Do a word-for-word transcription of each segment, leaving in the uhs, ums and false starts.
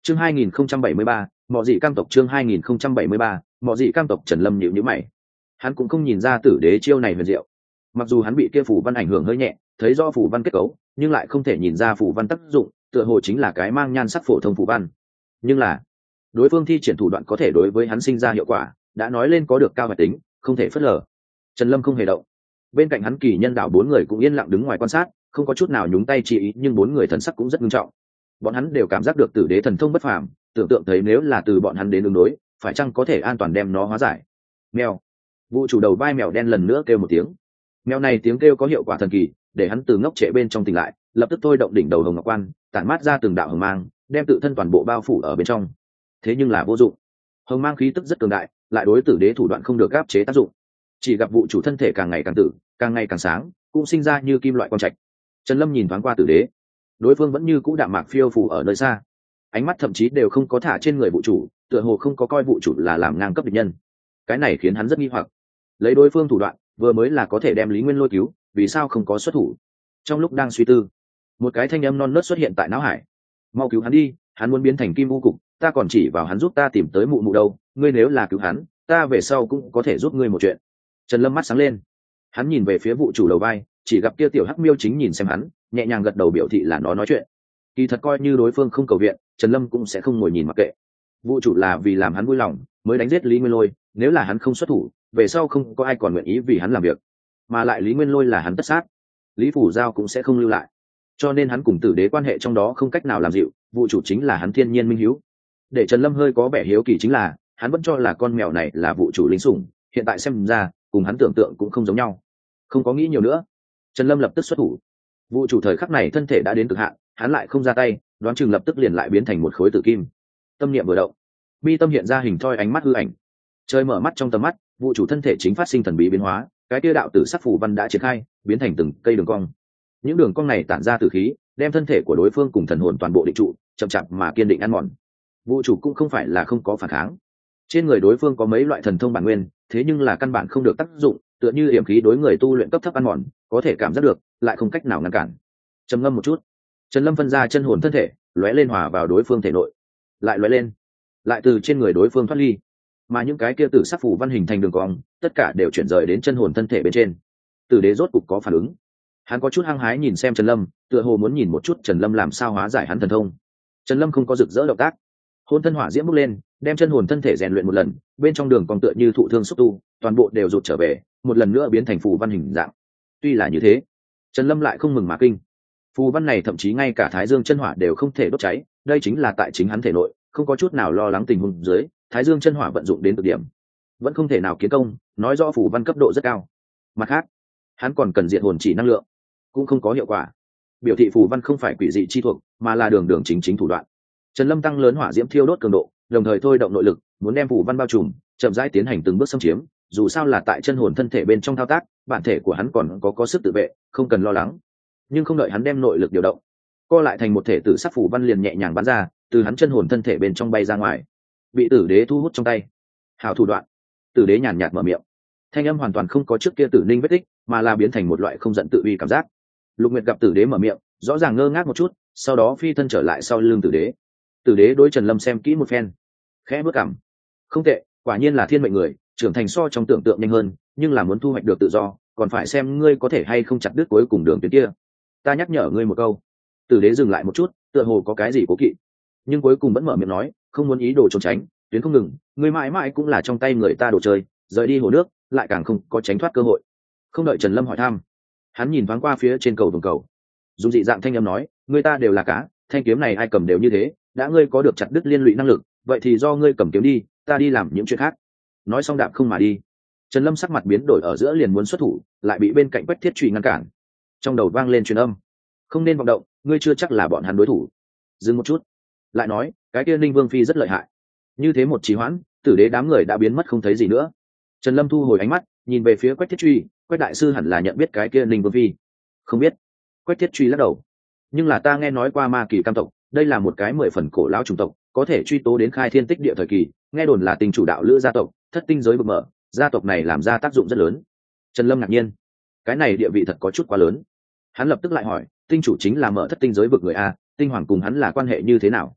chương hai nghìn không trăm bảy mươi ba, mọ dị cam tộc. chương hai nghìn không trăm bảy mươi ba, mọ dị cam tộc. Trần Lâm nhíu nhíu mày, hắn cũng không nhìn ra tử đế chiêu này huyền diệu. Mặc dù hắn bị kia phủ văn ảnh hưởng hơi nhẹ, thấy do phủ văn kết cấu, nhưng lại không thể nhìn ra phủ văn tác dụng, tựa hồ chính là cái mang nhan sắc phổ thông phủ văn. Nhưng là đối phương thi triển thủ đoạn có thể đối với hắn sinh ra hiệu quả, đã nói lên có được cao hoạt tính, không thể phớt lờ. Trần Lâm không hề động. Bên cạnh hắn kỳ nhân đạo bốn người cũng yên lặng đứng ngoài quan sát, không có chút nào nhúng tay chỉ ý, nhưng bốn người thần sắc cũng rất nghiêm trọng. Bọn hắn đều cảm giác được tử đế thần thông bất phàm, tưởng tượng thấy nếu là từ bọn hắn đến ứng đối, phải chăng có thể an toàn đem nó hóa giải. Mèo. Vụ chủ đầu vai mèo đen lần nữa kêu một tiếng. Mèo này tiếng kêu có hiệu quả thần kỳ, để hắn từ ngốc trệ bên trong tỉnh lại, lập tức thôi động đỉnh đầu hồng ngọc quan, tản mát ra từng đạo hồng mang, đem tự thân toàn bộ bao phủ ở bên trong. Thế nhưng là vô dụng. Hồng mang khí tức rất cường đại, lại đối tử đế thủ đoạn không được áp chế tác dụng. Chỉ gặp vụ chủ thân thể càng ngày càng tử, càng ngày càng sáng, cũng sinh ra như kim loại quang trạch. Trần Lâm nhìn thoáng qua tử đế, đối phương vẫn như cũ đạm mạc phiêu phù ở nơi xa, ánh mắt thậm chí đều không có thả trên người vụ chủ, tựa hồ không có coi vụ chủ là làm ngang cấp địch nhân. Cái này khiến hắn rất nghi hoặc, lấy đối phương thủ đoạn vừa mới là có thể đem Lý Nguyên lôi cứu, vì sao không có xuất thủ? Trong lúc đang suy tư, một cái thanh âm non nớt xuất hiện tại não hải: mau cứu hắn đi, hắn muốn biến thành kim u cục, ta còn chỉ vào hắn giúp ta tìm tới mụ mụ đâu, ngươi nếu là cứu hắn, ta về sau cũng có thể giúp ngươi một chuyện. Trần Lâm mắt sáng lên, hắn nhìn về phía vụ chủ đầu vai, chỉ gặp kia tiểu hắc miêu chính nhìn xem hắn, nhẹ nhàng gật đầu biểu thị là nó nói chuyện. Kỳ thật coi như đối phương không cầu viện, Trần Lâm cũng sẽ không ngồi nhìn mặc kệ. Vụ chủ là vì làm hắn vui lòng mới đánh giết Lý Nguyên Lôi, nếu là hắn không xuất thủ, về sau không có ai còn nguyện ý vì hắn làm việc, mà lại Lý Nguyên Lôi là hắn tất sát, Lý Phủ Giao cũng sẽ không lưu lại, cho nên hắn cùng tử đế quan hệ trong đó không cách nào làm dịu. Vụ chủ chính là hắn thiên nhiên minh hiếu. Để Trần Lâm hơi có vẻ hiếu kỳ chính là, hắn vẫn cho là con mèo này là vụ chủ lính sủng, hiện tại xem ra cùng hắn tưởng tượng cũng không giống nhau. Không có nghĩ nhiều nữa, Trần Lâm lập tức xuất thủ. Vụ chủ thời khắc này thân thể đã đến cực hạn, hắn lại không ra tay, đoán chừng lập tức liền lại biến thành một khối tử kim. Tâm niệm vừa động, bi tâm hiện ra hình thoi ánh mắt hư ảnh. Trời mở mắt, trong tầm mắt, vụ chủ thân thể chính phát sinh thần bí biến hóa, cái kia đạo tử sắc phù văn đã triển khai, biến thành từng cây đường cong. Những đường cong này tản ra tử khí, đem thân thể của đối phương cùng thần hồn toàn bộ định trụ, chậm chạp mà kiên định ăn mòn. Vụ chủ cũng không phải là không có phản kháng. Trên người đối phương có mấy loại thần thông bản nguyên, thế nhưng là căn bản không được tác dụng, tựa như hiểm khí đối người tu luyện cấp thấp ăn mòn, có thể cảm giác được, lại không cách nào ngăn cản. Trầm ngâm một chút, Trần Lâm phân ra chân hồn thân thể, lóe lên hòa vào đối phương thể nội, lại lóe lên, lại từ trên người đối phương thoát ly, mà những cái kia tử sắc phù văn hình thành đường cong, tất cả đều chuyển rời đến chân hồn thân thể bên trên. Tử đế rốt cục có phản ứng, hắn có chút hăng hái nhìn xem Trần Lâm, tựa hồ muốn nhìn một chút Trần Lâm làm sao hóa giải hắn thần thông. Trần Lâm không có rực rỡ động tác, hồn thân hỏa diễm bốc lên, đem chân hồn thân thể rèn luyện một lần, bên trong đường cong tựa như thụ thương xúc tu, toàn bộ đều rụt trở về, một lần nữa biến thành phù văn hình dạng. Tuy là như thế, Trần Lâm lại không mừng mà kinh. Phù văn này thậm chí ngay cả Thái Dương chân hỏa đều không thể đốt cháy, đây chính là tại chính hắn thể nội, không có chút nào lo lắng tình huống dưới, Thái Dương chân hỏa vận dụng đến cực điểm, vẫn không thể nào kiến công, nói rõ phù văn cấp độ rất cao. Mặt khác, hắn còn cần diệt hồn chỉ năng lượng, cũng không có hiệu quả, biểu thị phù văn không phải quỷ dị chi thuộc, mà là đường đường chính chính thủ đoạn. Trần Lâm tăng lớn hỏa diễm thiêu đốt cường độ, đồng thời thôi động nội lực, muốn đem phù văn bao trùm, chậm rãi tiến hành từng bước xâm chiếm. Dù sao là tại chân hồn thân thể bên trong thao tác, bản thể của hắn còn có có sức tự vệ, không cần lo lắng. Nhưng không đợi hắn đem nội lực điều động, co lại thành một thể tử sắc phù văn liền nhẹ nhàng bắn ra, từ hắn chân hồn thân thể bên trong bay ra ngoài, bị tử đế thu hút trong tay. Hảo thủ đoạn. Tử đế nhàn nhạt mở miệng, thanh âm hoàn toàn không có trước kia tử ninh vết tích, mà là biến thành một loại không giận tự uy cảm giác. Lục Nguyệt gặp tử đế mở miệng, rõ ràng ngơ ngác một chút, sau đó phi thân trở lại sau lưng tử đế. Tử đế đối Trần Lâm xem kỹ một phen, khẽ bước cằm, không tệ, quả nhiên là thiên mệnh người, trưởng thành so trong tưởng tượng nhanh hơn, nhưng là muốn thu hoạch được tự do, còn phải xem ngươi có thể hay không chặt đứt cuối cùng đường tuyến kia. Ta nhắc nhở ngươi một câu. Tử đế dừng lại một chút, tựa hồ có cái gì cố kỵ, nhưng cuối cùng vẫn mở miệng nói, không muốn ý đồ trốn tránh, tuyến không ngừng, ngươi mãi mãi cũng là trong tay người ta đồ chơi, rời đi hồ nước, lại càng không có tránh thoát cơ hội. Không đợi Trần Lâm hỏi thăm, hắn nhìn thoáng qua phía trên cầu vồng cầu, dùng dị dạng thanh âm nói, người ta đều là cá, thanh kiếm này ai cầm đều như thế, đã ngươi có được chặt đứt liên lụy năng lực, vậy thì do ngươi cầm kiếm đi, ta đi làm những chuyện khác. Nói xong đạp không mà đi. Trần Lâm sắc mặt biến đổi ở giữa liền muốn xuất thủ, lại bị bên cạnh Quách Thiết Truy ngăn cản. Trong đầu vang lên truyền âm, không nên vọng động, ngươi chưa chắc là bọn hắn đối thủ. Dừng một chút, lại nói, cái kia Ninh Vương phi rất lợi hại. Như thế một trì hoãn, tử đế đám người đã biến mất không thấy gì nữa. Trần Lâm thu hồi ánh mắt, nhìn về phía Quách Thiết Truy, Quách đại sư hẳn là nhận biết cái kia Ninh Vương phi. Không biết. Quách Thiết Truy lắc đầu. Nhưng là ta nghe nói qua Ma Kỳ Cam tộc, đây là một cái mười phần cổ lão chủng tộc, có thể truy tố đến khai thiên tích địa thời kỳ, nghe đồn là tình chủ đạo lữ gia tộc, thất tinh giới bực mở, gia tộc này làm ra tác dụng rất lớn. Trần Lâm ngạc nhiên, cái này địa vị thật có chút quá lớn. Hắn lập tức lại hỏi, tinh chủ chính là mở thất tinh giới vực người a, tinh hoàng cùng hắn là quan hệ như thế nào?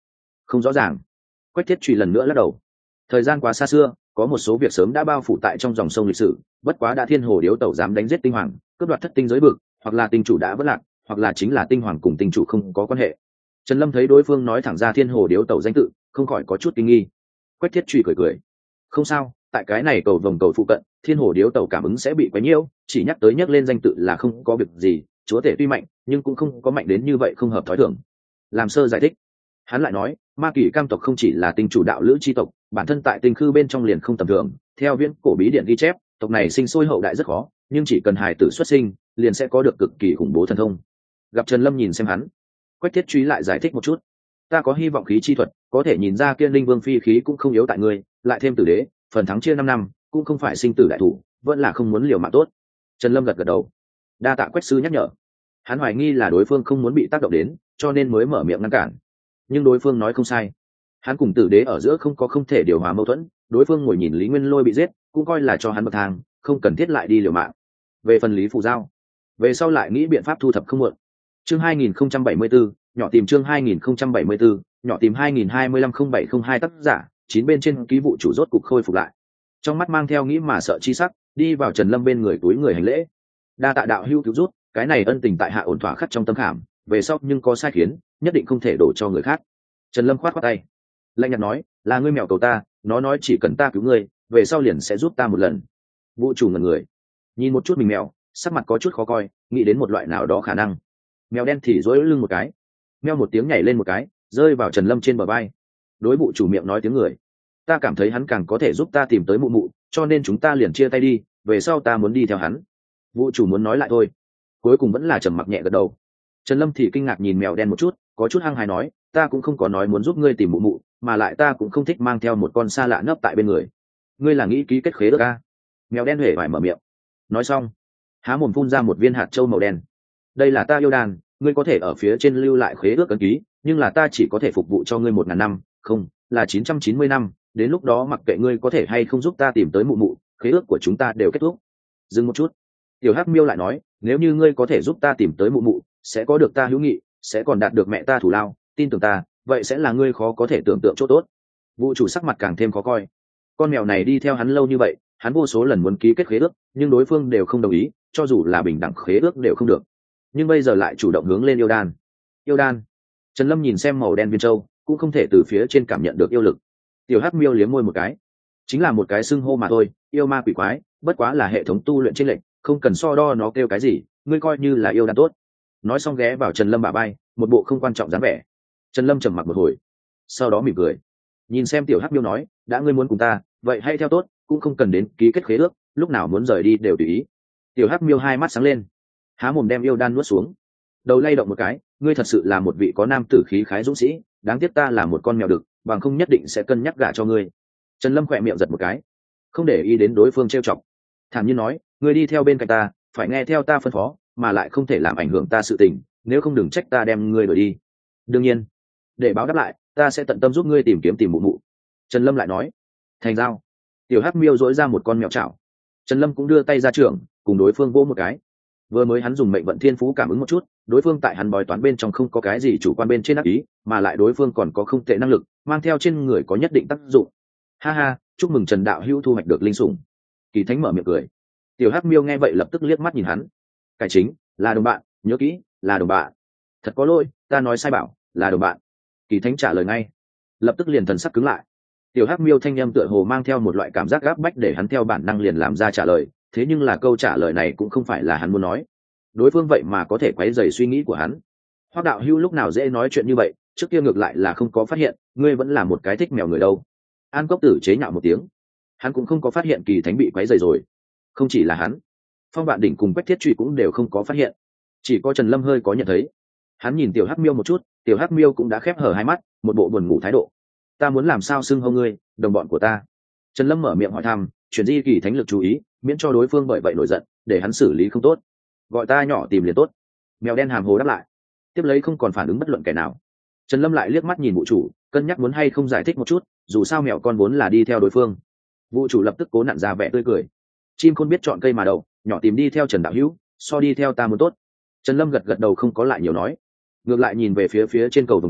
Không rõ ràng. Quách thiết truy lần nữa lắc đầu. Thời gian quá xa xưa, có một số việc sớm đã bao phủ tại trong dòng sông lịch sử, bất quá đã thiên hồ điếu tẩu dám đánh giết tinh hoàng, cướp đoạt thất tinh giới vực, hoặc là tinh chủ đã vỡ lạc, hoặc là chính là tinh hoàng cùng tinh chủ không có quan hệ. Trần Lâm thấy đối phương nói thẳng ra thiên hồ điếu tẩu danh tự, không khỏi có chút kinh nghi. Quách thiết truy cười cười. Không sao, tại cái này cầu vòng cầu phụ cận, thiên hồ điếu tẩu cảm ứng sẽ bị quấy nhiễu, chỉ nhắc tới nhắc lên danh tự là không có việc gì, chúa tể tuy mạnh, nhưng cũng không có mạnh đến như vậy không hợp thói thường. Làm sơ giải thích. Hắn lại nói, ma kỷ cam tộc không chỉ là tinh chủ đạo lữ chi tộc, bản thân tại tinh khư bên trong liền không tầm thường. Theo viễn cổ bí điển ghi chép, tộc này sinh sôi hậu đại rất khó, nhưng chỉ cần hài tử xuất sinh, liền sẽ có được cực kỳ khủng bố thần thông. Gặp Trần Lâm nhìn xem hắn, Quách thiết truy lại giải thích một chút. Ta có hy vọng khí chi thuật, có thể nhìn ra Kiên Linh Vương phi khí cũng không yếu tại ngươi, lại thêm tử đế, phần thắng chia năm năm, cũng không phải sinh tử đại thủ, vẫn là không muốn liều mạng tốt. Trần Lâm gật gật đầu. Đa tạ Quách sư nhắc nhở. Hắn hoài nghi là đối phương không muốn bị tác động đến, cho nên mới mở miệng ngăn cản. Nhưng đối phương nói không sai. Hắn cùng tử đế ở giữa không có không thể điều hòa mâu thuẫn, đối phương ngồi nhìn Lý Nguyên Lôi bị giết, cũng coi là cho hắn bậc thang, không cần thiết lại đi liều mạng. Về phần Lý Phù Giao, về sau lại nghĩ biện pháp thu thập không muộn. Chương hai nghìn không trăm bảy mươi bốn, nhỏ tìm chương hai nghìn không trăm bảy mươi bốn, nhỏ tìm hai nghìn hai mươi lăm không bảy không hai tác giả, chín bên trên ký vụ chủ rốt cục khôi phục lại. Trong mắt mang theo nghĩ mà sợ chi sắc, đi vào Trần Lâm bên người túi người hành lễ. Đa tạ đạo hữu cứu rút, cái này ân tình tại hạ ổn thỏa khắc trong tâm khảm, về sau nhưng có sai khiến, nhất định không thể đổ cho người khác. Trần Lâm khoát khoát tay, lạnh nhạt nói, là ngươi mèo cầu ta, nó nói chỉ cần ta cứu ngươi, về sau liền sẽ giúp ta một lần. Vụ chủ ngẩn người, nhìn một chút mình mèo, sắc mặt có chút khó coi, nghĩ đến một loại nào đó khả năng. Mèo đen thì dối lưng một cái, meo một tiếng nhảy lên một cái, rơi vào Trần Lâm trên bờ vai. Đối vụ chủ miệng nói tiếng người, ta cảm thấy hắn càng có thể giúp ta tìm tới mụ mụ, cho nên chúng ta liền chia tay đi, về sau ta muốn đi theo hắn. Vụ chủ muốn nói lại thôi, cuối cùng vẫn là trầm mặc nhẹ gật đầu. Trần Lâm thì kinh ngạc nhìn mèo đen một chút, có chút hăng hái nói, ta cũng không có nói muốn giúp ngươi tìm mụ mụ, mà lại ta cũng không thích mang theo một con xa lạ nấp tại bên người. Ngươi là nghĩ ký kết khế ước a? Mèo đen huệ vải mở miệng, nói xong há mồm phun ra một viên hạt châu màu đen. Đây là ta yêu đàn, ngươi có thể ở phía trên lưu lại khế ước ấn ký, nhưng là ta chỉ có thể phục vụ cho ngươi một ngàn năm, không là chín trăm chín mươi năm, đến lúc đó mặc kệ ngươi có thể hay không giúp ta tìm tới mụ mụ, khế ước của chúng ta đều kết thúc. Dừng một chút, tiểu hắc miêu lại nói, nếu như ngươi có thể giúp ta tìm tới mụ mụ, sẽ có được ta hữu nghị, sẽ còn đạt được mẹ ta thủ lao, tin tưởng ta, vậy sẽ là ngươi khó có thể tưởng tượng chỗ tốt. Vụ chủ sắc mặt càng thêm khó coi. Con mèo này đi theo hắn lâu như vậy, hắn vô số lần muốn ký kết khế ước, nhưng đối phương đều không đồng ý, cho dù là bình đẳng khế ước đều không được. Nhưng bây giờ lại chủ động hướng lên yêu đan. Yêu đan. Trần Lâm nhìn xem màu đen viên châu, cũng không thể từ phía trên cảm nhận được yêu lực. Tiểu hắc miêu liếm môi một cái, chính là một cái xưng hô mà thôi, yêu ma quỷ quái, bất quá là hệ thống tu luyện chênh lệch, không cần so đo nó kêu cái gì, ngươi coi như là yêu đan tốt. Nói xong ghé vào Trần Lâm bả vai, một bộ không quan trọng dáng vẻ. Trần Lâm trầm mặc một hồi, sau đó mỉm cười, nhìn xem tiểu hắc miêu nói, đã ngươi muốn cùng ta, vậy hãy theo tốt, cũng không cần đến ký kết khế ước, lúc nào muốn rời đi đều tùy ý. Tiểu hắc miêu hai mắt sáng lên, há mồm đem yêu đan nuốt xuống, đầu lay động một cái, ngươi thật sự là một vị có nam tử khí khái dũng sĩ, đáng tiếc ta là một con mèo đực, bằng không nhất định sẽ cân nhắc gả cho ngươi. Trần Lâm khỏe miệng giật một cái, không để ý đến đối phương trêu chọc, thản nhiên nói, ngươi đi theo bên cạnh ta, phải nghe theo ta phân phó, mà lại không thể làm ảnh hưởng ta sự tình, nếu không đừng trách ta đem ngươi đuổi đi. Đương nhiên, để báo đáp lại, ta sẽ tận tâm giúp ngươi tìm kiếm tìm mụ mụ. Trần Lâm lại nói, thành giao. Tiểu hắc miêu dỗi ra một con mèo chảo, Trần Lâm cũng đưa tay ra trường, cùng đối phương vỗ một cái. Vừa mới hắn dùng mệnh vận thiên phú cảm ứng một chút, đối phương tại hắn bói toán bên trong không có cái gì chủ quan bên trên ác ý, mà lại đối phương còn có không tệ năng lực, mang theo trên người có nhất định tác dụng. Ha ha, chúc mừng Trần đạo hữu thu hoạch được linh sủng. Kỳ Thánh mở miệng cười. Tiểu hắc miêu nghe vậy lập tức liếc mắt nhìn hắn. Cái chính là đồng bạn, nhớ kỹ, là đồng bạn. Thật có lỗi, ta nói sai bảo, là đồng bạn. Kỳ Thánh trả lời ngay, lập tức liền thần sắc cứng lại. Tiểu hắc miêu thanh âm tựa hồ mang theo một loại cảm giác gáp bách để hắn theo bản năng liền làm ra trả lời, thế nhưng là câu trả lời này cũng không phải là hắn muốn nói. Đối phương vậy mà có thể quấy rầy suy nghĩ của hắn. Hoắc đạo hữu lúc nào dễ nói chuyện như vậy, trước kia ngược lại là không có phát hiện, ngươi vẫn là một cái thích mèo người đâu. An Cốc Tử chế nhạo một tiếng, hắn cũng không có phát hiện Kỳ Thánh bị quấy rầy rồi. Không chỉ là hắn, Phong Vạn Đỉnh cùng Quách Thiết Trụy cũng đều không có phát hiện, chỉ có Trần Lâm hơi có nhận thấy. Hắn nhìn Tiểu Hắc Miêu một chút, Tiểu Hắc Miêu cũng đã khép hờ hai mắt, một bộ buồn ngủ thái độ. Ta muốn làm sao xưng hô ngươi, đồng bọn của ta? Trần Lâm mở miệng hỏi thăm, chuyển di Kỳ Thánh lực chú ý, miễn cho đối phương bởi vậy nổi giận, để hắn xử lý không tốt. Gọi ta nhỏ tìm liền tốt. Mèo đen hàm hồ đáp lại, tiếp lấy không còn phản ứng bất luận kẻ nào. Trần Lâm lại liếc mắt nhìn vụ chủ, cân nhắc muốn hay không giải thích một chút, dù sao mèo con vốn là đi theo đối phương. Vụ chủ lập tức cố nặn ra vẻ tươi cười. Chim khôn biết chọn cây mà đậu, nhỏ tìm đi theo Trần đạo hữu, so đi theo ta muốn tốt. Trần Lâm gật gật đầu không có lại nhiều nói, ngược lại nhìn về phía phía trên cầu vòng cầu,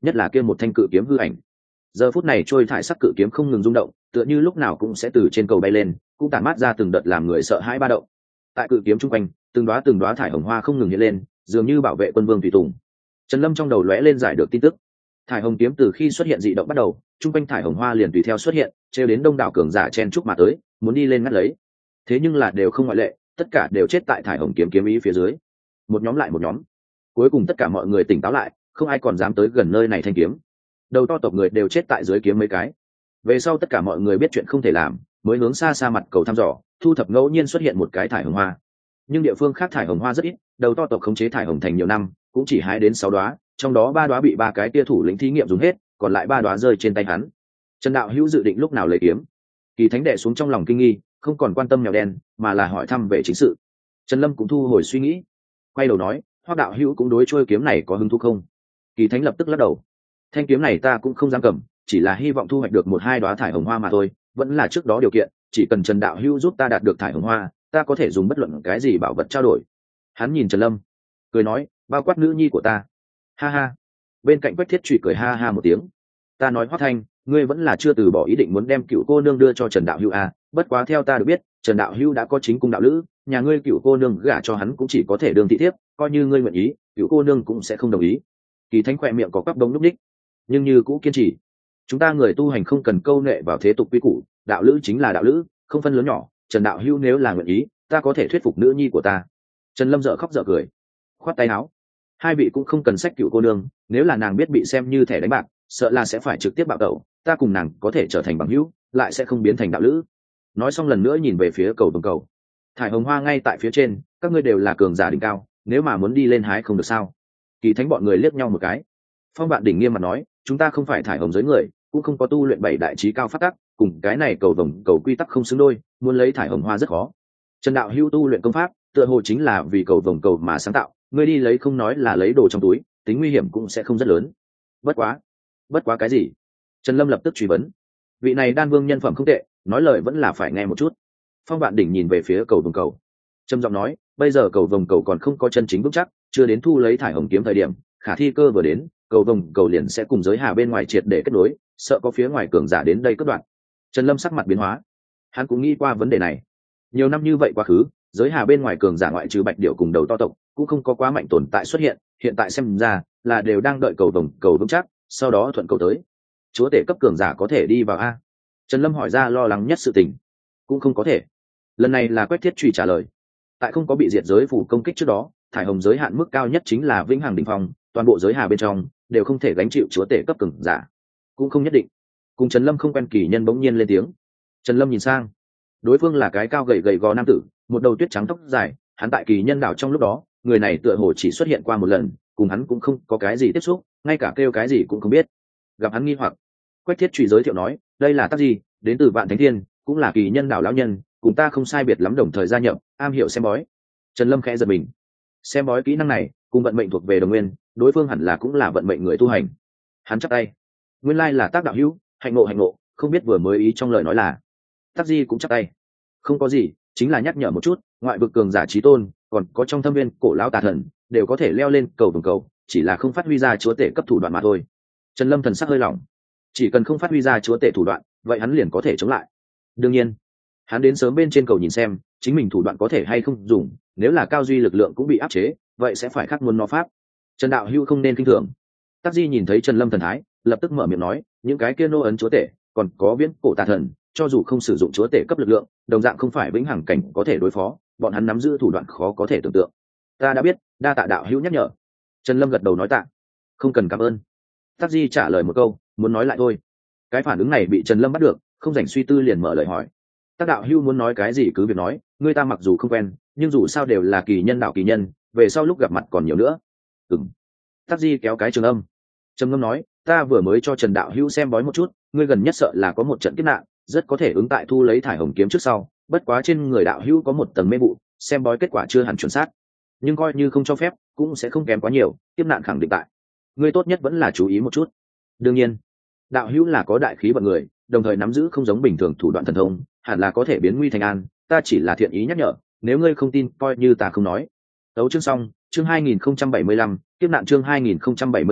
nhất là kia một thanh cự kiếm hư ảnh. Giờ phút này trôi thải sắc cự kiếm không ngừng rung động, tựa như lúc nào cũng sẽ từ trên cầu bay lên, cũng tản mát ra từng đợt làm người sợ hãi ba động. Tại cự kiếm trung quanh, từng đóa từng đóa thải hồng hoa không ngừng hiện lên, dường như bảo vệ quân vương tùy tùng. Trần Lâm trong đầu lóe lên giải được tin tức. Thải hồng kiếm từ khi xuất hiện dị động bắt đầu, trung quanh thải hồng hoa liền tùy theo xuất hiện, trêu đến đông đảo cường giả chen chúc mà tới, muốn đi lên ngắt lấy. Thế nhưng là đều không ngoại lệ, tất cả đều chết tại thải hồng kiếm kiếm ý phía dưới. Một nhóm lại một nhóm. Cuối cùng tất cả mọi người tỉnh táo lại, không ai còn dám tới gần nơi này thanh kiếm. Đầu to tộc người đều chết tại dưới kiếm mấy cái. Về sau tất cả mọi người biết chuyện không thể làm, mới hướng xa xa mặt cầu thăm dò, thu thập ngẫu nhiên xuất hiện một cái thải hồng hoa. Nhưng địa phương khác thải hồng hoa rất ít, đầu to tộc khống chế thải hồng thành nhiều năm, cũng chỉ hái đến sáu đóa, trong đó ba đóa bị ba cái tia thủ lĩnh thí nghiệm dùng hết, còn lại ba đóa rơi trên tay hắn. Trần Đạo Hữu dự định lúc nào lấy kiếm? Kỳ Thánh đệ xuống trong lòng kinh nghi, không còn quan tâm mèo đen, mà là hỏi thăm về chính sự. Trần Lâm cũng thu hồi suy nghĩ, quay đầu nói, Hoắc đạo hữu cũng đối trôi kiếm này có hứng thú không? Kỳ Thánh lập tức lắc đầu, thanh kiếm này ta cũng không dám cầm, chỉ là hy vọng thu hoạch được một hai đóa thải hồng hoa mà thôi, vẫn là trước đó điều kiện, chỉ cần Trần đạo hữu giúp ta đạt được thải hồng hoa, ta có thể dùng bất luận cái gì bảo vật trao đổi. Hắn nhìn Trần Lâm, cười nói, bao quát nữ nhi của ta. Ha ha. Bên cạnh Quách Thiết Trụy cười ha ha một tiếng. Ta nói Hoắc Thanh, ngươi vẫn là chưa từ bỏ ý định muốn đem cựu cô nương đưa cho Trần đạo hữu à? Bất quá theo ta được biết, Trần đạo hữu đã có chính cung đạo lữ, nhà ngươi cựu cô nương gả cho hắn cũng chỉ có thể đương thị thiếp, coi như ngươi nguyện ý, cựu cô nương cũng sẽ không đồng ý. Kỳ Thánh khỏe miệng có quắp đống núp đích, nhưng như cũ kiên trì. Chúng ta người tu hành không cần câu nệ vào thế tục quy củ, đạo lữ chính là đạo lữ, không phân lớn nhỏ. Trần đạo hữu nếu là nguyện ý, ta có thể thuyết phục nữ nhi của ta. Trần Lâm dở khóc dở cười, khoát tay áo. Hai vị cũng không cần sách cựu cô nương, nếu là nàng biết bị xem như thẻ đánh bạc, sợ là sẽ phải trực tiếp bạo tẩu. Ta cùng nàng có thể trở thành bằng hữu, lại sẽ không biến thành đạo lữ. Nói xong lần nữa nhìn về phía cầu vồng cầu. Thải hồng hoa ngay tại phía trên, các ngươi đều là cường giả đỉnh cao, nếu mà muốn đi lên hái không được sao? Kỳ Thánh bọn người liếc nhau một cái. Phong Vạn Đỉnh nghiêm mặt nói, chúng ta không phải thải hồng giới người, cũng không có tu luyện bảy đại trí cao pháp tắc, cùng cái này cầu vồng cầu quy tắc không xứng đôi, muốn lấy thải hồng hoa rất khó. Trần đạo hữu tu luyện công pháp, tựa hồ chính là vì cầu vồng cầu mà sáng tạo, ngươi đi lấy không nói là lấy đồ trong túi, tính nguy hiểm cũng sẽ không rất lớn. Bất quá, bất quá cái gì? Trần Lâm lập tức truy vấn. Vị này đan vương nhân phẩm không tệ, nói lời vẫn là phải nghe một chút. Phong Vạn Đỉnh nhìn về phía cầu vồng cầu, trầm giọng nói, bây giờ cầu vồng cầu còn không có chân chính vững chắc, chưa đến thu lấy thải hồng kiếm thời điểm, khả thi cơ vừa đến, cầu vồng cầu liền sẽ cùng giới hà bên ngoài triệt để kết nối, sợ có phía ngoài cường giả đến đây cất đoạn. Trần Lâm sắc mặt biến hóa, hắn cũng nghĩ qua vấn đề này. Nhiều năm như vậy quá khứ, giới hà bên ngoài cường giả ngoại trừ Bạch Điểu cùng đầu to tộc, cũng không có quá mạnh tồn tại xuất hiện, hiện tại xem ra là đều đang đợi cầu vồng cầu vững chắc, sau đó thuận cầu tới. Chúa tể cấp cường giả có thể đi vào a? Trần Lâm hỏi ra lo lắng nhất sự tình. Cũng không có thể. Lần này là Quách Thiết Trụy trả lời. Tại không có bị diệt giới phủ công kích trước đó, thải hồng giới hạn mức cao nhất chính là vĩnh hằng đỉnh phong, toàn bộ giới hà bên trong đều không thể gánh chịu chúa tể cấp cường giả. Cũng không nhất định. Cùng Trần Lâm không quen kỳ nhân bỗng nhiên lên tiếng. Trần Lâm nhìn sang, đối phương là cái cao gầy gầy gò nam tử, một đầu tuyết trắng tóc dài, hắn tại kỳ nhân đảo trong lúc đó, người này tựa hồ chỉ xuất hiện qua một lần, cùng hắn cũng không có cái gì tiếp xúc, ngay cả kêu cái gì cũng không biết. Gặp hắn nghi hoặc, Quách Thiết Trụy giới thiệu nói, đây là Tác Di, đến từ Vạn Thánh Thiên, cũng là kỳ nhân đảo lão nhân, cùng ta không sai biệt lắm, đồng thời gia nhập, am hiểu xem bói. Trần Lâm khẽ giật mình, xem bói kỹ năng này cùng vận mệnh thuộc về đồng nguyên, đối phương hẳn là cũng là vận mệnh người tu hành. Hắn chắp tay, nguyên lai là Tác đạo hữu, hạnh ngộ hạnh ngộ, không biết vừa mới ý trong lời nói là. Tác Di cũng chắp tay, không có gì, chính là nhắc nhở một chút, ngoại vực cường giả chí tôn, còn có trong thâm viên cổ lão tà thần, đều có thể leo lên cầu vồng cầu, chỉ là không phát huy ra chúa tể cấp thủ đoạn mà thôi. Trần Lâm thần sắc hơi lỏng, chỉ cần không phát huy ra chúa tể thủ đoạn, vậy hắn liền có thể chống lại. Đương nhiên, hắn đến sớm bên trên cầu nhìn xem, chính mình thủ đoạn có thể hay không dùng, nếu là cao duy lực lượng cũng bị áp chế, vậy sẽ phải khắc muôn nó pháp. Trần đạo hữu không nên kinh thường. Tác Di nhìn thấy Trần Lâm thần thái, lập tức mở miệng nói, những cái kia nô ấn chúa tể, còn có viễn cổ tà thần, cho dù không sử dụng chúa tể cấp lực lượng, đồng dạng không phải vĩnh hằng cảnh có thể đối phó, bọn hắn nắm giữ thủ đoạn khó có thể tưởng tượng. Ta đã biết, đa tạ đạo hữu nhắc nhở. Trần Lâm gật đầu nói tạ. Không cần cảm ơn. Tác Di trả lời một câu, muốn nói lại thôi. Cái phản ứng này bị Trần Lâm bắt được, không dành suy tư liền mở lời hỏi. Tác đạo hữu muốn nói cái gì cứ việc nói, người ta mặc dù không quen, nhưng dù sao đều là kỳ nhân đạo kỳ nhân, về sau lúc gặp mặt còn nhiều nữa. Ừm. Tác Di kéo cái trường âm. Trầm Ngâm nói, ta vừa mới cho Trần đạo hữu xem bói một chút, ngươi gần nhất sợ là có một trận kiếp nạn, rất có thể ứng tại thu lấy thải hồng kiếm trước sau, bất quá trên người đạo hữu có một tầng mê vụ, xem bói kết quả chưa hẳn chuẩn xác, nhưng coi như không cho phép cũng sẽ không kém quá nhiều, kiếp nạn khẳng định tại, ngươi tốt nhất vẫn là chú ý một chút. Đương nhiên, đạo hữu là có đại khí vận người, đồng thời nắm giữ không giống bình thường thủ đoạn thần thông, hẳn là có thể biến nguy thành an, ta chỉ là thiện ý nhắc nhở, nếu ngươi không tin coi như ta không nói. Tấu chương xong, chương hai nghìn không trăm bảy mươi lăm, kiếp nạn chương hai nghìn không trăm bảy mươi lăm,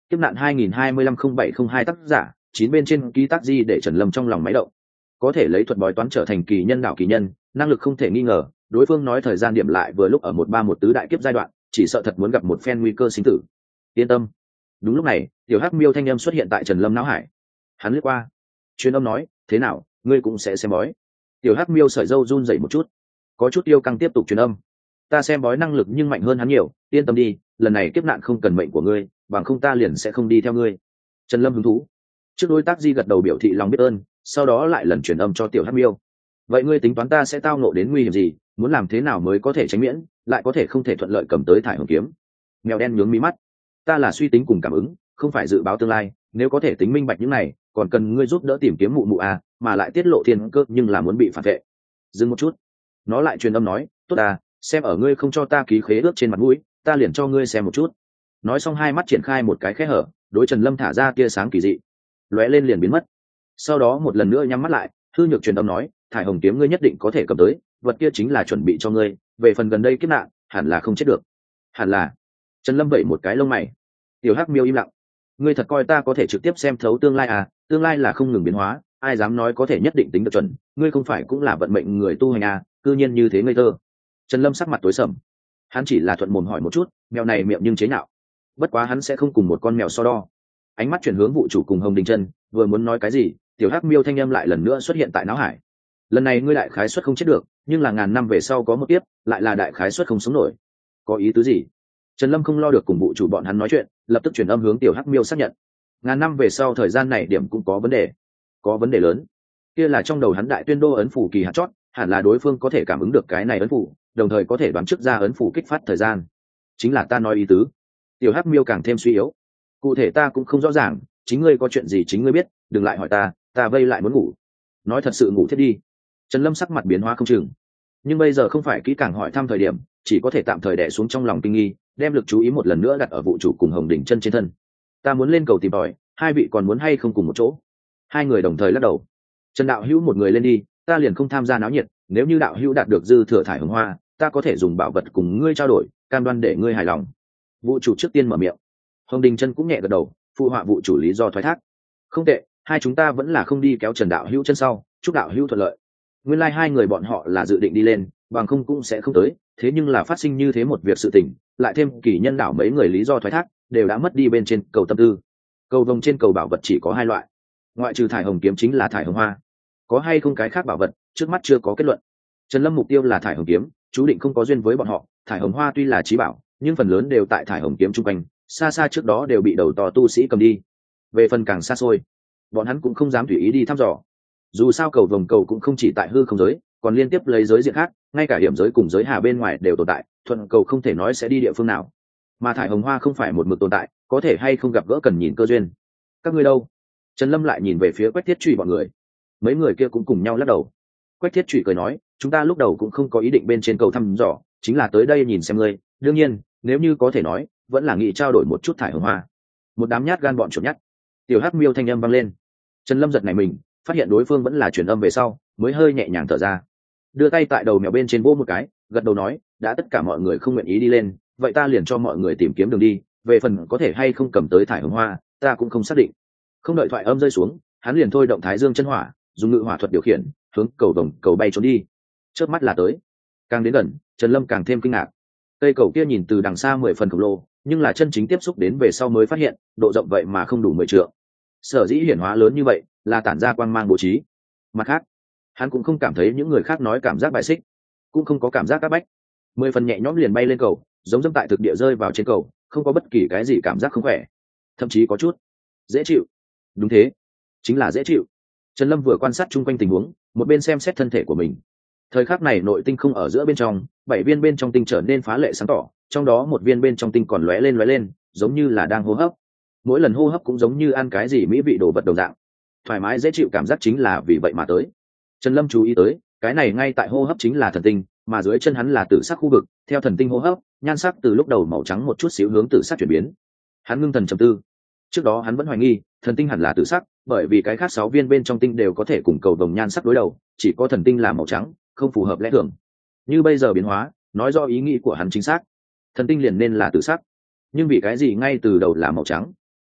Kiếp nạn hai nghìn hai mươi lăm không bảy không hai tác giả, chín bên trên ký tác di để Trần Lâm trong lòng máy động. Có thể lấy thuật bói toán trở thành kỳ nhân đảo kỳ nhân, năng lực không thể nghi ngờ, đối phương nói thời gian điểm lại vừa lúc ở một ba một tứ đại kiếp giai đoạn, chỉ sợ thật muốn gặp một phen nguy cơ sinh tử. Yên tâm. Đúng lúc này, tiểu hắc miêu thanh âm xuất hiện tại Trần Lâm não hải. Hắn lướt qua, truyền âm nói, thế nào, ngươi cũng sẽ xem bói. Tiểu hắc miêu sợi râu run rẩy một chút, có chút yêu căng tiếp tục truyền âm. Ta xem bói năng lực nhưng mạnh hơn hắn nhiều, yên tâm đi, lần này kiếp nạn không cần mệnh của ngươi, bằng không ta liền sẽ không đi theo ngươi. Trần Lâm hứng thú. Trước đối tác di gật đầu biểu thị lòng biết ơn, sau đó lại lần truyền âm cho tiểu hắc miêu. Vậy ngươi tính toán ta sẽ tao ngộ đến nguy hiểm gì, muốn làm thế nào mới có thể tránh miễn, lại có thể không thể thuận lợi cầm tới thải hồng kiếm? Mèo đen nhướng mí mắt. Ta là suy tính cùng cảm ứng, không phải dự báo tương lai, nếu có thể tính minh bạch những này, còn cần ngươi giúp đỡ tìm kiếm mụ mụ à, mà lại tiết lộ thiên cơ nhưng là muốn bị phản vệ. Dừng một chút, nó lại truyền âm nói, tốt à, xem ở ngươi không cho ta ký khế ước trên mặt mũi, ta liền cho ngươi xem một chút. Nói xong hai mắt triển khai một cái khe hở, đối Trần Lâm thả ra tia sáng kỳ dị, lóe lên liền biến mất. Sau đó một lần nữa nhắm mắt lại, hư nhược truyền âm nói, thải hồng kiếm ngươi nhất định có thể cầm tới, vật kia chính là chuẩn bị cho ngươi, về phần gần đây kiếp nạn, hẳn là không chết được. Hẳn là. Trần Lâm vẩy một cái lông mày. Tiểu hắc miêu im lặng. Ngươi thật coi ta có thể trực tiếp xem thấu tương lai à? Tương lai là không ngừng biến hóa, ai dám nói có thể nhất định tính được chuẩn, ngươi không phải cũng là vận mệnh người tu hành à, cư nhiên như thế ngây thơ. Trần Lâm sắc mặt tối sầm. Hắn chỉ là thuận mồm hỏi một chút, mèo này miệng nhưng chế nhạo. Bất quá hắn sẽ không cùng một con mèo so đo. Ánh mắt chuyển hướng vụ chủ cùng Hồng Đình Chân, vừa muốn nói cái gì, tiểu hắc miêu thanh âm lại lần nữa xuất hiện tại não hải. Lần này ngươi đại khái suất không chết được, nhưng là ngàn năm về sau có một tiếp, lại là đại khái suất không sống nổi. Có ý tứ gì? Trần Lâm không lo được cùng vụ chủ bọn hắn nói chuyện, lập tức chuyển âm hướng tiểu hắc miêu xác nhận. Ngàn năm về sau thời gian này điểm cũng có vấn đề, có vấn đề lớn. Kia là trong đầu hắn đại tuyên đô ấn phủ kỳ hạt chót, hẳn là đối phương có thể cảm ứng được cái này ấn phủ, đồng thời có thể đoán trước ra ấn phủ kích phát thời gian. Chính là ta nói ý tứ. Tiểu hắc miêu càng thêm suy yếu. Cụ thể ta cũng không rõ ràng, chính ngươi có chuyện gì chính ngươi biết, đừng lại hỏi ta, ta vây lại muốn ngủ. Nói thật sự ngủ thiết đi. Trần Lâm sắc mặt biến hóa không chừng, nhưng bây giờ không phải kỹ càng hỏi thăm thời điểm, chỉ có thể tạm thời đè xuống trong lòng kinh nghi, đem lực chú ý một lần nữa đặt ở vụ chủ cùng Hồng Đỉnh Chân trên thân. Ta muốn lên cầu tìm tòi, hai vị còn muốn hay không cùng một chỗ? Hai người đồng thời lắc đầu. Trần đạo hữu một người lên đi, ta liền không tham gia náo nhiệt, nếu như đạo hữu đạt được dư thừa thải hồng hoa, ta có thể dùng bảo vật cùng ngươi trao đổi, cam đoan để ngươi hài lòng. Vụ chủ trước tiên mở miệng. Hồng Đình Chân cũng nhẹ gật đầu, phụ họa vụ chủ lý do thoái thác. Không tệ, hai chúng ta vẫn là không đi kéo Trần đạo hữu chân sau, chúc đạo hữu thuận lợi. Nguyên lai like hai người bọn họ là dự định đi lên, bằng không cũng sẽ không tới, thế nhưng là phát sinh như thế một việc sự tình, lại thêm kỳ nhân đảo mấy người lý do thoái thác, đều đã mất đi bên trên cầu tâm tư. Cầu vồng trên cầu bảo vật chỉ có hai loại, ngoại trừ thải hồng kiếm chính là thải hồng hoa. Có hay không cái khác bảo vật, trước mắt chưa có kết luận. Trần Lâm mục tiêu là thải hồng kiếm, chú định không có duyên với bọn họ. Thải hồng hoa tuy là chí bảo, nhưng phần lớn đều tại thải hồng kiếm trung quanh, xa xa trước đó đều bị đầu to tu sĩ cầm đi. Về phần càng xa xôi, bọn hắn cũng không dám tùy ý đi thăm dò. Dù sao cầu vồng cầu cũng không chỉ tại hư không giới, còn liên tiếp lấy giới diện khác, ngay cả hiểm giới cùng giới hà bên ngoài đều tồn tại, thuận cầu không thể nói sẽ đi địa phương nào. Mà thải hồng hoa không phải một mực tồn tại, có thể hay không gặp gỡ cần nhìn cơ duyên. Các ngươi đâu? Trần Lâm lại nhìn về phía Quách Thiết Trụy bọn người. Mấy người kia cũng cùng nhau lắc đầu. Quách Thiết Trụy cười nói, chúng ta lúc đầu cũng không có ý định bên trên cầu thăm dò, chính là tới đây nhìn xem ngươi, đương nhiên, nếu như có thể nói, vẫn là nghĩ trao đổi một chút thải hồng hoa. Một đám nhát gan bọn chuột nhát. Tiểu Hắc Miêu thanh âm vang lên. Trần Lâm giật nảy mình, phát hiện đối phương vẫn là truyền âm về sau, mới hơi nhẹ nhàng thở ra. Đưa tay tại đầu mèo bên trên vỗ một cái, gật đầu nói, đã tất cả mọi người không nguyện ý đi lên, vậy ta liền cho mọi người tìm kiếm đường đi, về phần có thể hay không cầm tới thải hồng hoa, ta cũng không xác định. Không đợi thoại âm rơi xuống, hắn liền thôi động Thái Dương chân hỏa, dùng ngự hỏa thuật điều khiển, hướng cầu vồng cầu bay trốn đi. Chớp mắt là tới. Càng đến gần, Trần Lâm càng thêm kinh ngạc. Cây cầu kia nhìn từ đằng xa mười phần khổng lồ, nhưng là chân chính tiếp xúc đến về sau mới phát hiện, độ rộng vậy mà không đủ mười trượng. Sở dĩ hiển hóa lớn như vậy, là tản ra quang mang bố trí. Mặt khác, hắn cũng không cảm thấy những người khác nói cảm giác bại xích, cũng không có cảm giác áp bách. Mười phần nhẹ nhõm liền bay lên cầu, giống dẫm tại thực địa rơi vào trên cầu, không có bất kỳ cái gì cảm giác không khỏe, thậm chí có chút dễ chịu. Đúng thế, chính là dễ chịu. Trần Lâm vừa quan sát chung quanh tình huống, một bên xem xét thân thể của mình. Thời khắc này nội tinh không ở giữa bên trong, bảy viên bên trong tinh trở nên phá lệ sáng tỏ, trong đó một viên bên trong tinh còn lóe lên lóe lên, giống như là đang hô hấp. Mỗi lần hô hấp cũng giống như ăn cái gì mỹ vị đồ vật đồng dạng, thoải mái dễ chịu cảm giác chính là vì vậy mà tới. Trần Lâm chú ý tới, cái này ngay tại hô hấp chính là thần tinh, mà dưới chân hắn là tử sắc khu vực, theo thần tinh hô hấp, nhan sắc từ lúc đầu màu trắng một chút xíu hướng tử sắc chuyển biến. Hắn ngưng thần trầm tư. Trước đó hắn vẫn hoài nghi, thần tinh hẳn là tử sắc, bởi vì cái khác sáu viên bên trong tinh đều có thể cùng cầu vồng nhan sắc đối đầu, chỉ có thần tinh là màu trắng, không phù hợp lẽ thường. Như bây giờ biến hóa, nói do ý nghĩ của hắn chính xác. Thần tinh liền nên là tử sắc. Nhưng vì cái gì ngay từ đầu là màu trắng?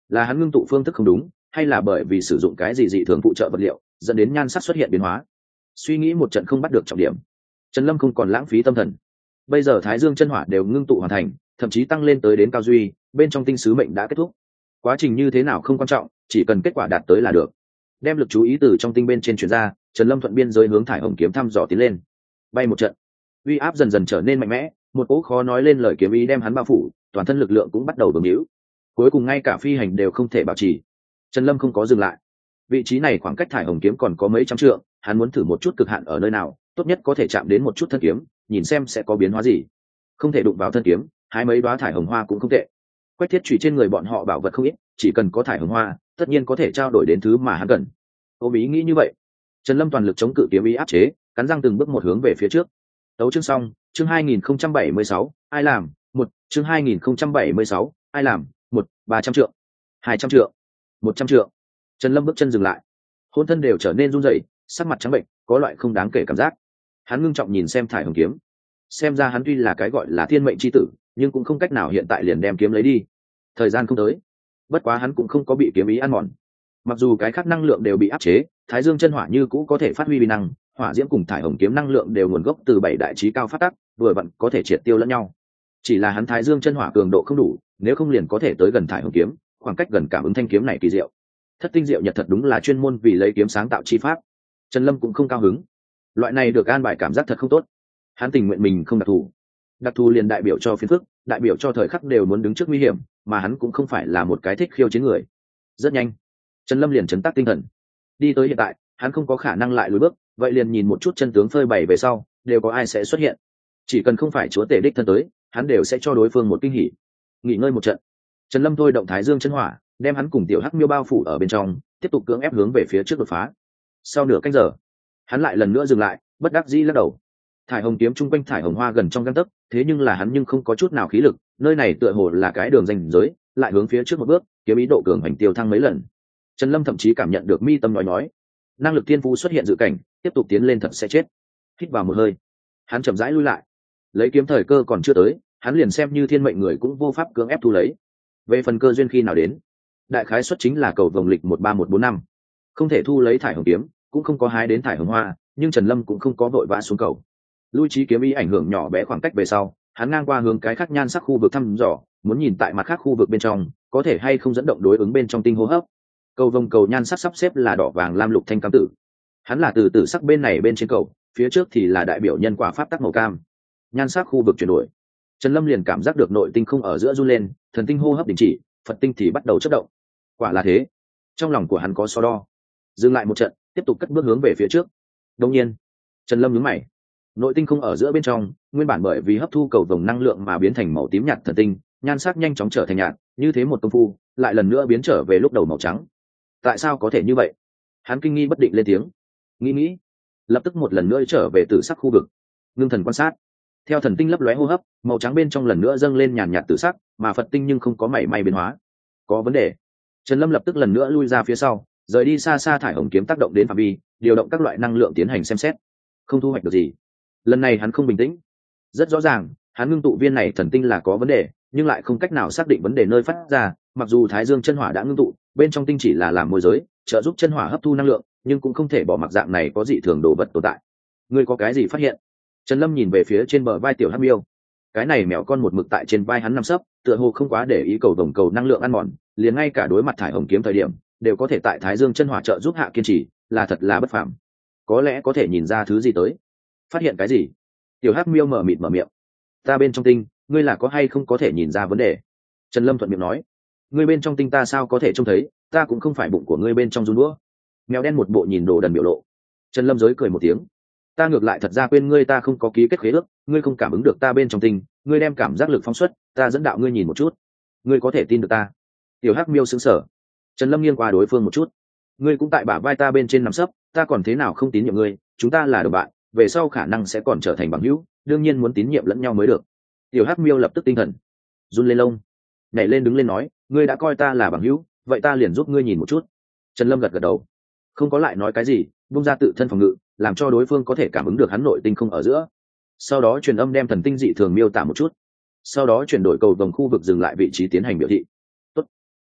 là hắn ngưng tụ phương thức không đúng, hay là bởi vì sử dụng cái gì dị thường phụ trợ vật liệu dẫn đến nhan sắc xuất hiện biến hóa? Suy nghĩ một trận không bắt được trọng điểm, Trần Lâm không còn lãng phí tâm thần. Bây giờ Thái Dương chân hỏa đều ngưng tụ hoàn thành, thậm chí tăng lên tới đến cao duy, bên trong tinh sứ mệnh đã kết thúc. Quá trình như thế nào không quan trọng, chỉ cần kết quả đạt tới là được. Đem lực chú ý từ trong tinh bên trên chuyển ra, Trần Lâm thuận biên giới hướng thải hồng kiếm thăm dò tiến lên. Bay một trận, uy áp dần dần trở nên mạnh mẽ, một cỗ khó nói lên lời kiếm ý đem hắn bao phủ, toàn thân lực lượng cũng bắt đầu bướng hữu. Cuối cùng ngay cả phi hành đều không thể bảo trì. Trần Lâm không có dừng lại. Vị trí này khoảng cách thải hồng kiếm còn có mấy trăm trượng, hắn muốn thử một chút cực hạn ở nơi nào, tốt nhất có thể chạm đến một chút thân kiếm, nhìn xem sẽ có biến hóa gì. Không thể đụng vào thân kiếm, hái mấy đóa thải hồng hoa cũng không tệ. Quách thiết chủy trên người bọn họ bảo vật không ít, chỉ cần có thải hồng hoa, tất nhiên có thể trao đổi đến thứ mà hắn cần. Ôm ý nghĩ như vậy, Trần Lâm toàn lực chống cự kiếm ý áp chế, cắn răng từng bước một hướng về phía trước. Tấu chương xong, chương hai nghìn không trăm bảy mươi sáu, ai làm? Một, chương hai nghìn không trăm bảy mươi sáu, ai làm? Một, ba trăm trượng, hai trăm trượng, một trăm trượng. Trần Lâm bước chân dừng lại, hôn thân đều trở nên run rẩy, sắc mặt trắng bệnh, có loại không đáng kể cảm giác. Hắn ngưng trọng nhìn xem thải hồng kiếm, xem ra hắn tuy là cái gọi là thiên mệnh chi tử, nhưng cũng không cách nào hiện tại liền đem kiếm lấy đi. Thời gian không tới, bất quá hắn cũng không có bị kiếm ý ăn mòn. Mặc dù cái khác năng lượng đều bị áp chế, Thái Dương chân hỏa như cũ có thể phát huy uy năng, hỏa diễm cùng thải hồng kiếm năng lượng đều nguồn gốc từ bảy đại chí cao phát tắc, vừa vặn có thể triệt tiêu lẫn nhau. Chỉ là hắn Thái Dương chân hỏa cường độ không đủ, nếu không liền có thể tới gần thải hồng kiếm, khoảng cách gần cảm ứng thanh kiếm này kỳ diệu. Thất tinh diệu nhật thật đúng là chuyên môn vì lấy kiếm sáng tạo chi pháp. Trần Lâm cũng không cao hứng, loại này được an bài cảm giác thật không tốt. Hắn tình nguyện mình không đặc thù, đặc thù liền đại biểu cho phiền phức, đại biểu cho thời khắc đều muốn đứng trước nguy hiểm, mà hắn cũng không phải là một cái thích khiêu chiến người. Rất nhanh, Trần Lâm liền chấn tác tinh thần. Đi tới hiện tại, hắn không có khả năng lại lùi bước, vậy liền nhìn một chút chân tướng phơi bày về sau, đều có ai sẽ xuất hiện. Chỉ cần không phải chúa tể đích thân tới, hắn đều sẽ cho đối phương một kinh hỉ. Nghỉ ngơi một trận, Trần Lâm thôi động Thái Dương chân hỏa, đem hắn cùng tiểu hắc miêu bao phủ ở bên trong, tiếp tục cưỡng ép hướng về phía trước đột phá. Sau nửa canh giờ, hắn lại lần nữa dừng lại, bất đắc dĩ lắc đầu. Thải hồng kiếm chung quanh thải hồng hoa gần trong gang tấc, thế nhưng là hắn nhưng không có chút nào khí lực, nơi này tựa hồ là cái đường ranh giới, lại hướng phía trước một bước, kiếm ý độ cường hành tiêu thăng mấy lần. Trần Lâm thậm chí cảm nhận được mi tâm nói nói, năng lực tiên phú xuất hiện dự cảnh, tiếp tục tiến lên thật sẽ chết. Hít vào một hơi, hắn chậm rãi lui lại, lấy kiếm thời cơ còn chưa tới, hắn liền xem như thiên mệnh người cũng vô pháp cưỡng ép thu lấy. Về phần cơ duyên khi nào đến, đại khái xuất chính là cầu vồng lịch một ba một bốn năm, không thể thu lấy thải hồng kiếm, cũng không có hái đến thải hồng hoa, nhưng Trần Lâm cũng không có vội vã xuống cầu. Lui trí kiếm ý ảnh hưởng nhỏ bé khoảng cách về sau, hắn ngang qua hướng cái khác nhan sắc khu vực thăm dò, muốn nhìn tại mặt khác khu vực bên trong có thể hay không dẫn động đối ứng bên trong tinh hô hấp. Cầu vồng cầu nhan sắc sắp xếp là đỏ vàng lam lục thanh cam tử, hắn là từ tử sắc bên này bên trên cầu, phía trước thì là đại biểu nhân quả pháp tắc màu cam. Nhan sắc khu vực chuyển đổi, Trần Lâm liền cảm giác được nội tinh không ở giữa run lên, thần tinh hô hấp đình chỉ, Phật tinh thì bắt đầu chớp động. Quả là thế, trong lòng của hắn có so đo. Dừng lại một trận, tiếp tục cất bước hướng về phía trước. Đột nhiên, Trần Lâm nhướng mày. Nội tinh không ở giữa bên trong, nguyên bản bởi vì hấp thu cầu vồng năng lượng mà biến thành màu tím nhạt thần tinh, nhan sắc nhanh chóng trở thành nhạt, như thế một công phu, lại lần nữa biến trở về lúc đầu màu trắng. Tại sao có thể như vậy? Hắn kinh nghi bất định lên tiếng. Nghĩ nghĩ, lập tức một lần nữa trở về tử sắc khu vực, ngưng thần quan sát. Theo thần tinh lấp lóe hô hấp, màu trắng bên trong lần nữa dâng lên nhàn nhạt tử sắc, mà Phật tinh nhưng không có mảy may biến hóa. Có vấn đề. Trần Lâm lập tức lần nữa lui ra phía sau, rời đi xa xa thải hồng kiếm tác động đến phạm vi, điều động các loại năng lượng tiến hành xem xét. Không thu hoạch được gì. Lần này hắn không bình tĩnh. Rất rõ ràng, hắn ngưng tụ viên này thần tinh là có vấn đề, nhưng lại không cách nào xác định vấn đề nơi phát ra. Mặc dù Thái Dương chân hỏa đã ngưng tụ, bên trong tinh chỉ là làm môi giới, trợ giúp chân hỏa hấp thu năng lượng, nhưng cũng không thể bỏ mặc dạng này có dị thường đồ vật tồn tại. Ngươi có cái gì phát hiện? Trần Lâm nhìn về phía trên bờ vai tiểu hắc miêu. Cái này mèo con một mực tại trên vai hắn nằm sấp, tựa hồ không quá để ý cầu vồng cầu năng lượng ăn mòn, liền ngay cả đối mặt thải hồng kiếm thời điểm, đều có thể tại Thái Dương chân hỏa trợ giúp hạ kiên trì, là thật là bất phàm. Có lẽ có thể nhìn ra thứ gì tới. Phát hiện cái gì? Tiểu hắc miêu mở mịt mở miệng. Ta bên trong tinh, ngươi là có hay không có thể nhìn ra vấn đề? Trần Lâm thuận miệng nói. Ngươi bên trong tinh ta sao có thể trông thấy, ta cũng không phải bụng của ngươi bên trong run đũa. Mèo đen một bộ nhìn đồ đần biểu lộ. Trần Lâm giới cười một tiếng. Ta ngược lại thật ra quên ngươi, ta không có ký kết khế ước, ngươi không cảm ứng được ta bên trong tinh, ngươi đem cảm giác lực phóng xuất, ta dẫn đạo ngươi nhìn một chút, ngươi có thể tin được ta? Tiểu hắc miêu sững sờ. Trần Lâm nghiêng qua đối phương một chút. Ngươi cũng tại bả vai ta bên trên nằm sấp, ta còn thế nào không tín nhiệm ngươi, chúng ta là đồng bạn, về sau khả năng sẽ còn trở thành bằng hữu, đương nhiên muốn tín nhiệm lẫn nhau mới được. Tiểu hắc miêu lập tức tinh thần run lên lông, nhảy lên đứng lên nói, ngươi đã coi ta là bằng hữu, vậy ta liền giúp ngươi nhìn một chút. Trần Lâm gật gật đầu, không có lại nói cái gì, bung ra tự thân phòng ngự, làm cho đối phương có thể cảm ứng được hắn nội tinh không ở giữa. Sau đó truyền âm đem thần tinh dị thường miêu tả một chút, sau đó chuyển đổi cầu vòng khu vực dừng lại vị trí tiến hành biểu thị. Tốt.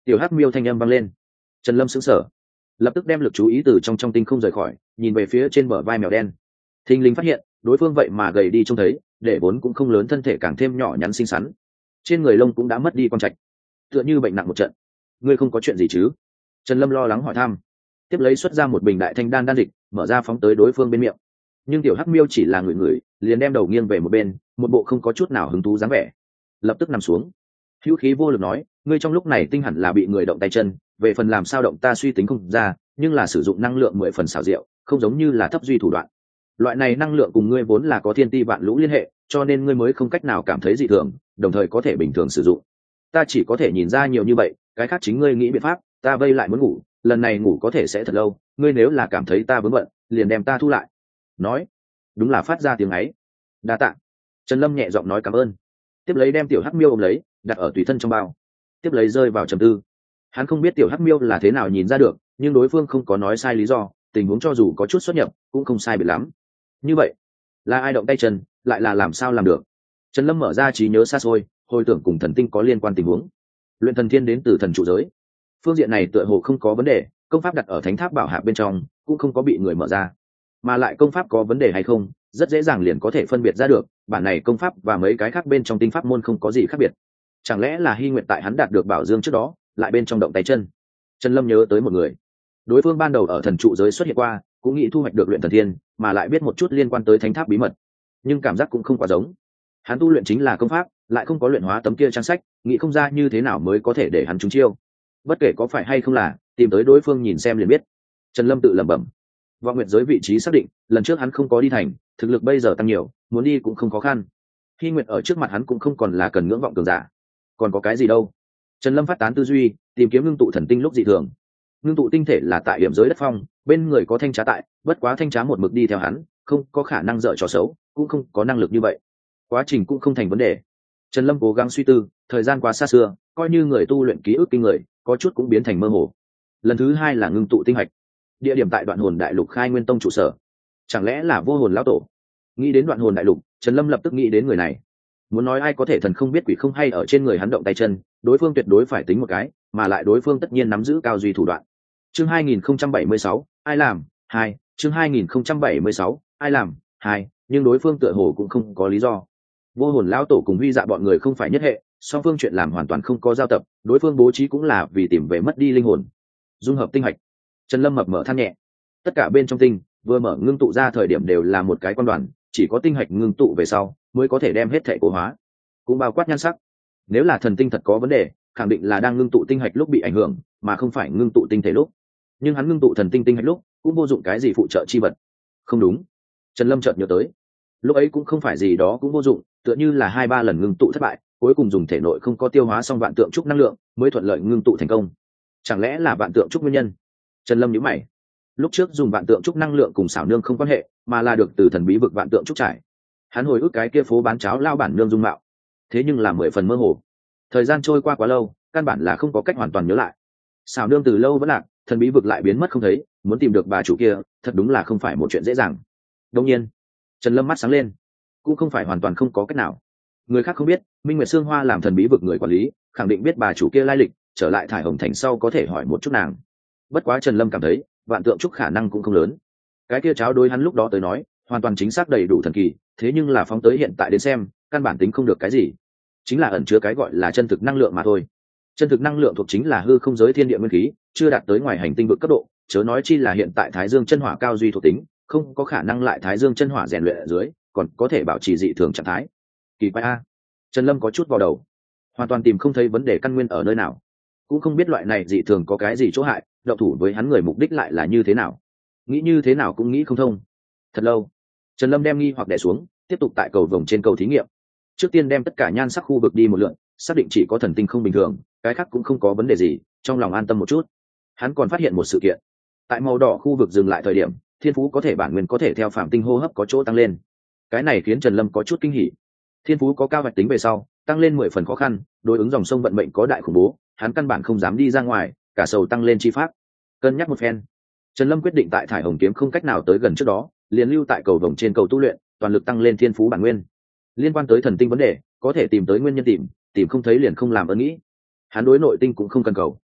Tiểu hắc miêu thanh âm vang lên. Trần Lâm sững sờ, lập tức đem lực chú ý từ trong trong tinh không rời khỏi, nhìn về phía trên bờ vai mèo đen. Thình lình phát hiện đối phương vậy mà gầy đi trông thấy, để vốn cũng không lớn thân thể càng thêm nhỏ nhắn xinh xắn, trên người lông cũng đã mất đi quang trạch, tựa như bệnh nặng một trận. Ngươi không có chuyện gì chứ? Trần Lâm lo lắng hỏi thăm, tiếp lấy xuất ra một bình đại thanh đan đan dịch, mở ra phóng tới đối phương bên miệng. Nhưng tiểu hắc miêu chỉ là người người, liền đem đầu nghiêng về một bên, một bộ không có chút nào hứng thú dáng vẻ, lập tức nằm xuống. Hữu khí vô lực nói, ngươi trong lúc này tinh hẳn là bị người động tay chân, về phần làm sao động ta suy tính không ra, nhưng là sử dụng năng lượng mười phần xảo diệu, không giống như là thấp duy thủ đoạn. Loại này năng lượng cùng ngươi vốn là có thiên ti vạn lũ liên hệ, cho nên ngươi mới không cách nào cảm thấy dị thường, đồng thời có thể bình thường sử dụng. Ta chỉ có thể nhìn ra nhiều như vậy, cái khác chính ngươi nghĩ biện pháp, ta vây lại muốn ngủ, lần này ngủ có thể sẽ thật lâu, ngươi nếu là cảm thấy ta vướng bận, liền đem ta thu lại. Nói, đúng là phát ra tiếng ấy. Đa tạ. Trần Lâm nhẹ giọng nói cảm ơn, tiếp lấy đem tiểu hắc miêu ôm lấy, đặt ở tùy thân trong bao, tiếp lấy rơi vào trầm tư. Hắn không biết tiểu hắc miêu là thế nào nhìn ra được, nhưng đối phương không có nói sai lý do, tình huống cho dù có chút xuất nhập cũng không sai biệt lắm. Như vậy là ai động tay chân, lại là làm sao làm được? Trần Lâm mở ra trí nhớ xa xôi, hồi tưởng cùng thần tinh có liên quan tình huống. Luyện thần thiên đến từ thần trụ giới, phương diện này tựa hồ không có vấn đề, công pháp đặt ở thánh tháp bảo hạ bên trong cũng không có bị người mở ra, mà lại công pháp có vấn đề hay không rất dễ dàng liền có thể phân biệt ra được. Bản này công pháp và mấy cái khác bên trong tinh pháp môn không có gì khác biệt, chẳng lẽ là Hy Nguyệt tại hắn đạt được bảo dương trước đó lại bên trong động tay chân? Trần Lâm nhớ tới một người, đối phương ban đầu ở thần trụ giới xuất hiện qua, cũng nghĩ thu hoạch được luyện thần thiên, mà lại biết một chút liên quan tới thánh tháp bí mật, nhưng cảm giác cũng không quá giống. Hắn tu luyện chính là công pháp, lại không có luyện hóa tấm kia trang sách, nghĩ không ra như thế nào mới có thể để hắn trúng chiêu. Bất kể có phải hay không là tìm tới đối phương nhìn xem liền biết. Trần Lâm tự lẩm bẩm. Vọng nguyệt giới vị trí xác định, lần trước hắn không có đi thành, thực lực bây giờ tăng nhiều, muốn đi cũng không khó khăn. Hy Nguyệt ở trước mặt hắn cũng không còn là cần ngưỡng vọng cường giả. Còn có cái gì đâu? Trần Lâm phát tán tư duy, tìm kiếm ngưng tụ thần tinh lúc dị thường. Ngưng tụ tinh thể là tại điểm giới đất phong, bên người có thanh trá tại, bất quá thanh trá một mực đi theo hắn, không có khả năng dở trò xấu, cũng không có năng lực như vậy. Quá trình cũng không thành vấn đề. Trần Lâm cố gắng suy tư, thời gian quá xa xưa, coi như người tu luyện ký ức kinh người, có chút cũng biến thành mơ hồ. Lần thứ hai là ngưng tụ tinh hạch, địa điểm tại Đoạn Hồn Đại Lục Khai Nguyên Tông trụ sở. Chẳng lẽ là Vô Hồn lão tổ? Nghĩ đến Đoạn Hồn Đại Lục, Trần Lâm lập tức nghĩ đến người này. Muốn nói ai có thể thần không biết quỷ không hay ở trên người hắn động tay chân, đối phương tuyệt đối phải tính một cái, mà lại đối phương tất nhiên nắm giữ cao duy thủ đoạn. Chương hai nghìn không trăm bảy mươi sáu, ai làm? hai, chương hai nghìn không trăm bảy mươi sáu, ai làm? hai, nhưng đối phương tựa hồ cũng không có lý do. Vô Hồn lão tổ cùng Huy Dạ bọn người không phải nhất hệ, song phương chuyện làm hoàn toàn không có giao tập, đối phương bố trí cũng là vì tìm về mất đi linh hồn. Dung hợp tinh hạch. Trần Lâm mập mở than nhẹ. Tất cả bên trong tinh vừa mở ngưng tụ ra thời điểm đều là một cái quan đoàn, chỉ có tinh hạch ngưng tụ về sau mới có thể đem hết thể cố hóa, cũng bao quát nhan sắc. Nếu là thần tinh thật có vấn đề, khẳng định là đang ngưng tụ tinh hạch lúc bị ảnh hưởng, mà không phải ngưng tụ tinh thể lúc. Nhưng hắn ngưng tụ thần tinh tinh hạch lúc cũng vô dụng cái gì phụ trợ chi vật. Không đúng. Trần Lâm chợt nhớ tới, lúc ấy cũng không phải gì đó cũng vô dụng, tựa như là hai ba lần ngưng tụ thất bại, cuối cùng dùng thể nội không có tiêu hóa xong vạn tượng trúc năng lượng mới thuận lợi ngưng tụ thành công. Chẳng lẽ là vạn tượng trúc nguyên nhân? Trần Lâm nhíu mày. Lúc trước dùng vạn tượng trúc năng lượng cùng xảo nương không quan hệ, mà là được từ thần bí vực vạn tượng trúc trải. Hắn hồi ức cái kia phố bán cháo lao bản nương dung mạo, thế nhưng là mười phần mơ hồ. Thời gian trôi qua quá lâu, căn bản là không có cách hoàn toàn nhớ lại. Xảo nương từ lâu vẫn lạc, thần bí vực lại biến mất không thấy, muốn tìm được bà chủ kia, thật đúng là không phải một chuyện dễ dàng. Đương nhiên, Trần Lâm mắt sáng lên, cũng không phải hoàn toàn không có cách nào. Người khác không biết, Minh Nguyệt Sương Hoa làm thần bí vực người quản lý, khẳng định biết bà chủ kia lai lịch, trở lại Thải Hồng Thành sau có thể hỏi một chút nàng. Bất quá Trần Lâm cảm thấy, vạn tượng trúc khả năng cũng không lớn. Cái kia cháo đối hắn lúc đó tới nói, hoàn toàn chính xác đầy đủ thần kỳ, thế nhưng là phóng tới hiện tại đến xem, căn bản tính không được cái gì, chính là ẩn chứa cái gọi là chân thực năng lượng mà thôi. Chân thực năng lượng thuộc chính là hư không giới thiên địa nguyên khí, chưa đạt tới ngoài hành tinh vực cấp độ, chớ nói chi là hiện tại Thái Dương chân hỏa cao duy thuộc tính, không có khả năng lại Thái Dương chân hỏa rèn luyện ở dưới, còn có thể bảo trì dị thường trạng thái. Kỳ quái a. Trần Lâm có chút vào đầu, hoàn toàn tìm không thấy vấn đề căn nguyên ở nơi nào, cũng không biết loại này dị thường có cái gì chỗ hại, động thủ với hắn người mục đích lại là như thế nào, nghĩ như thế nào cũng nghĩ không thông. Thật lâu, Trần Lâm đem nghi hoặc đè xuống, tiếp tục tại cầu vồng trên cầu thí nghiệm. Trước tiên đem tất cả nhan sắc khu vực đi một lượt, xác định chỉ có thần tinh không bình thường, cái khác cũng không có vấn đề gì, trong lòng an tâm một chút. Hắn còn phát hiện một sự kiện, tại màu đỏ khu vực dừng lại thời điểm, thiên phú có thể bản nguyên có thể theo phạm tinh hô hấp có chỗ tăng lên. Cái này khiến Trần Lâm có chút kinh hỉ. Thiên phú có cao vạch tính về sau, tăng lên mười phần khó khăn, đối ứng dòng sông vận mệnh có đại khủng bố, hắn căn bản không dám đi ra ngoài, cả sầu tăng lên chi pháp. Cân nhắc một phen, Trần Lâm quyết định tại Thải Hồng kiếm không cách nào tới gần trước đó, liền lưu tại cầu vồng trên cầu tu luyện, toàn lực tăng lên thiên phú bản nguyên. Liên quan tới thần tinh vấn đề, có thể tìm tới nguyên nhân tìm, tìm không thấy liền không làm ơn nghĩ. Hắn đối nội tinh cũng không cần cầu,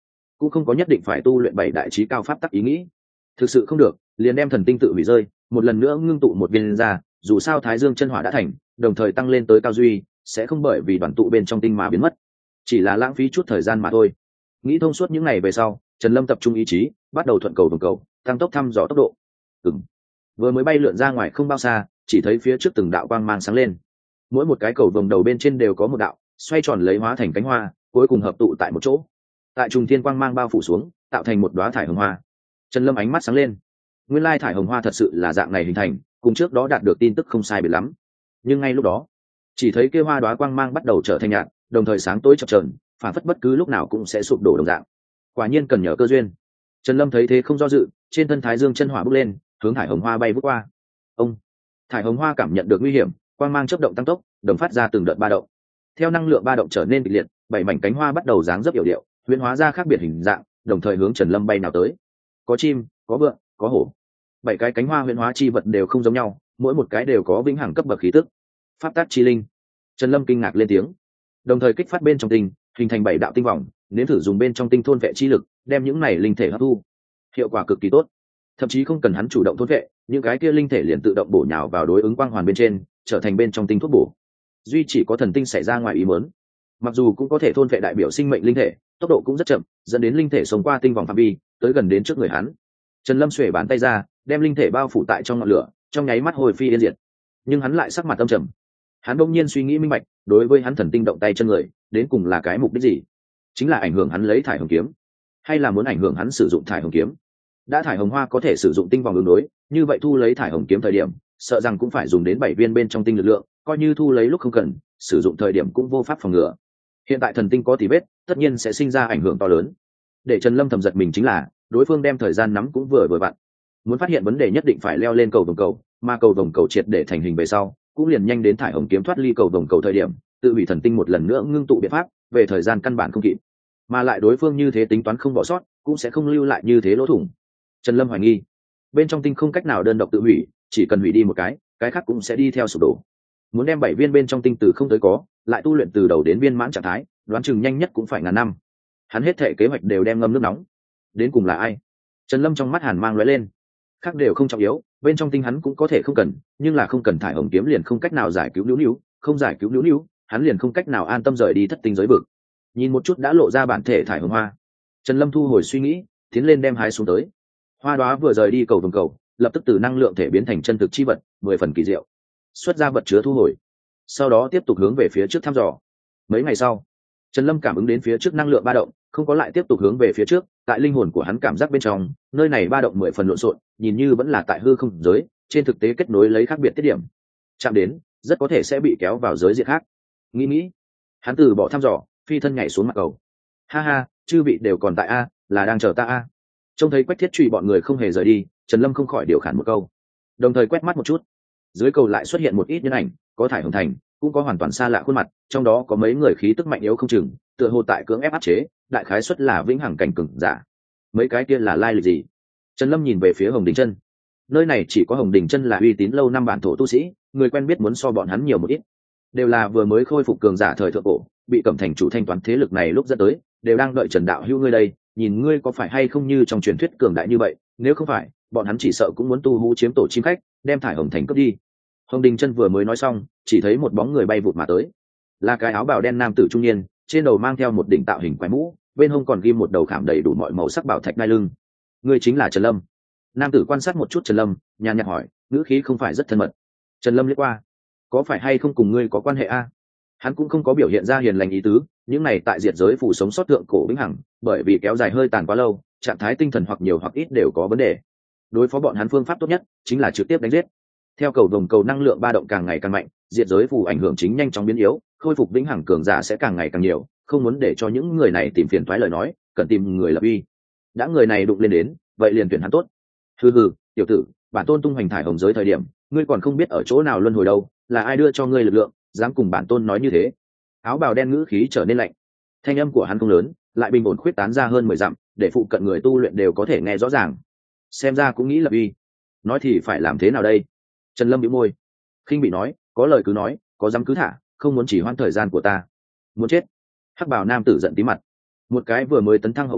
cũng không có nhất định phải tu luyện bảy đại trí cao pháp tắc ý nghĩ. Thực sự không được, liền đem thần tinh tự hủy rơi, một lần nữa ngưng tụ một viên ra, dù sao Thái Dương chân hỏa đã thành, đồng thời tăng lên tới cao duy, sẽ không bởi vì đoàn tụ bên trong tinh mà biến mất, chỉ là lãng phí chút thời gian mà thôi. Nghĩ thông suốt những ngày về sau, Trần Lâm tập trung ý chí, bắt đầu thuận cầu vòng cầu, tăng tốc thăm dò tốc độ. Ừm. Vừa mới bay lượn ra ngoài không bao xa, chỉ thấy phía trước từng đạo quang mang sáng lên. Mỗi một cái cầu vòng đầu bên trên đều có một đạo, xoay tròn lấy hóa thành cánh hoa, cuối cùng hợp tụ tại một chỗ. Tại trùng thiên quang mang bao phủ xuống, tạo thành một đóa thải hồng hoa. Trần Lâm ánh mắt sáng lên. Nguyên lai thải hồng hoa thật sự là dạng này hình thành, cùng trước đó đạt được tin tức không sai biệt lắm. Nhưng ngay lúc đó, chỉ thấy kia hoa đóa quang mang bắt đầu trở thành nhạt, đồng thời sáng tối chập chờn, phản phất bất cứ lúc nào cũng sẽ sụp đổ đồng dạng. Quả nhiên cần nhờ cơ duyên. Trần Lâm thấy thế không do dự, trên thân Thái Dương chân hỏa bốc lên, hướng thải hồng hoa bay vút qua. Ông, thải hồng hoa cảm nhận được nguy hiểm, quang mang chớp động tăng tốc, đồng phát ra từng đợt ba động. Theo năng lượng ba động trở nên kịch liệt, bảy mảnh cánh hoa bắt đầu dáng dấp yểu điệu, huyễn hóa ra khác biệt hình dạng, đồng thời hướng Trần Lâm bay nào tới. Có chim, có vượn, có hổ. Bảy cái cánh hoa huyễn hóa chi vật đều không giống nhau, mỗi một cái đều có vĩnh hằng cấp bậc khí tức. Pháp tắc chi linh. Trần Lâm kinh ngạc lên tiếng, đồng thời kích phát bên trong tinh, hình thành bảy đạo tinh vòng, nếm thử dùng bên trong tinh thôn vệ chi lực, đem những này linh thể hấp thu. Hiệu quả cực kỳ tốt, thậm chí không cần hắn chủ động thôn vệ, những cái kia linh thể liền tự động bổ nhào vào đối ứng quang hoàn bên trên, trở thành bên trong tinh thuốc bổ. Duy chỉ có thần tinh xảy ra ngoài ý muốn, mặc dù cũng có thể thôn vệ đại biểu sinh mệnh linh thể, tốc độ cũng rất chậm, dẫn đến linh thể sống qua tinh vòng phạm vi, tới gần đến trước người hắn. Trần Lâm xuề bàn tay ra, đem linh thể bao phủ tại trong ngọn lửa, trong nháy mắt hồi phi yên diệt. Nhưng hắn lại sắc mặt âm trầm. Hắn bỗng nhiên suy nghĩ minh bạch, đối với hắn thần tinh động tay chân người, đến cùng là cái mục đích gì? Chính là ảnh hưởng hắn lấy thải hồng kiếm, hay là muốn ảnh hưởng hắn sử dụng thải hồng kiếm? Đã thải hồng hoa có thể sử dụng tinh vòng ứng đối, như vậy thu lấy thải hồng kiếm thời điểm, sợ rằng cũng phải dùng đến bảy viên bên trong tinh lực lượng, coi như thu lấy lúc không cần, sử dụng thời điểm cũng vô pháp phòng ngừa. Hiện tại thần tinh có tỉ vết, tất nhiên sẽ sinh ra ảnh hưởng to lớn. Để Trần Lâm thầm giật mình chính là, đối phương đem thời gian nắm cũng vừa vừa vặn. Muốn phát hiện vấn đề nhất định phải leo lên cầu vồng cầu, mà cầu vồng cầu triệt để thành hình về sau, cũng liền nhanh đến thải hồng kiếm thoát ly cầu vồng cầu thời điểm, tự hủy thần tinh một lần nữa ngưng tụ biện pháp, về thời gian căn bản không kịp. Mà lại đối phương như thế tính toán không bỏ sót, cũng sẽ không lưu lại như thế lỗ thủng. Trần Lâm hoài nghi, bên trong tinh không cách nào đơn độc tự hủy, chỉ cần hủy đi một cái, cái khác cũng sẽ đi theo sụp đổ. Muốn đem bảy viên bên trong tinh từ không tới có, lại tu luyện từ đầu đến viên mãn trạng thái, đoán chừng nhanh nhất cũng phải ngàn năm. Hắn hết thệ kế hoạch đều đem ngâm nước nóng. Đến cùng là ai? Trần Lâm trong mắt hàn mang lóe lên. Khác đều không trọng yếu, bên trong tinh hắn cũng có thể không cần, nhưng là không cần thải hồng kiếm liền không cách nào giải cứu Nữu Nữu, không giải cứu Nữu Nữu, hắn liền không cách nào an tâm rời đi thất tinh giới vực. Nhìn một chút đã lộ ra bản thể thải hồng hoa, Trần Lâm thu hồi suy nghĩ, tiến lên đem hái xuống tới. Hoa đóa vừa rời đi cầu vồng cầu, lập tức từ năng lượng thể biến thành chân thực chi vật, mười phần kỳ diệu. Xuất ra vật chứa thu hồi, sau đó tiếp tục hướng về phía trước thăm dò. Mấy ngày sau, Trần Lâm cảm ứng đến phía trước năng lượng ba động, không có lại tiếp tục hướng về phía trước, tại linh hồn của hắn cảm giác bên trong, nơi này ba động mười phần lộn xộn, nhìn như vẫn là tại hư không giới, trên thực tế kết nối lấy khác biệt tiết điểm. Chạm đến, rất có thể sẽ bị kéo vào giới diện khác. Nghĩ nghĩ, hắn từ bỏ thăm dò, phi thân nhảy xuống mặt cầu. Ha ha, chư vị đều còn tại a, là đang chờ ta a. Trông thấy Quách Thiết Trụy bọn người không hề rời đi, Trần Lâm không khỏi điều khản một câu, đồng thời quét mắt một chút. Dưới cầu lại xuất hiện một ít nhân ảnh, có thải hồng thành, cũng có hoàn toàn xa lạ khuôn mặt, trong đó có mấy người khí tức mạnh yếu không chừng, tựa hồ tại cưỡng ép áp chế, đại khái xuất là vĩnh hằng cảnh cường giả. Mấy cái kia là lai lịch gì? Trần Lâm nhìn về phía Hồng Đình Chân. Nơi này chỉ có Hồng Đình Chân là uy tín lâu năm bản thổ tu sĩ, người quen biết muốn so bọn hắn nhiều một ít. Đều là vừa mới khôi phục cường giả thời thượng cổ, bị Cẩm Thành chủ thanh toán thế lực này lúc dẫn tới, đều đang đợi Trần đạo hữu ngươi đây, nhìn ngươi có phải hay không như trong truyền thuyết cường đại như vậy, nếu không phải, bọn hắn chỉ sợ cũng muốn tu hú chiếm tổ chim khách, đem thải hồng thành cướp đi. Hồng Đình Chân vừa mới nói xong, chỉ thấy một bóng người bay vụt mà tới, là cái áo bào đen nam tử trung niên, trên đầu mang theo một đỉnh tạo hình quái mũ, bên hông còn ghim một đầu khảm đầy đủ mọi màu sắc bảo thạch ngai lưng. Ngươi chính là Trần Lâm? Nam tử quan sát một chút Trần Lâm, nhàn nhạt hỏi, ngữ khí không phải rất thân mật. Trần Lâm liếc qua, có phải hay không cùng ngươi có quan hệ a? Hắn cũng không có biểu hiện ra hiền lành ý tứ, những này tại diệt giới phủ sống sót thượng cổ vĩnh hằng, bởi vì kéo dài hơi tàn quá lâu, trạng thái tinh thần hoặc nhiều hoặc ít đều có vấn đề. Đối phó bọn hắn phương pháp tốt nhất chính là trực tiếp đánh giết. Theo cầu vồng cầu năng lượng ba động càng ngày càng mạnh, diệt giới phủ ảnh hưởng chính nhanh chóng biến yếu, khôi phục vĩnh hằng cường giả sẽ càng ngày càng nhiều, không muốn để cho những người này tìm phiền toái lời nói, cần tìm người lập uy. Đã người này đụng lên đến, vậy liền tuyển hắn tốt. Hừ hừ, tiểu tử, bản tôn tung hoành thải hồng giới thời điểm, ngươi còn không biết ở chỗ nào luân hồi đâu, là ai đưa cho ngươi lực lượng, dám cùng bản tôn nói như thế? Áo bào đen ngữ khí trở nên lạnh, thanh âm của hắn không lớn, lại bình ổn khuyết tán ra hơn mười dặm, để phụ cận người tu luyện đều có thể nghe rõ ràng. Xem ra cũng nghĩ lập uy, nói thì phải làm thế nào đây? Trần Lâm bĩu môi, khinh bị nói, có lời cứ nói, có dám cứ thả, không muốn chỉ hoãn thời gian của ta. Muốn chết? Hắc bào nam tử giận tí mặt, một cái vừa mới tấn thăng hậu bối,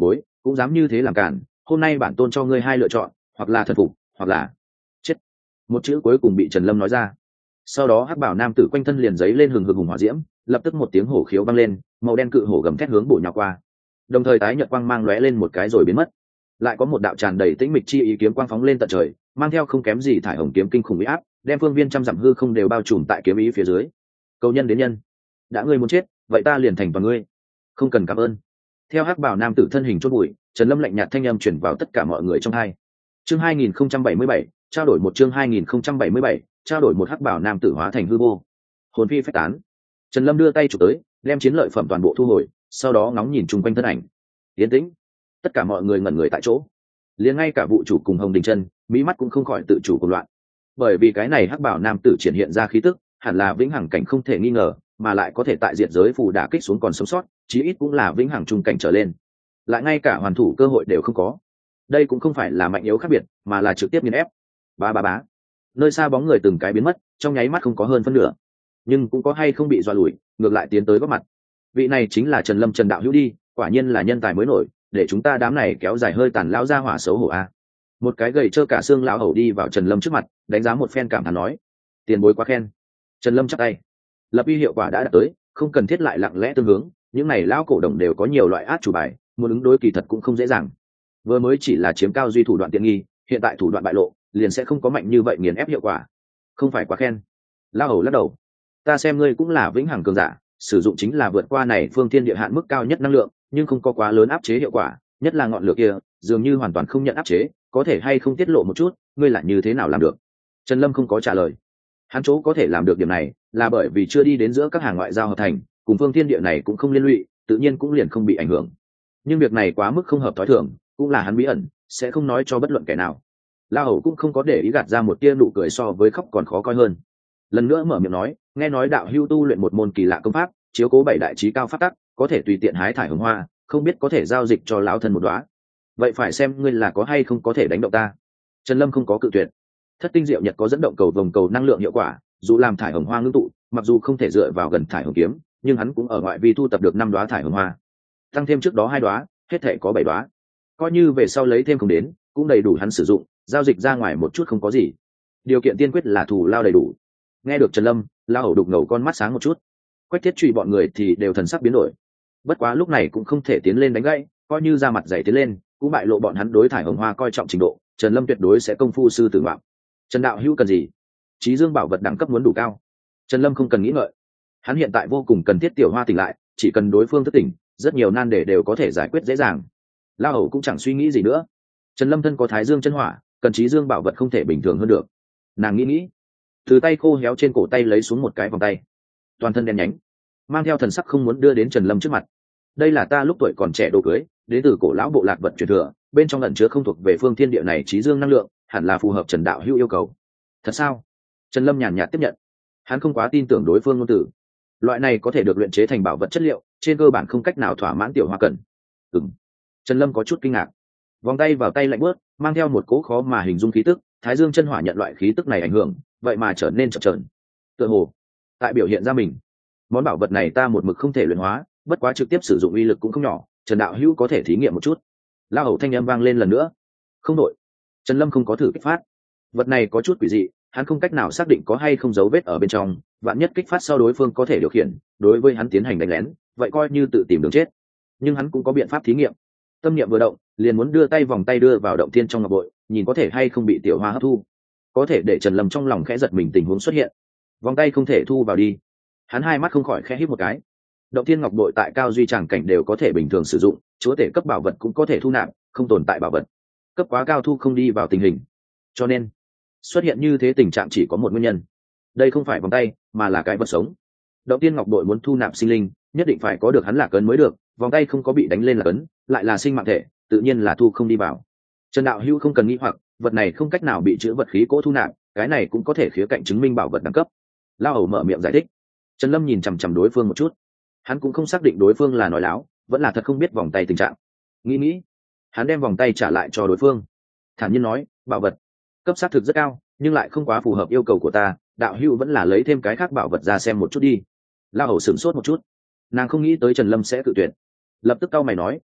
cũng dám như thế làm cản, hôm nay bản tôn cho ngươi hai lựa chọn, hoặc là thần phục hoặc là chết. Một chữ cuối cùng bị Trần Lâm nói ra. Sau đó hắc bảo nam tử quanh thân liền giấy lên hừng hực hùng hỏa diễm, lập tức một tiếng hổ khiếu vang lên, màu đen cự hổ gầm thét hướng bổ nhào qua, đồng thời tái nhật quang mang lóe lên một cái rồi biến mất. Lại có một đạo tràn đầy tĩnh mịch chi ý kiếm quang phóng lên tận trời, mang theo không kém gì thải hồng kiếm kinh khủng uy áp, đem phương viên trăm dặm hư không đều bao trùm tại kiếm ý phía dưới. Cầu nhân đến nhân, đã ngươi muốn chết, vậy ta liền thành toàn ngươi, không cần cảm ơn. Theo hắc bảo nam tử thân hình chốt bụi, Trần Lâm lạnh nhạt thanh âm truyền vào tất cả mọi người trong hai. Chương hai nghìn không trăm bảy mươi bảy, trao đổi một chương hai nghìn không trăm bảy mươi bảy, trao đổi một hắc bảo nam tử hóa thành hư vô. Hồn phi phách tán. Trần Lâm đưa tay chụp tới, đem chiến lợi phẩm toàn bộ thu hồi, sau đó ngóng nhìn chung quanh thân ảnh. Yên tĩnh. Tất cả mọi người ngẩn người tại chỗ. Liền ngay cả vụ chủ cùng Hồng Đình Chân, mỹ mắt cũng không khỏi tự chủ của loạn. Bởi vì cái này hắc bảo nam tử triển hiện ra khí tức, hẳn là vĩnh hằng cảnh không thể nghi ngờ, mà lại có thể tại diệt giới phù đả kích xuống còn sống sót, chí ít cũng là vĩnh hằng trung cảnh trở lên. Lại ngay cả hoàn thủ cơ hội đều không có. Đây cũng không phải là mạnh yếu khác biệt, mà là trực tiếp nghiền ép. Ba ba bá. Nơi xa bóng người từng cái biến mất, trong nháy mắt không có hơn phân nửa. Nhưng cũng có hay không bị dọa lùi, ngược lại tiến tới góp mặt. Vị này chính là Trần Lâm Trần đạo hữu đi, quả nhiên là nhân tài mới nổi, để chúng ta đám này kéo dài hơi tàn lão ra hỏa xấu hổ a. Một cái gầy trơ cả xương lão hầu đi vào Trần Lâm trước mặt, đánh giá một phen cảm thán nói: "Tiền bối quá khen." Trần Lâm chắp tay. Lập uy hiệu quả đã đạt tới, không cần thiết lại lặng lẽ tương hướng, những này lão cổ đồng đều có nhiều loại át chủ bài, muốn ứng đối kỳ thật cũng không dễ dàng. Vừa mới chỉ là chiếm cao duy thủ đoạn tiện nghi, hiện tại thủ đoạn bại lộ, liền sẽ không có mạnh như vậy nghiền ép hiệu quả. Không phải quá khen. Lão hầu lắc đầu. Ta xem ngươi cũng là vĩnh hằng cường giả, sử dụng chính là vượt qua này phương thiên địa hạn mức cao nhất năng lượng, nhưng không có quá lớn áp chế hiệu quả, nhất là ngọn lửa kia, dường như hoàn toàn không nhận áp chế, có thể hay không tiết lộ một chút, ngươi là như thế nào làm được? Trần Lâm không có trả lời. Hắn chỗ có thể làm được điểm này, là bởi vì chưa đi đến giữa các hàng ngoại giao hợp thành, cùng phương thiên địa này cũng không liên lụy, tự nhiên cũng liền không bị ảnh hưởng. Nhưng việc này quá mức không hợp thói thường, cũng là hắn bí ẩn, sẽ không nói cho bất luận kẻ nào. La Hầu cũng không có để ý gạt ra một tia nụ cười so với khóc còn khó coi hơn. Lần nữa mở miệng nói, nghe nói đạo hưu tu luyện một môn kỳ lạ công pháp, chiếu cố bảy đại trí cao pháp tắc, có thể tùy tiện hái thải hồng hoa, không biết có thể giao dịch cho lão thân một đóa. Vậy phải xem ngươi là có hay không có thể đánh động ta. Trần Lâm không có cự tuyệt. Thất tinh diệu nhật có dẫn động cầu vồng cầu năng lượng hiệu quả, dù làm thải hồng hoa ngưng tụ, mặc dù không thể dựa vào gần thải hồng kiếm, nhưng hắn cũng ở ngoại vi thu tập được năm đóa thải hồng hoa, tăng thêm trước đó hai đóa, hết thể có bảy đóa. Coi như về sau lấy thêm không đến, cũng đầy đủ hắn sử dụng, giao dịch ra ngoài một chút không có gì. Điều kiện tiên quyết là thù lao đầy đủ. Nghe được Trần Lâm, La Hầu đục ngầu con mắt sáng một chút. Quách Thiết Trụy bọn người thì đều thần sắc biến đổi. Bất quá lúc này cũng không thể tiến lên đánh gãy, coi như ra mặt dày tiến lên, cũng bại lộ bọn hắn đối thải hồng hoa coi trọng trình độ, Trần Lâm tuyệt đối sẽ công phu sư tử ngoạm. Trần đạo hữu cần gì? Chí Dương bảo vật đẳng cấp muốn đủ cao. Trần Lâm không cần nghĩ ngợi. Hắn hiện tại vô cùng cần thiết tiểu hoa tỉnh lại, chỉ cần đối phương thức tỉnh, rất nhiều nan đề đều có thể giải quyết dễ dàng. La Hầu cũng chẳng suy nghĩ gì nữa. Trần Lâm thân có Thái Dương chân hỏa, cần Chí Dương bảo vật không thể bình thường hơn được. Nàng nghĩ nghĩ, từ tay khô héo trên cổ tay lấy xuống một cái vòng tay, toàn thân đen nhánh, mang theo thần sắc không muốn đưa đến Trần Lâm trước mặt. Đây là ta lúc tuổi còn trẻ đồ cưới, đến từ cổ lão bộ lạc vật truyền thừa, bên trong ẩn chứa không thuộc về phương thiên địa này Chí Dương năng lượng, hẳn là phù hợp Trần đạo hữu yêu cầu. Thật sao? Trần Lâm nhàn nhạt tiếp nhận. Hắn không quá tin tưởng đối phương ngôn từ. Loại này có thể được luyện chế thành bảo vật chất liệu, trên cơ bản không cách nào thỏa mãn tiểu hoa cần. Ừm. Trần Lâm có chút kinh ngạc. Vòng tay vào tay lạnh bớt, mang theo một cỗ khó mà hình dung khí tức, Thái Dương chân hỏa nhận loại khí tức này ảnh hưởng, vậy mà trở nên chập chờn. Tựa hồ tại biểu hiện ra mình. Món bảo vật này ta một mực không thể luyện hóa, bất quá trực tiếp sử dụng uy lực cũng không nhỏ, Trần đạo hữu có thể thí nghiệm một chút. La Hầu thanh âm vang lên lần nữa. Không đội. Trần Lâm không có thử kích phát. Vật này có chút quỷ dị, hắn không cách nào xác định có hay không dấu vết ở bên trong, vạn nhất kích phát sau đối phương có thể điều khiển, đối với hắn tiến hành đánh lén, vậy coi như tự tìm đường chết. Nhưng hắn cũng có biện pháp thí nghiệm. Tâm niệm vừa động, liền muốn đưa tay vòng tay đưa vào động thiên trong ngọc bội, nhìn có thể hay không bị tiểu hoa hấp thu. Có thể để Trần Lâm trong lòng khẽ giật mình tình huống xuất hiện. Vòng tay không thể thu vào đi. Hắn hai mắt không khỏi khẽ híp một cái. Động thiên ngọc bội tại cao duy tràng cảnh đều có thể bình thường sử dụng, chúa tể cấp bảo vật cũng có thể thu nạp, không tồn tại bảo vật cấp quá cao thu không đi vào tình hình. Cho nên xuất hiện như thế tình trạng chỉ có một nguyên nhân. Đây không phải vòng tay, mà là cái vật sống. Động thiên ngọc bội muốn thu nạp sinh linh, nhất định phải có được hắn là cấn mới được, vòng tay không có bị đánh lên là cấn, lại là sinh mạng thể, tự nhiên là thu không đi vào. Trần đạo hữu không cần nghĩ hoặc, vật này không cách nào bị chứa vật khí cố thu nạp, cái này cũng có thể khía cạnh chứng minh bảo vật đẳng cấp. La Hầu mở miệng giải thích. Trần Lâm nhìn chằm chằm đối phương một chút. Hắn cũng không xác định đối phương là nói láo, vẫn là thật không biết vòng tay tình trạng. Nghĩ nghĩ, hắn đem vòng tay trả lại cho đối phương, thản nhiên nói, bảo vật cấp xác thực rất cao, nhưng lại không quá phù hợp yêu cầu của ta, đạo hữu vẫn là lấy thêm cái khác bảo vật ra xem một chút đi. La Hầu sửng sốt một chút, nàng không nghĩ tới Trần Lâm sẽ cự tuyệt, lập tức cau mày nói,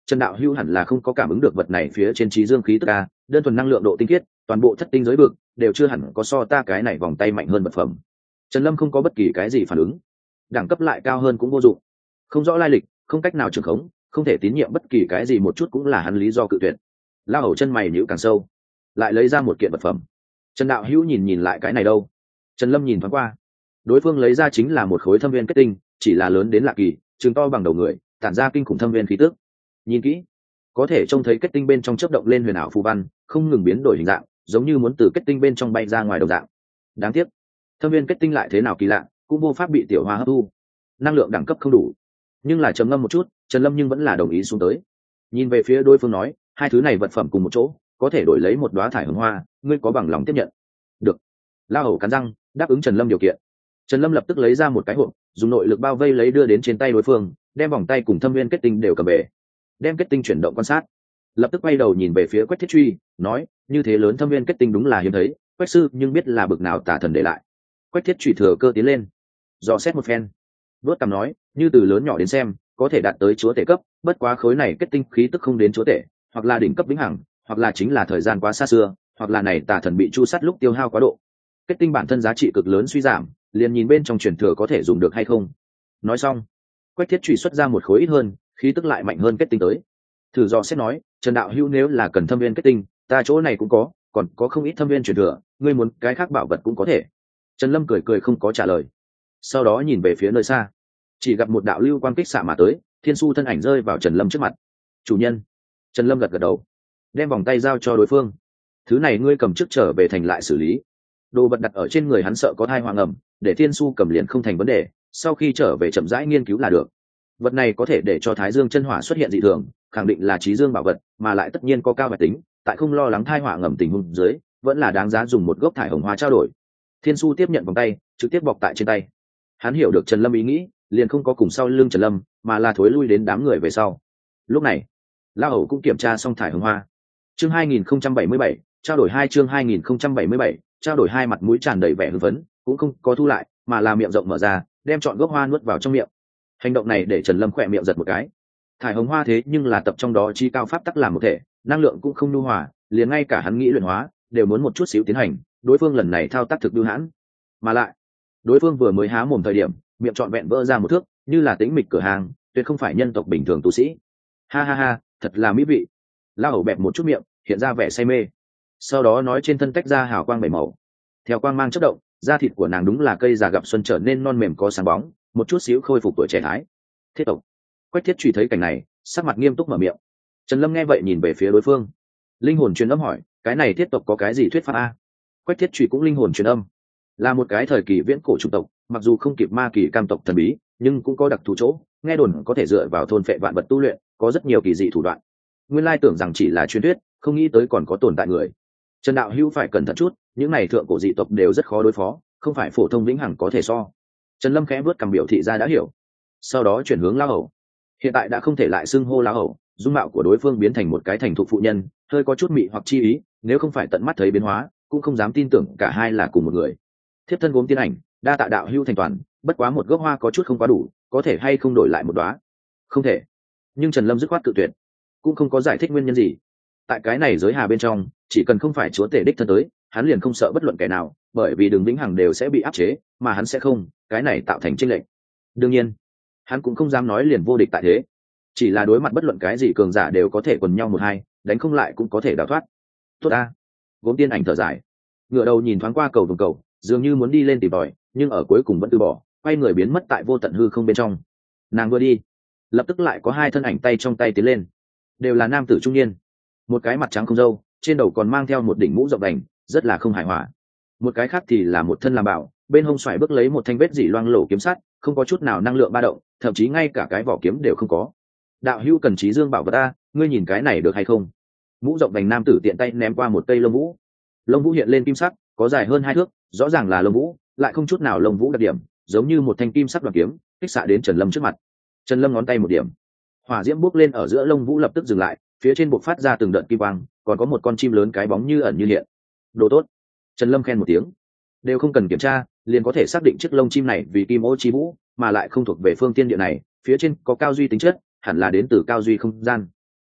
Trần đạo hữu hẳn là không có cảm ứng được vật này phía trên trí dương khí tức a, đơn thuần năng lượng độ tinh khiết toàn bộ thất tinh giới vực đều chưa hẳn có so ta cái này vòng tay mạnh hơn vật phẩm. Trần Lâm không có bất kỳ cái gì phản ứng, đẳng cấp lại cao hơn cũng vô dụng, không rõ lai lịch, không cách nào trường khống, không thể tín nhiệm bất kỳ cái gì một chút cũng là hắn lý do cự tuyệt. Lao hầu chân mày nhíu càng sâu, lại lấy ra một kiện vật phẩm. Trần đạo hữu nhìn nhìn lại cái này đâu? Trần Lâm nhìn thoáng qua, đối phương lấy ra chính là một khối thâm viên kết tinh, chỉ là lớn đến lạ kỳ, chừng to bằng đầu người, tản ra kinh khủng thâm viên khí tức. Nhìn kỹ, có thể trông thấy kết tinh bên trong chớp động lên huyền ảo phù văn, không ngừng biến đổi hình dạng, giống như muốn từ kết tinh bên trong bay ra ngoài đầu dạng. Đáng tiếc, thâm viên kết tinh lại thế nào kỳ lạ, cũng vô pháp bị tiểu hoa hấp thu, năng lượng đẳng cấp không đủ. Nhưng là trầm ngâm một chút, Trần Lâm nhưng vẫn là đồng ý xuống tới. Nhìn về phía đối phương nói, hai thứ này vật phẩm cùng một chỗ, có thể đổi lấy một đóa thải hồng hoa, ngươi có bằng lòng tiếp nhận? Được. La hầu cắn răng, đáp ứng Trần Lâm điều kiện. Trần Lâm lập tức lấy ra một cái hộp, dùng nội lực bao vây lấy đưa đến trên tay đối phương, đem vòng tay cùng thâm viên kết tinh đều cầm về, đem kết tinh chuyển động quan sát, lập tức quay đầu nhìn về phía Quách Thiết Truy, nói, như thế lớn thâm viên kết tinh đúng là hiếm thấy, Quách sư nhưng biết là bực nào tà thần để lại. Quách Thiết Truy thừa cơ tiến lên, dò xét một phen, vớt cằm nói, như từ lớn nhỏ đến xem, có thể đạt tới chúa tể cấp, bất quá khối này kết tinh khí tức không đến chúa tể, hoặc là đỉnh cấp vĩnh hằng, hoặc là chính là thời gian quá xa xưa, hoặc là này tà thần bị chu sát lúc tiêu hao quá độ. Kết tinh bản thân giá trị cực lớn suy giảm, liền nhìn bên trong truyền thừa có thể dùng được hay không. Nói xong, Quách Thiết Truy xuất ra một khối ít hơn, khí tức lại mạnh hơn kết tinh tới. Thử dò xét nói, Trần đạo hữu nếu là cần thâm viên kết tinh, ta chỗ này cũng có, còn có không ít thâm viên truyền thừa, ngươi muốn cái khác bảo vật cũng có thể. Trần Lâm cười cười không có trả lời. Sau đó nhìn về phía nơi xa, chỉ gặp một đạo lưu quang kích xạ mà tới, Thiên Su thân ảnh rơi vào Trần Lâm trước mặt. Chủ nhân. Trần Lâm gật gật đầu, đem vòng tay giao cho đối phương. Thứ này ngươi cầm trước trở về thành lại xử lý. Đồ vật đặt ở trên người hắn sợ có thai hoang ẩm, để Thiên Su cầm liền không thành vấn đề, sau khi trở về chậm rãi nghiên cứu là được. Vật này có thể để cho Thái Dương chân hỏa xuất hiện dị thường, khẳng định là trí dương bảo vật, mà lại tất nhiên có cao bạch tính, tại không lo lắng thai hỏa ngầm tình huống dưới, vẫn là đáng giá dùng một gốc thải hồng hoa trao đổi. Thiên Su tiếp nhận vòng tay, trực tiếp bọc tại trên tay. Hắn hiểu được Trần Lâm ý nghĩ, liền không có cùng sau lưng Trần Lâm, mà là thối lui đến đám người về sau. Lúc này, La Hầu cũng kiểm tra xong thải hồng hoa. Chương hai nghìn không trăm bảy mươi bảy, trao đổi hai chương hai nghìn không trăm bảy mươi bảy, trao đổi hai, mặt mũi tràn đầy vẻ hưng phấn, cũng không có thu lại, mà là miệng rộng mở ra, đem trọn gốc hoa nuốt vào trong miệng. Hành động này để Trần Lâm khỏe miệng giật một cái. Thải hồng hoa thế nhưng là tập trong đó chi cao pháp tắc làm một thể, năng lượng cũng không nhu hòa, liền ngay cả hắn nghĩ luyện hóa đều muốn một chút xíu tiến hành, đối phương lần này thao tác thực bưu hãn. Mà lại, đối phương vừa mới há mồm thời điểm, miệng trọn vẹn vỡ ra một thước, như là tĩnh mịch cửa hàng, tuyệt không phải nhân tộc bình thường tu sĩ. Ha ha ha, thật là mỹ vị. La Hầu bẹp một chút miệng, hiện ra vẻ say mê. Sau đó nói trên thân tách ra hào quang bảy màu. Theo quang mang chớp động, da thịt của nàng đúng là cây già gặp xuân trở nên non mềm có sáng bóng, một chút xíu khôi phục tuổi trẻ thái. Thiết tộc. Quách Thiết Truy thấy cảnh này, sắc mặt nghiêm túc mở miệng. Trần Lâm nghe vậy nhìn về phía đối phương, linh hồn truyền âm hỏi, cái này thiết tộc có cái gì thuyết pháp a? Quách Thiết Truy cũng linh hồn truyền âm, là một cái thời kỳ viễn cổ chủng tộc, mặc dù không kịp ma kỳ cam tộc thần bí, nhưng cũng có đặc thù chỗ, nghe đồn có thể dựa vào thôn phệ vạn vật tu luyện, có rất nhiều kỳ dị thủ đoạn. Nguyên lai tưởng rằng chỉ là truyền thuyết, không nghĩ tới còn có tồn tại người. Trần đạo hữu phải cẩn thận chút, những này thượng cổ dị tộc đều rất khó đối phó, không phải phổ thông vĩnh hằng có thể so. Trần Lâm khẽ vớt cằm biểu thị ra đã hiểu, sau đó chuyển hướng La Hầu. Hiện tại đã không thể lại xưng hô La Hầu, dung mạo của đối phương biến thành một cái thành thục phụ nhân, hơi có chút mị hoặc chi ý, nếu không phải tận mắt thấy biến hóa, cũng không dám tin tưởng cả hai là cùng một người. Thiếp thân gốm tiên ảnh, đa tạ đạo hữu thành toàn, bất quá một gốc hoa có chút không quá đủ, có thể hay không đổi lại một đóa? Không thể. Nhưng Trần Lâm dứt khoát cự tuyệt, cũng không có giải thích nguyên nhân gì. Tại cái này giới hà bên trong, chỉ cần không phải chúa tể đích thân tới, hắn liền không sợ bất luận kẻ nào, bởi vì đường vĩnh hằng đều sẽ bị áp chế, mà hắn sẽ không, cái này tạo thành chênh lệch. Đương nhiên, hắn cũng không dám nói liền vô địch tại thế, chỉ là đối mặt bất luận cái gì cường giả đều có thể quần nhau một hai, đánh không lại cũng có thể đào thoát. Tốt a. Gốm tiên ảnh thở dài, ngửa đầu nhìn thoáng qua cầu vồng cầu, dường như muốn đi lên tìm tòi, nhưng ở cuối cùng vẫn từ bỏ, quay người biến mất tại vô tận hư không bên trong. Nàng vừa đi, lập tức lại có hai thân ảnh tay trong tay tiến lên, đều là nam tử trung niên, một cái mặt trắng không râu, trên đầu còn mang theo một đỉnh mũ rộng đành, rất là không hài hòa. Một cái khác thì là một thân làm bảo, bên hông xoài bước lấy một thanh vết dỉ loang lổ kiếm sắt, không có chút nào năng lượng ba động, thậm chí ngay cả cái vỏ kiếm đều không có. Đạo hữu cần trí dương bảo vật ta, ngươi nhìn cái này được hay không? Mũ rộng đành nam tử tiện tay ném qua một cây lông vũ, lông vũ hiện lên kim sắc, có dài hơn hai thước, rõ ràng là lông vũ, lại không chút nào lông vũ đặc điểm, giống như một thanh kim sắc đoản kiếm, kích xạ đến Trần Lâm trước mặt. Trần Lâm ngón tay một điểm, hỏa diễm bốc lên ở giữa lông vũ lập tức dừng lại, phía trên bộc phát ra từng đợt kim quang, còn có một con chim lớn cái bóng như ẩn như hiện. Đồ tốt. Trần Lâm khen một tiếng, đều không cần kiểm tra, liền có thể xác định chiếc lông chim này vì kim ô chi vũ, mà lại không thuộc về phương tiên địa này, phía trên có cao duy tính chất, hẳn là đến từ cao duy không gian.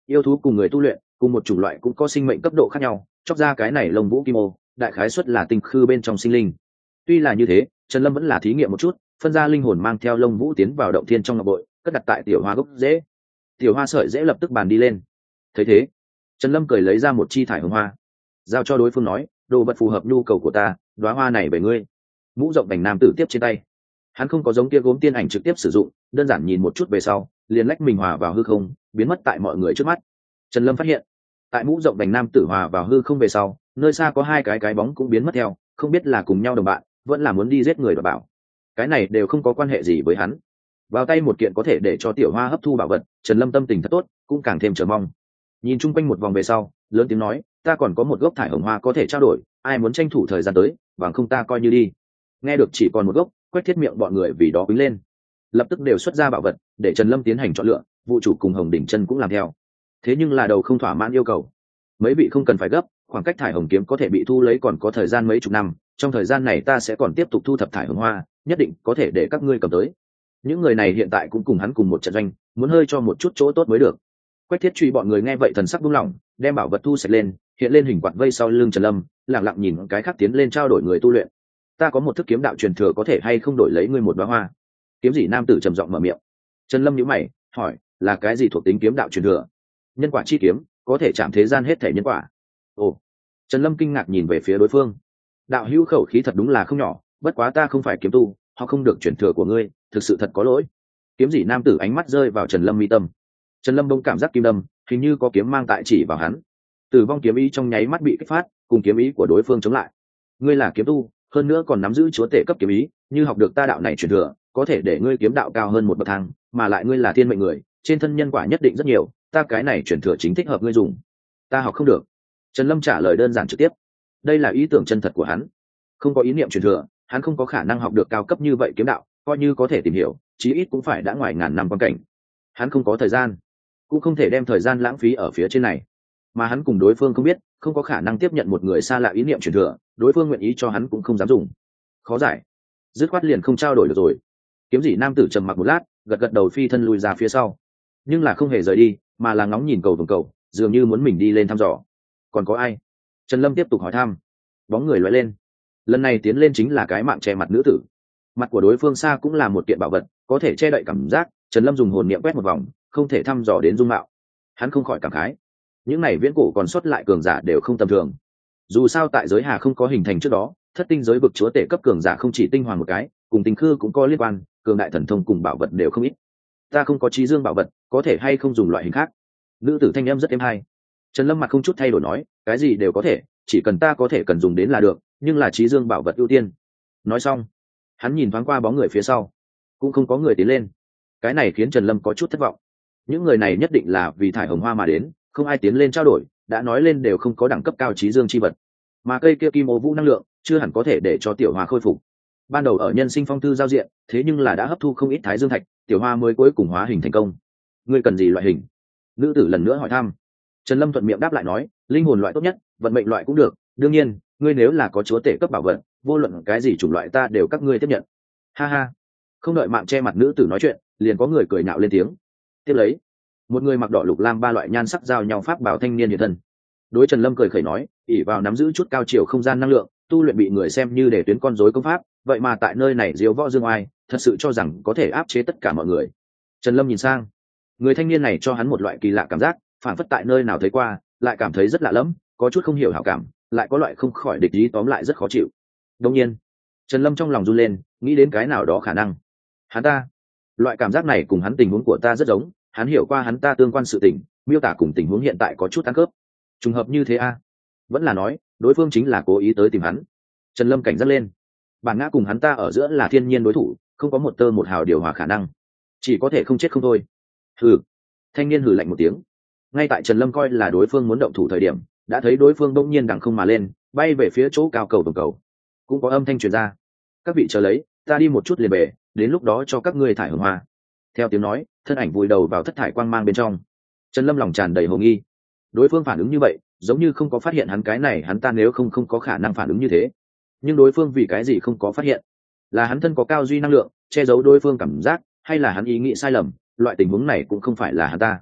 Yêu thú cùng người tu luyện cùng một chủng loại cũng có sinh mệnh cấp độ khác nhau, chóc ra cái này lông vũ kim ô đại khái xuất là tinh khư bên trong sinh linh. Tuy là như thế, Trần Lâm vẫn là thí nghiệm một chút, phân ra linh hồn mang theo lông vũ tiến vào động thiên trong ngọc bội, cất đặt tại tiểu hoa gốc rễ. Tiểu hoa sợi rễ lập tức bàn đi lên. Thấy thế, Trần Lâm cười lấy ra một chi thải hồng hoa, giao cho đối phương nói, đồ vật phù hợp nhu cầu của ta, đóa hoa này về ngươi. Mũ rộng vành nam tử tiếp trên tay, hắn không có giống kia gốm tiên ảnh trực tiếp sử dụng, đơn giản nhìn một chút về sau liền lách mình hòa vào hư không, biến mất tại mọi người trước mắt. Trần Lâm phát hiện, tại mũ rộng vành nam tử hòa vào hư không về sau, nơi xa có hai cái cái bóng cũng biến mất theo, không biết là cùng nhau đồng bạn, vẫn là muốn đi giết người đoạt bảo. Cái này đều không có quan hệ gì với hắn. Vào tay một kiện có thể để cho tiểu hoa hấp thu bảo vật, Trần Lâm tâm tình thật tốt, cũng càng thêm chờ mong. Nhìn chung quanh một vòng về sau, lớn tiếng nói, ta còn có một gốc thải hồng hoa có thể trao đổi, ai muốn tranh thủ thời gian tới, bằng không ta coi như đi. Nghe được chỉ còn một gốc, Quách Thiết miệng bọn người vì đó quýnh lên, lập tức đều xuất ra bảo vật để Trần Lâm tiến hành chọn lựa. Vụ chủ cùng Hồng Đỉnh Chân cũng làm theo. Thế nhưng là đầu không thỏa mãn yêu cầu. Mấy vị không cần phải gấp, khoảng cách thải hồng kiếm có thể bị thu lấy còn có thời gian mấy chục năm, trong thời gian này ta sẽ còn tiếp tục thu thập thải hồng hoa, nhất định có thể để các ngươi cầm tới. Những người này hiện tại cũng cùng hắn cùng một trận doanh, muốn hơi cho một chút chỗ tốt mới được. Quách Thiết truy bọn người nghe vậy thần sắc buông lỏng, đem bảo vật thu sạch lên, hiện lên hình quạt vây sau lưng Trần Lâm, lặng lặng nhìn cái khác tiến lên trao đổi người tu luyện. Ta có một thức kiếm đạo truyền thừa, có thể hay không đổi lấy ngươi một đóa hoa? Kiếm gì nam tử trầm giọng mở miệng. Trần Lâm nhíu mày, hỏi, là cái gì thuộc tính kiếm đạo truyền thừa? Nhân quả chi kiếm, có thể chạm thế gian hết thể nhân quả. Ồ. Trần Lâm kinh ngạc nhìn về phía đối phương. Đạo hữu khẩu khí thật đúng là không nhỏ, bất quá ta không phải kiếm tu, họ không được truyền thừa của ngươi, thực sự thật có lỗi. Kiếm gì nam tử ánh mắt rơi vào Trần Lâm mi tâm. Trần Lâm bỗng cảm giác kim đâm, hình như có kiếm mang tại chỉ vào hắn. Tử vong kiếm ý trong nháy mắt bị kích phát, cùng kiếm ý của đối phương chống lại. Ngươi là kiếm tu, hơn nữa còn nắm giữ chúa tể cấp kiếm ý, như học được ta đạo này truyền thừa, có thể để ngươi kiếm đạo cao hơn một bậc thang, mà lại ngươi là thiên mệnh người, trên thân nhân quả nhất định rất nhiều, ta cái này truyền thừa chính thích hợp ngươi dùng. Ta học không được. Trần Lâm trả lời đơn giản trực tiếp. Đây là ý tưởng chân thật của hắn, không có ý niệm truyền thừa, hắn không có khả năng học được cao cấp như vậy kiếm đạo, coi như có thể tìm hiểu, chí ít cũng phải đã ngoài ngàn năm quan cảnh. Hắn không có thời gian, cũng không thể đem thời gian lãng phí ở phía trên này. Mà hắn cùng đối phương không biết, không có khả năng tiếp nhận một người xa lạ ý niệm truyền thừa, đối phương nguyện ý cho hắn cũng không dám dùng. Khó giải, dứt khoát liền không trao đổi được rồi. Kiếm gì nam tử trầm mặc một lát, gật gật đầu phi thân lùi ra phía sau, nhưng là không hề rời đi, mà là ngóng nhìn cầu vồng cầu, dường như muốn mình đi lên thăm dò. Còn có ai? Trần Lâm tiếp tục hỏi thăm. Bóng người lóe lên, lần này tiến lên chính là cái mạng che mặt nữ tử. Mặt của đối phương xa cũng là một kiện bảo vật, có thể che đậy cảm giác. Trần Lâm dùng hồn niệm quét một vòng, không thể thăm dò đến dung mạo. Hắn không khỏi cảm khái, những này viễn cổ còn xuất lại cường giả đều không tầm thường. Dù sao tại giới hà không có hình thành trước đó, thất tinh giới vực chúa tể cấp cường giả không chỉ tinh hoàng một cái, cùng tinh khư cũng có liên quan, cường đại thần thông cùng bảo vật đều không ít. Ta không có trí dương bảo vật, có thể hay không dùng loại hình khác? Nữ tử thanh âm rất êm hay. Trần Lâm mặt không chút thay đổi nói, cái gì đều có thể, chỉ cần ta có thể cần dùng đến là được, nhưng là trí dương bảo vật ưu tiên. Nói xong, hắn nhìn thoáng qua bóng người phía sau, cũng không có người tiến lên. Cái này khiến Trần Lâm có chút thất vọng. Những người này nhất định là vì thải hồng hoa mà đến, không ai tiến lên trao đổi, đã nói lên đều không có đẳng cấp cao trí dương chi vật. Mà cây kia kim ô vũ năng lượng chưa hẳn có thể để cho tiểu hoa khôi phục. Ban đầu ở nhân sinh phong thư giao diện, thế nhưng là đã hấp thu không ít thái dương thạch, tiểu hoa mới cuối cùng hóa hình thành công. Ngươi cần gì loại hình? Nữ tử lần nữa hỏi thăm. Trần Lâm thuận miệng đáp lại nói, linh hồn loại tốt nhất, vận mệnh loại cũng được, đương nhiên ngươi nếu là có chúa tể cấp bảo vật, vô luận cái gì chủng loại ta đều các ngươi tiếp nhận. Ha ha. Không đợi mạng che mặt nữ tử nói chuyện, liền có người cười nhạo lên tiếng. Tiếp lấy, một người mặc đỏ lục lam ba loại nhan sắc giao nhau pháp bảo thanh niên hiện thân. Đối Trần Lâm cười khẩy nói, ỷ vào nắm giữ chút cao chiều không gian năng lượng, tu luyện bị người xem như để tuyến con rối công pháp, vậy mà tại nơi này diếu võ dương oai, thật sự cho rằng có thể áp chế tất cả mọi người. Trần Lâm nhìn sang, người thanh niên này cho hắn một loại kỳ lạ cảm giác, phản phất tại nơi nào thấy qua, lại cảm thấy rất lạ lẫm, có chút không hiểu hảo cảm, lại có loại không khỏi địch ý, tóm lại rất khó chịu. Đương nhiên, Trần Lâm trong lòng run lên, nghĩ đến cái nào đó khả năng. Hắn ta, loại cảm giác này cùng hắn tình huống của ta rất giống, hắn hiểu qua hắn ta tương quan sự tình, miêu tả cùng tình huống hiện tại có chút tăng khớp. Trùng hợp như thế a? À? Vẫn là nói, đối phương chính là cố ý tới tìm hắn. Trần Lâm cảnh giác lên. Bản ngã cùng hắn ta ở giữa là thiên nhiên đối thủ, không có một tơ một hào điều hòa khả năng, chỉ có thể không chết không thôi. Hừ. Thanh niên hừ lạnh một tiếng. Ngay tại Trần Lâm coi là đối phương muốn động thủ thời điểm, đã thấy đối phương bỗng nhiên đằng không mà lên, bay về phía chỗ cao cầu tổng cầu. Cũng có âm thanh truyền ra, các vị chờ lấy, ta đi một chút liền về, đến lúc đó cho các ngươi thải hồng hoa. Theo tiếng nói, thân ảnh vùi đầu vào thất thải quang mang bên trong. Trần Lâm lòng tràn đầy hồ nghi, đối phương phản ứng như vậy, giống như không có phát hiện hắn cái này, hắn ta nếu không không có khả năng phản ứng như thế. Nhưng đối phương vì cái gì không có phát hiện? Là hắn thân có cao duy năng lượng che giấu đối phương cảm giác, hay là hắn ý nghĩ sai lầm? Loại tình huống này cũng không phải là hắn ta.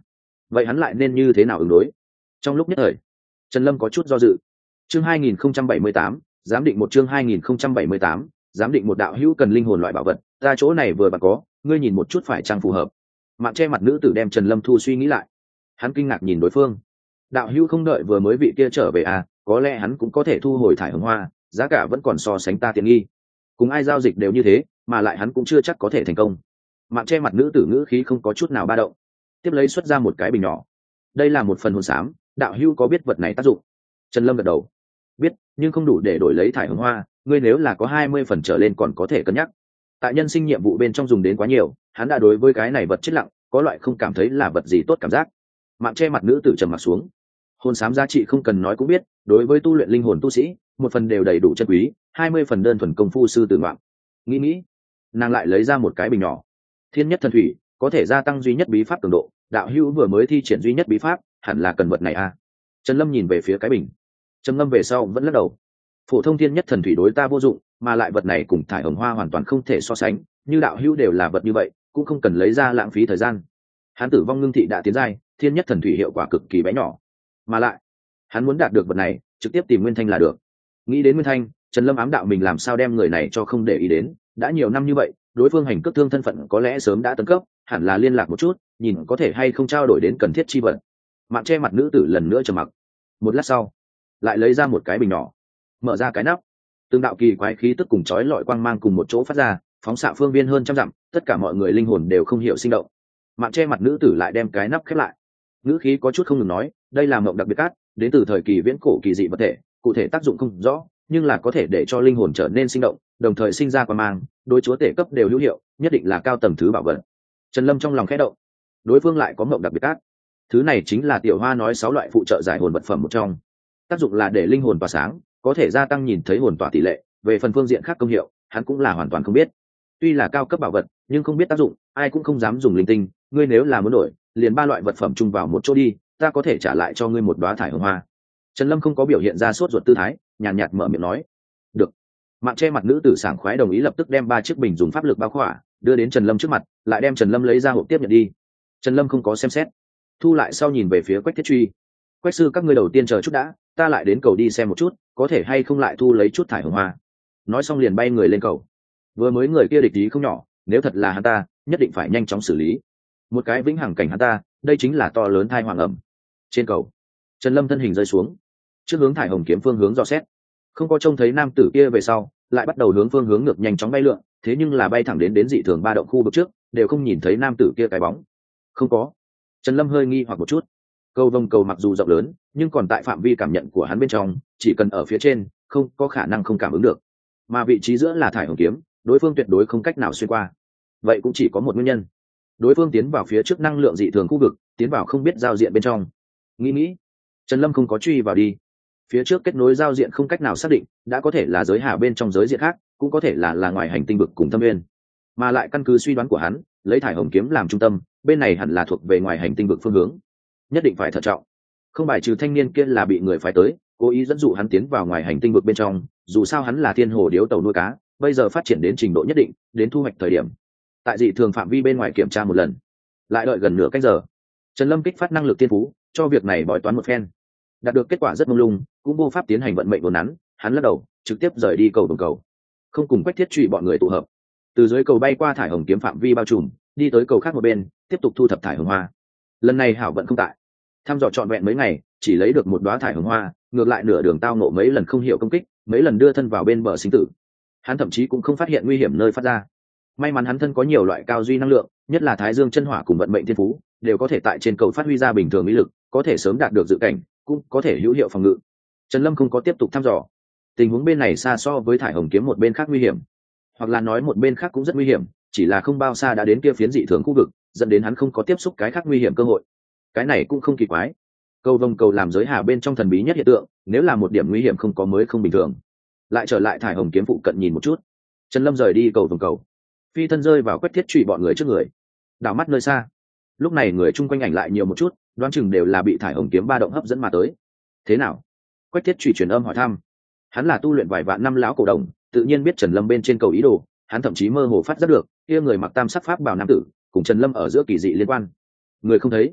vậy hắn lại nên như thế nào ứng đối? Trong lúc nhất thời, Trần Lâm có chút do dự. Chương hai nghìn không trăm bảy mươi tám, giám định một chương hai nghìn không trăm bảy mươi tám, giám định một đạo hữu cần linh hồn loại bảo vật, ta chỗ này vừa bạn có, ngươi nhìn một chút phải chăng phù hợp. Mạng che mặt nữ tử đem Trần Lâm thu suy nghĩ lại. Hắn kinh ngạc nhìn đối phương. Đạo hữu không đợi vừa mới vị kia trở về à, có lẽ hắn cũng có thể thu hồi thải hồng hoa, giá cả vẫn còn so sánh ta tiện nghi. Cùng ai giao dịch đều như thế, mà lại hắn cũng chưa chắc có thể thành công. Mạng che mặt nữ tử ngữ khí không có chút nào ba động, tiếp lấy xuất ra một cái bình nhỏ. Đây là một phần hồn xám, đạo hữu có biết vật này tác dụng? Trần Lâm gật đầu. Biết, nhưng không đủ để đổi lấy thải hồng hoa, ngươi nếu là có hai mươi phần trở lên còn có thể cân nhắc. Tại nhân sinh nhiệm vụ bên trong dùng đến quá nhiều, hắn đã đối với cái này vật chết lặng, có loại không cảm thấy là vật gì tốt cảm giác. Mạng che mặt nữ tử trầm mặt xuống. Hồn xám giá trị không cần nói cũng biết, đối với tu luyện linh hồn tu sĩ, một phần đều đầy đủ chân quý, hai mươi phần đơn thuần công phu sư tử ngoạn. Nghĩ nghĩ, nàng lại lấy ra một cái bình nhỏ. Thiên nhất thần thủy, có thể gia tăng duy nhất bí pháp cường độ, đạo hữu vừa mới thi triển duy nhất bí pháp, hẳn là cần vật này à? Trần Lâm nhìn về phía cái bình, trầm ngâm về sau vẫn lắc đầu. Phổ thông thiên nhất thần thủy đối ta vô dụng, mà lại vật này cùng thải hồng hoa hoàn toàn không thể so sánh, như đạo hữu đều là vật như vậy, cũng không cần lấy ra lãng phí thời gian. Hắn tử vong ngưng thị đã tiến giai, thiên nhất thần thủy hiệu quả cực kỳ bé nhỏ, mà lại hắn muốn đạt được vật này, trực tiếp tìm Nguyên Thanh là được. Nghĩ đến Nguyên Thanh, Trần Lâm ám đạo mình làm sao đem người này cho không để ý đến, đã nhiều năm như vậy, đối phương hành cướp thương thân phận có lẽ sớm đã tấn cấp, hẳn là liên lạc một chút, nhìn có thể hay không trao đổi đến cần thiết chi vật. Mạng che mặt nữ tử lần nữa trầm mặc. Một lát sau, lại lấy ra một cái bình nhỏ, mở ra cái nắp. Từng đạo kỳ quái khí tức cùng chói lọi quang mang cùng một chỗ phát ra, phóng xạ phương viên hơn trăm dặm, tất cả mọi người linh hồn đều không hiểu sinh động. Mạng che mặt nữ tử lại đem cái nắp khép lại, ngữ khí có chút không ngừng nói, đây là mộng đặc biệt cát, đến từ thời kỳ viễn cổ kỳ dị vật thể, cụ thể tác dụng không rõ, nhưng là có thể để cho linh hồn trở nên sinh động, đồng thời sinh ra quang mang, đối chúa tể cấp đều hữu hiệu, nhất định là cao tầng thứ bảo vật. Trần Lâm trong lòng khẽ động, đối phương lại có mộng đặc biệt cát. Thứ này chính là Tiểu Hoa nói sáu loại phụ trợ giải hồn vật phẩm một trong, tác dụng là để linh hồn tỏa sáng, có thể gia tăng nhìn thấy hồn tỏa tỷ lệ, về phần phương diện khác công hiệu, hắn cũng là hoàn toàn không biết. Tuy là cao cấp bảo vật, nhưng không biết tác dụng, ai cũng không dám dùng linh tinh, ngươi nếu là muốn đổi, liền ba loại vật phẩm chung vào một chỗ đi, ta có thể trả lại cho ngươi một đóa thải hồng hoa. Trần Lâm không có biểu hiện ra sốt ruột tư thái, nhàn nhạt mở miệng nói. Được. Mạng che mặt nữ tử sảng khoái đồng ý, lập tức đem ba chiếc bình dùng pháp lực bao khỏa, đưa đến Trần Lâm trước mặt, lại đem Trần Lâm lấy ra hộp tiếp nhận đi. Trần Lâm không có xem xét, thu lại sau nhìn về phía Quách Thiết Truy. Quách sư các ngươi đầu tiên chờ chút đã, ta lại đến cầu đi xem một chút, có thể hay không lại thu lấy chút thải hồng hoa. Nói xong liền bay người lên cầu. Vừa mới người kia địch ý không nhỏ, nếu thật là hắn ta, nhất định phải nhanh chóng xử lý. Một cái vĩnh hằng cảnh hắn ta, đây chính là to lớn thai hoàng ẩm. Trên cầu, Trần Lâm thân hình rơi xuống, trước hướng thải hồng kiếm phương hướng dò xét, không có trông thấy nam tử kia về sau, lại bắt đầu hướng phương hướng ngược nhanh chóng bay lượn, thế nhưng là bay thẳng đến đến dị thường ba động khu vực trước, đều không nhìn thấy nam tử kia cái bóng. Không có. Trần Lâm hơi nghi hoặc một chút. Cầu vồng cầu mặc dù rộng lớn, nhưng còn tại phạm vi cảm nhận của hắn bên trong, chỉ cần ở phía trên, không có khả năng không cảm ứng được. Mà vị trí giữa là thải hồng kiếm, đối phương tuyệt đối không cách nào xuyên qua. Vậy cũng chỉ có một nguyên nhân. Đối phương tiến vào phía trước năng lượng dị thường khu vực, tiến vào không biết giao diện bên trong. Nghĩ nghĩ, Trần Lâm không có truy vào đi. Phía trước kết nối giao diện không cách nào xác định, đã có thể là giới hà bên trong giới diện khác, cũng có thể là là ngoài hành tinh vực cùng thâm nguyên. Mà lại căn cứ suy đoán của hắn, lấy thải hồng kiếm làm trung tâm, bên này hẳn là thuộc về ngoài hành tinh vực phương hướng. Nhất định phải thận trọng, không bài trừ thanh niên kia là bị người phái tới, cố ý dẫn dụ hắn tiến vào ngoài hành tinh vực bên trong, dù sao hắn là thiên hồ điếu tàu nuôi cá, bây giờ phát triển đến trình độ nhất định, đến thu hoạch thời điểm. Tại dị thường phạm vi bên ngoài kiểm tra một lần, lại đợi gần nửa canh giờ. Trần Lâm kích phát năng lực tiên phú, cho việc này bói toán một phen, đạt được kết quả rất mông lung, cũng vô pháp tiến hành vận mệnh vốn nắn, hắn lắc đầu, trực tiếp rời đi cầu đồng cầu, không cùng Quách Thiết Truy bọn người tụ hợp, từ dưới cầu bay qua thải hồng kiếm phạm vi bao trùm, đi tới cầu khác một bên, tiếp tục thu thập thải hồng hoa. Lần này hảo vận không tại, thăm dò trọn vẹn mấy ngày, chỉ lấy được một đóa thải hồng hoa, ngược lại nửa đường tao nộ mấy lần không hiểu công kích, mấy lần đưa thân vào bên bờ sinh tử. Hắn thậm chí cũng không phát hiện nguy hiểm nơi phát ra. May mắn hắn thân có nhiều loại cao duy năng lượng, nhất là Thái Dương chân hỏa cùng vận mệnh thiên phú, đều có thể tại trên cầu phát huy ra bình thường mỹ lực, có thể sớm đạt được dự cảnh, cũng có thể hữu hiệu phòng ngự. Trần Lâm không có tiếp tục thăm dò. Tình huống bên này xa so với thải hồng kiếm một bên khác nguy hiểm, hoặc là nói một bên khác cũng rất nguy hiểm, chỉ là không bao xa đã đến kia phiến dị thường khu vực, dẫn đến hắn không có tiếp xúc cái khác nguy hiểm cơ hội. Cái này cũng không kỳ quái. Cầu vồng cầu làm giới hà bên trong thần bí nhất hiện tượng, nếu là một điểm nguy hiểm không có mới không bình thường. Lại trở lại thải hồng kiếm phụ cận nhìn một chút. Trần Lâm rời đi cầu vồng cầu, phi thân rơi vào Quách Thiết Truy bọn người trước người, đảo mắt nơi xa. Lúc này người chung quanh ảnh lại nhiều một chút, đoán chừng đều là bị thải hồng kiếm ba động hấp dẫn mà tới. Thế nào? Quách Thiết Truy truyền âm hỏi thăm. Hắn là tu luyện vài vạn năm lão cổ đồng, tự nhiên biết Trần Lâm bên trên cầu ý đồ, hắn thậm chí mơ hồ phát giác được kia người mặc tam sắc pháp bào nam tử cùng Trần Lâm ở giữa kỳ dị liên quan. Người không thấy,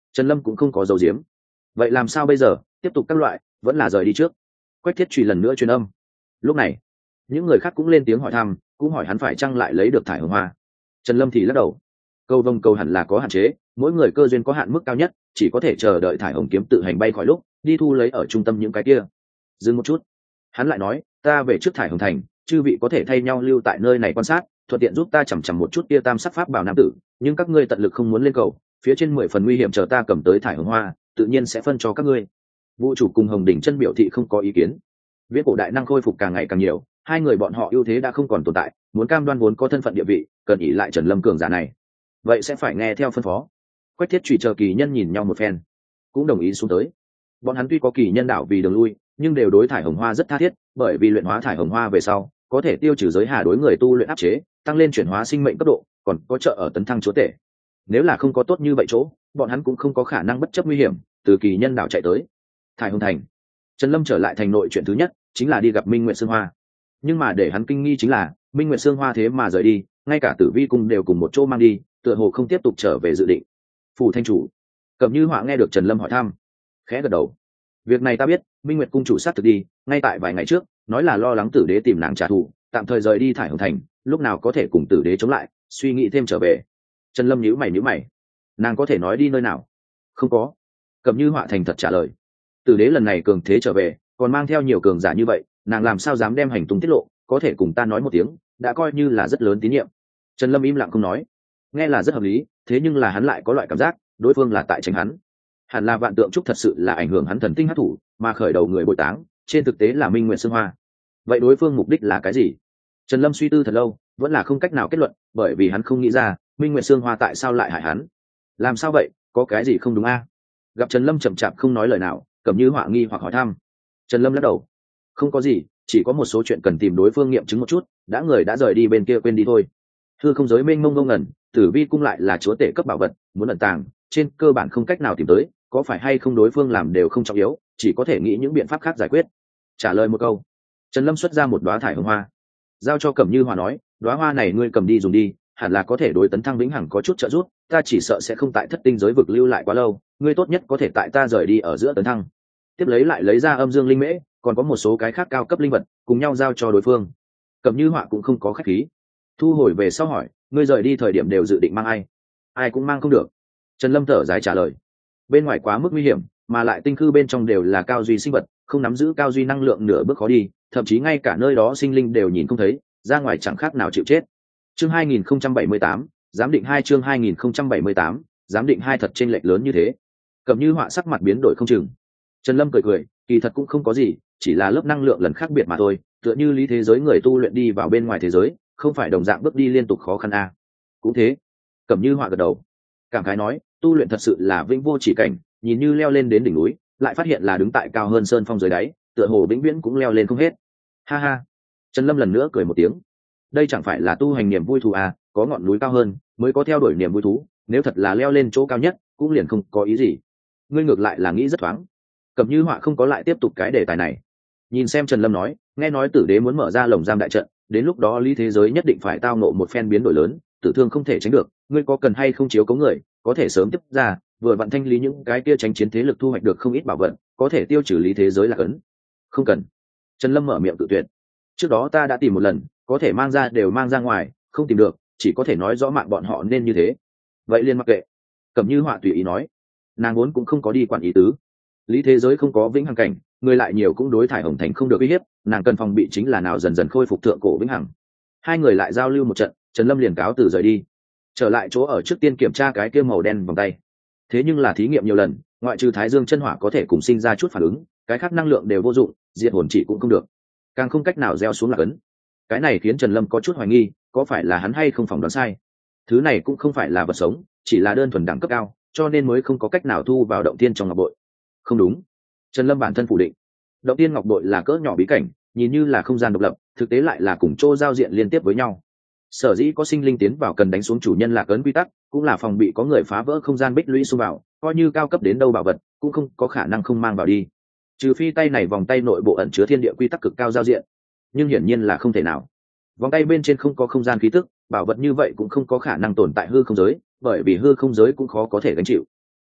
Trần Lâm cũng không có dấu diếm. Vậy làm sao bây giờ, tiếp tục các loại vẫn là rời đi trước? Quách Thiết Trùy lần nữa truyền âm. Lúc này những người khác cũng lên tiếng hỏi thăm, cũng hỏi hắn phải chăng lại lấy được thải hồng hoa. Trần Lâm thì lắc đầu. Câu vông câu hẳn là có hạn chế, mỗi người cơ duyên có hạn mức cao nhất, chỉ có thể chờ đợi thải hồng kiếm tự hành bay khỏi lúc đi thu lấy ở trung tâm những cái kia. Dừng một chút, hắn lại nói, ta về trước thải hồng thành, chư vị có thể thay nhau lưu tại nơi này quan sát, thuận tiện giúp ta chằm chằm một chút kia tam sắc pháp bảo nam tử, nhưng các ngươi tận lực không muốn lên cầu, phía trên mười phần nguy hiểm, chờ ta cầm tới thải hồng hoa tự nhiên sẽ phân cho các ngươi. Vũ chủ cùng Hồng Đỉnh chân biểu thị không có ý kiến. Viễn cổ đại năng khôi phục càng ngày càng nhiều, hai người bọn họ ưu thế đã không còn tồn tại, muốn cam đoan vốn có thân phận địa vị, cần ỷ lại Trần Lâm cường giả này, vậy sẽ phải nghe theo phân phó. Quách Thiết Trùy chờ kỳ nhân nhìn nhau một phen, cũng đồng ý xuống tới. Bọn hắn tuy có kỳ nhân đạo vì đường lui, nhưng đều đối thải hồng hoa rất tha thiết, bởi vì luyện hóa thải hồng hoa về sau có thể tiêu trừ giới hà đối người tu luyện áp chế, tăng lên chuyển hóa sinh mệnh cấp độ, còn có trợ ở tấn thăng chúa tể. Nếu là không có tốt như vậy chỗ, bọn hắn cũng không có khả năng bất chấp nguy hiểm từ kỳ nhân đạo chạy tới thải hồng thành. Trần Lâm trở lại thành nội, chuyện thứ nhất chính là đi gặp Minh Nguyệt Sương Hoa. Nhưng mà để hắn kinh nghi chính là Minh Nguyệt Sương Hoa thế mà rời đi, ngay cả Tử Vi cung đều cùng một chỗ mang đi, tựa hồ không tiếp tục trở về dự định. Phủ thanh chủ Cẩm Như Họa nghe được Trần Lâm hỏi thăm, khẽ gật đầu. Việc này ta biết, Minh Nguyệt cung chủ sát thực đi, ngay tại vài ngày trước nói là lo lắng Tử đế tìm nàng trả thù, tạm thời rời đi thải hồng thành, lúc nào có thể cùng Tử đế chống lại, suy nghĩ thêm trở về. Trần Lâm nhíu mày nhíu mày, nàng có thể nói đi nơi nào? Không có. Cẩm Như Họa thành thật trả lời. Tử đế lần này cường thế trở về, còn mang theo nhiều cường giả như vậy, nàng làm sao dám đem hành tung tiết lộ, có thể cùng ta nói một tiếng đã coi như là rất lớn tín nhiệm. Trần Lâm im lặng không nói, nghe là rất hợp lý, thế nhưng là hắn lại có loại cảm giác đối phương là tại tránh hắn. Hẳn là Vạn Tượng Trúc thật sự là ảnh hưởng hắn thần tinh hấp thủ, mà khởi đầu người bội táng trên thực tế là Minh Nguyệt Sương Hoa. Vậy đối phương mục đích là cái gì? Trần Lâm suy tư thật lâu, vẫn là không cách nào kết luận, bởi vì hắn không nghĩ ra Minh Nguyệt Sương Hoa tại sao lại hại hắn. Làm sao vậy, có cái gì không đúng a? Gặp Trần Lâm chậm chạp không nói lời nào, Cẩm Như Họa nghi hoặc hỏi thăm. Trần Lâm lắc đầu, không có gì, chỉ có một số chuyện cần tìm đối phương nghiệm chứng một chút, đã người đã rời đi bên kia quên đi thôi. Hư không giới mênh mông ngông ngẩn, Tử Vi cung lại là chúa tể cấp bảo vật, muốn ẩn tàng trên cơ bản không cách nào tìm tới, có phải hay không đối phương làm đều không trọng yếu, chỉ có thể nghĩ những biện pháp khác giải quyết. Trả lời một câu, Trần Lâm xuất ra một đóa thải hồng hoa, giao cho Cẩm Như Họa nói, đóa hoa này ngươi cầm đi dùng đi, hẳn là có thể đối tấn thăng vĩnh hằng có chút trợ giúp, ta chỉ sợ sẽ không tại thất tinh giới vực lưu lại quá lâu, ngươi tốt nhất có thể tại ta rời đi ở giữa tấn thăng. Tiếp lấy lại lấy ra âm dương linh mễ, còn có một số cái khác cao cấp linh vật, cùng nhau giao cho đối phương. Cẩm Như Họa cũng không có khách khí, thu hồi về sau hỏi, ngươi rời đi thời điểm đều dự định mang ai? Ai cũng mang không được. Trần Lâm thở dài trả lời, bên ngoài quá mức nguy hiểm, mà lại tinh khư bên trong đều là cao duy sinh vật, không nắm giữ cao duy năng lượng nửa bước khó đi, thậm chí ngay cả nơi đó sinh linh đều nhìn không thấy, ra ngoài chẳng khác nào chịu chết. Chương hai nghìn không trăm bảy mươi tám, giám định hai chương hai nghìn không trăm bảy mươi tám, giám định hai thật chênh lệch lớn như thế. Cẩm Như Họa sắc mặt biến đổi không chừng. Trần Lâm cười cười, kỳ thật cũng không có gì, chỉ là lớp năng lượng lần khác biệt mà thôi, tựa như lý thế giới người tu luyện đi vào bên ngoài thế giới, không phải đồng dạng bước đi liên tục khó khăn a. À. Cũng thế. Cẩm Như Họa gật đầu, cảm khái nói, tu luyện thật sự là vĩnh vô chỉ cảnh, nhìn như leo lên đến đỉnh núi, lại phát hiện là đứng tại cao hơn sơn phong dưới đáy, tựa hồ vĩnh viễn cũng leo lên không hết. Ha ha. Trần Lâm lần nữa cười một tiếng. Đây chẳng phải là tu hành niềm vui thú à, có ngọn núi cao hơn mới có theo đuổi niềm vui thú, nếu thật là leo lên chỗ cao nhất cũng liền không có ý gì. Ngươi ngược lại là nghĩ rất thoáng. Cẩm Như Họa không có lại tiếp tục cái đề tài này. Nhìn xem Trần Lâm nói, nghe nói Tử đế muốn mở ra lồng giam đại trận, đến lúc đó lý thế giới nhất định phải tao ngộ một phen biến đổi lớn, tử thương không thể tránh được, ngươi có cần hay không chiếu cố người, có thể sớm tiếp ra, vừa vặn thanh lý những cái kia tranh chiến thế lực thu hoạch được không ít bảo vật, có thể tiêu trừ lý thế giới là ấn. Không cần. Trần Lâm mở miệng tự tuyệt. Trước đó ta đã tìm một lần, có thể mang ra đều mang ra ngoài, không tìm được chỉ có thể nói rõ mạng bọn họ nên như thế. Vậy liền mặc kệ. Cẩm Như Họa tùy ý nói, nàng vốn cũng không có đi quản ý tứ. Lý thế giới không có vĩnh hằng cảnh, người lại nhiều cũng đối thải hồng thành không được uy hiếp, nàng cần phòng bị chính là nào dần dần khôi phục thượng cổ vĩnh hằng. Hai người lại giao lưu một trận, Trần Lâm liền cáo từ rời đi, trở lại chỗ ở trước tiên kiểm tra cái kia màu đen vòng tay. Thế nhưng là thí nghiệm nhiều lần, ngoại trừ thái dương chân hỏa có thể cùng sinh ra chút phản ứng, cái khác năng lượng đều vô dụng, diệt hồn chỉ cũng không được, càng không cách nào gieo xuống lạc ấn. Cái này khiến Trần Lâm có chút hoài nghi, có phải là hắn hay không phỏng đoán sai. Thứ này cũng không phải là vật sống, chỉ là đơn thuần đẳng cấp cao, cho nên mới không có cách nào thu vào động tiên trong ngọc bội. Không đúng. Trần Lâm bản thân phủ định, động tiên ngọc bội là cỡ nhỏ bí cảnh, nhìn như là không gian độc lập, thực tế lại là cùng chỗ giao diện liên tiếp với nhau. Sở dĩ có sinh linh tiến vào cần đánh xuống chủ nhân lạc ấn quy tắc, cũng là phòng bị có người phá vỡ không gian bích lũy xung vào, coi như cao cấp đến đâu bảo vật cũng không có khả năng không mang vào đi, trừ phi tay này vòng tay nội bộ ẩn chứa thiên địa quy tắc cực cao giao diện, nhưng hiển nhiên là không thể nào. Vòng tay bên trên không có không gian khí tức, bảo vật như vậy cũng không có khả năng tồn tại hư không giới, bởi vì hư không giới cũng khó có thể gánh chịu.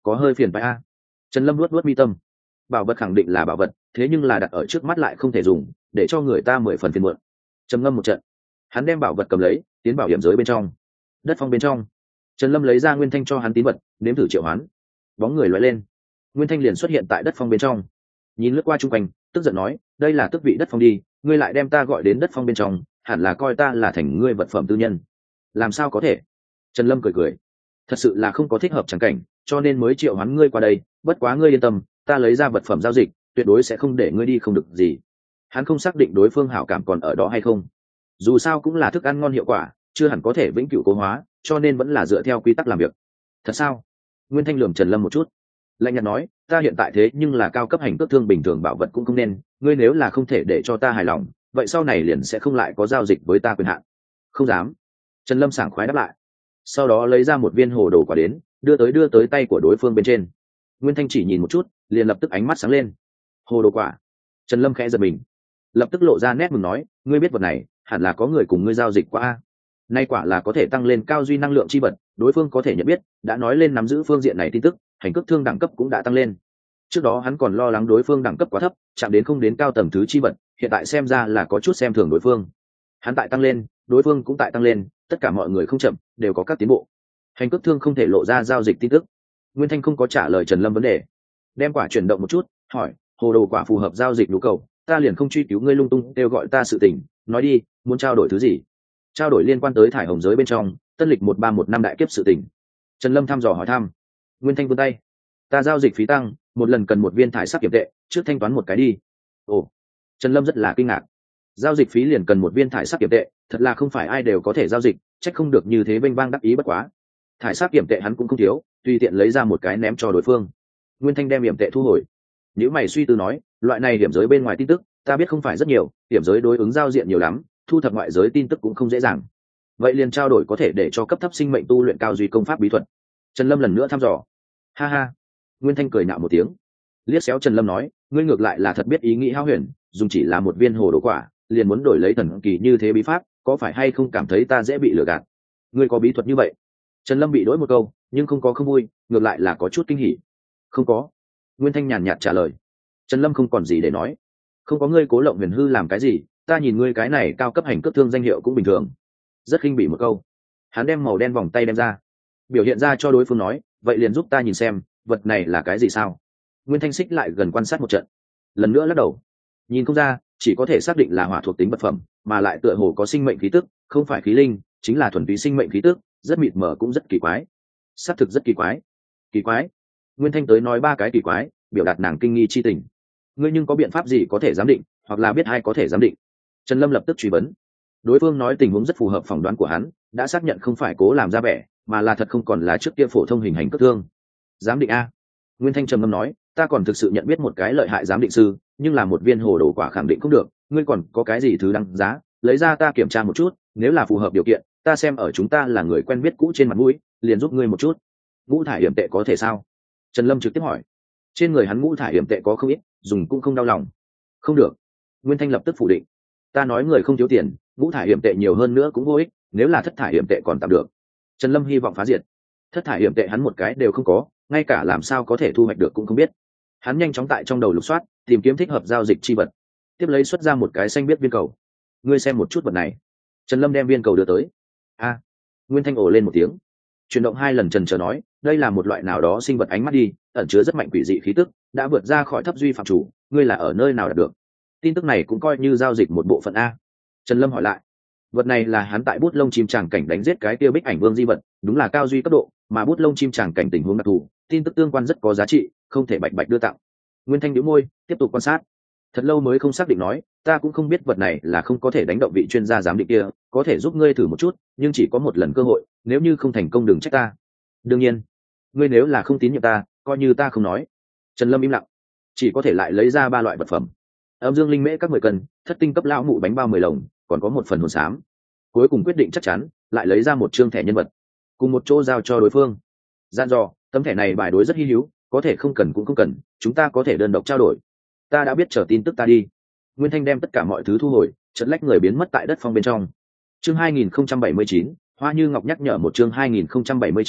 có hơi phiền phải a. Trần Lâm luốt luốt mi tâm. Bảo vật khẳng định là bảo vật, thế nhưng là đặt ở trước mắt lại không thể dùng, để cho người ta mười phần phiền muộn. Trầm ngâm một trận, hắn đem bảo vật cầm lấy, tiến bảo hiểm giới bên trong. Đất phong bên trong, Trần Lâm lấy ra nguyên thanh cho hắn tín vật, nếm thử triệu hoán. Bóng người lóe lên, nguyên thanh liền xuất hiện tại đất phong bên trong. Nhìn lướt qua chung quanh, tức giận nói, đây là tước vị đất phong đi, ngươi lại đem ta gọi đến đất phong bên trong, hẳn là coi ta là thành ngươi vật phẩm tư nhân. Làm sao có thể? Trần Lâm cười cười, thật sự là không có thích hợp chẳng cảnh, cho nên mới triệu hoán ngươi qua đây, bất quá ngươi yên tâm, ta lấy ra vật phẩm giao dịch, tuyệt đối sẽ không để ngươi đi không được gì. Hắn không xác định đối phương hảo cảm còn ở đó hay không, dù sao cũng là thức ăn ngon hiệu quả, chưa hẳn có thể vĩnh cửu cố hóa, cho nên vẫn là dựa theo quy tắc làm việc. Thật sao? Nguyên thanh lườm Trần Lâm một chút, lạnh nhạt nói, ta hiện tại thế nhưng là cao cấp hành cước thương bình thường bảo vật cũng không nên, ngươi nếu là không thể để cho ta hài lòng, vậy sau này liền sẽ không lại có giao dịch với ta quyền hạn. Không dám. Trần Lâm sảng khoái đáp lại, sau đó lấy ra một viên hồ đồ quả đến, đưa tới đưa tới tay của đối phương bên trên. Nguyên thanh chỉ nhìn một chút, liền lập tức ánh mắt sáng lên. Hồ đồ quả. Trần Lâm khẽ giật mình, lập tức lộ ra nét mừng nói, ngươi biết vật này, hẳn là có người cùng ngươi giao dịch qua a. Nay quả là có thể tăng lên cao duy năng lượng chi vật, đối phương có thể nhận biết, đã nói lên nắm giữ phương diện này tin tức, hành cước thương đẳng cấp cũng đã tăng lên. Trước đó hắn còn lo lắng đối phương đẳng cấp quá thấp, chạm đến không đến cao tầng thứ chi vật, hiện tại xem ra là có chút xem thường đối phương. Hắn tại tăng lên, đối phương cũng tại tăng lên, tất cả mọi người không chậm, đều có các tiến bộ. Hành cước thương không thể lộ ra giao dịch tin tức. Nguyên thanh không có trả lời Trần Lâm vấn đề, đem quả chuyển động một chút, hỏi, hồ đồ quả phù hợp giao dịch nhu cầu, ta liền không truy cứu ngươi lung tung kêu gọi ta sự tình, nói đi, muốn trao đổi thứ gì? Trao đổi liên quan tới thải hồng giới bên trong tân lịch một ba một năm đại kiếp sự tình. Trần Lâm thăm dò hỏi thăm. Nguyên thanh vươn tay, ta giao dịch phí tăng, một lần cần một viên thải sắc kiểm tệ, trước thanh toán một cái đi. Ồ. Trần Lâm rất là kinh ngạc, giao dịch phí liền cần một viên thải sắc kiểm tệ, thật là không phải ai đều có thể giao dịch, trách không được như thế bênh bang đắc ý bất quá. Thải sắc kiểm tệ hắn cũng không thiếu, tùy tiện lấy ra một cái ném cho đối phương. Nguyên thanh đem kiểm tệ thu hồi. Nếu mày suy tư nói, loại này điểm giới bên ngoài tin tức ta biết không phải rất nhiều, điểm giới đối ứng giao diện nhiều lắm, thu thập ngoại giới tin tức cũng không dễ dàng, vậy liền trao đổi có thể để cho cấp thấp sinh mệnh tu luyện cao duy công pháp bí thuật. Trần Lâm lần nữa thăm dò. Ha ha. Nguyên thanh cười nạo một tiếng, liếc xéo Trần Lâm nói, ngươi ngược lại là thật biết ý nghĩ hão huyền, dùng chỉ là một viên hồ đồ quả liền muốn đổi lấy thần kỳ như thế bí pháp, có phải hay không cảm thấy ta dễ bị lừa gạt? Ngươi có bí thuật như vậy? Trần Lâm bị đối một câu, nhưng không có không vui, ngược lại là có chút kinh hỉ. Không có. Nguyên thanh nhàn nhạt trả lời. Trần Lâm không còn gì để nói. Không có, ngươi Cố Lộng Huyền Hư làm cái gì, ta nhìn ngươi cái này cao cấp hành cước thương danh hiệu cũng bình thường. Rất khinh bỉ một câu. Hắn đem màu đen vòng tay đem ra, biểu hiện ra cho đối phương nói, vậy liền giúp ta nhìn xem, vật này là cái gì sao? Nguyên thanh xích lại gần quan sát một trận, lần nữa lắc đầu, nhìn không ra, chỉ có thể xác định là hỏa thuộc tính vật phẩm, mà lại tựa hồ có sinh mệnh khí tức, không phải khí linh, chính là thuần túy sinh mệnh khí tức, rất mịt mờ cũng rất kỳ quái. Xác thực rất kỳ quái. Kỳ quái. Nguyên thanh tới nói ba cái kỳ quái, biểu đạt nàng kinh nghi chi tình. Ngươi nhưng có biện pháp gì có thể giám định, hoặc là biết ai có thể giám định? Trần Lâm lập tức truy vấn. Đối phương nói tình huống rất phù hợp phỏng đoán của hắn, đã xác nhận không phải cố làm ra vẻ, mà là thật không còn là trước kia phổ thông hình hành cước thương. Giám định a? Nguyên thanh trầm ngâm nói, ta còn thực sự nhận biết một cái lợi hại giám định sư, nhưng là một viên hồ đồ quả khẳng định không được, ngươi còn có cái gì thứ đáng giá, lấy ra ta kiểm tra một chút, nếu là phù hợp điều kiện, ta xem ở chúng ta là người quen biết cũ trên mặt mũi, liền giúp ngươi một chút. Ngũ thải hiểm tệ có thể sao? Trần Lâm trực tiếp hỏi. Trên người hắn ngũ thải hiểm tệ có không ít, dùng cũng không đau lòng. Không được. Nguyên thanh lập tức phủ định. Ta nói người không thiếu tiền, ngũ thải hiểm tệ nhiều hơn nữa cũng vô ích, nếu là thất thải hiểm tệ còn tạm được. Trần Lâm hy vọng phá diệt. Thất thải hiểm tệ hắn một cái đều không có, ngay cả làm sao có thể thu hoạch được cũng không biết. Hắn nhanh chóng tại trong đầu lục soát, tìm kiếm thích hợp giao dịch chi vật, tiếp lấy xuất ra một cái xanh biết viên cầu. Ngươi xem một chút vật này. Trần Lâm đem viên cầu đưa tới. A. Nguyên thanh ồ lên một tiếng, chuyển động hai lần, trần chờ nói, đây là một loại nào đó sinh vật ánh mắt đi, ẩn chứa rất mạnh quỷ dị khí tức, đã vượt ra khỏi thấp duy phạm chủ, ngươi là ở nơi nào đạt được? Tin tức này cũng coi như giao dịch một bộ phận a. Trần Lâm hỏi lại. Vật này là hắn tại bút lông chim tràng cảnh đánh giết cái tiêu bích ảnh vương di vật, đúng là cao duy cấp độ, mà bút lông chim tràng cảnh tình huống đặc thù, tin tức tương quan rất có giá trị, không thể bạch bạch đưa tặng. Nguyên thanh nhíu môi, tiếp tục quan sát. Thật lâu mới không xác định nói, ta cũng không biết vật này là không có thể đánh động vị chuyên gia giám định kia, có thể giúp ngươi thử một chút, nhưng chỉ có một lần cơ hội, nếu như không thành công đừng trách ta. Đương nhiên, ngươi nếu là không tín nhiệm ta, coi như ta không nói. Trần Lâm im lặng, chỉ có thể lại lấy ra ba loại vật phẩm: âm dương linh mễ các mười cân, thất tinh cấp lão mụ bánh bao mười lồng, còn có một phần hồn xám. Cuối cùng quyết định chắc chắn, lại lấy ra một trương thẻ nhân vật, cùng một chỗ giao cho đối phương. Gian dò, tấm thẻ này bài đối rất hi hữu, có thể không cần cũng không cần, chúng ta có thể đơn độc trao đổi. Ta đã biết, chờ tin tức ta đi. Nguyên thanh đem tất cả mọi thứ thu hồi, chợt lách người biến mất tại đất phong bên trong. Chương hai nghìn không trăm bảy mươi chín, Hoa Như Ngọc nhắc nhở một chương hai nghìn không trăm bảy mươi chín,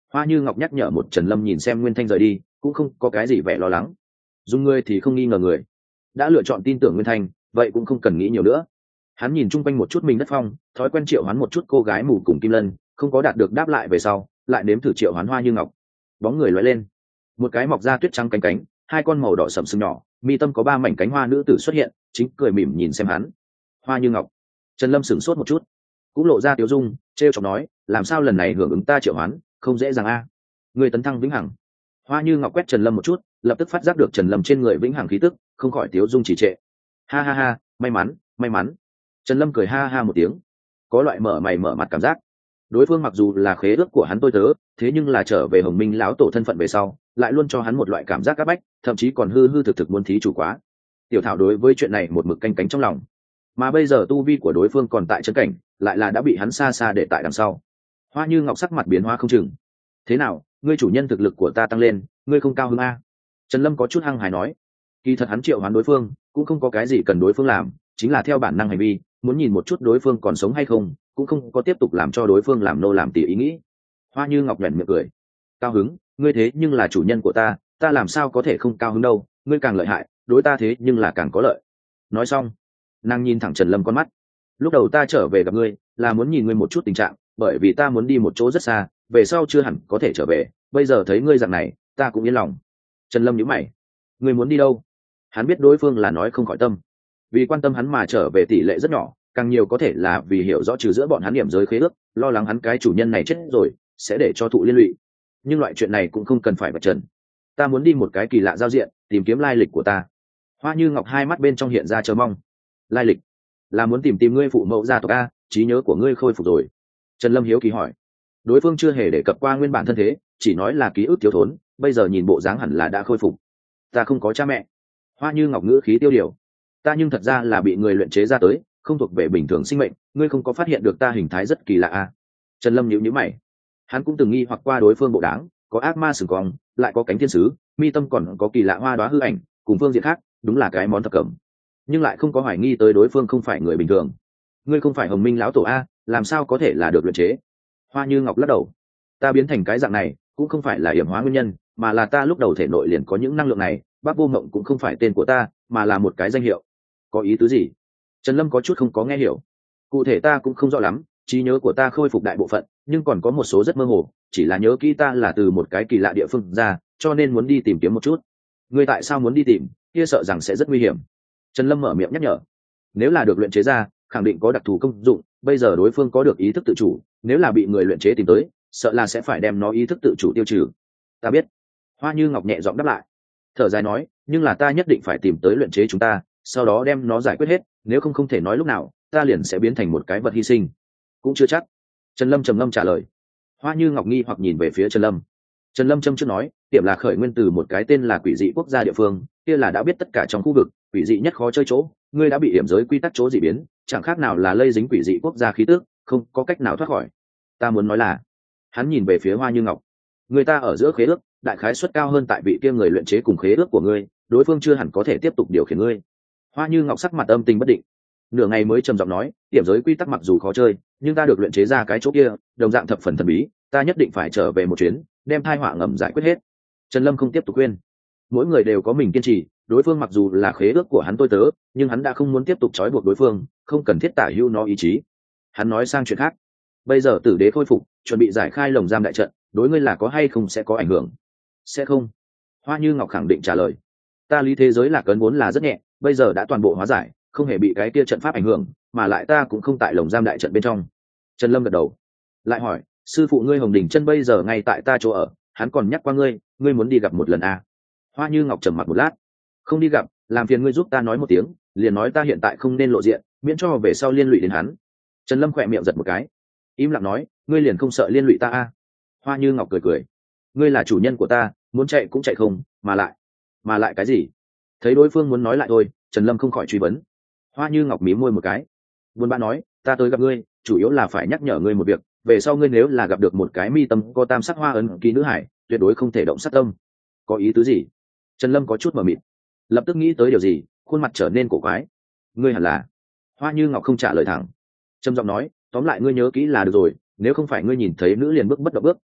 Hoa Như Ngọc nhắc nhở một Trần Lâm nhìn xem Nguyên Thanh rời đi cũng không có cái gì vẻ lo lắng, dùng người thì không nghi ngờ người, đã lựa chọn tin tưởng Nguyên Thanh vậy cũng không cần nghĩ nhiều nữa. Hắn nhìn chung quanh một chút mình đất phong, thói quen triệu hoán một chút cô gái mù cùng Kim Lân, không có đạt được đáp lại về sau lại nếm thử triệu hoán Hoa Như Ngọc. Bóng người lóe lên, một cái mọc ra tuyết trắng cánh cánh, hai con màu đỏ sậm sừng nhỏ, mi tâm có ba mảnh cánh hoa nữ tử xuất hiện, chính cười mỉm nhìn xem hắn. Hoa Như Ngọc. Trần Lâm sửng sốt một chút, cũng lộ ra tiếu dung, trêu chọc nói, làm sao lần này hưởng ứng ta triệu hoán không dễ dàng a? Người tấn thăng vĩnh hằng. Hoa Như Ngọc quét Trần Lâm một chút, lập tức phát giác được Trần Lâm trên người vĩnh hằng khí tức, không khỏi tiếu dung chỉ trệ. Ha ha ha, may mắn, may mắn. Trần Lâm cười ha ha một tiếng, có loại mở mày mở mặt cảm giác. Đối phương mặc dù là khế ước của hắn tôi tớ, thế nhưng là trở về Hồng Minh lão tổ thân phận về sau, lại luôn cho hắn một loại cảm giác áp bách, thậm chí còn hư hư thực thực muốn thí chủ quá. Tiểu Thảo đối với chuyện này một mực canh cánh trong lòng, mà bây giờ tu vi của đối phương còn tại chân cảnh, lại là đã bị hắn xa xa để tại đằng sau. Hoa Như Ngọc sắc mặt biến hóa không chừng. Thế nào, ngươi chủ nhân thực lực của ta tăng lên, ngươi không cao hứng a? Trần Lâm có chút hăng hài nói. Kỳ thật hắn triệu hoán đối phương cũng không có cái gì cần đối phương làm, chính là theo bản năng hành vi, muốn nhìn một chút đối phương còn sống hay không, cũng không có tiếp tục làm cho đối phương làm nô làm tỉ ý nghĩ. Hoa Như Ngọc nhẫn miệng cười. Cao hứng, ngươi thế nhưng là chủ nhân của ta, ta làm sao có thể không cao hứng đâu, ngươi càng lợi hại, đối ta thế nhưng là càng có lợi. Nói xong, nàng nhìn thẳng Trần Lâm con mắt. Lúc đầu ta trở về gặp ngươi là muốn nhìn ngươi một chút tình trạng, bởi vì ta muốn đi một chỗ rất xa, về sau chưa hẳn có thể trở về, bây giờ thấy ngươi dạng này ta cũng yên lòng. Trần Lâm nhíu mày. Ngươi muốn đi đâu? Hắn biết đối phương là nói không khỏi tâm, vì quan tâm hắn mà trở về tỷ lệ rất nhỏ, càng nhiều có thể là vì hiểu rõ trừ giữa bọn hắn điểm giới khế ước, lo lắng hắn cái chủ nhân này chết rồi sẽ để cho thụ liên lụy. Nhưng loại chuyện này cũng không cần phải vạch trần. Ta muốn đi một cái kỳ lạ giao diện, tìm kiếm lai lịch của ta. Hoa Như Ngọc hai mắt bên trong hiện ra chờ mong. Lai lịch? Là muốn tìm tìm ngươi phụ mẫu gia tộc a? Trí nhớ của ngươi khôi phục rồi? Trần Lâm hiếu kỳ hỏi. Đối phương chưa hề đề cập qua nguyên bản thân thế, chỉ nói là ký ức thiếu thốn, bây giờ nhìn bộ dáng hẳn là đã khôi phục. Ta không có cha mẹ. Hoa Như Ngọc ngữ khí tiêu điều. Ta nhưng thật ra là bị người luyện chế ra tới, không thuộc về bình thường sinh mệnh, ngươi không có phát hiện được ta hình thái rất kỳ lạ a? Trần Lâm nhíu nhíu mày. Hắn cũng từng nghi hoặc qua đối phương bộ đáng, có ác ma sừng cong, lại có cánh thiên sứ, mi tâm còn có kỳ lạ hoa đóa hư ảnh, cùng phương diện khác, đúng là cái món thập cẩm. Nhưng lại không có hoài nghi tới đối phương không phải người bình thường. Ngươi không phải Hồng Minh lão tổ a, làm sao có thể là được luyện chế? Hoa Như Ngọc lắc đầu. Ta biến thành cái dạng này, cũng không phải là yểm hóa nguyên nhân, mà là ta lúc đầu thể nội liền có những năng lượng này, Bác Vô Mộng cũng không phải tên của ta, mà là một cái danh hiệu. Có ý tứ gì? Trần Lâm có chút không có nghe hiểu. Cụ thể ta cũng không rõ lắm, trí nhớ của ta khôi phục đại bộ phận, nhưng còn có một số rất mơ hồ, chỉ là nhớ kỹ ta là từ một cái kỳ lạ địa phương ra, cho nên muốn đi tìm kiếm một chút. Ngươi tại sao muốn đi tìm? Kia sợ rằng sẽ rất nguy hiểm. Trần Lâm mở miệng nhắc nhở. Nếu là được luyện chế ra, khẳng định có đặc thù công dụng, bây giờ đối phương có được ý thức tự chủ, nếu là bị người luyện chế tìm tới, sợ là sẽ phải đem nó ý thức tự chủ tiêu trừ. Ta biết. Hoa Như Ngọc nhẹ giọng đáp lại. Thở dài nói, nhưng là ta nhất định phải tìm tới luyện chế chúng ta, sau đó đem nó giải quyết hết, nếu không không thể nói lúc nào ta liền sẽ biến thành một cái vật hy sinh. Cũng chưa chắc. Trần Lâm trầm ngâm trả lời. Hoa Như Ngọc nghi hoặc nhìn về phía Trần Lâm. Trần Lâm châm trước nói, tiệm là khởi nguyên từ một cái tên là quỷ dị quốc gia địa phương, kia là đã biết tất cả trong khu vực quỷ dị nhất khó chơi chỗ, ngươi đã bị điểm giới quy tắc chỗ dị biến, chẳng khác nào là lây dính quỷ dị quốc gia khí tức, không có cách nào thoát khỏi. Ta muốn nói là, hắn nhìn về phía Hoa Như Ngọc, người ta ở giữa khế ước, đại khái suất cao hơn tại vị kia người luyện chế cùng khế ước của ngươi, đối phương chưa hẳn có thể tiếp tục điều khiển ngươi. Hoa Như Ngọc sắc mặt âm tình bất định, nửa ngày mới trầm giọng nói, điểm giới quy tắc mặc dù khó chơi, nhưng ta được luyện chế ra cái chỗ kia, đồng dạng thập phần thần bí, ta nhất định phải trở về một chuyến, đem tai họa ngầm giải quyết hết. Trần Lâm không tiếp tục khuyên, mỗi người đều có mình kiên trì, đối phương mặc dù là khế ước của hắn tôi tớ, nhưng hắn đã không muốn tiếp tục trói buộc đối phương, không cần thiết tả hữu nó ý chí. Hắn nói sang chuyện khác, bây giờ tử đế khôi phục, chuẩn bị giải khai lồng giam đại trận, đối ngươi là có hay không sẽ có ảnh hưởng? Sẽ không. Hoa Như Ngọc khẳng định trả lời. Ta lý thế giới là cấn vốn là rất nhẹ, bây giờ đã toàn bộ hóa giải, không hề bị cái kia trận pháp ảnh hưởng, mà lại ta cũng không tại lồng giam đại trận bên trong. Trần Lâm gật đầu, lại hỏi, sư phụ ngươi Hồng Đình Chân bây giờ ngay tại ta chỗ ở, hắn còn nhắc qua ngươi, ngươi muốn đi gặp một lần à? Hoa Như Ngọc trầm mặc một lát, không đi gặp, làm phiền ngươi giúp ta nói một tiếng, liền nói ta hiện tại không nên lộ diện, miễn cho về sau liên lụy đến hắn. Trần Lâm khỏe miệng giật một cái, im lặng nói, ngươi liền không sợ liên lụy ta à? Hoa Như Ngọc cười cười, ngươi là chủ nhân của ta, muốn chạy cũng chạy không, mà lại mà lại cái gì? Thấy đối phương muốn nói lại thôi, Trần Lâm không khỏi truy vấn. Hoa Như Ngọc mím môi một cái, buồn bã nói, ta tới gặp ngươi chủ yếu là phải nhắc nhở ngươi một việc, về sau ngươi nếu là gặp được một cái mi tâm có tam sắc hoa ấn ký nữ hải, tuyệt đối không thể động sát tâm. Có ý tứ gì? Trần Lâm có chút mờ mịt, lập tức nghĩ tới điều gì, khuôn mặt trở nên cổ quái. Ngươi hẳn là. Hoa Như Ngọc không trả lời thẳng, trầm giọng nói, tóm lại ngươi nhớ kỹ là được rồi, nếu không phải ngươi nhìn thấy nữ liền bước bất động bước,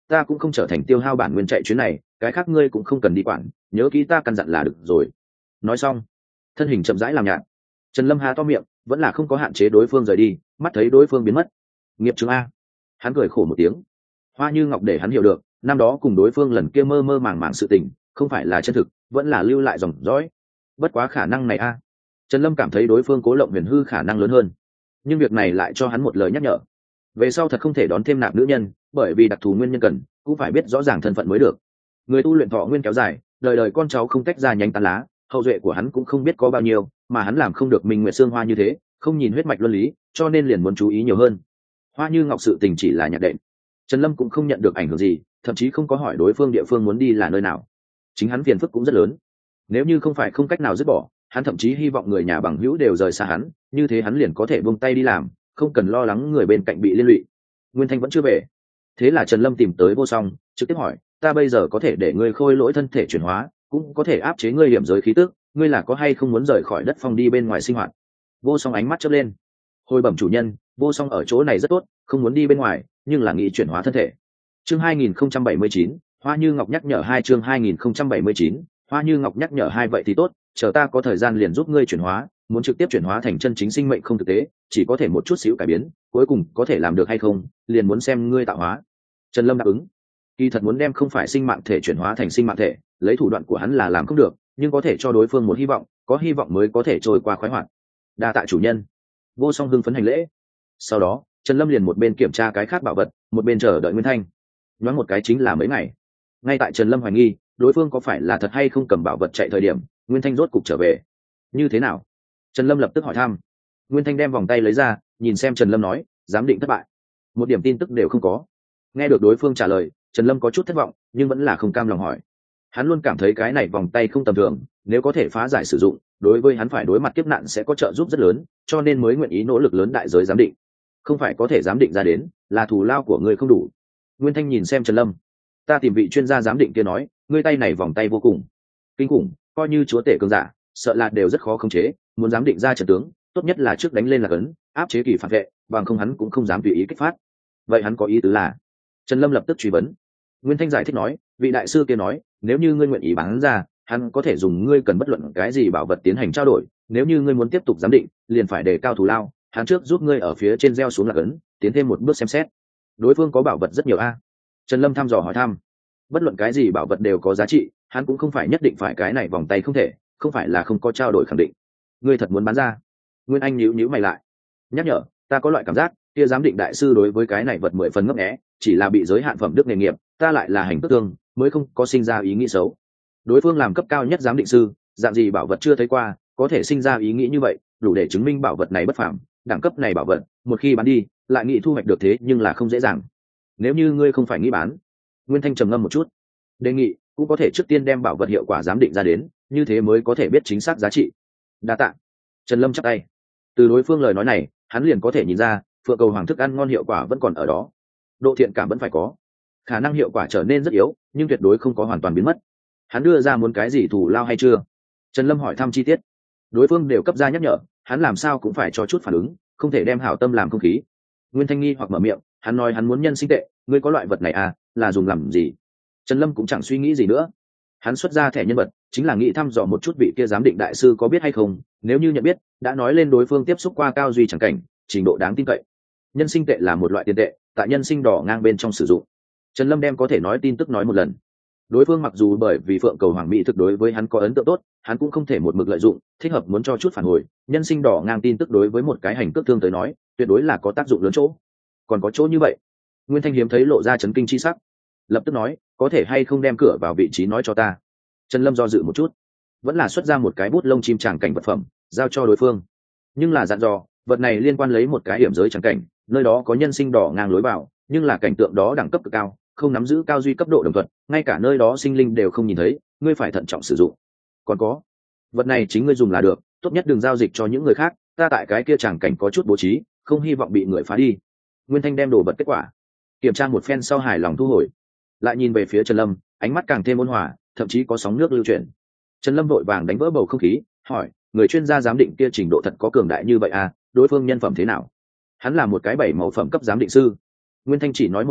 ta cũng không trở thành tiêu hao bản nguyên chạy chuyến này, cái khác ngươi cũng không cần đi quản, nhớ kỹ ta căn dặn là được rồi. Nói xong thân hình chậm rãi làm nhạt. Trần Lâm há to miệng, vẫn là không có hạn chế đối phương rời đi, mắt thấy đối phương biến mất. Nghiệp chứng a. Hắn cười khổ một tiếng. Hoa Như Ngọc để hắn hiểu được, năm đó cùng đối phương lần kia mơ mơ màng màng sự tình, không phải là chân thực, vẫn là lưu lại dòng dõi. Bất quá khả năng này a. Trần Lâm cảm thấy đối phương cố lộng huyền hư khả năng lớn hơn, nhưng việc này lại cho hắn một lời nhắc nhở. Về sau thật không thể đón thêm nạp nữ nhân, bởi vì đặc thù nguyên nhân cần, cũng phải biết rõ ràng thân phận mới được. Người tu luyện thọ nguyên kéo dài, đời đời con cháu không tách ra nhánh tán lá, hậu duệ của hắn cũng không biết có bao nhiêu, mà hắn làm không được Minh Nguyệt Sương Hoa như thế, không nhìn huyết mạch luân lý, cho nên liền muốn chú ý nhiều hơn. Hoa Như Ngọc sự tình chỉ là nhạc đệm, Trần Lâm cũng không nhận được ảnh hưởng gì, thậm chí không có hỏi đối phương địa phương muốn đi là nơi nào. Chính hắn phiền phức cũng rất lớn. Nếu như không phải không cách nào dứt bỏ, hắn thậm chí hy vọng người nhà bằng hữu đều rời xa hắn, như thế hắn liền có thể buông tay đi làm, không cần lo lắng người bên cạnh bị liên lụy. Nguyên Thanh vẫn chưa về, thế là Trần Lâm tìm tới Vô Song, trực tiếp hỏi, ta bây giờ có thể để ngươi khôi lỗi thân thể chuyển hóa, cũng có thể áp chế ngươi điểm giới khí tức, ngươi là có hay không muốn rời khỏi đất phong đi bên ngoài sinh hoạt? Vô Song ánh mắt chớp lên. Hồi bẩm chủ nhân, Vô Song ở chỗ này rất tốt, không muốn đi bên ngoài, nhưng là nghĩ chuyển hóa thân thể. Chương hai nghìn không trăm bảy mươi chín, Hoa Như Ngọc nhắc nhở hai chương hai nghìn không trăm bảy mươi chín, Hoa Như Ngọc nhắc nhở hai vậy thì tốt, chờ ta có thời gian liền giúp ngươi chuyển hóa, muốn trực tiếp chuyển hóa thành chân chính sinh mệnh không thực tế, chỉ có thể một chút xíu cải biến, cuối cùng có thể làm được hay không, liền muốn xem ngươi tạo hóa. Trần Lâm đáp ứng. Kỳ thật muốn đem không phải sinh mạng thể chuyển hóa thành sinh mạng thể, lấy thủ đoạn của hắn là làm không được, nhưng có thể cho đối phương một hy vọng, có hy vọng mới có thể trôi qua khoái hoạt. Đa tạ chủ nhân. Vô Song hưng phấn hành lễ. Sau đó Trần Lâm liền một bên kiểm tra cái khác bảo vật, một bên chờ đợi Nguyên Thanh. Nhoáng một cái chính là mấy ngày. Ngay tại Trần Lâm hoài nghi đối phương có phải là thật hay không cầm bảo vật chạy thời điểm, Nguyên Thanh rốt cục trở về. Như thế nào? Trần Lâm lập tức hỏi thăm. Nguyên Thanh đem vòng tay lấy ra, nhìn xem Trần Lâm nói, giám định thất bại, một điểm tin tức đều không có. Nghe được đối phương trả lời, Trần Lâm có chút thất vọng, nhưng vẫn là không cam lòng hỏi. Hắn luôn cảm thấy cái này vòng tay không tầm thường, nếu có thể phá giải sử dụng, đối với hắn phải đối mặt kiếp nạn sẽ có trợ giúp rất lớn, cho nên mới nguyện ý nỗ lực lớn đại giới giám định. Không phải có thể giám định ra đến, là thù lao của ngươi không đủ. Nguyên Thanh nhìn xem Trần Lâm. Ta tìm vị chuyên gia giám định kia nói, ngươi tay này vòng tay vô cùng kinh khủng, coi như chúa tể cường giả, sợ là đều rất khó khống chế, muốn giám định ra trận tướng, tốt nhất là trước đánh lên là cấn, áp chế kỳ phản vệ, bằng không hắn cũng không dám tùy ý kích phát. Vậy hắn có ý tứ là? Trần Lâm lập tức truy vấn. Nguyên Thanh giải thích nói, vị đại sư kia nói, nếu như ngươi nguyện ý bán ra, hắn có thể dùng ngươi cần bất luận cái gì bảo vật tiến hành trao đổi, nếu như ngươi muốn tiếp tục giám định, liền phải đề cao thù lao, hắn trước giúp ngươi ở phía trên gieo xuống là cấn, tiến thêm một bước xem xét. Đối phương có bảo vật rất nhiều a. Trần Lâm thăm dò hỏi thăm. Bất luận cái gì bảo vật đều có giá trị, hắn cũng không phải nhất định phải cái này vòng tay không thể, không phải là không có trao đổi khẳng định. Ngươi thật muốn bán ra? Nguyên Anh nhíu nhíu mày lại, nhắc nhở, ta có loại cảm giác kia giám định đại sư đối với cái này vật mười phần ngấp nghé, chỉ là bị giới hạn phẩm đức nghề nghiệp, ta lại là hành tước tương, mới không có sinh ra ý nghĩ xấu. Đối phương làm cấp cao nhất giám định sư, dạng gì bảo vật chưa thấy qua, có thể sinh ra ý nghĩ như vậy, đủ để chứng minh bảo vật này bất phàm, đẳng cấp này bảo vật, một khi bán đi, lại nghĩ thu hoạch được thế nhưng là không dễ dàng. Nếu như ngươi không phải nghĩ bán, Nguyên Thanh trầm ngâm một chút, đề nghị cũng có thể trước tiên đem bảo vật hiệu quả giám định ra đến, như thế mới có thể biết chính xác giá trị. Đa tạ. Trần Lâm chắp tay. Từ đối phương lời nói này, hắn liền có thể nhìn ra, phượng cầu hoàng thức ăn ngon hiệu quả vẫn còn ở đó, độ thiện cảm vẫn phải có, khả năng hiệu quả trở nên rất yếu, nhưng tuyệt đối không có hoàn toàn biến mất. Hắn đưa ra muốn cái gì thù lao hay chưa? Trần Lâm hỏi thăm chi tiết. Đối phương đều cấp ra nhắc nhở, hắn làm sao cũng phải cho chút phản ứng, không thể đem hảo tâm làm không khí. Nguyên Thanh nghi hoặc mở miệng, hắn nói hắn muốn nhân sinh tệ, ngươi có loại vật này à, là dùng làm gì? Trần Lâm cũng chẳng suy nghĩ gì nữa, hắn xuất ra thẻ nhân vật, chính là nghĩ thăm dò một chút vị kia giám định đại sư có biết hay không, nếu như nhận biết, đã nói lên đối phương tiếp xúc qua cao duy chẳng cảnh, trình độ đáng tin cậy. Nhân sinh tệ là một loại tiền tệ, tại nhân sinh đỏ ngang bên trong sử dụng. Trần Lâm đem có thể nói tin tức nói một lần. Đối phương mặc dù bởi vì phượng cầu hoàng mỹ thực đối với hắn có ấn tượng tốt, hắn cũng không thể một mực lợi dụng, thích hợp muốn cho chút phản hồi. Nhân sinh đỏ ngang tin tức đối với một cái hành cước thương tới nói, tuyệt đối là có tác dụng lớn chỗ. Còn có chỗ như vậy? Nguyên Thanh hiếm thấy lộ ra chấn kinh chi sắc, lập tức nói, có thể hay không đem cửa vào vị trí nói cho ta? Trần Lâm do dự một chút, vẫn là xuất ra một cái bút lông chim tràng cảnh vật phẩm, giao cho đối phương. Nhưng là dặn dò, vật này liên quan lấy một cái hiểm giới tràng cảnh, nơi đó có nhân sinh đỏ ngang lối vào, nhưng là cảnh tượng đó đẳng cấp cực cao, không nắm giữ cao duy cấp độ đồng thuận, ngay cả nơi đó sinh linh đều không nhìn thấy, ngươi phải thận trọng sử dụng. Còn có, vật này chính ngươi dùng là được, tốt nhất đừng giao dịch cho những người khác, ta tại cái kia tràng cảnh có chút bố trí, không hy vọng bị người phá đi. Nguyên Thanh đem đồ vật kết quả kiểm tra một phen sau hài lòng thu hồi, lại nhìn về phía Trần Lâm, ánh mắt càng thêm ôn hòa, thậm chí có sóng nước lưu chuyển. Trần Lâm vội vàng đánh vỡ bầu không khí, hỏi, người chuyên gia giám định kia trình độ thật có cường đại như vậy à, đối phương nhân phẩm thế nào? Hắn là một cái bảy màu phẩm cấp giám định sư. Nguyên Thanh chỉ nói một câu,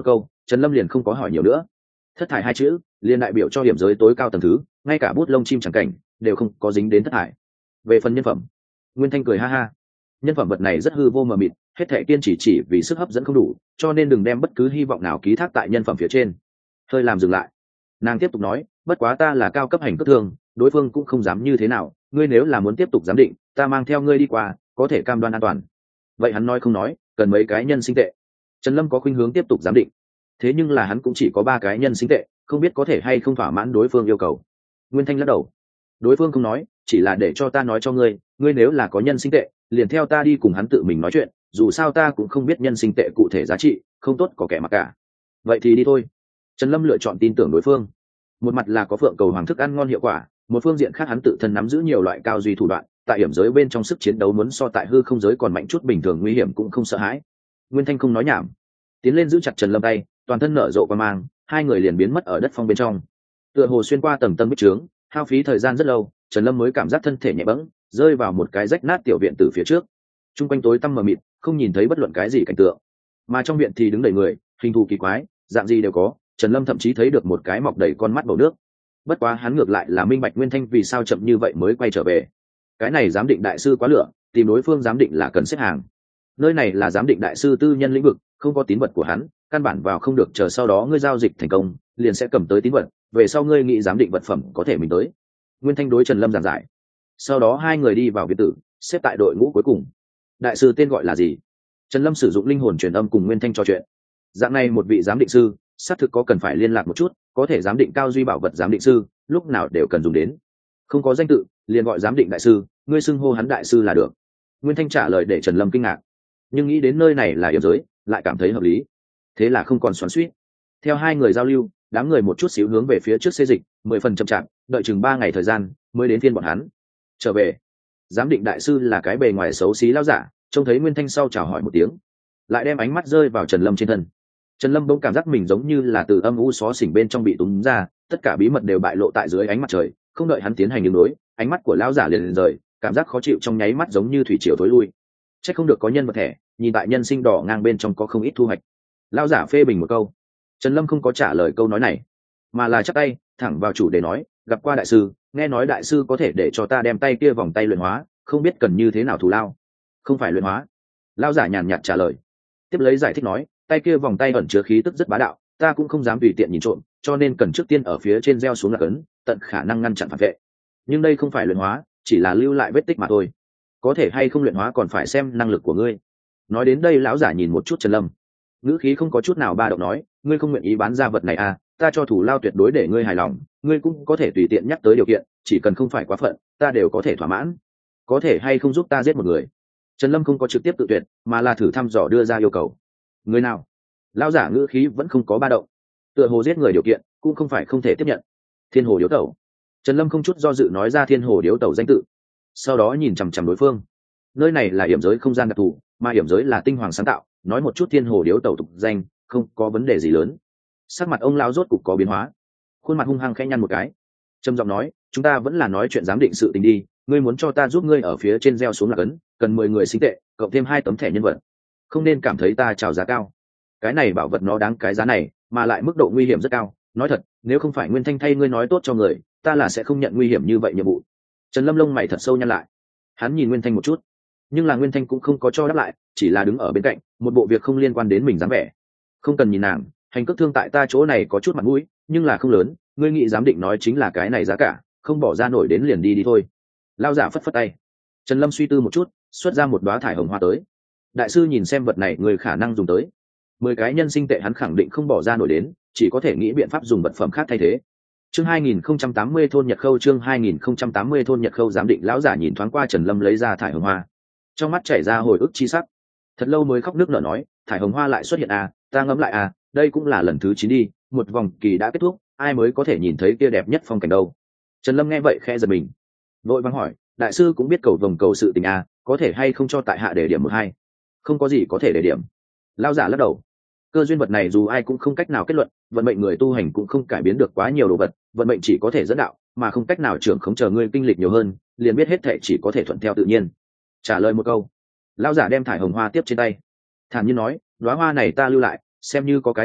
Trần Lâm liền không có hỏi nhiều nữa. Thất thải hai chữ liền đại biểu cho hiểm giới tối cao tầng thứ, ngay cả bút lông chim chẳng cảnh đều không có dính đến thất thải. Về phần nhân phẩm, Nguyên Thanh cười ha ha. Nhân phẩm vật này rất hư vô mờ mịt, hết thảy kiên chỉ chỉ vì sức hấp dẫn không đủ, cho nên đừng đem bất cứ hy vọng nào ký thác tại nhân phẩm phía trên. Hơi làm dừng lại, nàng tiếp tục nói, bất quá ta là cao cấp hành cất thương, đối phương cũng không dám như thế nào, ngươi nếu là muốn tiếp tục giám định, ta mang theo ngươi đi qua, có thể cam đoan an toàn. Vậy hắn nói không nói, cần mấy cái nhân sinh tệ. Trần Lâm có khuynh hướng tiếp tục giám định, thế nhưng là hắn cũng chỉ có ba cái nhân sinh tệ, không biết có thể hay không thỏa mãn đối phương yêu cầu. Nguyên Thanh lắc đầu, đối phương không nói, chỉ là để cho ta nói cho ngươi, ngươi nếu là có nhân sinh tệ, liền theo ta đi cùng hắn tự mình nói chuyện, dù sao ta cũng không biết nhân sinh tệ cụ thể giá trị, không tốt có kẻ mặc cả. Vậy thì đi thôi. Trần Lâm lựa chọn tin tưởng đối phương. Một mặt là có phượng cầu hoàng thức ăn ngon hiệu quả, một phương diện khác hắn tự thân nắm giữ nhiều loại cao duy thủ đoạn, tại hiểm giới bên trong sức chiến đấu muốn so tại hư không giới còn mạnh chút, bình thường nguy hiểm cũng không sợ hãi. Nguyên Thanh không nói nhảm, tiến lên giữ chặt Trần Lâm tay, toàn thân nở rộ qua mang, hai người liền biến mất ở đất phong bên trong. Tựa hồ xuyên qua tầng tầng bích trướng, hao phí thời gian rất lâu, Trần Lâm mới cảm giác thân thể nhẹ bẫng, rơi vào một cái rách nát tiểu viện từ phía trước. Trung quanh tối tăm mờ mịt, không nhìn thấy bất luận cái gì cảnh tượng, mà trong viện thì đứng đầy người, hình thù kỳ quái, dạng gì đều có. Trần Lâm thậm chí thấy được một cái mọc đầy con mắt bầu nước. Bất quá hắn ngược lại là minh bạch Nguyên Thanh vì sao chậm như vậy mới quay trở về. Cái này giám định đại sư quá lửa, tìm đối phương giám định là cần xếp hàng. Nơi này là giám định đại sư tư nhân lĩnh vực, không có tín vật của hắn, căn bản vào không được, chờ sau đó ngươi giao dịch thành công, liền sẽ cầm tới tín vật, về sau ngươi nghĩ giám định vật phẩm có thể mình tới. Nguyên Thanh đối Trần Lâm giảng giải. Sau đó hai người đi vào viện tử, xếp tại đội ngũ cuối cùng. Đại sư tên gọi là gì? Trần Lâm sử dụng linh hồn truyền âm cùng Nguyên Thanh trò chuyện. Dạng này một vị giám định sư, xác thực có cần phải liên lạc một chút, có thể giám định cao duy bảo vật giám định sư, lúc nào đều cần dùng đến. Không có danh tự, liền gọi giám định đại sư, ngươi xưng hô hắn đại sư là được. Nguyên Thanh trả lời để Trần Lâm kinh ngạc, nhưng nghĩ đến nơi này là hiểm giới, lại cảm thấy hợp lý. Thế là không còn xoắn xuýt. Theo hai người giao lưu, đám người một chút xíu hướng về phía trước xê dịch, mười phần chậm chạp, đợi chừng ba ngày thời gian mới đến phiên bọn hắn trở về. Giám định đại sư là cái bề ngoài xấu xí lão giả, trông thấy Nguyên Thanh sau chào hỏi một tiếng, lại đem ánh mắt rơi vào Trần Lâm trên thân. Trần Lâm bỗng cảm giác mình giống như là từ âm u xó xỉnh bên trong bị túm ra, tất cả bí mật đều bại lộ tại dưới ánh mặt trời, không đợi hắn tiến hành đường đối, ánh mắt của lão giả liền liền rời, cảm giác khó chịu trong nháy mắt giống như thủy triều tối lui. Chắc không được có nhân vật thẻ, nhìn tại nhân sinh đỏ ngang bên trong có không ít thu hoạch. Lão giả phê bình một câu. Trần Lâm không có trả lời câu nói này, mà là chắp tay thẳng vào chủ đề nói, gặp qua đại sư, nghe nói đại sư có thể để cho ta đem tay kia vòng tay luyện hóa, không biết cần như thế nào thù lao. Không phải luyện hóa. Lão giả nhàn nhạt trả lời. Tiếp lấy giải thích nói, tay kia vòng tay ẩn chứa khí tức rất bá đạo, ta cũng không dám tùy tiện nhìn trộm, cho nên cần trước tiên ở phía trên gieo xuống lạc ấn, tận khả năng ngăn chặn phản vệ. Nhưng đây không phải luyện hóa, chỉ là lưu lại vết tích mà thôi. Có thể hay không luyện hóa còn phải xem năng lực của ngươi. Nói đến đây lão giả nhìn một chút Trần Lâm, ngữ khí không có chút nào ba động nói, ngươi không nguyện ý bán ra vật này à, ta cho thủ lao tuyệt đối để ngươi hài lòng, ngươi cũng có thể tùy tiện nhắc tới điều kiện, chỉ cần không phải quá phận, ta đều có thể thỏa mãn. Có thể hay không giúp ta giết một người? Trần Lâm không có trực tiếp tự tuyệt, mà là thử thăm dò đưa ra yêu cầu. Người nào? Lão giả ngữ khí vẫn không có ba động, tựa hồ giết người điều kiện cũng không phải không thể tiếp nhận. Thiên Hồ Điếu Tẩu. Trần Lâm không chút do dự nói ra Thiên Hồ Điếu Tẩu danh tự, sau đó nhìn chằm chằm đối phương. Nơi này là hiểm giới không gian đặc thù, mà hiểm giới là tinh hoàng sáng tạo, nói một chút Thiên Hồ Điếu Tẩu tục danh, không có vấn đề gì lớn. Sắc mặt ông lão rốt cục có biến hóa, khuôn mặt hung hăng khẽ nhăn một cái, trầm giọng nói, chúng ta vẫn là nói chuyện giám định sự tình đi, ngươi muốn cho ta giúp ngươi ở phía trên gieo xuống lạc ấn, cần mười người sinh tệ, cộng thêm hai tấm thẻ nhân vật. Không nên cảm thấy ta chào giá cao, cái này bảo vật nó đáng cái giá này, mà lại mức độ nguy hiểm rất cao. Nói thật, nếu không phải Nguyên Thanh thay ngươi nói tốt cho người, ta là sẽ không nhận nguy hiểm như vậy nhiệm vụ. Trần Lâm lông mày thật sâu nhăn lại, hắn nhìn Nguyên Thanh một chút, nhưng là Nguyên Thanh cũng không có cho đáp lại, chỉ là đứng ở bên cạnh, một bộ việc không liên quan đến mình dáng vẻ. Không cần nhìn nàng, hành cước thương tại ta chỗ này có chút mặt mũi, nhưng là không lớn, ngươi nghĩ giám định nói chính là cái này giá cả, không bỏ ra nổi đến liền đi đi thôi. Lao giả phất phất tay. Trần Lâm suy tư một chút, xuất ra một đóa thải hồng hoa tới. Đại sư nhìn xem vật này người khả năng dùng tới mười cái nhân sinh tệ, hắn khẳng định không bỏ ra nổi đến, chỉ có thể nghĩ biện pháp dùng vật phẩm khác thay thế. Chương hai nghìn không trăm tám mươi thôn Nhật Khâu, chương hai nghìn không trăm tám mươi thôn Nhật Khâu. Giám định lão giả nhìn thoáng qua Trần Lâm lấy ra thải hồng hoa, trong mắt chảy ra hồi ức chi sắc, thật lâu mới khóc nước nở nói, thải hồng hoa lại xuất hiện à, ta ngẫm lại à, đây cũng là lần thứ chín đi, một vòng kỳ đã kết thúc, ai mới có thể nhìn thấy kia đẹp nhất phong cảnh đâu. Trần Lâm nghe vậy khẽ giật mình, vội vàng hỏi, đại sư cũng biết cầu vồng cầu sự tình à, có thể hay không cho tại hạ để điểm một hai? Không có gì có thể để điểm. Lão giả lắc đầu, cơ duyên vật này dù ai cũng không cách nào kết luận, vận mệnh người tu hành cũng không cải biến được quá nhiều đồ vật, vận mệnh chỉ có thể dẫn đạo, mà không cách nào trưởng khống, chờ ngươi kinh lịch nhiều hơn, liền biết hết thệ chỉ có thể thuận theo tự nhiên. Trả lời một câu, lão giả đem thải hồng hoa tiếp trên tay, thản nhiên nói, đóa hoa này ta lưu lại, xem như có cái tưởng niệm,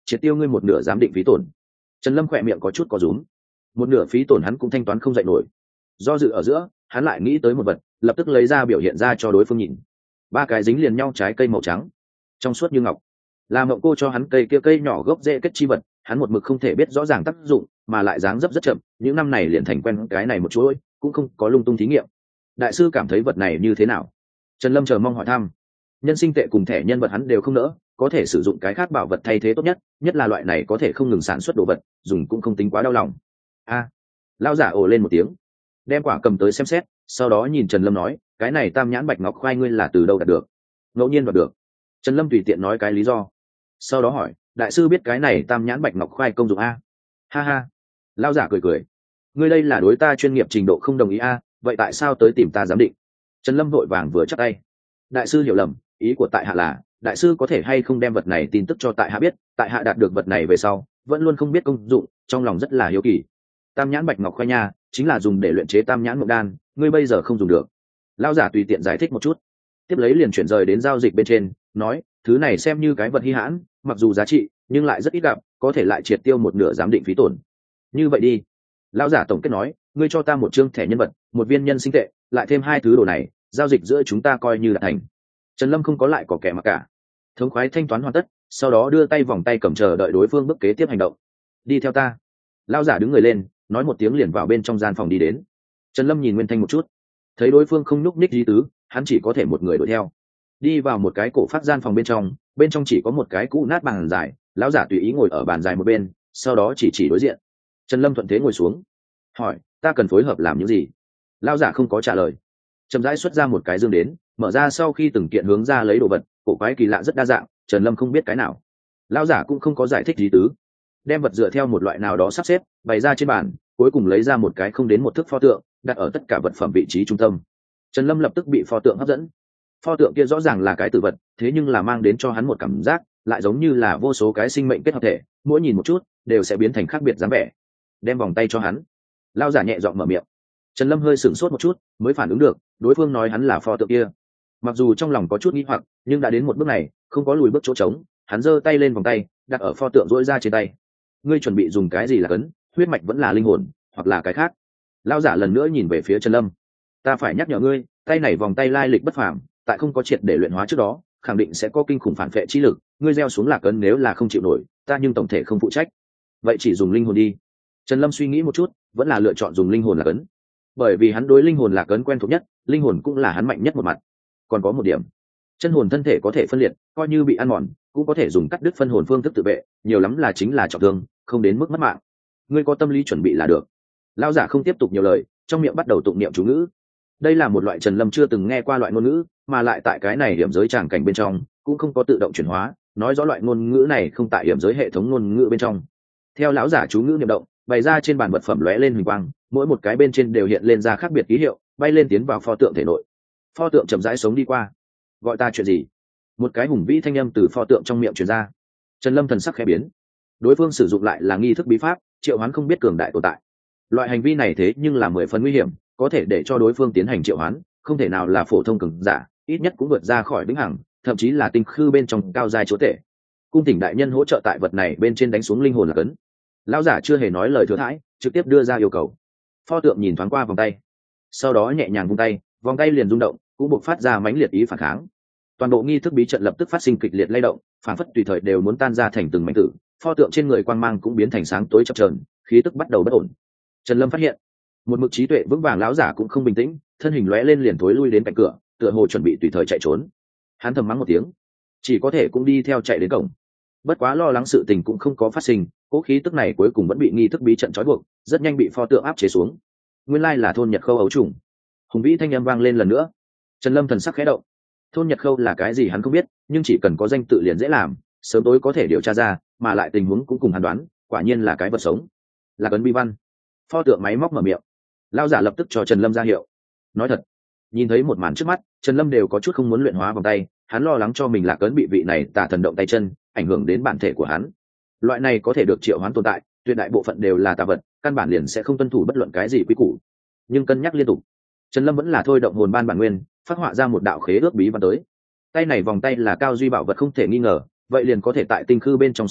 triệt tiêu ngươi một nửa giám định phí tổn. Trần Lâm khỏe miệng có chút có rúm, một nửa phí tổn hắn cũng thanh toán không dậy nổi. Do dự ở giữa, hắn lại nghĩ tới một vật, lập tức lấy ra biểu hiện ra cho đối phương nhìn. Ba cái dính liền nhau trái cây màu trắng, trong suốt như ngọc, là Mộng Cô cho hắn cây kia cây nhỏ gốc rễ kết chi vật. Hắn một mực không thể biết rõ ràng tác dụng, mà lại dáng dấp rất chậm, những năm này liền thành quen cái này một chuỗi, cũng không có lung tung thí nghiệm. Đại sư cảm thấy vật này như thế nào? Trần Lâm chờ mong hỏi thăm. Nhân sinh tệ cùng thẻ nhân vật hắn đều không nỡ, có thể sử dụng cái khác bảo vật thay thế tốt nhất, nhất là loại này có thể không ngừng sản xuất đồ vật, dùng cũng không tính quá đau lòng. A, à, lão giả ồ lên một tiếng, đem quả cầm tới xem xét, sau đó nhìn Trần Lâm nói, cái này tam nhãn bạch ngọc khoai ngươi là từ đâu đạt được? Ngẫu nhiên đoạt được. Trần Lâm tùy tiện nói cái lý do, sau đó hỏi, đại sư biết cái này tam nhãn bạch ngọc khoai công dụng a? Ha ha, lão giả cười cười, ngươi đây là đối ta chuyên nghiệp trình độ không đồng ý a, vậy tại sao tới tìm ta giám định? Trần Lâm vội vàng vừa chắp tay, đại sư hiểu lầm, ý của tại hạ là đại sư có thể hay không đem vật này tin tức cho tại hạ biết, tại hạ đạt được vật này về sau vẫn luôn không biết công dụng, trong lòng rất là hiếu kỳ. Tam nhãn bạch ngọc khoai nha, chính là dùng để luyện chế tam nhãn mộng đan, ngươi bây giờ không dùng được. Lão giả tùy tiện giải thích một chút, tiếp lấy liền chuyển rời đến giao dịch bên trên, nói, thứ này xem như cái vật hi hãn, mặc dù giá trị nhưng lại rất ít gặp, có thể lại triệt tiêu một nửa giám định phí tổn. Như vậy đi, lão giả tổng kết nói, ngươi cho ta một chương thẻ nhân vật, một viên nhân sinh tệ, lại thêm hai thứ đồ này, giao dịch giữa chúng ta coi như là thành. Trần Lâm không có lại có kẻ mà cả, thống khoái thanh toán hoàn tất, sau đó đưa tay vòng tay cầm chờ đợi đối phương bước kế tiếp hành động. Đi theo ta. Lão giả đứng người lên, nói một tiếng liền vào bên trong gian phòng đi đến. Trần Lâm nhìn Nguyên Thanh một chút, thấy đối phương không nhúc nhích gì tứ, hắn chỉ có thể một người đuổi theo. Đi vào một cái cổ phát gian phòng bên trong, bên trong chỉ có một cái cũ nát bàn dài, lão giả tùy ý ngồi ở bàn dài một bên, sau đó chỉ chỉ đối diện. Trần Lâm thuận thế ngồi xuống, hỏi, ta cần phối hợp làm những gì? Lão giả không có trả lời, chậm rãi xuất ra một cái dương đến, mở ra sau khi từng kiện hướng ra lấy đồ vật, cổ quái kỳ lạ rất đa dạng, Trần Lâm không biết cái nào. Lão giả cũng không có giải thích gì tứ, đem vật dựa theo một loại nào đó sắp xếp bày ra trên bàn, cuối cùng lấy ra một cái không đến một thước pho tượng, đặt ở tất cả vật phẩm vị trí trung tâm. Trần Lâm lập tức bị pho tượng hấp dẫn. Pho tượng kia rõ ràng là cái tử vật, thế nhưng là mang đến cho hắn một cảm giác lại giống như là vô số cái sinh mệnh kết hợp thể, mỗi nhìn một chút đều sẽ biến thành khác biệt dáng vẻ. Đem vòng tay cho hắn. Lão giả nhẹ giọng mở miệng. Trần Lâm hơi sửng sốt một chút, mới phản ứng được, đối phương nói hắn là pho tượng kia. Mặc dù trong lòng có chút nghi hoặc, nhưng đã đến một bước này, không có lùi bước chỗ trống, hắn giơ tay lên vòng tay, đặt ở pho tượng duỗi ra trên tay. Ngươi chuẩn bị dùng cái gì là cấn, huyết mạch vẫn là linh hồn, hoặc là cái khác? Lão giả lần nữa nhìn về phía Trần Lâm. Ta phải nhắc nhở ngươi, tay này vòng tay lai lịch bất phàm, tại không có triệt để luyện hóa trước đó, khẳng định sẽ có kinh khủng phản vệ chi lực, ngươi gieo xuống lạc cấn nếu là không chịu nổi, ta nhưng tổng thể không phụ trách. Vậy chỉ dùng linh hồn đi. Trần Lâm suy nghĩ một chút, vẫn là lựa chọn dùng linh hồn lạc cấn, bởi vì hắn đối linh hồn lạc cấn quen thuộc nhất, linh hồn cũng là hắn mạnh nhất một mặt. Còn có một điểm, chân hồn thân thể có thể phân liệt, coi như bị ăn mòn cũng có thể dùng cắt đứt phân hồn phương thức tự vệ, nhiều lắm là chính là trọng thương, không đến mức mất mạng. Ngươi có tâm lý chuẩn bị là được. Lão giả không tiếp tục nhiều lời, trong miệng bắt đầu tụng niệm chú ngữ. Đây là một loại Trần Lâm chưa từng nghe qua loại ngôn ngữ, mà lại tại cái này điểm giới tràng cảnh bên trong cũng không có tự động chuyển hóa, nói rõ loại ngôn ngữ này không tại điểm giới hệ thống ngôn ngữ bên trong. Theo lão giả chú ngữ niệm động, bày ra trên bàn vật phẩm lóe lên huỳnh quang, mỗi một cái bên trên đều hiện lên ra khác biệt ký hiệu, bay lên tiến vào pho tượng thể nội. Pho tượng chậm rãi sống đi qua. Gọi ta chuyện gì? Một cái hùng vĩ thanh âm từ pho tượng trong miệng truyền ra. Trần Lâm thần sắc khẽ biến. Đối phương sử dụng lại là nghi thức bí pháp, triệu hoán không biết cường đại tồn tại. Loại hành vi này thế nhưng là mười phần nguy hiểm, có thể để cho đối phương tiến hành triệu hoán, không thể nào là phổ thông cường giả, ít nhất cũng vượt ra khỏi vĩnh hằng, thậm chí là tinh khư bên trong cao giai chúa tể. Cung Thỉnh đại nhân hỗ trợ tại vật này bên trên đánh xuống linh hồn là cấn. Lão giả chưa hề nói lời thừa thãi, trực tiếp đưa ra yêu cầu. Pho tượng nhìn thoáng qua vòng tay, sau đó nhẹ nhàng vung tay, vòng tay liền rung động, cũng buộc phát ra mãnh liệt ý phản kháng. Toàn bộ nghi thức bí trận lập tức phát sinh kịch liệt lay động, phản phất tùy thời đều muốn tan ra thành từng mảnh tử. Pho tượng trên người quang mang cũng biến thành sáng tối chập chờn, khí tức bắt đầu bất ổn. Trần Lâm phát hiện, một mực trí tuệ vững vàng lão giả cũng không bình tĩnh, thân hình lóe lên liền thối lui đến cạnh cửa, tựa hồ chuẩn bị tùy thời chạy trốn. Hắn thầm mắng một tiếng, chỉ có thể cũng đi theo chạy đến cổng. Bất quá lo lắng sự tình cũng không có phát sinh, cố khí tức này cuối cùng vẫn bị nghi thức bí trận trói buộc, rất nhanh bị pho tượng áp chế xuống. Nguyên lai là thôn Nhật Khâu ấu trùng. Hùng vĩ thanh âm vang lên lần nữa. Trần Lâm thần sắc khẽ động. Thôn Nhật Khâu là cái gì hắn không biết, nhưng chỉ cần có danh tự liền dễ làm, sớm tối có thể điều tra ra, mà lại tình huống cũng cùng hắn đoán, quả nhiên là cái vật sống. Là cấn bi văn. Pho tượng máy móc mở miệng. Lão giả lập tức cho Trần Lâm ra hiệu. Nói thật, nhìn thấy một màn trước mắt, Trần Lâm đều có chút không muốn luyện hóa vòng tay, hắn lo lắng cho mình là cấn bị vị này tà thần động tay chân, ảnh hưởng đến bản thể của hắn. Loại này có thể được triệu hoán tồn tại, tuyệt đại bộ phận đều là tà vật, căn bản liền sẽ không tuân thủ bất luận cái gì quy củ. Nhưng cân nhắc liên tục, Trần Lâm vẫn là thôi động hồn ban bản nguyên, phát họa ra một đạo khế ước bí văn tới. Tay này vòng tay là cao duy bảo vật không thể nghi ngờ, vậy liền có thể tại tinh khư bên trong sử dụng,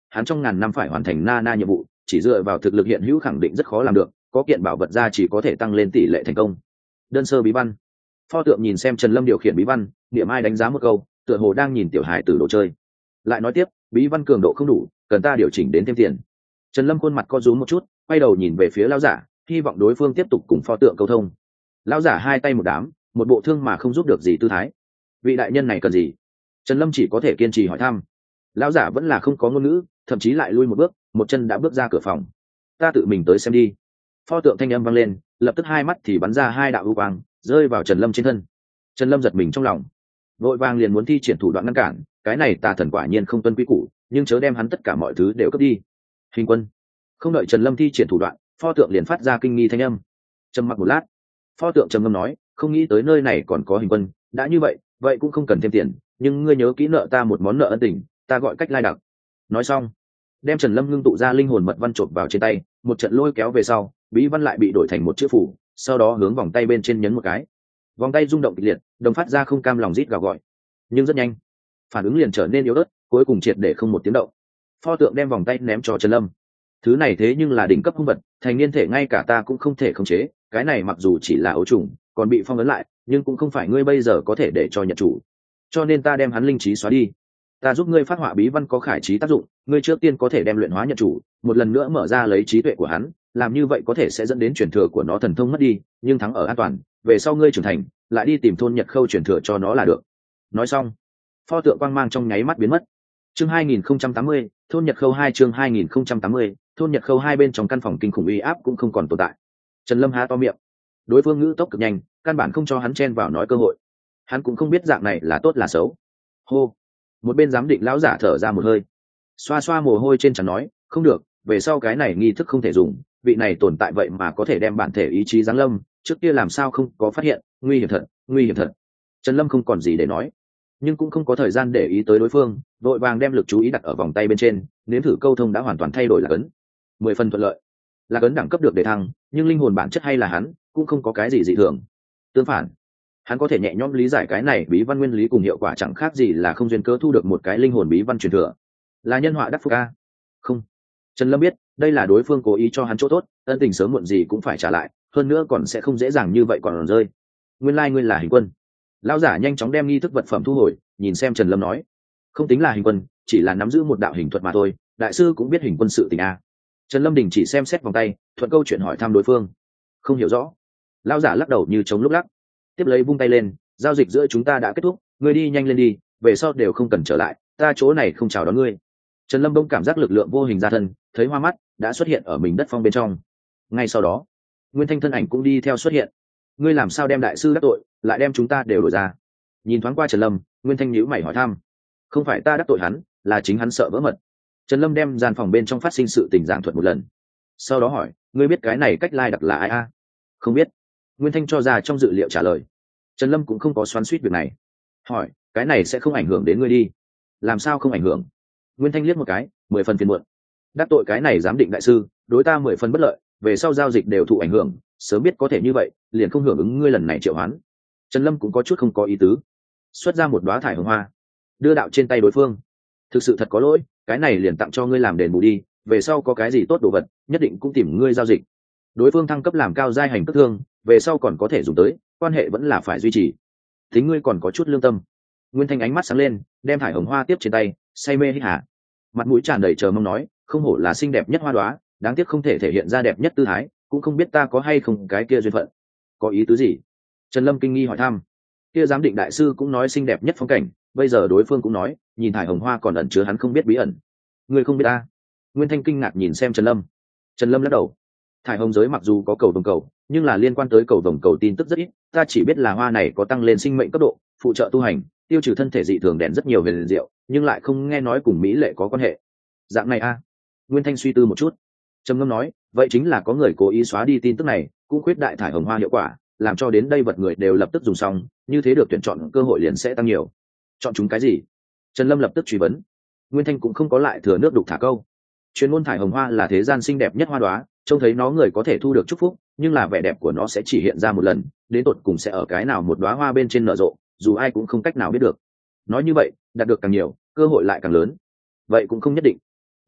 hắn trong ngàn năm phải hoàn thành na na nhiệm vụ chỉ dựa vào thực lực hiện hữu khẳng định rất khó làm được, có kiện bảo vật ra chỉ có thể tăng lên tỷ lệ thành công. Đơn sơ bí văn. Pho tượng nhìn xem Trần Lâm điều khiển bí văn, niệm ai đánh giá một câu, tựa hồ đang nhìn tiểu hài tử đồ chơi. Lại nói tiếp, bí văn cường độ không đủ, cần ta điều chỉnh đến thêm tiền. Trần Lâm khuôn mặt co rúm một chút, quay đầu nhìn về phía lão giả, hy vọng đối phương tiếp tục cùng pho tượng câu thông. Lão giả hai tay một đám, một bộ thương mà không giúp được gì tư thái. Vị đại nhân này cần gì? Trần Lâm chỉ có thể kiên trì hỏi thăm. Lão giả vẫn là không có ngôn ngữ, thậm chí lại lui một bước, một chân đã bước ra cửa phòng. Ta tự mình tới xem đi. Pho tượng thanh âm vang lên, lập tức hai mắt thì bắn ra hai đạo u quang, rơi vào Trần Lâm trên thân. Trần Lâm giật mình trong lòng, vội vàng liền muốn thi triển thủ đoạn ngăn cản, cái này tà thần quả nhiên không tuân quy củ, nhưng chớ đem hắn tất cả mọi thứ đều cướp đi. Hình quân. Không đợi Trần Lâm thi triển thủ đoạn, pho tượng liền phát ra kinh nghi thanh âm. Trầm mặc một lát, pho tượng trầm ngâm nói, không nghĩ tới nơi này còn có hình quân, đã như vậy, vậy cũng không cần thêm tiền, nhưng ngươi nhớ kỹ nợ ta một món nợ ân tình, ta gọi cách lai đặc. Nói xong, đem Trần Lâm ngưng tụ ra linh hồn mật văn trộn vào trên tay, một trận lôi kéo về sau, bí văn lại bị đổi thành một chữ phủ, sau đó hướng vòng tay bên trên nhấn một cái. Vòng tay rung động kịch liệt, đồng phát ra không cam lòng rít gào gọi, nhưng rất nhanh, phản ứng liền trở nên yếu ớt, cuối cùng triệt để không một tiếng động. Pho tượng đem vòng tay ném cho Trần Lâm. Thứ này thế nhưng là đỉnh cấp hung vật, thành niên thể ngay cả ta cũng không thể khống chế, cái này mặc dù chỉ là ấu trùng, còn bị phong ấn lại, nhưng cũng không phải ngươi bây giờ có thể để cho nhận chủ. Cho nên ta đem hắn linh trí xóa đi. Ta giúp ngươi phát họa bí văn có khải trí tác dụng, ngươi trước tiên có thể đem luyện hóa nhận chủ, một lần nữa mở ra lấy trí tuệ của hắn, làm như vậy có thể sẽ dẫn đến truyền thừa của nó thần thông mất đi, nhưng thắng ở an toàn, về sau ngươi trưởng thành, lại đi tìm thôn Nhật Khâu truyền thừa cho nó là được. Nói xong, pho tượng quang mang trong nháy mắt biến mất. Chương hai nghìn không trăm tám mươi, thôn Nhật Khâu hai chương hai nghìn không trăm tám mươi, thôn Nhật Khâu hai bên trong căn phòng kinh khủng uy áp cũng không còn tồn tại. Trần Lâm há to miệng. Đối phương ngữ tốc cực nhanh, căn bản không cho hắn chen vào nói cơ hội. Hắn cũng không biết dạng này là tốt là xấu. Hô. Một bên giám định lão giả thở ra một hơi, xoa xoa mồ hôi trên trán nói, không được, về sau cái này nghi thức không thể dùng, vị này tồn tại vậy mà có thể đem bản thể ý chí giáng lâm, trước kia làm sao không có phát hiện, nguy hiểm thật, nguy hiểm thật. Trần Lâm không còn gì để nói, nhưng cũng không có thời gian để ý tới đối phương, vội vàng đem lực chú ý đặt ở vòng tay bên trên, nếm thử câu thông đã hoàn toàn thay đổi lạc ấn, mười phần thuận lợi. Lạc ấn đẳng cấp được đề thăng, nhưng linh hồn bản chất hay là hắn, cũng không có cái gì dị thường. Tương phản, hắn có thể nhẹ nhõm lý giải cái này bí văn nguyên lý cùng hiệu quả chẳng khác gì là không duyên cớ thu được một cái linh hồn bí văn truyền thừa, là nhân họa đắc phúc a. Không, Trần Lâm biết đây là đối phương cố ý cho hắn chỗ tốt, ân tình sớm muộn gì cũng phải trả lại, hơn nữa còn sẽ không dễ dàng như vậy còn rơi. Nguyên lai like ngươi là hình quân. Lão giả nhanh chóng đem nghi thức vật phẩm thu hồi, nhìn xem Trần Lâm nói, không tính là hình quân, chỉ là nắm giữ một đạo hình thuật mà thôi, đại sư cũng biết hình quân sự tình a. Trần Lâm đình chỉ xem xét vòng tay, thuận câu chuyện hỏi thăm đối phương. Không hiểu rõ. Lão giả lắc đầu như chống lúc lắc, tiếp lấy vung tay lên, giao dịch giữa chúng ta đã kết thúc, ngươi đi nhanh lên đi, về sau đều không cần trở lại, ta chỗ này không chào đón ngươi. Trần Lâm bỗng cảm giác lực lượng vô hình ra thân, thấy hoa mắt đã xuất hiện ở mình đất phong bên trong. Ngay sau đó, Nguyên Thanh thân ảnh cũng đi theo xuất hiện. Ngươi làm sao đem đại sư đắc tội, lại đem chúng ta đều đổi ra? Nhìn thoáng qua Trần Lâm, Nguyên Thanh nhíu mày hỏi thăm. Không phải ta đắc tội hắn, là chính hắn sợ vỡ mật. Trần Lâm đem gian phòng bên trong phát sinh sự tình giảng thuật một lần, sau đó hỏi, ngươi biết cái này cách lai đặc là ai a? Không biết. Nguyên Thanh cho ra trong dự liệu trả lời. Trần Lâm cũng không có xoắn xuýt việc này, hỏi, cái này sẽ không ảnh hưởng đến ngươi đi? Làm sao không ảnh hưởng? Nguyên Thanh liếc một cái, mười phần phiền muộn. Đắc tội cái này giám định đại sư, đối ta mười phần bất lợi, về sau giao dịch đều thụ ảnh hưởng, sớm biết có thể như vậy, liền không hưởng ứng ngươi lần này triệu hoán. Trần Lâm cũng có chút không có ý tứ, xuất ra một đóa thải hồng hoa, đưa đạo trên tay đối phương. Thực sự thật có lỗi, cái này liền tặng cho ngươi làm đền bù đi, về sau có cái gì tốt đồ vật, nhất định cũng tìm ngươi giao dịch. Đối phương thăng cấp làm cao giai hành cước thương, về sau còn có thể dùng tới, quan hệ vẫn là phải duy trì. Tính ngươi còn có chút lương tâm. Nguyên Thanh ánh mắt sáng lên, đem thải hồng hoa tiếp trên tay, say mê hít hà, mặt mũi tràn đầy chờ mong nói, không hổ là xinh đẹp nhất hoa đóa, đáng tiếc không thể thể hiện ra đẹp nhất tư thái, cũng không biết ta có hay không cái kia duyên phận. Có ý tứ gì? Trần Lâm kinh nghi hỏi thăm. Kia giám định đại sư cũng nói xinh đẹp nhất phong cảnh, bây giờ đối phương cũng nói, nhìn thải hồng hoa còn ẩn chứa hắn không biết bí ẩn. Ngươi không biết ta? Nguyên Thanh kinh ngạc nhìn xem Trần Lâm. Trần Lâm lắc đầu. Thải hồng giới mặc dù có cầu vồng cầu, nhưng là liên quan tới cầu vồng cầu tin tức rất ít, ta chỉ biết là hoa này có tăng lên sinh mệnh cấp độ, phụ trợ tu hành, tiêu trừ thân thể dị thường đèn rất nhiều về liền diệu, nhưng lại không nghe nói cùng mỹ lệ có quan hệ. Dạng này a? À? Nguyên Thanh suy tư một chút, trầm ngâm nói, vậy chính là có người cố ý xóa đi tin tức này, cũng khuyết đại thải hồng hoa hiệu quả, làm cho đến đây vật người đều lập tức dùng xong, như thế được tuyển chọn cơ hội liền sẽ tăng nhiều. Chọn chúng cái gì? Trần Lâm lập tức truy vấn. Nguyên Thanh cũng không có lại thừa nước đục thả câu. Chuyên môn thải hồng hoa là thế gian xinh đẹp nhất hoa đóa, trông thấy nó người có thể thu được chúc phúc, nhưng là vẻ đẹp của nó sẽ chỉ hiện ra một lần, đến tột cùng sẽ ở cái nào một đóa hoa bên trên nở rộ, dù ai cũng không cách nào biết được. Nói như vậy, đạt được càng nhiều, cơ hội lại càng lớn. Vậy cũng không nhất định.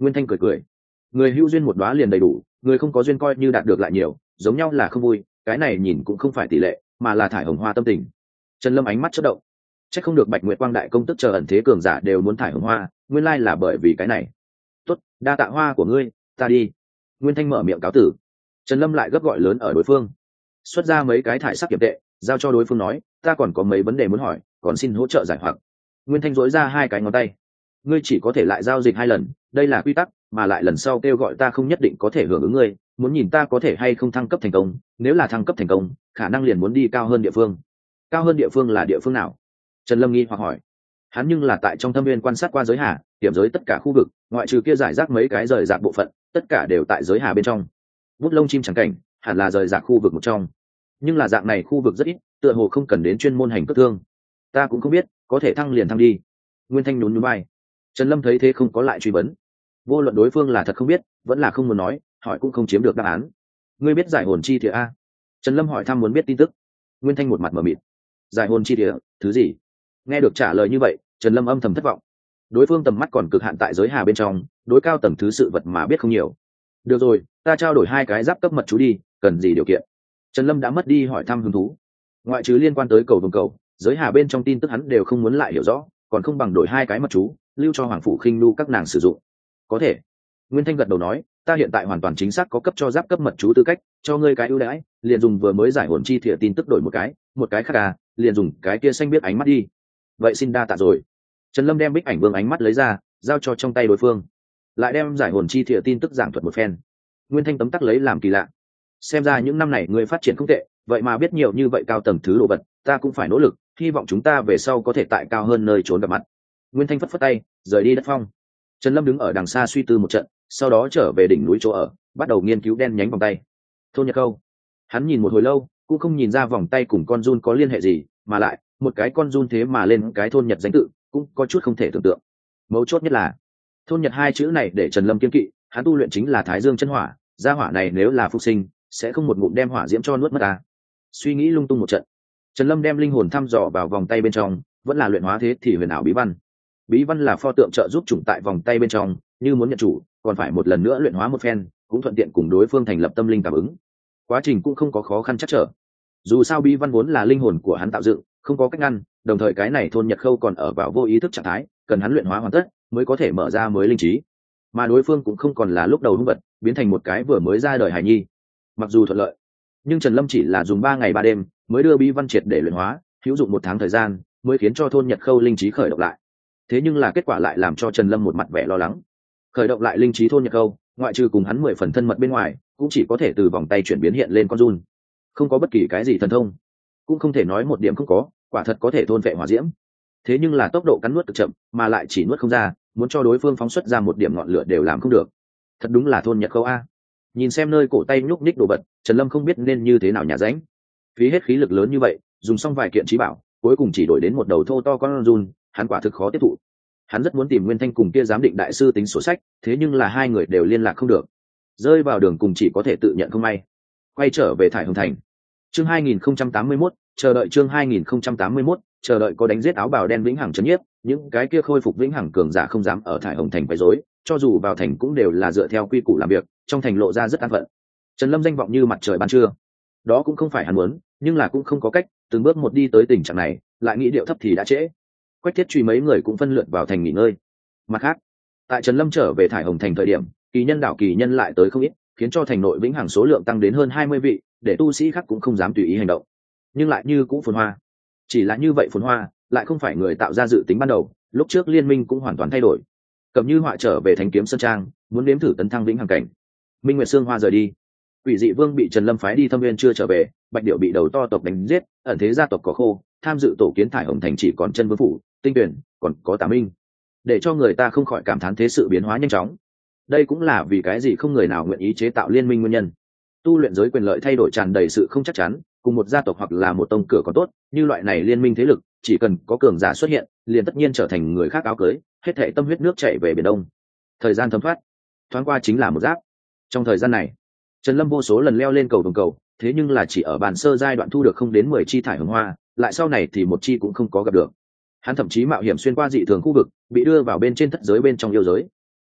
Nguyên Thanh cười cười, người hữu duyên một đóa liền đầy đủ, người không có duyên coi như đạt được lại nhiều, giống nhau là không vui, cái này nhìn cũng không phải tỷ lệ, mà là thải hồng hoa tâm tình. Trần Lâm ánh mắt chớp động, chắc không được Bạch Nguyệt Quang đại công tức chờ ẩn thế cường giả đều muốn thải hồng hoa, nguyên lai là bởi vì cái này. Tốt, đa tạ hoa của ngươi, ta đi. Nguyên Thanh mở miệng cáo tử. Trần Lâm lại gấp gọi lớn ở đối phương, xuất ra mấy cái thải sắc kiểm tệ, giao cho đối phương nói, ta còn có mấy vấn đề muốn hỏi, còn xin hỗ trợ giải hoặc. Nguyên Thanh dối ra hai cái ngón tay, ngươi chỉ có thể lại giao dịch hai lần, đây là quy tắc, mà lại lần sau kêu gọi ta không nhất định có thể hưởng ứng ngươi, muốn nhìn ta có thể hay không thăng cấp thành công, nếu là thăng cấp thành công, khả năng liền muốn đi cao hơn địa phương. Cao hơn địa phương là địa phương nào? Trần Lâm nghi hoặc hỏi. Hắn nhưng là tại trong thâm viên quan sát qua giới hà, điểm giới tất cả khu vực, ngoại trừ kia giải rác mấy cái rời rạc bộ phận, tất cả đều tại giới hà bên trong. Bút lông chim chẳng cảnh, hẳn là rời rạc khu vực một trong, nhưng là dạng này khu vực rất ít, tựa hồ không cần đến chuyên môn hành cất thương. Ta cũng không biết, có thể thăng liền thăng đi. Nguyên Thanh nhún nhún vai. Trần Lâm thấy thế không có lại truy vấn, vô luận đối phương là thật không biết vẫn là không muốn nói, hỏi cũng không chiếm được đáp án. Ngươi biết giải hồn chi thìa a? Trần Lâm hỏi thăm muốn biết tin tức. Nguyên Thanh một mặt mờ mịt. Giải hồn chi thìa, thứ gì? Nghe được trả lời như vậy, Trần Lâm âm thầm thất vọng. Đối phương tầm mắt còn cực hạn tại giới hà bên trong, đối cao tầng thứ sự vật mà biết không nhiều. Được rồi, ta trao đổi hai cái giáp cấp mật chú đi, cần gì điều kiện? Trần Lâm đã mất đi hỏi thăm hứng thú. Ngoại trừ liên quan tới cầu vồng cầu, giới hà bên trong tin tức hắn đều không muốn lại hiểu rõ, còn không bằng đổi hai cái mật chú, lưu cho hoàng phủ khinh nu các nàng sử dụng. Có thể. Nguyên Thanh gật đầu nói, ta hiện tại hoàn toàn chính xác có cấp cho giáp cấp mật chú tư cách, cho ngươi cái ưu đãi, liền dùng vừa mới giải hồn chi thìa tin tức đổi một cái, một cái khác à, liền dùng cái kia xanh biết ánh mắt đi. Vậy xin đa tạ rồi. Trần Lâm đem bích ảnh vương ánh mắt lấy ra, giao cho trong tay đối phương, lại đem giải hồn chi thìa tin tức giảng thuật một phen. Nguyên Thanh tấm tắc lấy làm kỳ lạ, xem ra những năm này ngươi phát triển không tệ, vậy mà biết nhiều như vậy cao tầng thứ đồ vật, ta cũng phải nỗ lực, hy vọng chúng ta về sau có thể tại cao hơn nơi trốn gặp mặt. Nguyên Thanh phất phất tay, rời đi đất phong. Trần Lâm đứng ở đằng xa suy tư một trận, sau đó trở về đỉnh núi chỗ ở, bắt đầu nghiên cứu đen nhánh vòng tay. Thôn Nhật Câu. Hắn nhìn một hồi lâu, cũng không nhìn ra vòng tay cùng con giun có liên hệ gì, mà lại một cái con giun thế mà lên cái thôn Nhật danh tự, cũng có chút không thể tưởng tượng. Mấu chốt nhất là thôn Nhật hai chữ này để Trần Lâm kiên kỵ, hắn tu luyện chính là Thái Dương chân hỏa, gia hỏa này nếu là phục sinh, sẽ không một ngụm đem hỏa diễm cho nuốt mất ta. Suy nghĩ lung tung một trận, Trần Lâm đem linh hồn thăm dò vào vòng tay bên trong, vẫn là luyện hóa thế thì huyền ảo bí văn. Bí văn là pho tượng trợ giúp chủng tại vòng tay bên trong, như muốn nhận chủ, còn phải một lần nữa luyện hóa một phen, cũng thuận tiện cùng đối phương thành lập tâm linh cảm ứng. Quá trình cũng không có khó khăn chắc trở. Dù sao bí văn vốn là linh hồn của hắn tạo dựng, không có cách ngăn, đồng thời cái này thôn Nhật Khâu còn ở vào vô ý thức trạng thái, cần hắn luyện hóa hoàn tất mới có thể mở ra mới linh trí. Mà đối phương cũng không còn là lúc đầu hung vật, biến thành một cái vừa mới ra đời hài nhi. Mặc dù thuận lợi, nhưng Trần Lâm chỉ là dùng ba ngày ba đêm mới đưa bí văn triệt để luyện hóa, hữu dụng một tháng thời gian mới khiến cho thôn Nhật Khâu linh trí khởi động lại. Thế nhưng là kết quả lại làm cho Trần Lâm một mặt vẻ lo lắng. Khởi động lại linh trí thôn Nhật Khâu, ngoại trừ cùng hắn mười phần thân mật bên ngoài, cũng chỉ có thể từ vòng tay chuyển biến hiện lên con giun, không có bất kỳ cái gì thần thông, cũng không thể nói một điểm không có, quả thật có thể thôn vệ hỏa diễm. Thế nhưng là tốc độ cắn nuốt cực chậm, mà lại chỉ nuốt không ra, muốn cho đối phương phóng xuất ra một điểm ngọn lửa đều làm không được. Thật đúng là thôn Nhật Khâu a. Nhìn xem nơi cổ tay nhúc nhích đồ vật, Trần Lâm không biết nên như thế nào nhả ránh. Phí hết khí lực lớn như vậy, dùng xong vài kiện trí bảo, cuối cùng chỉ đổi đến một đầu thô to con giun, hắn quả thực khó tiếp thụ. Hắn rất muốn tìm Nguyên Thanh cùng kia giám định đại sư tính sổ sách, thế nhưng là hai người đều liên lạc không được, rơi vào đường cùng chỉ có thể tự nhận không may. Quay trở về Thải Hồng Thành. Chương hai nghìn không trăm tám mươi mốt, chờ đợi chương hai nghìn không trăm tám mươi mốt, chờ đợi có đánh giết áo bào đen vĩnh hằng trấn nhiếp, những cái kia khôi phục vĩnh hằng cường giả không dám ở Thải Hồng Thành quấy rối, cho dù vào thành cũng đều là dựa theo quy củ làm việc, trong thành lộ ra rất an phận. Trần Lâm danh vọng như mặt trời ban trưa, đó cũng không phải hắn muốn, nhưng là cũng không có cách, từng bước một đi tới tình trạng này, lại nghĩ điệu thấp thì đã trễ. Quách Thiết Truy mấy người cũng phân lượt vào thành nghỉ ngơi. Mặt khác, tại Trần Lâm trở về Thải Hồng Thành thời điểm, kỳ nhân đảo kỳ nhân lại tới không ít, khiến cho thành nội vĩnh hằng số lượng tăng đến hơn hai mươi vị, để tu sĩ khác cũng không dám tùy ý hành động. Nhưng lại như cũ phồn hoa. Chỉ là như vậy phồn hoa, lại không phải người tạo ra dự tính ban đầu, lúc trước liên minh cũng hoàn toàn thay đổi. Cầm Như Họa trở về Thánh Kiếm Sơn Trang, muốn nếm thử tấn thăng vĩnh hằng cảnh. Minh Nguyệt Sương Hoa rời đi. Quỷ Dị Vương bị Trần Lâm phái đi Thâm Nguyên chưa trở về, Bạch Điểu bị đầu to tộc đánh giết, ẩn thế gia tộc có khô, tham dự tổ kiến Thải Hồng Thành chỉ còn Chân Vương phủ, Tinh Tuyển, còn có Tả Minh. Để cho người ta không khỏi cảm thán thế sự biến hóa nhanh chóng. Đây cũng là vì cái gì không người nào nguyện ý chế tạo liên minh nguyên nhân. Tu luyện giới quyền lợi thay đổi tràn đầy sự không chắc chắn, cùng một gia tộc hoặc là một tông cửa còn tốt, như loại này liên minh thế lực, chỉ cần có cường giả xuất hiện, liền tất nhiên trở thành người khác áo cưới, hết thảy tâm huyết nước chảy về biển đông. Thời gian thấm thoát, thoáng qua chính là một giáp. Trong thời gian này, Trần Lâm vô số lần leo lên cầu vồng cầu, thế nhưng là chỉ ở bàn sơ giai đoạn thu được không đến mười chi thải hồng hoa, lại sau này thì một chi cũng không có gặp được. Hắn thậm chí mạo hiểm xuyên qua dị thường khu vực, bị đưa vào bên trên thất giới bên trong yêu giới.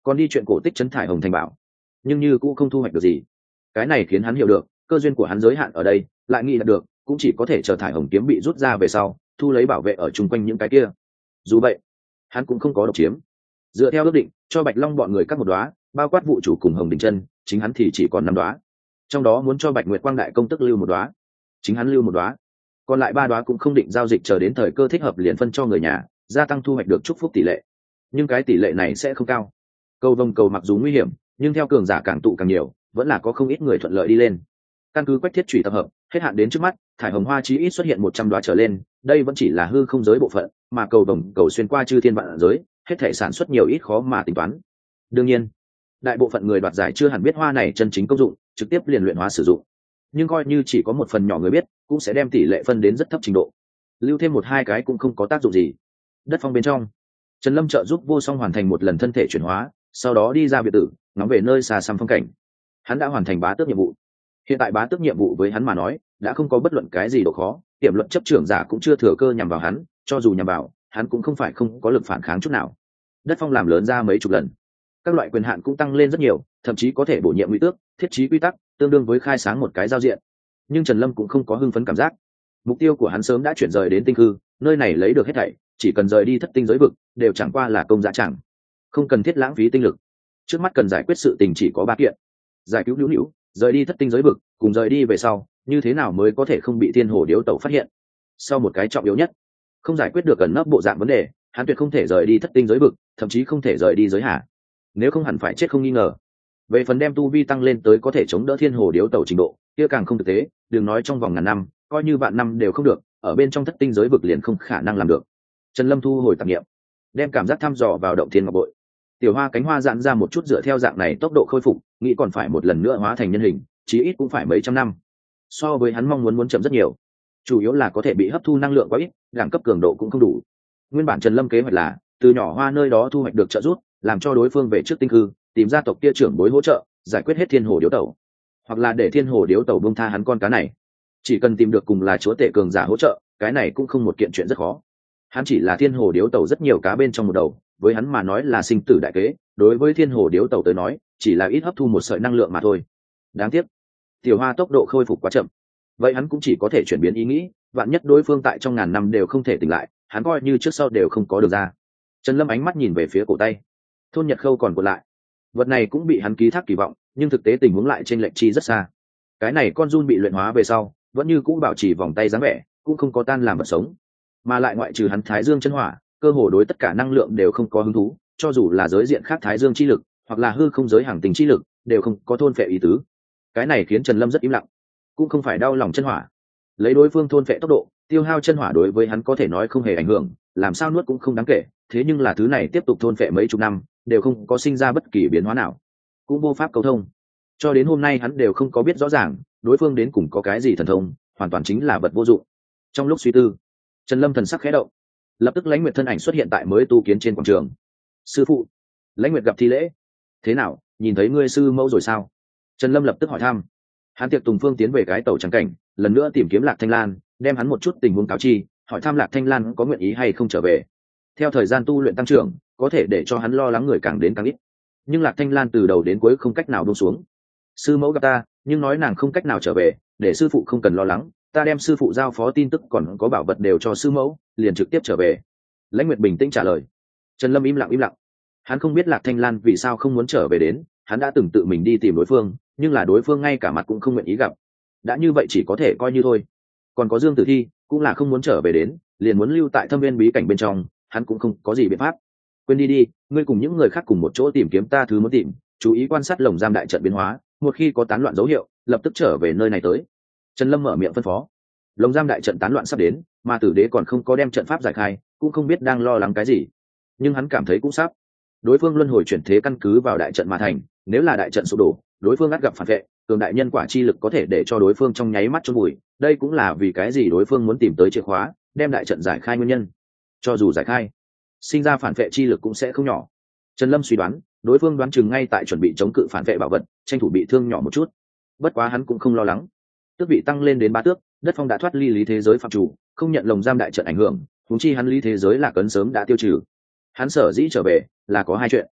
còn đi chuyện cổ tích trấn thải hồng thành bảo, nhưng như cũng không thu hoạch được gì. Cái này khiến hắn hiểu được cơ duyên của hắn giới hạn ở đây, lại nghĩ là được cũng chỉ có thể chờ thải hồng kiếm bị rút ra về sau thu lấy bảo vệ ở chung quanh những cái kia. Dù vậy hắn cũng không có độc chiếm, dựa theo ước định cho bạch long bọn người cắt một đóa, bao quát vụ chủ cùng hồng đình chân, chính hắn thì chỉ còn năm đóa, trong đó muốn cho bạch nguyệt quang đại công tức lưu một đóa, chính hắn lưu một đóa, còn lại ba đóa cũng không định giao dịch, chờ đến thời cơ thích hợp liền phân cho người nhà, gia tăng thu hoạch được chúc phúc tỷ lệ. Nhưng cái tỷ lệ này sẽ không cao. Cầu vồng cầu mặc dù nguy hiểm, nhưng theo cường giả càng tụ càng nhiều, vẫn là có không ít người thuận lợi đi lên. Căn cứ quách thiết chủy tập hợp, hết hạn đến trước mắt, thải hồng hoa chí ít xuất hiện một trăm đóa trở lên, đây vẫn chỉ là hư không giới bộ phận, mà cầu vồng cầu xuyên qua chư thiên vạn giới, hết thể sản xuất nhiều ít khó mà tính toán. Đương nhiên, đại bộ phận người đoạt giải chưa hẳn biết hoa này chân chính công dụng, trực tiếp liền luyện hóa sử dụng. Nhưng coi như chỉ có một phần nhỏ người biết, cũng sẽ đem tỷ lệ phân đến rất thấp trình độ. Lưu thêm một hai cái cũng không có tác dụng gì. Đất phong bên trong, Trần Lâm trợ giúp Vô Song hoàn thành một lần thân thể chuyển hóa, sau đó đi ra biệt tử, ngắm về nơi xa xăm phong cảnh. Hắn đã hoàn thành bá tước nhiệm vụ. Hiện tại bá tước nhiệm vụ với hắn mà nói, đã không có bất luận cái gì độ khó, tiềm luận chấp trưởng giả cũng chưa thừa cơ nhằm vào hắn, cho dù nhằm vào, hắn cũng không phải không có lực phản kháng chút nào. Đất phong làm lớn ra mấy chục lần, các loại quyền hạn cũng tăng lên rất nhiều, thậm chí có thể bổ nhiệm ngụy tước, thiết trí quy tắc, tương đương với khai sáng một cái giao diện. Nhưng Trần Lâm cũng không có hưng phấn cảm giác. Mục tiêu của hắn sớm đã chuyển rời đến tinh hư, nơi này lấy được hết thảy, chỉ cần rời đi thất tinh giới vực, đều chẳng qua là công giá chẳng, không cần thiết lãng phí tinh lực. Trước mắt cần giải quyết sự tình chỉ có ba kiện: giải cứu Nữu Nữu, rời đi thất tinh giới vực, cùng rời đi về sau, như thế nào mới có thể không bị thiên hồ điếu tẩu phát hiện. Sau một cái trọng yếu nhất, không giải quyết được ẩn nấp bộ dạng vấn đề, hắn tuyệt không thể rời đi thất tinh giới vực, thậm chí không thể rời đi giới hạ, nếu không hẳn phải chết không nghi ngờ. Về phần đem tu vi tăng lên tới có thể chống đỡ thiên hồ điếu tẩu trình độ, kia càng không thực tế, đừng nói trong vòng ngàn năm, coi như vạn năm đều không được, ở bên trong thất tinh giới vực liền không khả năng làm được. Trần Lâm thu hồi tạp niệm, đem cảm giác thăm dò vào động thiên ngọc bội. Tiểu hoa cánh hoa giãn ra một chút, dựa theo dạng này tốc độ khôi phục, nghĩ còn phải một lần nữa hóa thành nhân hình, chí ít cũng phải mấy trăm năm. So với hắn mong muốn muốn chậm rất nhiều, chủ yếu là có thể bị hấp thu năng lượng quá ít, đẳng cấp cường độ cũng không đủ. Nguyên bản Trần Lâm kế hoạch là từ nhỏ hoa nơi đó thu hoạch được trợ giúp, làm cho đối phương về trước tinh hư, tìm ra tộc kia trưởng bối hỗ trợ, giải quyết hết thiên hồ điếu tẩu, hoặc là để thiên hồ điếu tẩu buông tha hắn con cá này. Chỉ cần tìm được cùng là chúa tể cường giả hỗ trợ, cái này cũng không một kiện chuyện rất khó. Hắn chỉ là thiên hồ điếu tẩu rất nhiều cá bên trong một đầu, với hắn mà nói là sinh tử đại kế, đối với thiên hồ điếu tẩu tới nói chỉ là ít hấp thu một sợi năng lượng mà thôi. Đáng tiếc tiểu hoa tốc độ khôi phục quá chậm, vậy hắn cũng chỉ có thể chuyển biến ý nghĩ, vạn nhất đối phương tại trong ngàn năm đều không thể tỉnh lại, hắn coi như trước sau đều không có được ra. Trần Lâm ánh mắt nhìn về phía cổ tay, thôn nhật khâu còn còn lại, vật này cũng bị hắn ký thác kỳ vọng, nhưng thực tế tình huống lại trên lệch chi rất xa. Cái này con run bị luyện hóa về sau vẫn như cũ bảo trì vòng tay dáng vẻ, cũng không có tan làm vật sống, mà lại ngoại trừ hắn thái dương chân hỏa, cơ hồ đối tất cả năng lượng đều không có hứng thú, cho dù là giới diện khác thái dương chi lực hoặc là hư không giới hàng tình chi lực đều không có thôn phệ ý tứ. Cái này khiến Trần Lâm rất im lặng, cũng không phải đau lòng chân hỏa, lấy đối phương thôn phệ tốc độ, tiêu hao chân hỏa đối với hắn có thể nói không hề ảnh hưởng, làm sao nuốt cũng không đáng kể, thế nhưng là thứ này tiếp tục thôn phệ mấy chục năm đều không có sinh ra bất kỳ biến hóa nào, cũng vô pháp cầu thông. Cho đến hôm nay hắn đều không có biết rõ ràng đối phương đến cùng có cái gì thần thông, hoàn toàn chính là vật vô dụng. Trong lúc suy tư, Trần Lâm thần sắc khẽ động, lập tức Lãnh Nguyệt thân ảnh xuất hiện tại mới tu kiến trên quảng trường. Sư phụ. Lãnh Nguyệt gặp thi lễ. Thế nào, nhìn thấy ngươi sư mẫu rồi sao? Trần Lâm lập tức hỏi thăm. Hắn Tiệc Tùng Phương tiến về cái tàu trắng cảnh, lần nữa tìm kiếm Lạc Thanh Lan, đem hắn một chút tình huống cáo chi, hỏi thăm Lạc Thanh Lan có nguyện ý hay không trở về. Theo thời gian tu luyện tăng trưởng, có thể để cho hắn lo lắng người càng đến càng ít, nhưng Lạc Thanh Lan từ đầu đến cuối không cách nào buông xuống. Sư mẫu gặp ta, nhưng nói nàng không cách nào trở về, để sư phụ không cần lo lắng, ta đem sư phụ giao phó tin tức còn có bảo vật đều cho sư mẫu, liền trực tiếp trở về. Lãnh Nguyệt bình tĩnh trả lời. Trần Lâm im lặng im lặng, hắn không biết Lạc Thanh Lan vì sao không muốn trở về đến, hắn đã từng tự mình đi tìm đối phương, nhưng là đối phương ngay cả mặt cũng không nguyện ý gặp. Đã như vậy chỉ có thể coi như thôi. Còn có Dương Tử Thi cũng là không muốn trở về đến, liền muốn lưu tại Thâm Viên bí cảnh bên trong, hắn cũng không có gì biện pháp. Quên đi đi, ngươi cùng những người khác cùng một chỗ tìm kiếm ta thứ muốn tìm, chú ý quan sát lồng giam đại trận biến hóa, một khi có tán loạn dấu hiệu lập tức trở về nơi này tới. Trần Lâm mở miệng phân phó. Lồng giam đại trận tán loạn sắp đến, mà Tử Đế còn không có đem trận pháp giải khai, cũng không biết đang lo lắng cái gì, nhưng hắn cảm thấy cũng sắp. Đối phương luân hồi chuyển thế căn cứ vào đại trận mà thành, nếu là đại trận sụp đổ, đối phương ắt gặp phản vệ, cường đại nhân quả chi lực có thể để cho đối phương trong nháy mắt chôn vùi, đây cũng là vì cái gì đối phương muốn tìm tới chìa khóa, đem đại trận giải khai nguyên nhân. Cho dù giải khai, sinh ra phản vệ chi lực cũng sẽ không nhỏ. Trần Lâm suy đoán, đối phương đoán chừng ngay tại chuẩn bị chống cự phản vệ bảo vật, tranh thủ bị thương nhỏ một chút. Bất quá hắn cũng không lo lắng, tước vị tăng lên đến ba tước, đất phong đã thoát ly lý thế giới phạm chủ, không nhận lồng giam đại trận ảnh hưởng, huống chi hắn lý thế giới là cấn sớm đã tiêu trừ. Hắn sở dĩ trở về là có hai chuyện.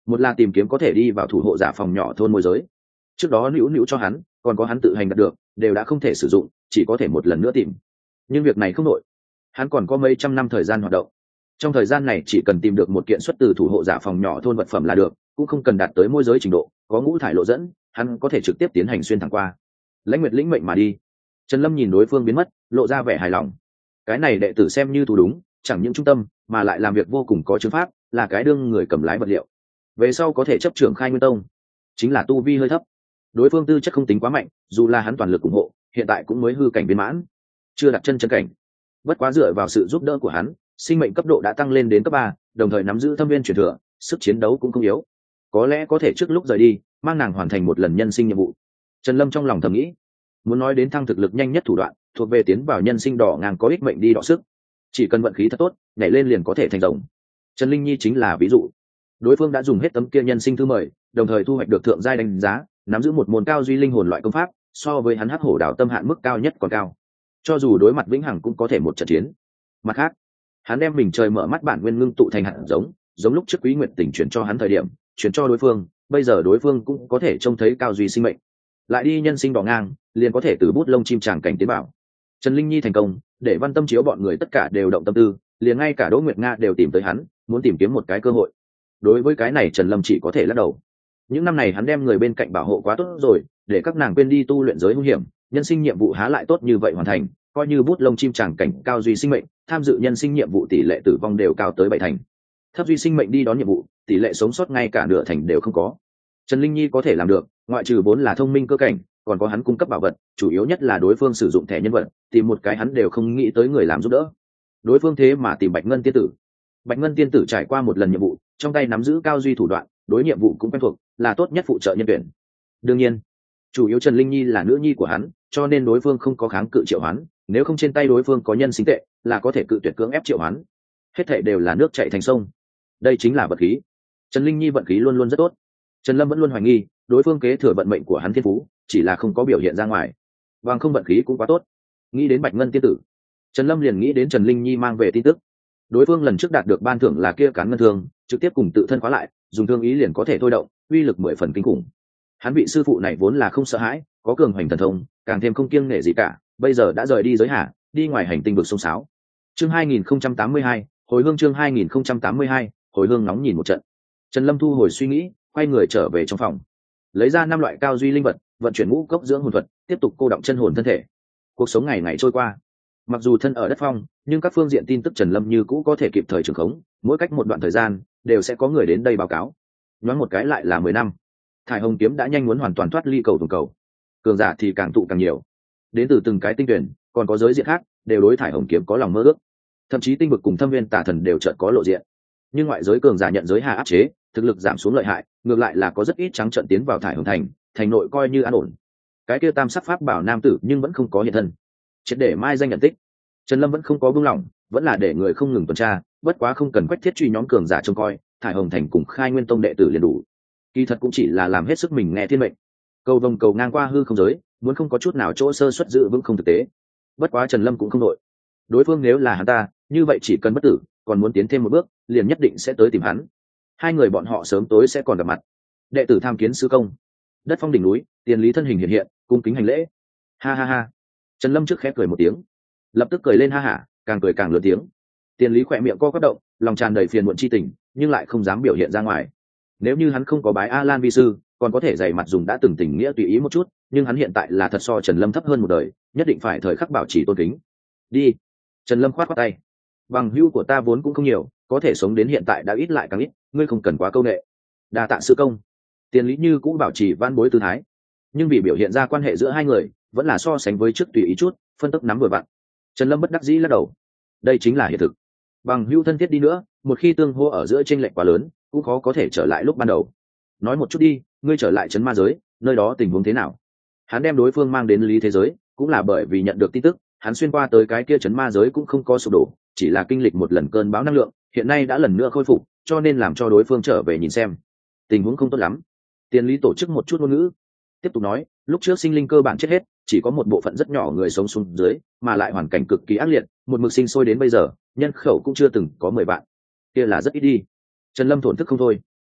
một là tìm kiếm có thể đi vào thủ hộ giả phòng nhỏ thôn môi giới. Trước đó nữu nữu cho hắn, còn có hắn tự hành đạt được, đều đã không thể sử dụng, chỉ có thể một lần nữa tìm. Nhưng việc này không nội, hắn còn có mấy trăm năm thời gian hoạt động. Trong thời gian này chỉ cần tìm được một kiện xuất từ thủ hộ giả phòng nhỏ thôn vật phẩm là được, cũng không cần đạt tới môi giới trình độ, có ngũ thải lộ dẫn, hắn có thể trực tiếp tiến hành xuyên thẳng qua. Lãnh Nguyệt lĩnh mệnh mà đi. Trần Lâm nhìn đối phương biến mất, lộ ra vẻ hài lòng. Cái này đệ tử xem như thủ đúng, chẳng những trung tâm, mà lại làm việc vô cùng có chứng pháp, là cái đương người cầm lái vật liệu. Về sau có thể chấp trưởng Khai Nguyên Tông, chính là tu vi hơi thấp. Đối phương tư chất không tính quá mạnh, dù là hắn toàn lực ủng hộ, hiện tại cũng mới hư cảnh viên mãn, chưa đặt chân chân cảnh. Bất quá dựa vào sự giúp đỡ của hắn, sinh mệnh cấp độ đã tăng lên đến cấp ba, đồng thời nắm giữ thâm viên truyền thừa, sức chiến đấu cũng không yếu. Có lẽ có thể trước lúc rời đi, mang nàng hoàn thành một lần nhân sinh nhiệm vụ. Trần Lâm trong lòng thầm nghĩ, muốn nói đến thăng thực lực nhanh nhất thủ đoạn, thuộc về tiến vào nhân sinh đỏ ngang có ích mệnh đi đọ sức. Chỉ cần vận khí thật tốt, nhảy lên liền có thể thành rồng. Trần Linh Nhi chính là ví dụ. Đối phương đã dùng hết tấm kia nhân sinh thư mời, đồng thời thu hoạch được thượng giai đánh giá, nắm giữ một môn cao duy linh hồn loại công pháp, so với hắn hắc hổ đảo tâm hạn mức cao nhất còn cao. Cho dù đối mặt vĩnh hằng cũng có thể một trận chiến. Mặt khác, hắn đem mình trời mở mắt bản nguyên ngưng tụ thành hạt giống, giống lúc trước Quý Nguyệt Tỉnh chuyển cho hắn thời điểm, chuyển cho đối phương, bây giờ đối phương cũng có thể trông thấy cao duy sinh mệnh. Lại đi nhân sinh đỏ ngang, liền có thể từ bút lông chim tràng cảnh tiến bảo. Trần Linh Nhi thành công, để Văn Tâm Chiếu bọn người tất cả đều động tâm tư, liền ngay cả Đỗ Nguyệt Nga đều tìm tới hắn, muốn tìm kiếm một cái cơ hội. Đối với cái này Trần Lâm chỉ có thể lắc đầu. Những năm này hắn đem người bên cạnh bảo hộ quá tốt rồi, để các nàng quên đi tu luyện giới hung hiểm, nhân sinh nhiệm vụ há lại tốt như vậy hoàn thành, coi như bút lông chim tràng cảnh cao duy sinh mệnh, tham dự nhân sinh nhiệm vụ tỷ lệ tử vong đều cao tới bảy thành. Thấp duy sinh mệnh đi đón nhiệm vụ, tỷ lệ sống sót ngay cả nửa thành đều không có. Trần Linh Nhi có thể làm được, ngoại trừ vốn là thông minh cơ cảnh, còn có hắn cung cấp bảo vật, chủ yếu nhất là đối phương sử dụng thẻ nhân vật, tìm một cái hắn đều không nghĩ tới người làm giúp đỡ. Đối phương thế mà tìm Bạch Ngân tiên tử. Bạch Ngân tiên tử trải qua một lần nhiệm vụ, trong tay nắm giữ cao duy thủ đoạn, đối nhiệm vụ cũng quen thuộc, là tốt nhất phụ trợ nhân tuyển. Đương nhiên, chủ yếu Trần Linh Nhi là nữ nhi của hắn, cho nên đối phương không có kháng cự triệu hoán, nếu không trên tay đối phương có nhân sinh tệ, là có thể cự tuyệt cưỡng ép triệu hoán. Hết thảy đều là nước chảy thành sông. Đây chính là vận khí. Trần Linh Nhi vận khí luôn luôn rất tốt. Trần Lâm vẫn luôn hoài nghi, đối phương kế thừa vận mệnh của hắn thiên phú, chỉ là không có biểu hiện ra ngoài. Bằng không vận khí cũng quá tốt. Nghĩ đến Bạch Ngân tiên tử, Trần Lâm liền nghĩ đến Trần Linh Nhi mang về tin tức. Đối phương lần trước đạt được ban thưởng là kia cán ngân thương, trực tiếp cùng tự thân khóa lại, dùng thương ý liền có thể thôi động, uy lực mười phần kinh khủng. Hắn vị sư phụ này vốn là không sợ hãi, có cường hoành thần thông, càng thêm không kiêng nể gì cả, bây giờ đã rời đi giới hạ, đi ngoài hành tinh vực sông sáo. Chương hai nghìn không trăm tám mươi hai, hồi hương chương hai nghìn không trăm tám mươi hai, hồi hương nóng nhìn một trận. Trần Lâm thu hồi suy nghĩ, quay người trở về trong phòng, lấy ra năm loại cao duy linh vật, vận chuyển ngũ cốc dưỡng hồn thuật, tiếp tục cô động chân hồn thân thể. Cuộc sống ngày ngày trôi qua, mặc dù thân ở đất phong, nhưng các phương diện tin tức Trần Lâm như cũ có thể kịp thời trường khống, mỗi cách một đoạn thời gian đều sẽ có người đến đây báo cáo. Nói một cái lại là mười năm. Thải Hồng kiếm đã nhanh muốn hoàn toàn thoát ly cầu tuần cầu, cường giả thì càng tụ càng nhiều, đến từ từng cái tinh tuyển, còn có giới diện khác đều đối Thải Hồng kiếm có lòng mơ ước, thậm chí tinh vực cùng thâm viên tà thần đều chợt có lộ diện. Nhưng ngoại giới cường giả nhận giới hạ áp chế, thực lực giảm xuống lợi hại, ngược lại là có rất ít trắng trợn tiến vào Thải Hồng thành, thành nội coi như an ổn. Cái kia tam sắc pháp bảo nam tử nhưng vẫn không có hiện thân, triệt để mai danh nhận tích. Trần Lâm vẫn không có buông lỏng, vẫn là để người không ngừng tuần tra, bất quá không cần quách thiết truy nhóm cường giả trông coi, Thải Hồng thành cùng Khai Nguyên tông đệ tử liền đủ. Kỳ thật cũng chỉ là làm hết sức mình nghe thiên mệnh, cầu vồng cầu ngang qua hư không giới, muốn không có chút nào chỗ sơ xuất dự vững không thực tế. Bất quá Trần Lâm cũng không đội, đối phương nếu là hắn ta, như vậy chỉ cần bất tử, còn muốn tiến thêm một bước, liền nhất định sẽ tới tìm hắn. Hai người bọn họ sớm tối sẽ còn gặp mặt. Đệ tử tham kiến sư công. Đất phong đỉnh núi, Tiền Lý thân hình hiện hiện, cung kính hành lễ. Ha ha ha. Trần Lâm trước khẽ cười một tiếng, lập tức cười lên ha hả, càng cười càng lớn tiếng. Tiền Lý khỏe miệng co quắp động, lòng tràn đầy phiền muộn chi tình, nhưng lại không dám biểu hiện ra ngoài. Nếu như hắn không có bái A Lan vi sư, còn có thể dày mặt dùng đã từng tình nghĩa tùy ý một chút, nhưng hắn hiện tại là thật so Trần Lâm thấp hơn một đời, nhất định phải thời khắc bảo trì tôn kính. Đi. Trần Lâm khoát khoát tay. Bằng hữu của ta vốn cũng không nhiều, có thể sống đến hiện tại đã ít lại càng ít, ngươi không cần quá câu nệ. Đa tạ sư công. Tiền Lý như cũng bảo trì van bối tư thái, nhưng vì biểu hiện ra quan hệ giữa hai người, vẫn là so sánh với trước tùy ý chút, phân tức nắm vừa vặn. Trần Lâm bất đắc dĩ lắc đầu. Đây chính là hiện thực. Bằng hữu thân thiết đi nữa, một khi tương hô ở giữa chênh lệch quá lớn, cũng khó có thể trở lại lúc ban đầu. Nói một chút đi, ngươi trở lại trấn ma giới, nơi đó tình huống thế nào? Hắn đem đối phương mang đến lý thế giới, cũng là bởi vì nhận được tin tức, hắn xuyên qua tới cái kia trấn ma giới cũng không có sụp đổ, chỉ là kinh lịch một lần cơn bão năng lượng, hiện nay đã lần nữa khôi phục, cho nên làm cho đối phương trở về nhìn xem. Tình huống không tốt lắm. Tiền Lý tổ chức một chút ngôn ngữ, tiếp tục nói, lúc trước sinh linh cơ bản chết hết, chỉ có một bộ phận rất nhỏ người sống xuống dưới, mà lại hoàn cảnh cực kỳ ác liệt, một mực sinh sôi đến bây giờ, nhân khẩu cũng chưa từng có mười vạn. Kia là rất ít đi. Trần Lâm thổn thức không thôi.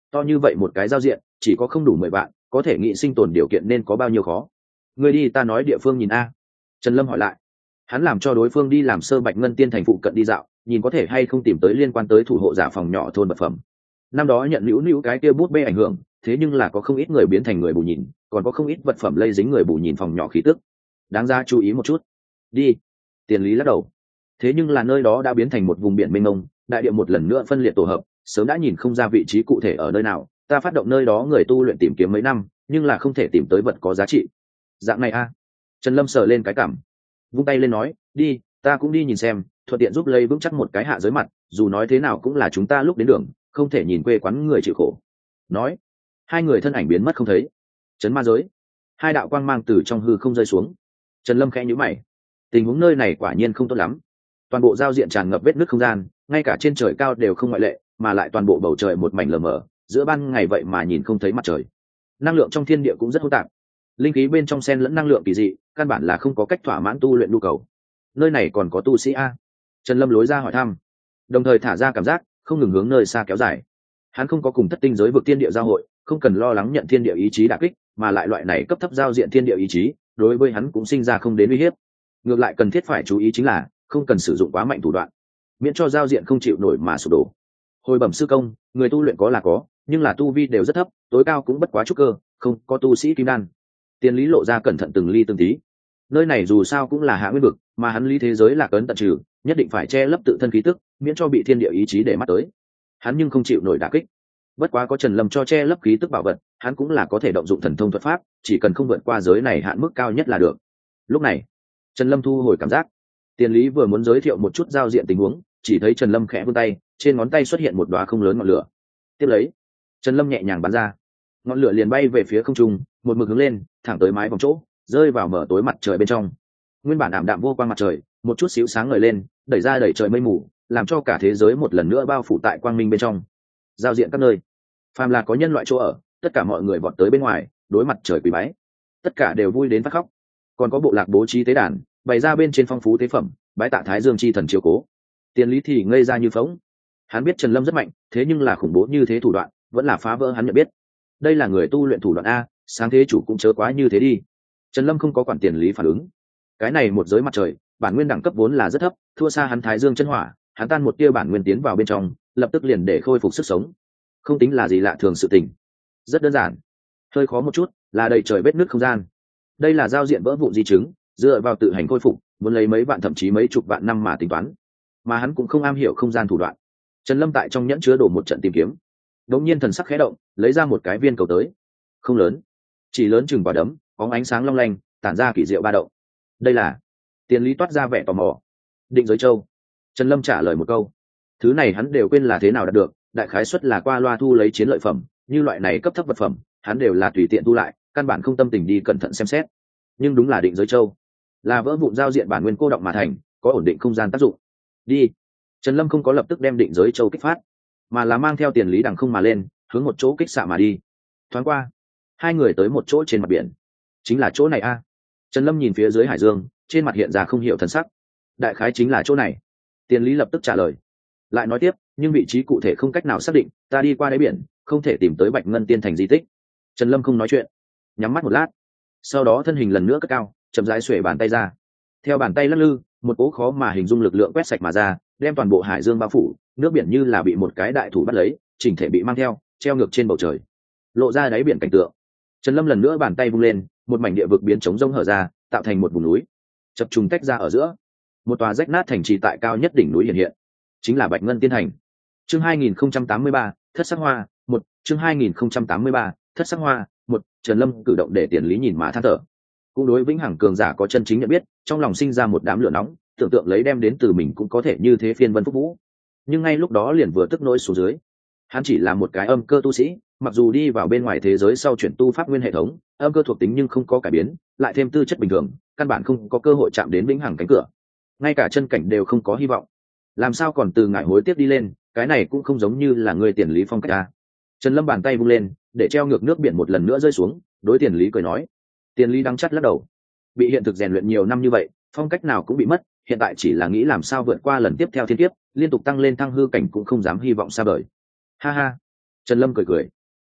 to như vậy một cái giao diện chỉ có không đủ mười vạn, có thể nghĩ sinh tồn điều kiện nên có bao nhiêu khó. Người đi ta nói địa phương nhìn a. Trần Lâm hỏi lại. Hắn làm cho đối phương đi làm sơ Bạch Ngân Tiên thành phụ cận đi dạo, nhìn có thể hay không tìm tới liên quan tới thủ hộ giả phòng nhỏ thôn vật phẩm. Năm đó nhận nữu nữu cái kia bút bê ảnh hưởng, thế nhưng là có không ít người biến thành người bù nhìn, còn có không ít vật phẩm lây dính người bù nhìn phòng nhỏ khí tức, đáng ra chú ý một chút. Đi. Tiền Lý lắc đầu. Thế nhưng là nơi đó đã biến thành một vùng biển mênh mông, đại địa một lần nữa phân liệt tổ hợp, sớm đã nhìn không ra vị trí cụ thể ở nơi nào. Ta phát động nơi đó người tu luyện tìm kiếm mấy năm, nhưng là không thể tìm tới vật có giá trị. Dạng này a. Trần Lâm sờ lên cái cảm, vung tay lên nói, đi, ta cũng đi nhìn xem, thuận tiện giúp lấy vững chắc một cái hạ giới mặt, dù nói thế nào cũng là chúng ta lúc đến đường, không thể nhìn quê quán người chịu khổ. Nói, hai người thân ảnh biến mất không thấy. Trấn ma giới, hai đạo quang mang từ trong hư không rơi xuống. Trần Lâm khẽ nhíu mày, tình huống nơi này quả nhiên không tốt lắm. Toàn bộ giao diện tràn ngập vết nứt không gian, ngay cả trên trời cao đều không ngoại lệ, mà lại toàn bộ bầu trời một mảnh lờ mờ, giữa ban ngày vậy mà nhìn không thấy mặt trời. Năng lượng trong thiên địa cũng rất hỗn tạp, linh khí bên trong xen lẫn năng lượng kỳ dị, căn bản là không có cách thỏa mãn tu luyện nhu cầu. Nơi này còn có tu sĩ a? Trần Lâm lối ra hỏi thăm, đồng thời thả ra cảm giác không ngừng hướng nơi xa kéo dài. Hắn không có cùng thất tinh giới vực thiên địa giao hội, không cần lo lắng nhận thiên địa ý chí đả kích, mà lại loại này cấp thấp giao diện thiên địa ý chí đối với hắn cũng sinh ra không đến uy hiếp. Ngược lại cần thiết phải chú ý chính là không cần sử dụng quá mạnh thủ đoạn, miễn cho giao diện không chịu nổi mà sụp đổ. Hồi bẩm sư công, người tu luyện có là có, nhưng là tu vi đều rất thấp, tối cao cũng bất quá trúc cơ, không có tu sĩ kim đan. Tiền Lý lộ ra cẩn thận từng ly từng tí. Nơi này dù sao cũng là hạ nguyên vực, mà hắn lý thế giới là cấn tận trừ, nhất định phải che lấp tự thân khí tức, miễn cho bị thiên địa ý chí để mắt tới. Hắn nhưng không chịu nổi đả kích. Bất quá có Trần Lâm cho che lấp khí tức bảo vật, hắn cũng là có thể động dụng thần thông thuật pháp, chỉ cần không vượt qua giới này hạn mức cao nhất là được. Lúc này, Trần Lâm thu hồi cảm giác. Tiền Lý vừa muốn giới thiệu một chút giao diện tình huống, chỉ thấy Trần Lâm khẽ vươn tay, trên ngón tay xuất hiện một đóa không lớn ngọn lửa. Tiếp lấy, Trần Lâm nhẹ nhàng bắn ra, ngọn lửa liền bay về phía không trung, một mực hướng lên, thẳng tới mái vòng chỗ, rơi vào mở tối mặt trời bên trong. Nguyên bản ảm đạm vô quang mặt trời, một chút xíu sáng ngời lên, đẩy ra đẩy trời mây mù, làm cho cả thế giới một lần nữa bao phủ tại quang minh bên trong. Giao diện các nơi, phàm là có nhân loại chỗ ở, tất cả mọi người vọt tới bên ngoài, đối mặt trời quỳ bái, tất cả đều vui đến phát khóc. Còn có bộ lạc bố trí tế đàn, bày ra bên trên phong phú tế phẩm, bái tạ Thái Dương chi thần chiếu cố. Tiền Lý thì ngây ra như phỗng. Hắn biết Trần Lâm rất mạnh, thế nhưng là khủng bố như thế thủ đoạn, vẫn là phá vỡ hắn nhận biết. Đây là người tu luyện thủ đoạn a, sáng thế chủ cũng chớ quá như thế đi. Trần Lâm không có quản Tiền Lý phản ứng. Cái này một giới mặt trời, bản nguyên đẳng cấp vốn là rất thấp, thua xa hắn Thái Dương chân hỏa, hắn tan một tia bản nguyên tiến vào bên trong, lập tức liền để khôi phục sức sống. Không tính là gì lạ thường sự tình. Rất đơn giản. Hơi khó một chút, là đầy trời vết nứt không gian. Đây là giao diện vỡ vụn di chứng, dựa vào tự hành khôi phục, muốn lấy mấy vạn thậm chí mấy chục vạn năm mà tính toán. Mà hắn cũng không am hiểu không gian thủ đoạn. Trần Lâm tại trong nhẫn chứa đổ một trận tìm kiếm. Đột nhiên thần sắc khẽ động, lấy ra một cái viên cầu tới. Không lớn, chỉ lớn chừng quả đấm, bóng ánh sáng long lanh, tản ra kỳ diệu ba động. Đây là? Tiền Lý toát ra vẻ tò mò. Định giới châu. Trần Lâm trả lời một câu. Thứ này hắn đều quên là thế nào đạt được, đại khái suất là qua loa thu lấy chiến lợi phẩm, như loại này cấp thấp vật phẩm, hắn đều là tùy tiện thu lại, căn bản không tâm tình đi cẩn thận xem xét. Nhưng đúng là định giới châu, là vỡ vụn giao diện bản nguyên cô động mà thành, có ổn định không gian tác dụng. Đi. Trần Lâm không có lập tức đem định giới châu kích phát, mà là mang theo Tiền Lý đằng không mà lên, hướng một chỗ kích xạ mà đi. Thoáng qua, hai người tới một chỗ trên mặt biển. Chính là chỗ này a. Trần Lâm nhìn phía dưới hải dương, trên mặt hiện ra không hiểu thần sắc. Đại khái chính là chỗ này. Tiền Lý lập tức trả lời, lại nói tiếp, nhưng vị trí cụ thể không cách nào xác định, ta đi qua đáy biển, không thể tìm tới Bạch Ngân Tiên thành di tích. Trần Lâm không nói chuyện, nhắm mắt một lát, sau đó thân hình lần nữa cất cao, chậm rãi xuề bàn tay ra. Theo bàn tay lắc lư, một cỗ khó mà hình dung lực lượng quét sạch mà ra, đem toàn bộ hải dương bao phủ, nước biển như là bị một cái đại thủ bắt lấy, chỉnh thể bị mang theo, treo ngược trên bầu trời, lộ ra đáy biển cảnh tượng. Trần Lâm lần nữa bàn tay vung lên, một mảnh địa vực biến trống rông hở ra, tạo thành một vùng núi, chập trùng tách ra ở giữa, một tòa rách nát thành trì tại cao nhất đỉnh núi hiện hiện, chính là Bạch Ngân Tiên thành. Chương hai nghìn không trăm tám mươi ba, thất sắc hoa, một, chương hai nghìn không trăm tám mươi ba, thất sắc hoa, một. Trần Lâm cử động để Tiền Lý nhìn mà than thở. Cũng đối vĩnh hằng cường giả có chân chính nhận biết, trong lòng sinh ra một đám lửa nóng, tưởng tượng lấy đem đến từ mình cũng có thể như thế phiên vân phúc vũ. Nhưng ngay lúc đó liền vừa tức nỗi xuống dưới. Hắn chỉ là một cái âm cơ tu sĩ, mặc dù đi vào bên ngoài thế giới sau chuyển tu pháp nguyên hệ thống, âm cơ thuộc tính nhưng không có cải biến, lại thêm tư chất bình thường, căn bản không có cơ hội chạm đến vĩnh hằng cánh cửa. Ngay cả chân cảnh đều không có hy vọng. Làm sao còn từ ngải hối tiếp đi lên, cái này cũng không giống như là người Tiền Lý phong cách a. Trần Lâm bàn tay vung lên, để treo ngược nước biển một lần nữa rơi xuống, đối Tiền Lý cười nói. Tiền Lý đắng chắt lắc đầu. Bị hiện thực rèn luyện nhiều năm như vậy, phong cách nào cũng bị mất, hiện tại chỉ là nghĩ làm sao vượt qua lần tiếp theo thiên kiếp, liên tục tăng lên thăng hư cảnh cũng không dám hy vọng xa vời. Ha ha. Trần Lâm cười cười.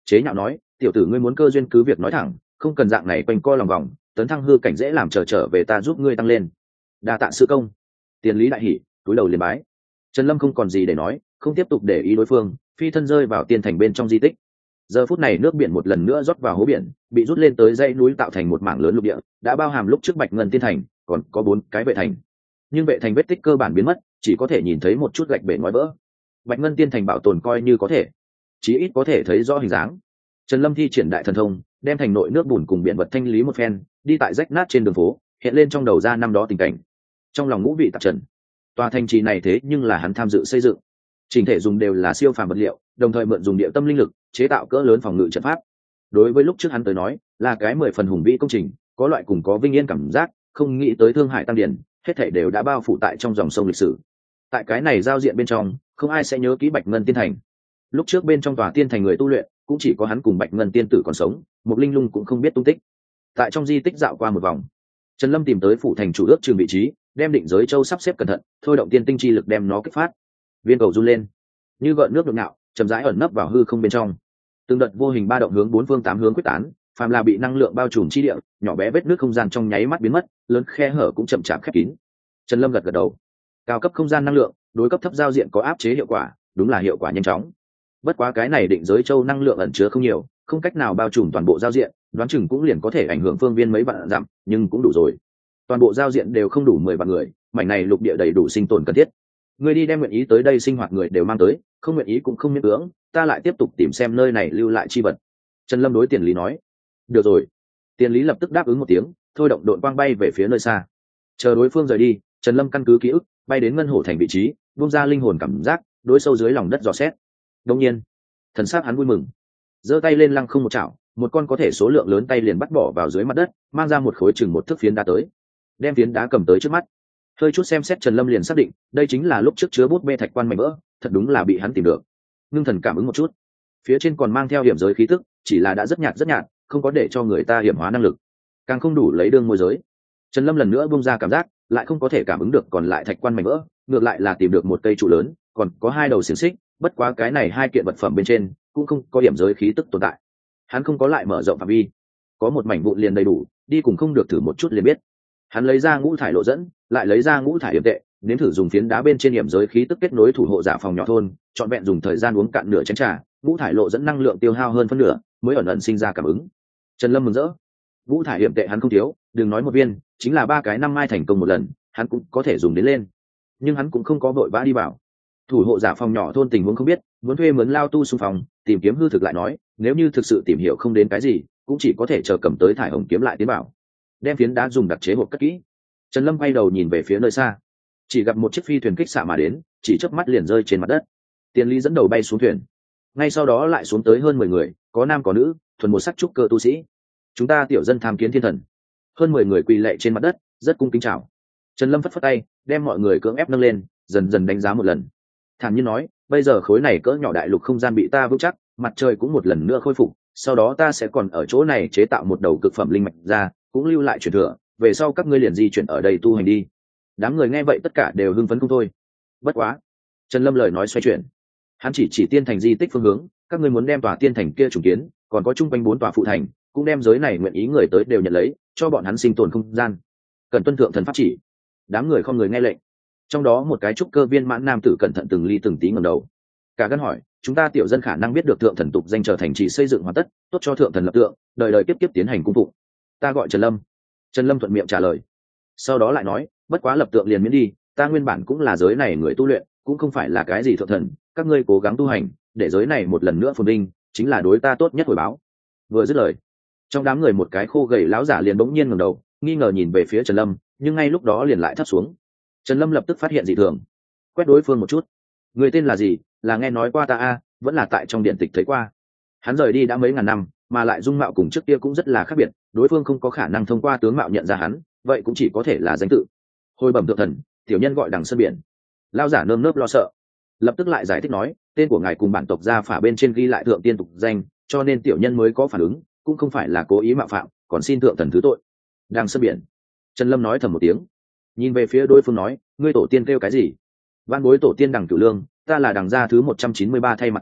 chế nhạo nói, tiểu tử ngươi muốn cơ duyên cứ việc nói thẳng, không cần dạng này quanh co lòng vòng, tấn thăng hư cảnh dễ làm, chờ trở, trở về ta giúp ngươi tăng lên. Đa tạ sư công. Tiền lý đại hỉ, túi đầu liền bái. Trần Lâm không còn gì để nói, không tiếp tục để ý đối phương, phi thân rơi vào tiên thành bên trong di tích. Giờ phút này nước biển một lần nữa rót vào hố biển, bị rút lên tới dãy núi tạo thành một mảng lớn lục địa, đã bao hàm lúc trước Bạch Ngân tiên thành, còn có bốn cái vệ thành. Nhưng vệ thành vết tích cơ bản biến mất, chỉ có thể nhìn thấy một chút gạch bể ngói vỡ. Bạch Ngân tiên thành bảo tồn coi như có thể, chí ít có thể thấy rõ hình dáng. Trần Lâm thi triển đại thần thông, đem thành nội nước bùn cùng biển vật thanh lý một phen, đi tại rách nát trên đường phố, hiện lên trong đầu ra năm đó tình cảnh. Trong lòng ngũ vị tạp trần. Tòa thành trì này thế nhưng là hắn tham dự xây dựng, chỉnh thể dùng đều là siêu phàm vật liệu, đồng thời mượn dùng địa tâm linh lực chế tạo cỡ lớn phòng ngự trận pháp. Đối với lúc trước hắn tới nói, là cái mười phần hùng vĩ công trình, có loại cùng có vinh yên cảm giác, không nghĩ tới Thương Hải Tăng Điển, hết thảy đều đã bao phủ tại trong dòng sông lịch sử. Tại cái này giao diện bên trong, không ai sẽ nhớ kỹ Bạch Ngân tiên thành. Lúc trước bên trong tòa tiên thành người tu luyện, cũng chỉ có hắn cùng Bạch Ngân tiên tử còn sống, một linh lung cũng không biết tung tích. Tại trong di tích dạo qua một vòng, Trần Lâm tìm tới phủ thành chủ ước trường vị trí, đem định giới châu sắp xếp cẩn thận, thôi động tiên tinh chi lực đem nó kích phát. Viên cầu run lên, như gợn nước nhộn nhạo, chậm rãi ẩn nấp vào hư không bên trong. Từng đợt vô hình ba động hướng bốn phương tám hướng quyết tán, phàm là bị năng lượng bao trùm chi địa, nhỏ bé vết nước không gian trong nháy mắt biến mất, lớn khe hở cũng chậm chạp khép kín. Trần Lâm gật gật đầu. Cao cấp không gian năng lượng, đối cấp thấp giao diện có áp chế hiệu quả, đúng là hiệu quả nhanh chóng. Bất quá cái này định giới châu năng lượng ẩn chứa không nhiều, không cách nào bao trùm toàn bộ giao diện, đoán chừng cũng liền có thể ảnh hưởng phương viên mấy vạn dặm, nhưng cũng đủ rồi. Toàn bộ giao diện đều không đủ mười vạn người, mảnh này lục địa đầy đủ sinh tồn cần thiết. Người đi đem nguyện ý tới đây sinh hoạt người đều mang tới, không nguyện ý cũng không miễn cưỡng, ta lại tiếp tục tìm xem nơi này lưu lại chi vật. Trần Lâm đối Tiền Lý nói. Được rồi. Tiền Lý lập tức đáp ứng một tiếng, thôi động đội quang bay về phía nơi xa. Chờ đối phương rời đi, Trần Lâm căn cứ ký ức, bay đến ngân hổ thành vị trí, buông ra linh hồn cảm giác, đối sâu dưới lòng đất dò xét. Đương nhiên, thần sắc hắn vui mừng, giơ tay lên lăng không một chảo, một con có thể số lượng lớn tay liền bắt bỏ vào dưới mặt đất, mang ra một khối chừng một thước phiến đá tới, đem phiến đá cầm tới trước mắt. Hơi chút xem xét, Trần Lâm liền xác định, đây chính là lúc trước chứa bút bê thạch quan mảnh vỡ, thật đúng là bị hắn tìm được. Ngưng thần cảm ứng một chút, phía trên còn mang theo hiểm giới khí tức, chỉ là đã rất nhạt rất nhạt, không có để cho người ta hiểm hóa năng lực, càng không đủ lấy đương môi giới. Trần Lâm lần nữa buông ra cảm giác, lại không có thể cảm ứng được còn lại thạch quan mảnh vỡ, ngược lại là tìm được một cây trụ lớn, còn có hai đầu xiềng xích, bất quá cái này hai kiện vật phẩm bên trên cũng không có hiểm giới khí tức tồn tại. Hắn không có lại mở rộng phạm vi, có một mảnh vụn liền đầy đủ, đi cùng không được thử một chút liền biết. Hắn lấy ra ngũ thải lộ dẫn, lại lấy ra ngũ thải hiểm tệ, nếm thử dùng phiến đá bên trên hiểm giới khí tức kết nối thủ hộ giả phòng nhỏ thôn, trọn vẹn dùng thời gian uống cạn nửa chén trà, ngũ thải lộ dẫn năng lượng tiêu hao hơn phân nửa, mới ẩn ẩn sinh ra cảm ứng. Trần Lâm mừng rỡ. Ngũ thải hiểm tệ hắn không thiếu, đừng nói một viên, chính là ba cái năm mai thành công một lần, hắn cũng có thể dùng đến lên. Nhưng hắn cũng không có vội vã đi vào. Thủ hộ giả phòng nhỏ thôn tình huống không biết, muốn thuê mướn lao tu xung phòng, tìm kiếm hư thực lại nói, nếu như thực sự tìm hiểu không đến cái gì, cũng chỉ có thể chờ cầm tới thải hồng kiếm lại tiến bảo. Đem phiến đá dùng đặc chế hộp cất kỹ. Trần Lâm quay đầu nhìn về phía nơi xa, chỉ gặp một chiếc phi thuyền kích xạ mà đến, chỉ chớp mắt liền rơi trên mặt đất. Tiền Lý dẫn đầu bay xuống thuyền, ngay sau đó lại xuống tới hơn mười người, có nam có nữ, thuần một sắc trúc cơ tu sĩ. Chúng ta tiểu dân tham kiến thiên thần. Hơn mười người quỳ lạy trên mặt đất, rất cung kính chào. Trần Lâm phất phất tay, đem mọi người cưỡng ép nâng lên, dần dần đánh giá một lần. Thản nhiên nói, bây giờ khối này cỡ nhỏ đại lục không gian bị ta vững chắc, mặt trời cũng một lần nữa khôi phục, sau đó ta sẽ còn ở chỗ này chế tạo một đầu cực phẩm linh mạch ra, cũng lưu lại truyền thừa, về sau các ngươi liền di chuyển ở đây tu hành đi. Đám người nghe vậy tất cả đều hưng phấn không thôi. Bất quá, Trần Lâm lời nói xoay chuyển, hắn chỉ chỉ tiên thành di tích phương hướng, các ngươi muốn đem tòa tiên thành kia trùng kiến, còn có chung quanh bốn tòa phụ thành, cũng đem giới này nguyện ý người tới đều nhận lấy, cho bọn hắn sinh tồn không gian. Cần tuân thượng thần pháp chỉ. Đám người không người nghe lệnh. Trong đó một cái trúc cơ viên mãn nam tử cẩn thận từng ly từng tí ngẩng đầu, cả gan hỏi, chúng ta tiểu dân khả năng biết được thượng thần tục danh trở thành trì xây dựng hoàn tất, tốt cho thượng thần lập tượng, đời đời tiếp tiếp tiến hành cung phụng. Ta gọi Trần Lâm. Trần Lâm thuận miệng trả lời, sau đó lại nói, bất quá lập tượng liền miễn đi, ta nguyên bản cũng là giới này người tu luyện, cũng không phải là cái gì thượng thần, các ngươi cố gắng tu hành, để giới này một lần nữa phồn vinh, chính là đối ta tốt nhất hồi báo. Vừa dứt lời, trong đám người một cái khô gầy lão giả liền bỗng nhiên ngẩng đầu, nghi ngờ nhìn về phía Trần Lâm, nhưng ngay lúc đó liền lại thấp xuống. Trần Lâm lập tức phát hiện dị thường, quét đối phương một chút. Người tên là gì? Là nghe nói qua ta a, vẫn là tại trong điện tịch thấy qua. Hắn rời đi đã mấy ngàn năm, mà lại dung mạo cùng trước kia cũng rất là khác biệt, đối phương không có khả năng thông qua tướng mạo nhận ra hắn, vậy cũng chỉ có thể là danh tự. Hồi bẩm thượng thần, tiểu nhân gọi Đằng Sơn Biển. Lão giả nơm nớp lo sợ, lập tức lại giải thích nói, tên của ngài cùng bản tộc gia phả bên trên ghi lại thượng tiên tục danh, cho nên tiểu nhân mới có phản ứng, cũng không phải là cố ý mạo phạm, còn xin thượng thần thứ tội. Đằng Sơn Biển. Trần Lâm nói thầm một tiếng, nhìn về phía đối phương nói, ngươi tổ tiên kêu cái gì? Văn bối tổ tiên Đằng Cửu Lương, ta là Đằng gia thứ một trăm chín mươi ba thay mặt tôn,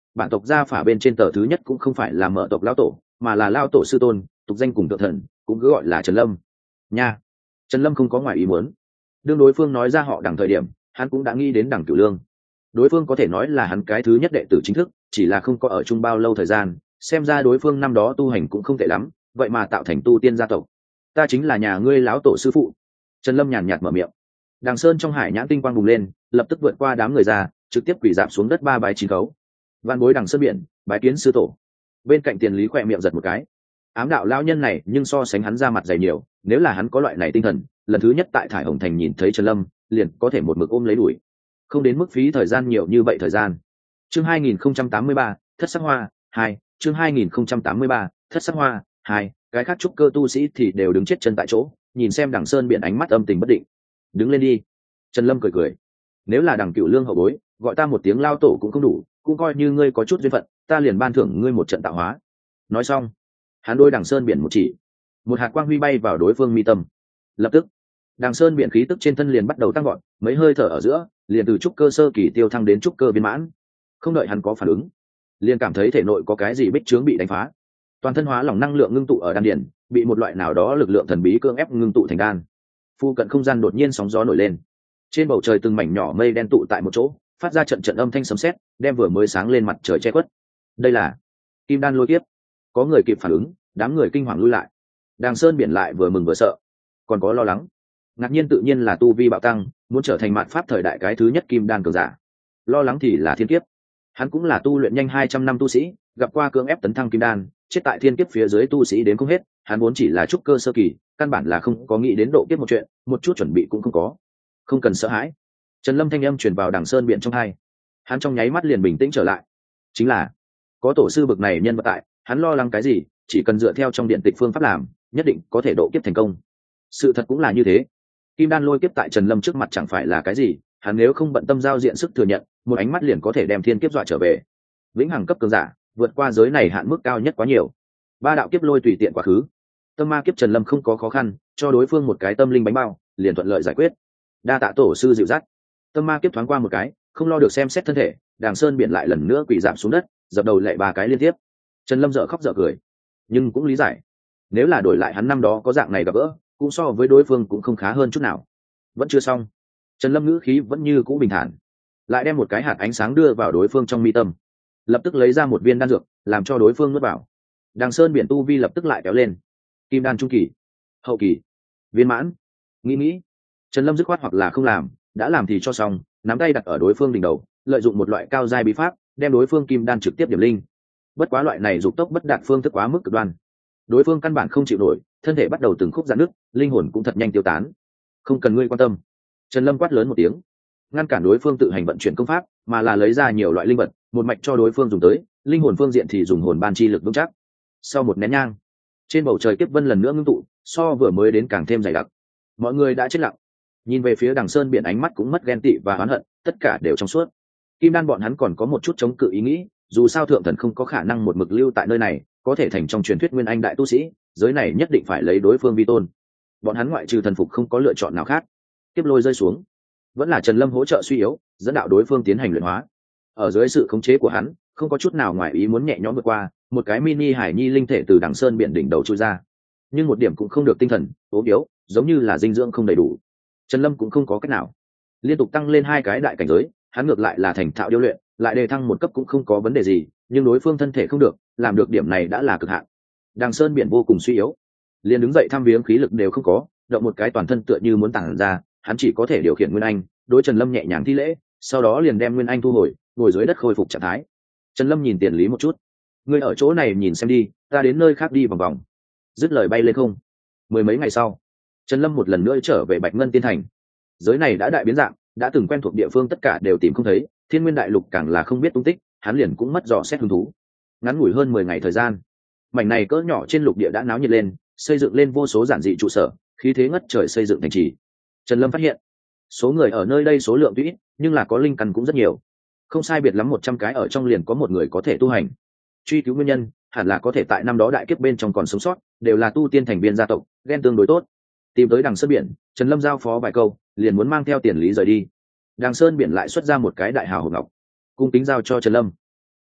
bản tộc gia phả bên trên tờ thứ nhất cũng không phải là mở tộc lão tổ, mà là lao tổ sư tôn, tục danh cùng tượng thần, cũng cứ gọi là Trần Lâm. Nha. Trần Lâm không có ngoài ý muốn. Đương đối phương nói ra họ Đằng thời điểm, hắn cũng đã nghĩ đến Đằng Cửu Lương. Đối phương có thể nói là hắn cái thứ nhất đệ tử chính thức, chỉ là không có ở chung bao lâu thời gian, xem ra đối phương năm đó tu hành cũng không tệ lắm, vậy mà tạo thành tu tiên gia tộc. Ta chính là nhà ngươi lão tổ sư phụ. Trần Lâm nhàn nhạt mở miệng. Đằng Sơn trong hải nhãn tinh quang bùng lên, lập tức vượt qua đám người ra, trực tiếp quỳ rạp xuống đất ba bái chín khấu. Van bối Đằng Sơn biển, bái kiến sư tổ. Bên cạnh Tiền Lý khỏe miệng giật một cái. Ám đạo lão nhân này nhưng so sánh hắn ra mặt dày nhiều, nếu là hắn có loại này tinh thần, lần thứ nhất tại Thải Hồng Thành nhìn thấy Trần Lâm, liền có thể một mực ôm lấy đuổi, không đến mức phí thời gian nhiều như vậy thời gian. Chương hai nghìn không trăm tám mươi ba, Thất Sắc Hoa hai, chương hai nghìn không trăm tám mươi ba, Thất Sắc Hoa hai, cái khác trúc cơ tu sĩ thì đều đứng chết chân tại chỗ, nhìn xem Đằng Sơn biển ánh mắt âm tình bất định. Đứng lên đi. Trần Lâm cười cười. Nếu là Đằng Cửu Lương hậu bối, gọi ta một tiếng lao tổ cũng không đủ, cũng coi như ngươi có chút duyên phận, ta liền ban thưởng ngươi một trận tạo hóa. Nói xong, hắn đôi Đằng Sơn biển một chỉ, một hạt quang huy bay vào đối phương mi tâm. Lập tức, Đằng Sơn biển khí tức trên thân liền bắt đầu tăng gọn, mấy hơi thở ở giữa, liền từ trúc cơ sơ kỳ tiêu thăng đến trúc cơ viên mãn. Không đợi hắn có phản ứng, liền cảm thấy thể nội có cái gì bích trướng bị đánh phá, toàn thân hóa lỏng năng lượng ngưng tụ ở đan điền, bị một loại nào đó lực lượng thần bí cưỡng ép ngưng tụ thành đan. Phu cận không gian đột nhiên sóng gió nổi lên, trên bầu trời từng mảnh nhỏ mây đen tụ tại một chỗ, phát ra trận trận âm thanh sấm sét, đem vừa mới sáng lên mặt trời che khuất. Đây là kim đan lôi kiếp. Có người kịp phản ứng, đám người kinh hoàng lui lại. Đằng Sơn biển lại vừa mừng vừa sợ, còn có lo lắng. Ngạc nhiên tự nhiên là tu vi bạo tăng, muốn trở thành mạt pháp thời đại cái thứ nhất kim đan cường giả. Lo lắng thì là thiên kiếp. Hắn cũng là tu luyện nhanh hai trăm năm tu sĩ, gặp qua cưỡng ép tấn thăng kim đan, chết tại thiên kiếp phía dưới tu sĩ đến không hết, hắn vốn chỉ là trúc cơ sơ kỳ, căn bản là không có nghĩ đến độ kiếp một chuyện, một chút chuẩn bị cũng không có. Không cần sợ hãi. Trần Lâm thanh âm truyền vào Đằng Sơn biển trong hai. Hắn trong nháy mắt liền bình tĩnh trở lại. Chính là có tổ sư bực này nhân vật tại, hắn lo lắng cái gì, chỉ cần dựa theo trong điện tịch phương pháp làm, nhất định có thể độ kiếp thành công. Sự thật cũng là như thế. Kim đan lôi kiếp tại Trần Lâm trước mặt chẳng phải là cái gì, hắn nếu không bận tâm giao diện sức thừa nhận, một ánh mắt liền có thể đem thiên kiếp dọa trở về. Vĩnh hằng cấp cường giả, vượt qua giới này hạn mức cao nhất quá nhiều. Ba đạo kiếp lôi tùy tiện quá khứ. Tâm ma kiếp Trần Lâm không có khó khăn, cho đối phương một cái tâm linh bánh bao, liền thuận lợi giải quyết. Đa tạ tổ sư dịu dắt. Tâm ma kiếp thoáng qua một cái, không lo được xem xét thân thể, Đằng Sơn biển lại lần nữa quỳ giảm xuống đất, dập đầu lạy ba cái liên tiếp. Trần Lâm dở khóc dở cười, nhưng cũng lý giải, nếu là đổi lại hắn năm đó có dạng này gặp gỡ, cũng so với đối phương cũng không khá hơn chút nào. Vẫn chưa xong, Trần Lâm ngữ khí vẫn như cũ bình thản, lại đem một cái hạt ánh sáng đưa vào đối phương trong mi tâm, lập tức lấy ra một viên đan dược, làm cho đối phương nuốt vào. Đằng Sơn biển tu vi lập tức lại kéo lên, kim đan trung kỳ, hậu kỳ, viên mãn. Nghĩ nghĩ, Trần Lâm dứt khoát hoặc là không làm, đã làm thì cho xong, nắm tay đặt ở đối phương đỉnh đầu, lợi dụng một loại cao giai bí pháp, đem đối phương kim đan trực tiếp điểm linh. Bất quá loại này dục tốc bất đạt phương thức quá mức cực đoan, đối phương căn bản không chịu nổi, thân thể bắt đầu từng khúc giãn nứt, linh hồn cũng thật nhanh tiêu tán. Không cần ngươi quan tâm. Trần Lâm quát lớn một tiếng, ngăn cản đối phương tự hành vận chuyển công pháp, mà là lấy ra nhiều loại linh vật, một mạch cho đối phương dùng tới, linh hồn phương diện thì dùng hồn ban chi lực vững chắc. Sau một nén nhang, trên bầu trời kiếp vân lần nữa ngưng tụ, so vừa mới đến càng thêm dày đặc. Mọi người đã chết lặng, nhìn về phía Đằng Sơn biển ánh mắt cũng mất ghen tị và oán hận, tất cả đều trong suốt. Kim đan bọn hắn còn có một chút chống cự ý nghĩ, dù sao thượng thần không có khả năng một mực lưu tại nơi này, có thể thành trong truyền thuyết nguyên anh đại tu sĩ, giới này nhất định phải lấy đối phương vi tôn. Bọn hắn ngoại trừ thần phục không có lựa chọn nào khác. Tiếp lôi rơi xuống, vẫn là Trần Lâm hỗ trợ suy yếu, dẫn đạo đối phương tiến hành luyện hóa. Ở dưới sự khống chế của hắn, không có chút nào ngoài ý muốn nhẹ nhõm vượt qua, một cái mini hải nhi linh thể từ Đằng Sơn biển đỉnh đầu chui ra. Nhưng một điểm cũng không được tinh thần, ốm yếu, giống như là dinh dưỡng không đầy đủ. Trần Lâm cũng không có cách nào, liên tục tăng lên hai cái đại cảnh giới, hắn ngược lại là thành thạo điêu luyện, lại đề thăng một cấp cũng không có vấn đề gì, nhưng đối phương thân thể không được, làm được điểm này đã là cực hạn. Đằng Sơn biển vô cùng suy yếu, liền đứng dậy thăm viếng khí lực đều không có, động một cái toàn thân tựa như muốn tản ra, hắn chỉ có thể điều khiển Nguyên Anh, đối Trần Lâm nhẹ nhàng thi lễ, sau đó liền đem Nguyên Anh thu hồi, ngồi dưới đất khôi phục trạng thái. Trần Lâm nhìn Tiền Lý một chút, ngươi ở chỗ này nhìn xem đi, ta đến nơi khác đi vòng vòng. Dứt lời bay lên không. Mười mấy ngày sau, Trần Lâm một lần nữa trở về Bạch Ngân Tiên Thành. Giới này đã đại biến dạng, đã từng quen thuộc địa phương tất cả đều tìm không thấy, Thiên Nguyên Đại Lục càng là không biết tung tích, hắn liền cũng mất dò xét hứng thú. Ngắn ngủi hơn mười ngày thời gian, mảnh này cỡ nhỏ trên lục địa đã náo nhiệt lên, xây dựng lên vô số giản dị trụ sở, khí thế ngất trời xây dựng thành trì. Trần Lâm phát hiện, số người ở nơi đây số lượng tuy ít, nhưng là có linh căn cũng rất nhiều. Không sai biệt lắm một trăm cái ở trong liền có một người có thể tu hành. Truy cứu nguyên nhân, hẳn là có thể tại năm đó đại kiếp bên trong còn sống sót, đều là tu tiên thành viên gia tộc, ghen tương đối tốt. Tìm tới Đằng Sơn biển, Trần Lâm giao phó vài câu, liền muốn mang theo Tiền Lý rời đi. Đằng Sơn biển lại xuất ra một cái đại hào hộp ngọc, cung kính giao cho Trần Lâm.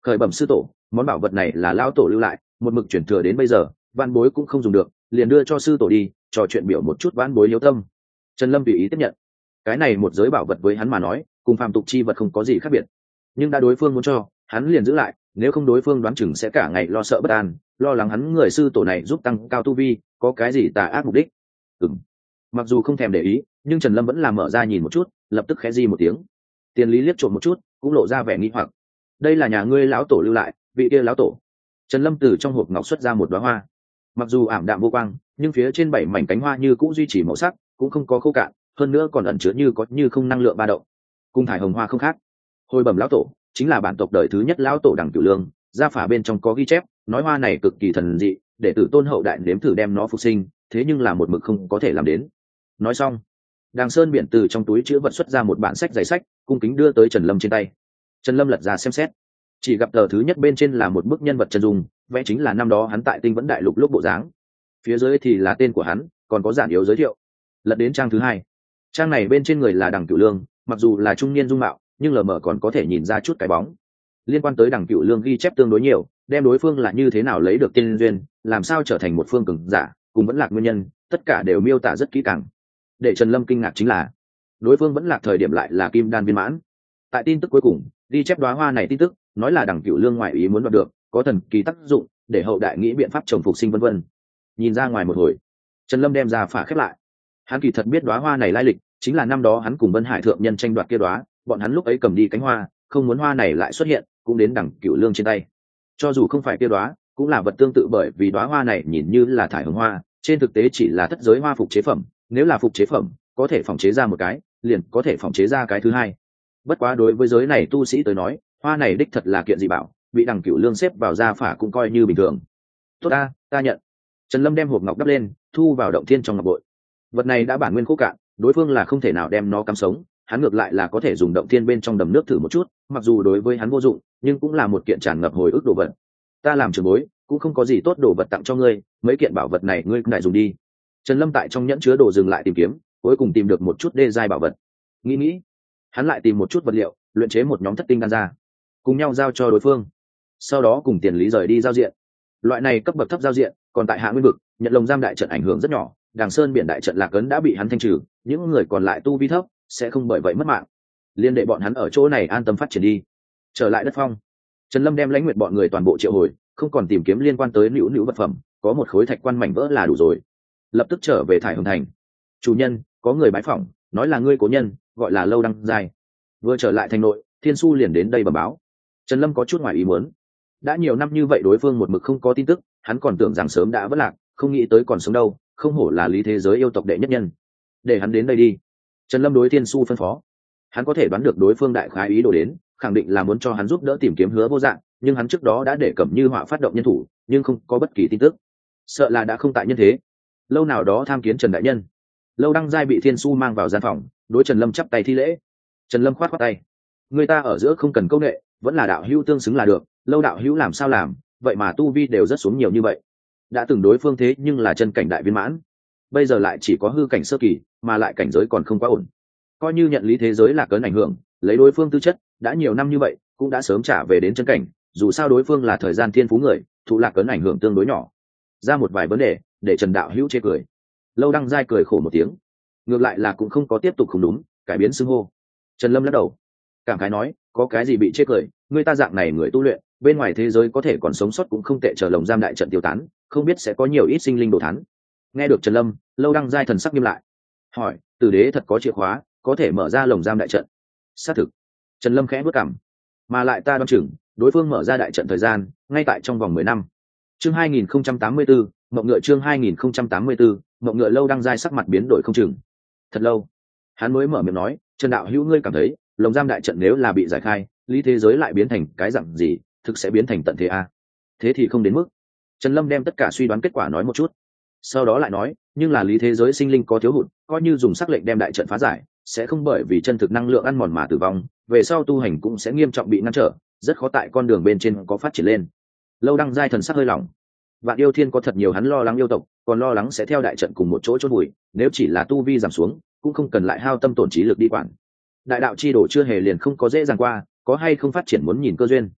Khởi bẩm sư tổ, món bảo vật này là lão tổ lưu lại, một mực chuyển thừa đến bây giờ, vãn bối cũng không dùng được, liền đưa cho sư tổ đi, trò chuyện biểu một chút vãn bối hiếu tâm. Trần Lâm tùy ý tiếp nhận. Cái này một giới bảo vật với hắn mà nói, cùng phàm tục chi vật không có gì khác biệt, nhưng đã đối phương muốn cho, hắn liền giữ lại, nếu không đối phương đoán chừng sẽ cả ngày lo sợ bất an, lo lắng hắn người sư tổ này giúp tăng cao tu vi, có cái gì tà ác mục đích. Ừm. Mặc dù không thèm để ý, nhưng Trần Lâm vẫn làm mở ra nhìn một chút, lập tức khẽ di một tiếng. Tiền Lý liếc trộm một chút, cũng lộ ra vẻ nghi hoặc. Đây là nhà ngươi lão tổ lưu lại, vị kia lão tổ. Trần Lâm từ trong hộp ngọc xuất ra một đóa hoa, mặc dù ảm đạm vô quang, nhưng phía trên bảy mảnh cánh hoa như cũ duy trì màu sắc, cũng không có khô cạn, hơn nữa còn ẩn chứa như có như không năng lượng ba động, cung thải hồng hoa không khác. Hồi bẩm lão tổ, chính là bản tộc đời thứ nhất lão tổ Đằng Cửu Lương, gia phả bên trong có ghi chép, nói hoa này cực kỳ thần dị, để tử tôn hậu đại nếm thử đem nó phục sinh, thế nhưng là một mực không có thể làm đến. Nói xong, Đàng Sơn Biển từ trong túi chứa vật xuất ra một bản sách giấy sách, cung kính đưa tới Trần Lâm trên tay. Trần Lâm lật ra xem xét, chỉ gặp tờ thứ nhất bên trên là một bức nhân vật chân dung, vẽ chính là năm đó hắn tại Tinh Vẫn Đại Lục lúc bộ dáng. Phía dưới thì là tên của hắn, còn có giản yếu giới thiệu. Lật đến trang thứ hai, trang này bên trên người là Đằng Cửu Lương, mặc dù là trung niên dung mạo, nhưng lờ mờ còn có thể nhìn ra chút cái bóng. Liên quan tới Đằng Cửu Lương ghi chép tương đối nhiều, đem đối phương là như thế nào lấy được tiên duyên, làm sao trở thành một phương cường giả, cùng vẫn lạc nguyên nhân, tất cả đều miêu tả rất kỹ càng. Để Trần Lâm kinh ngạc chính là, đối phương vẫn lạc thời điểm lại là kim đan viên mãn. Tại tin tức cuối cùng, ghi chép đóa hoa này tin tức, nói là Đằng Cửu Lương ngoại ý muốn đoạt được, có thần kỳ tác dụng, để hậu đại nghĩ biện pháp trồng phục sinh vân vân. Nhìn ra ngoài một hồi, Trần Lâm đem ra phả khép lại. Hắn kỳ thật biết đóa hoa này lai lịch, chính là năm đó hắn cùng Vân Hải thượng nhân tranh đoạt kia đóa, bọn hắn lúc ấy cầm đi cánh hoa, không muốn hoa này lại xuất hiện, cũng đến Đằng Cửu Lương trên tay. Cho dù không phải kia đóa, cũng là vật tương tự, bởi vì đóa hoa này nhìn như là thải hồng hoa, trên thực tế chỉ là thất giới hoa phục chế phẩm, nếu là phục chế phẩm, có thể phòng chế ra một cái, liền có thể phòng chế ra cái thứ hai. Bất quá đối với giới này tu sĩ tới nói, hoa này đích thật là kiện dị bảo, bị Đằng Cửu Lương xếp vào gia phả cũng coi như bình thường. Tốt ta, ta nhận. Trần Lâm đem hộp ngọc đắp lên, thu vào động thiên trong ngọc bội. Vật này đã bản nguyên khô cạn, đối phương là không thể nào đem nó cắm sống, hắn ngược lại là có thể dùng động thiên bên trong đầm nước thử một chút, mặc dù đối với hắn vô dụng, nhưng cũng là một kiện tràn ngập hồi ức đồ vật. Ta làm trưởng bối, cũng không có gì tốt đồ vật tặng cho ngươi, mấy kiện bảo vật này ngươi cũng đại dùng đi. Trần Lâm tại trong nhẫn chứa đồ dừng lại tìm kiếm, cuối cùng tìm được một chút đê giai bảo vật. Nghĩ nghĩ, hắn lại tìm một chút vật liệu, luyện chế một nhóm thất tinh đan ra, cùng nhau giao cho đối phương. Sau đó cùng Tiền Lý rời đi giao diện. Loại này cấp bậc thấp giao diện, còn tại Hạ Nguyên vực, nhận lồng giam đại trận ảnh hưởng rất nhỏ, Đàng Sơn Biển đại trận lạc ấn đã bị hắn thanh trừ, những người còn lại tu vi thấp sẽ không bởi vậy mất mạng. Liên đệ bọn hắn ở chỗ này an tâm phát triển đi. Trở lại đất phong, Trần Lâm đem Lãnh Nguyệt bọn người toàn bộ triệu hồi, không còn tìm kiếm liên quan tới nữu nữu vật phẩm, có một khối thạch quan mảnh vỡ là đủ rồi. Lập tức trở về Thải Hồng Thành. Chủ nhân, có người bái phỏng, nói là ngươi cố nhân, gọi là Lâu Đăng Giai. Vừa trở lại thành nội, Thiên Su liền đến đây bẩm báo. Trần Lâm có chút ngoài ý muốn. Đã nhiều năm như vậy đối phương một mực không có tin tức, hắn còn tưởng rằng sớm đã vất lạc, không nghĩ tới còn sống đâu, không hổ là lý thế giới yêu tộc đệ nhất nhân. Để hắn đến đây đi. Trần Lâm đối Thiên Su phân phó. Hắn có thể đoán được đối phương đại khái ý đồ đến, khẳng định là muốn cho hắn giúp đỡ tìm kiếm Hứa Vô Dạng, nhưng hắn trước đó đã để Cẩm Như Họa phát động nhân thủ, nhưng không có bất kỳ tin tức, sợ là đã không tại nhân thế. Lâu nào đó tham kiến Trần đại nhân. Lâu Đăng Giai bị Thiên Su mang vào gian phòng, đối Trần Lâm chắp tay thi lễ. Trần Lâm khoát khoát tay. Người ta ở giữa không cần câu nệ, vẫn là đạo hữu tương xứng là được. Lâu đạo hữu làm sao làm, vậy mà tu vi đều rất xuống nhiều như vậy. Đã từng đối phương thế nhưng là chân cảnh đại viên mãn, bây giờ lại chỉ có hư cảnh sơ kỳ, mà lại cảnh giới còn không quá ổn. Coi như nhận lý thế giới là cấn ảnh hưởng, lấy đối phương tư chất, đã nhiều năm như vậy, cũng đã sớm trả về đến chân cảnh. Dù sao đối phương là thời gian thiên phú người, thụ lạc cấn ảnh hưởng tương đối nhỏ. Ra một vài vấn đề, để Trần đạo hữu chê cười. Lâu Đăng Giai cười khổ một tiếng, ngược lại là cũng không có tiếp tục không đúng, cải biến xưng hô. Trần Lâm lắc đầu, cảm khái nói, có cái gì bị chê cười, người ta dạng này người tu luyện, bên ngoài thế giới có thể còn sống sót cũng không tệ, chờ lồng giam đại trận tiêu tán, không biết sẽ có nhiều ít sinh linh đồ thán. Nghe được Trần Lâm, Lâu Đăng Giai thần sắc nghiêm lại, hỏi, Tử Đế thật có chìa khóa, có thể mở ra lồng giam đại trận? Xác thực. Trần Lâm khẽ bước cằm, mà lại ta đoán chừng đối phương mở ra đại trận thời gian ngay tại trong vòng mười năm. Chương hai nghìn không trăm tám mươi tư, mộng ngựa chương hai nghìn không trăm tám mươi tư, mộng ngựa. Lâu Đăng Giai sắc mặt biến đổi không chừng. Thật lâu, hắn mới mở miệng nói, Trần đạo hữu, ngươi cảm thấy lồng giam đại trận nếu là bị giải khai, lý thế giới lại biến thành cái dạng gì, thực sẽ biến thành tận thế a? Thế thì không đến mức. Trần Lâm đem tất cả suy đoán kết quả nói một chút, sau đó lại nói, nhưng là lý thế giới sinh linh có thiếu hụt, coi như dùng sắc lệnh đem đại trận phá giải, sẽ không bởi vì chân thực năng lượng ăn mòn mà tử vong, về sau tu hành cũng sẽ nghiêm trọng bị ngăn trở, rất khó tại con đường bên trên có phát triển lên. Lâu Đăng Giai thần sắc hơi lỏng. Vạn Yêu Thiên có thật nhiều hắn lo lắng yêu tộc, còn lo lắng sẽ theo đại trận cùng một chỗ chôn bụi, nếu chỉ là tu vi giảm xuống, cũng không cần lại hao tâm tổn trí lực đi quản. Đại đạo chi đổ chưa hề liền không có dễ dàng qua, có hay không phát triển muốn nhìn cơ duyên.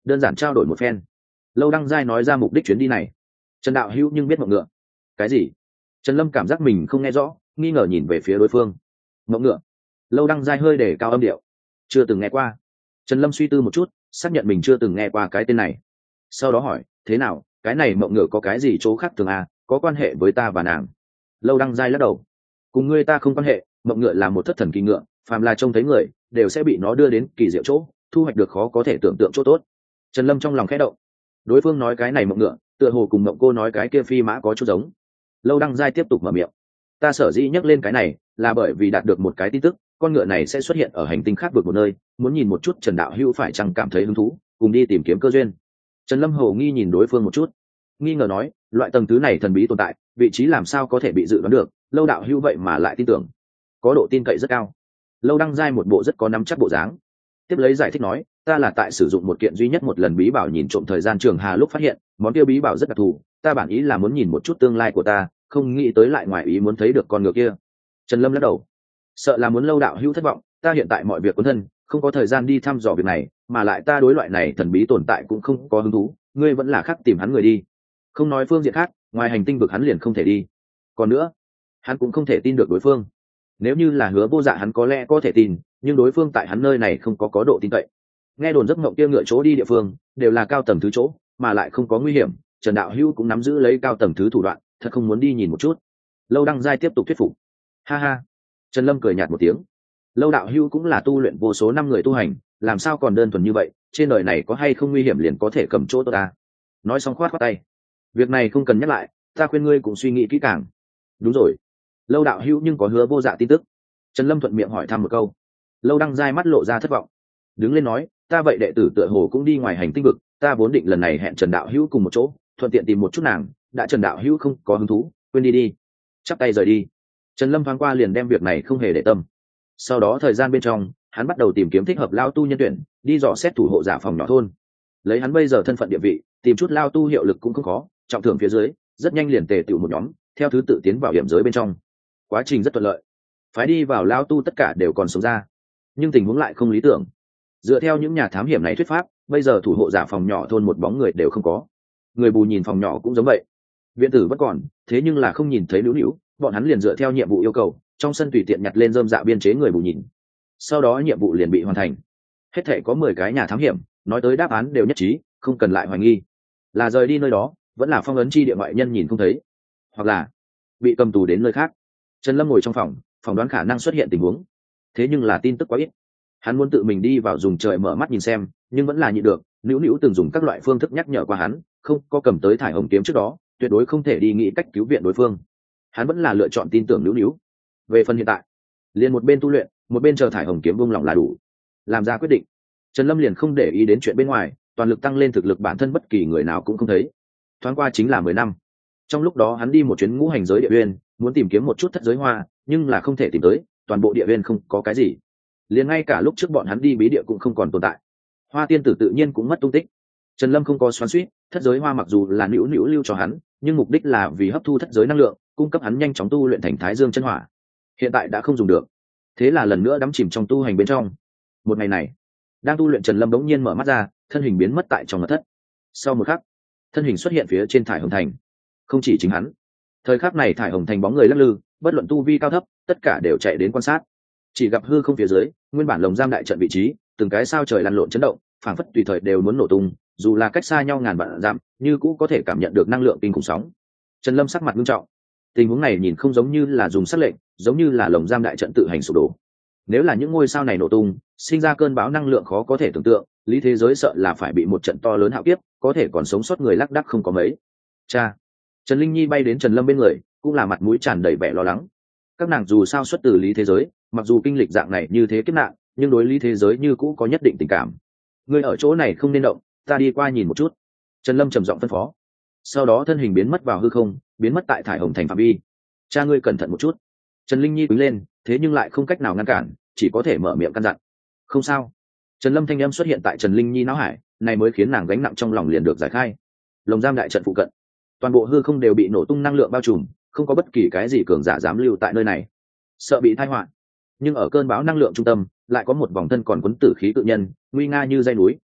đơn giản trao đổi một phen. Lâu Đăng Giai nói ra mục đích chuyến đi này. Trần đạo hữu nhưng biết mộng ngựa. Cái gì? Trần Lâm cảm giác mình không nghe rõ, nghi ngờ nhìn về phía đối phương. Mộng ngựa? Lâu Đăng Giai hơi để cao âm điệu. Chưa từng nghe qua. Trần Lâm suy tư một chút, xác nhận mình chưa từng nghe qua cái tên này. Sau đó hỏi, thế nào, cái này mộng ngựa có cái gì chỗ khác thường à, có quan hệ với ta và nàng? Lâu Đăng Giai lắc đầu. Cùng ngươi ta không quan hệ, mộng ngựa là một thất thần kỳ ngựa, phàm là trông thấy người đều sẽ bị nó đưa đến kỳ diệu chỗ, thu hoạch được khó có thể tưởng tượng chỗ tốt. Trần Lâm trong lòng khẽ động. Đối phương nói cái này mộng ngựa tựa hồ cùng mộng cô nói cái kia phi mã có chút giống. Lâu Đăng Giai tiếp tục mở miệng. Ta sở dĩ nhắc lên cái này là bởi vì đạt được một cái tin tức, con ngựa này sẽ xuất hiện ở hành tinh khác vượt một nơi, muốn nhìn một chút Trần đạo hữu phải chăng cảm thấy hứng thú, cùng đi tìm kiếm cơ duyên. Trần Lâm hồ nghi nhìn đối phương một chút, nghi ngờ nói, loại tầng thứ này thần bí tồn tại, vị trí làm sao có thể bị dự đoán được, Lâu đạo hữu vậy mà lại tin tưởng, có độ tin cậy rất cao. Lâu Đăng Giai một bộ rất có nắm chắc bộ dáng, tiếp lấy giải thích nói, ta là tại sử dụng một kiện duy nhất một lần bí bảo nhìn trộm thời gian trường hà lúc phát hiện món kia bí bảo rất đặc thù, ta bản ý là muốn nhìn một chút tương lai của ta, không nghĩ tới lại ngoài ý muốn thấy được con ngựa kia. Trần Lâm lắc đầu, sợ là muốn Lâu đạo hữu thất vọng, ta hiện tại mọi việc cuốn thân, không có thời gian đi thăm dò việc này, mà lại ta đối loại này thần bí tồn tại cũng không có hứng thú, ngươi vẫn là khác tìm hắn người đi. Không nói phương diện khác, ngoài hành tinh vực hắn liền không thể đi. Còn nữa, hắn cũng không thể tin được đối phương. Nếu như là Hứa Vô Dạ hắn có lẽ có thể tin, nhưng đối phương tại hắn nơi này không có có độ tin cậy. Nghe đồn giấc mộng kia ngựa chỗ đi địa phương đều là cao tầng thứ chỗ, mà lại không có nguy hiểm, Trần đạo hữu cũng nắm giữ lấy cao tầng thứ thủ đoạn, thật không muốn đi nhìn một chút. Lâu Đăng Giai tiếp tục thuyết phục. Ha ha. Trần Lâm cười nhạt một tiếng. Lâu đạo hữu cũng là tu luyện vô số năm người tu hành, làm sao còn đơn thuần như vậy, trên đời này có hay không nguy hiểm liền có thể cầm chỗ tôi ta. Nói xong khoát khoát tay. Việc này không cần nhắc lại, ta khuyên ngươi cũng suy nghĩ kỹ càng. Đúng rồi. Lâu đạo hữu nhưng có Hứa Vô Dạ tin tức? Trần Lâm thuận miệng hỏi thăm một câu. Lâu Đăng Giai mắt lộ ra thất vọng, đứng lên nói, ta vậy đệ tử tựa hồ cũng đi ngoài hành tinh vực, ta vốn định lần này hẹn Trần đạo hữu cùng một chỗ, thuận tiện tìm một chút nàng, đã Trần đạo hữu không có hứng thú, quên đi đi. Chắp tay rời đi. Trần Lâm thoáng qua liền đem việc này không hề để tâm. Sau đó thời gian bên trong, hắn bắt đầu tìm kiếm thích hợp lao tu nhân tuyển, đi dò xét thủ hộ giả phòng nhỏ thôn. Lấy hắn bây giờ thân phận địa vị, tìm chút lao tu hiệu lực cũng không khó, trọng thưởng phía dưới, rất nhanh liền tề tựu một nhóm, theo thứ tự tiến vào hiểm giới bên trong. Quá trình rất thuận lợi. Phái đi vào lao tu tất cả đều còn sống ra, nhưng tình huống lại không lý tưởng. Dựa theo những nhà thám hiểm này thuyết pháp, bây giờ thủ hộ giả phòng nhỏ thôn một bóng người đều không có. Người bù nhìn phòng nhỏ cũng giống vậy. Viện tử vẫn còn, thế nhưng là không nhìn thấy nữu nữu, bọn hắn liền dựa theo nhiệm vụ yêu cầu, trong sân tùy tiện nhặt lên rơm dạ biên chế người bù nhìn. Sau đó nhiệm vụ liền bị hoàn thành. Hết thể có mười cái nhà thám hiểm, nói tới đáp án đều nhất trí, không cần lại hoài nghi. Là rời đi nơi đó, vẫn là phong ấn chi địa ngoại nhân nhìn không thấy, hoặc là bị cầm tù đến nơi khác. Trần Lâm ngồi trong phòng, phỏng đoán khả năng xuất hiện tình huống. Thế nhưng là tin tức quá ít. Hắn muốn tự mình đi vào dùng trời mở mắt nhìn xem, nhưng vẫn là nhịn được. Nữu Nữu từng dùng các loại phương thức nhắc nhở qua hắn, không có cầm tới thải hồng kiếm trước đó, tuyệt đối không thể đi nghĩ cách cứu viện đối phương. Hắn vẫn là lựa chọn tin tưởng Nữu Nữu. Về phần hiện tại, liền một bên tu luyện, một bên chờ thải hồng kiếm buông lỏng là đủ. Làm ra quyết định, Trần Lâm liền không để ý đến chuyện bên ngoài, toàn lực tăng lên thực lực bản thân, bất kỳ người nào cũng không thấy. Thoáng qua chính là mười năm. Trong lúc đó hắn đi một chuyến ngũ hành giới địa uyên, muốn tìm kiếm một chút thất giới hoa, nhưng là không thể tìm tới, toàn bộ địa uyên không có cái gì. Liền ngay cả lúc trước bọn hắn đi bí địa cũng không còn tồn tại. Hoa tiên tử tự nhiên cũng mất tung tích. Trần Lâm không có xoắn xuýt, thất giới hoa mặc dù là nữu nữu lưu cho hắn, nhưng mục đích là vì hấp thu thất giới năng lượng, cung cấp hắn nhanh chóng tu luyện thành Thái Dương chân hỏa. Hiện tại đã không dùng được, thế là lần nữa đắm chìm trong tu hành bên trong. Một ngày này, đang tu luyện Trần Lâm bỗng nhiên mở mắt ra, thân hình biến mất tại trong mật thất. Sau một khắc, thân hình xuất hiện phía trên thải hồng thành. Không chỉ chính hắn, thời khắc này thải hồng thành bóng người lắc lư, bất luận tu vi cao thấp, tất cả đều chạy đến quan sát. Chỉ gặp hư không phía dưới, nguyên bản lồng giam đại trận vị trí, từng cái sao trời lăn lộn chấn động, phảng phất tùy thời đều muốn nổ tung, dù là cách xa nhau ngàn vạn dặm, như cũ có thể cảm nhận được năng lượng kinh khủng sóng. Trần Lâm sắc mặt nghiêm trọng. Tình huống này nhìn không giống như là dùng sắc lệnh, giống như là lồng giam đại trận tự hành sụp đổ. Nếu là những ngôi sao này nổ tung, sinh ra cơn bão năng lượng khó có thể tưởng tượng, lý thế giới sợ là phải bị một trận to lớn hạo kiếp, có thể còn sống sót người lác đác không có mấy. Cha. Trần Linh Nhi bay đến Trần Lâm bên người, cũng là mặt mũi tràn đầy vẻ lo lắng. Các nàng dù sao xuất từ lý thế giới, mặc dù kinh lịch dạng này như thế kiếp nạn, nhưng đối lý thế giới như cũ có nhất định tình cảm. Người ở chỗ này không nên động, ta đi qua nhìn một chút. Trần Lâm trầm giọng phân phó. Sau đó thân hình biến mất vào hư không, biến mất tại thải hồng thành phạm vi. Cha ngươi cẩn thận một chút. Trần Linh Nhi cứng lên, thế nhưng lại không cách nào ngăn cản, chỉ có thể mở miệng căn dặn. Không sao. Trần Lâm thanh âm xuất hiện tại Trần Linh Nhi não hải, này mới khiến nàng gánh nặng trong lòng liền được giải khai. Lồng giam đại trận phụ cận, toàn bộ hư không đều bị nổ tung năng lượng bao trùm, không có bất kỳ cái gì cường giả dám lưu tại nơi này, sợ bị tai họa. Nhưng ở cơn bão năng lượng trung tâm, lại có một vòng thân còn quấn tử khí tự nhân, nguy nga như dây núi,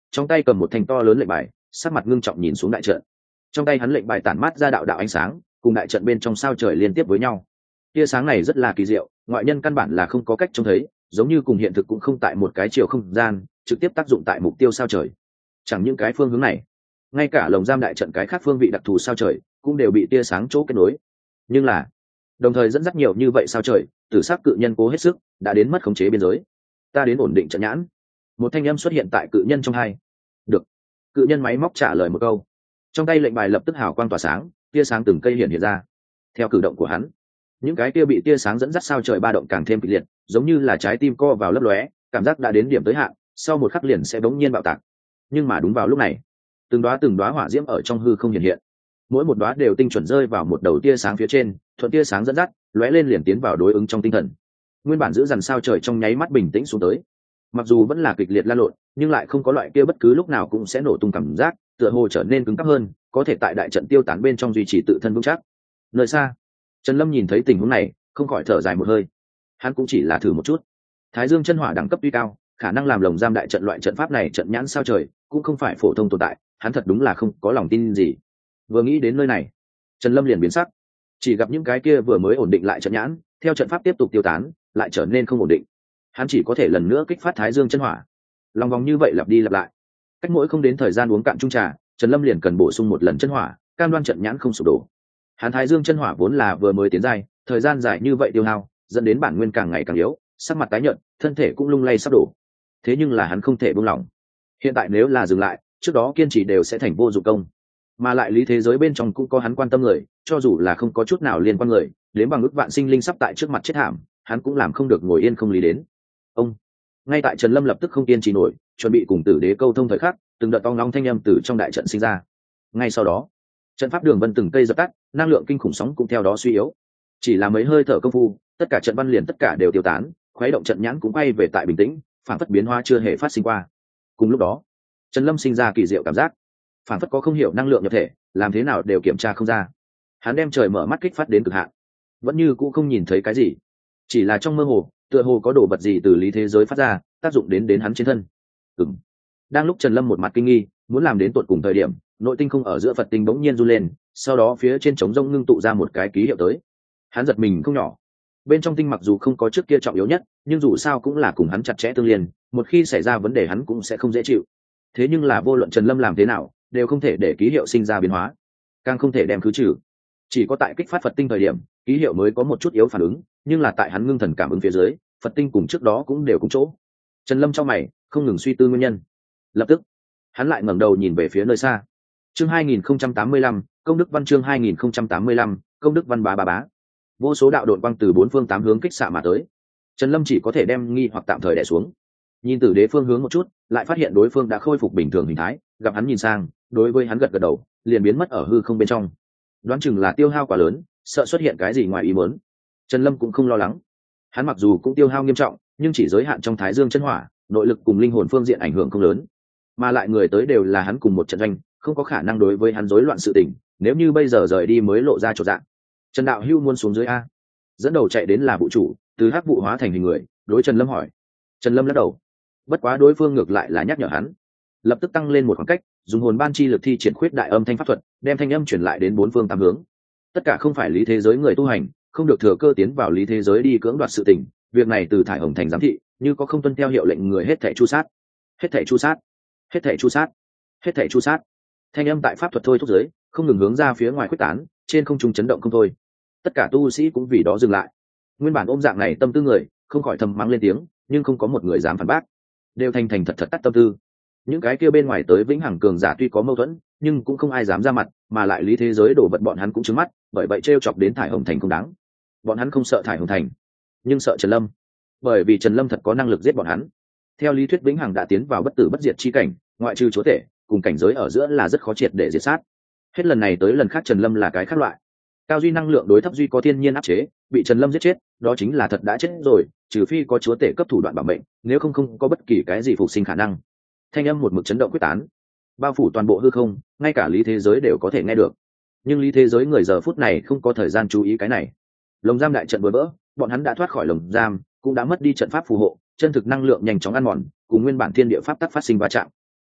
trong tay cầm một thanh to lớn lệnh bài, sắc mặt ngưng trọng nhìn xuống đại trận. Trong tay hắn lệnh bài tản mát ra đạo đạo ánh sáng, cùng đại trận bên trong sao trời liên tiếp với nhau. Tia sáng này rất là kỳ diệu, ngoại nhân căn bản là không có cách trông thấy, giống như cùng hiện thực cũng không tại một cái chiều không gian, trực tiếp tác dụng tại mục tiêu sao trời. Chẳng những cái phương hướng này, ngay cả lồng giam đại trận cái khác phương vị đặc thù sao trời cũng đều bị tia sáng chỗ kết nối. Nhưng là đồng thời dẫn dắt nhiều như vậy sao trời, tử sắc cự nhân cố hết sức đã đến mất khống chế biên giới. Ta đến ổn định trận nhãn. Một thanh âm xuất hiện tại cự nhân trong hai. Được. Cự nhân máy móc trả lời một câu. Trong tay lệnh bài lập tức hào quang tỏa sáng, tia sáng từng cây hiện hiện ra. Theo cử động của hắn, những cái tia bị tia sáng dẫn dắt sao trời ba động càng thêm kịch liệt, giống như là trái tim co vào lấp lóe, cảm giác đã đến điểm tới hạn, sau một khắc liền sẽ bỗng nhiên bạo tạc. Nhưng mà đúng vào lúc này, từng đóa từng đóa hỏa diễm ở trong hư không hiện hiện, mỗi một đóa đều tinh chuẩn rơi vào một đầu tia sáng phía trên, thuận tia sáng dẫn dắt, lóe lên liền tiến vào đối ứng trong tinh thần. Nguyên bản giữ dằn sao trời trong nháy mắt bình tĩnh xuống tới. Mặc dù vẫn là kịch liệt lan lộn, nhưng lại không có loại kia bất cứ lúc nào cũng sẽ nổ tung cảm giác, tựa hồ trở nên cứng cáp hơn, có thể tại đại trận tiêu tán bên trong duy trì tự thân vững chắc. Nơi xa, Trần Lâm nhìn thấy tình huống này, không khỏi thở dài một hơi. Hắn cũng chỉ là thử một chút. Thái Dương chân hỏa đẳng cấp tuy cao, khả năng làm lồng giam đại trận loại trận pháp này trận nhãn sao trời, cũng không phải phổ thông tồn tại, hắn thật đúng là không có lòng tin gì. Vừa nghĩ đến nơi này, Trần Lâm liền biến sắc. Chỉ gặp những cái kia vừa mới ổn định lại trận nhãn, theo trận pháp tiếp tục tiêu tán, lại trở nên không ổn định. Hắn chỉ có thể lần nữa kích phát Thái Dương chân hỏa. Lòng vòng như vậy lặp đi lặp lại. Cách mỗi không đến thời gian uống cạn chung trà, Trần Lâm liền cần bổ sung một lần chân hỏa, cam đoan trận nhãn không sụp đổ. Hắn Thái Dương chân hỏa vốn là vừa mới tiến giai, thời gian dài như vậy tiêu hao, dẫn đến bản nguyên càng ngày càng yếu, sắc mặt tái nhợt, thân thể cũng lung lay sắp đổ. Thế nhưng là hắn không thể buông lỏng. Hiện tại nếu là dừng lại, trước đó kiên trì đều sẽ thành vô dụng công. Mà lại lý thế giới bên trong cũng có hắn quan tâm người, cho dù là không có chút nào liên quan người, đến bằng ức vạn sinh linh sắp tại trước mặt chết thảm, hắn cũng làm không được ngồi yên không lý đến. Ông ngay tại Trần Lâm lập tức không kiên trì nổi, chuẩn bị cùng tử đế câu thông thời khắc, từng đợt tong long thanh âm từ trong đại trận sinh ra. Ngay sau đó, trận pháp đường vân từng cây dập tắt, năng lượng kinh khủng sóng cũng theo đó suy yếu. Chỉ là mấy hơi thở công phu, tất cả trận văn liền tất cả đều tiêu tán, khuấy động trận nhãn cũng quay về tại bình tĩnh, phản phất biến hóa chưa hề phát sinh qua. Cùng lúc đó, Trần Lâm sinh ra kỳ diệu cảm giác, phản phất có không hiểu năng lượng nhập thể, làm thế nào đều kiểm tra không ra. Hắn đem trời mở mắt kích phát đến cực hạn, vẫn như cũ không nhìn thấy cái gì, chỉ là trong mơ hồ, tựa hồ có đồ vật gì từ lý thế giới phát ra, tác dụng đến đến hắn trên thân. Ừm. Đang lúc Trần Lâm một mặt kinh nghi, muốn làm đến tột cùng thời điểm, nội tinh không ở giữa Phật tinh bỗng nhiên run lên, sau đó phía trên trống rông ngưng tụ ra một cái ký hiệu tới. Hắn giật mình không nhỏ. Bên trong tinh mặc dù không có trước kia trọng yếu nhất, nhưng dù sao cũng là cùng hắn chặt chẽ tương liên, một khi xảy ra vấn đề hắn cũng sẽ không dễ chịu. Thế nhưng là vô luận Trần Lâm làm thế nào, đều không thể để ký hiệu sinh ra biến hóa, càng không thể đem khứ trừ. Chỉ có tại kích phát Phật tinh thời điểm, ký hiệu mới có một chút yếu phản ứng, nhưng là tại hắn ngưng thần cảm ứng phía dưới, Phật tinh cùng trước đó cũng đều cùng chỗ. Trần Lâm trong mày không ngừng suy tư nguyên nhân. Lập tức, hắn lại ngẩng đầu nhìn về phía nơi xa. Chương hai nghìn không trăm tám mươi lăm, công đức văn chương hai nghìn không trăm tám mươi lăm, công đức văn bá bá bá. Vô số đạo độn quang từ bốn phương tám hướng kích xạ mà tới. Trần Lâm chỉ có thể đem nghi hoặc tạm thời đè xuống. Nhìn từ đế phương hướng một chút, lại phát hiện đối phương đã khôi phục bình thường hình thái, gặp hắn nhìn sang, đối với hắn gật gật đầu, liền biến mất ở hư không bên trong. Đoán chừng là tiêu hao quá lớn, sợ xuất hiện cái gì ngoài ý muốn. Trần Lâm cũng không lo lắng. Hắn mặc dù cũng tiêu hao nghiêm trọng, nhưng chỉ giới hạn trong Thái Dương chân hỏa, nội lực cùng linh hồn phương diện ảnh hưởng không lớn. Mà lại người tới đều là hắn cùng một trận doanh, không có khả năng đối với hắn rối loạn sự tình, nếu như bây giờ rời đi mới lộ ra chỗ dạng. Trần Đạo Hưu muốn xuống dưới a. Dẫn đầu chạy đến là vụ chủ, từ hắc vụ hóa thành hình người, đối Trần Lâm hỏi. Trần Lâm lắc đầu. Bất quá đối phương ngược lại là nhắc nhở hắn, lập tức tăng lên một khoảng cách, dùng hồn ban chi lực thi triển khuyết đại âm thanh pháp thuật, đem thanh âm truyền lại đến bốn phương tám hướng. Tất cả không phải lý thế giới người tu hành, không được thừa cơ tiến vào lý thế giới đi cưỡng đoạt sự tình, việc này từ thải hồng thành giám thị, như có không tuân theo hiệu lệnh người hết thảy chu sát, hết thảy chu sát, hết thảy chu sát, hết thảy chu sát. Thanh âm tại pháp thuật thôi thúc giới, không ngừng hướng ra phía ngoài khuếch tán, trên không trung chấn động không thôi. Tất cả tu sĩ cũng vì đó dừng lại. Nguyên bản ôm dạng này tâm tư người, không khỏi thầm mắng lên tiếng, nhưng không có một người dám phản bác, đều thành thành thật thật tắt tâm tư. Những cái kia bên ngoài tới vĩnh hằng cường giả tuy có mâu thuẫn, nhưng cũng không ai dám ra mặt, mà lại lý thế giới đổ vật bọn hắn cũng trứng mắt, bởi vậy trêu chọc đến thải hồng thành không đáng. Bọn hắn không sợ thải hồng thành, nhưng sợ Trần Lâm, bởi vì Trần Lâm thật có năng lực giết bọn hắn. Theo lý thuyết vĩnh hằng đã tiến vào bất tử bất diệt chi cảnh, ngoại trừ chúa tể, cùng cảnh giới ở giữa là rất khó triệt để diệt sát. Hết lần này tới lần khác Trần Lâm là cái khác loại. Cao duy năng lượng đối thấp duy có thiên nhiên áp chế, bị Trần Lâm giết chết, đó chính là thật đã chết rồi, trừ phi có chúa tể cấp thủ đoạn bảo mệnh, nếu không không có bất kỳ cái gì phục sinh khả năng. Thanh âm một mực chấn động quyết tán, bao phủ toàn bộ hư không, ngay cả lý thế giới đều có thể nghe được. Nhưng lý thế giới người giờ phút này không có thời gian chú ý cái này. Lồng giam đại trận vừa vỡ, bọn hắn đã thoát khỏi lồng giam, cũng đã mất đi trận pháp phù hộ, chân thực năng lượng nhanh chóng ăn mòn, cùng nguyên bản thiên địa pháp tắc phát sinh va chạm.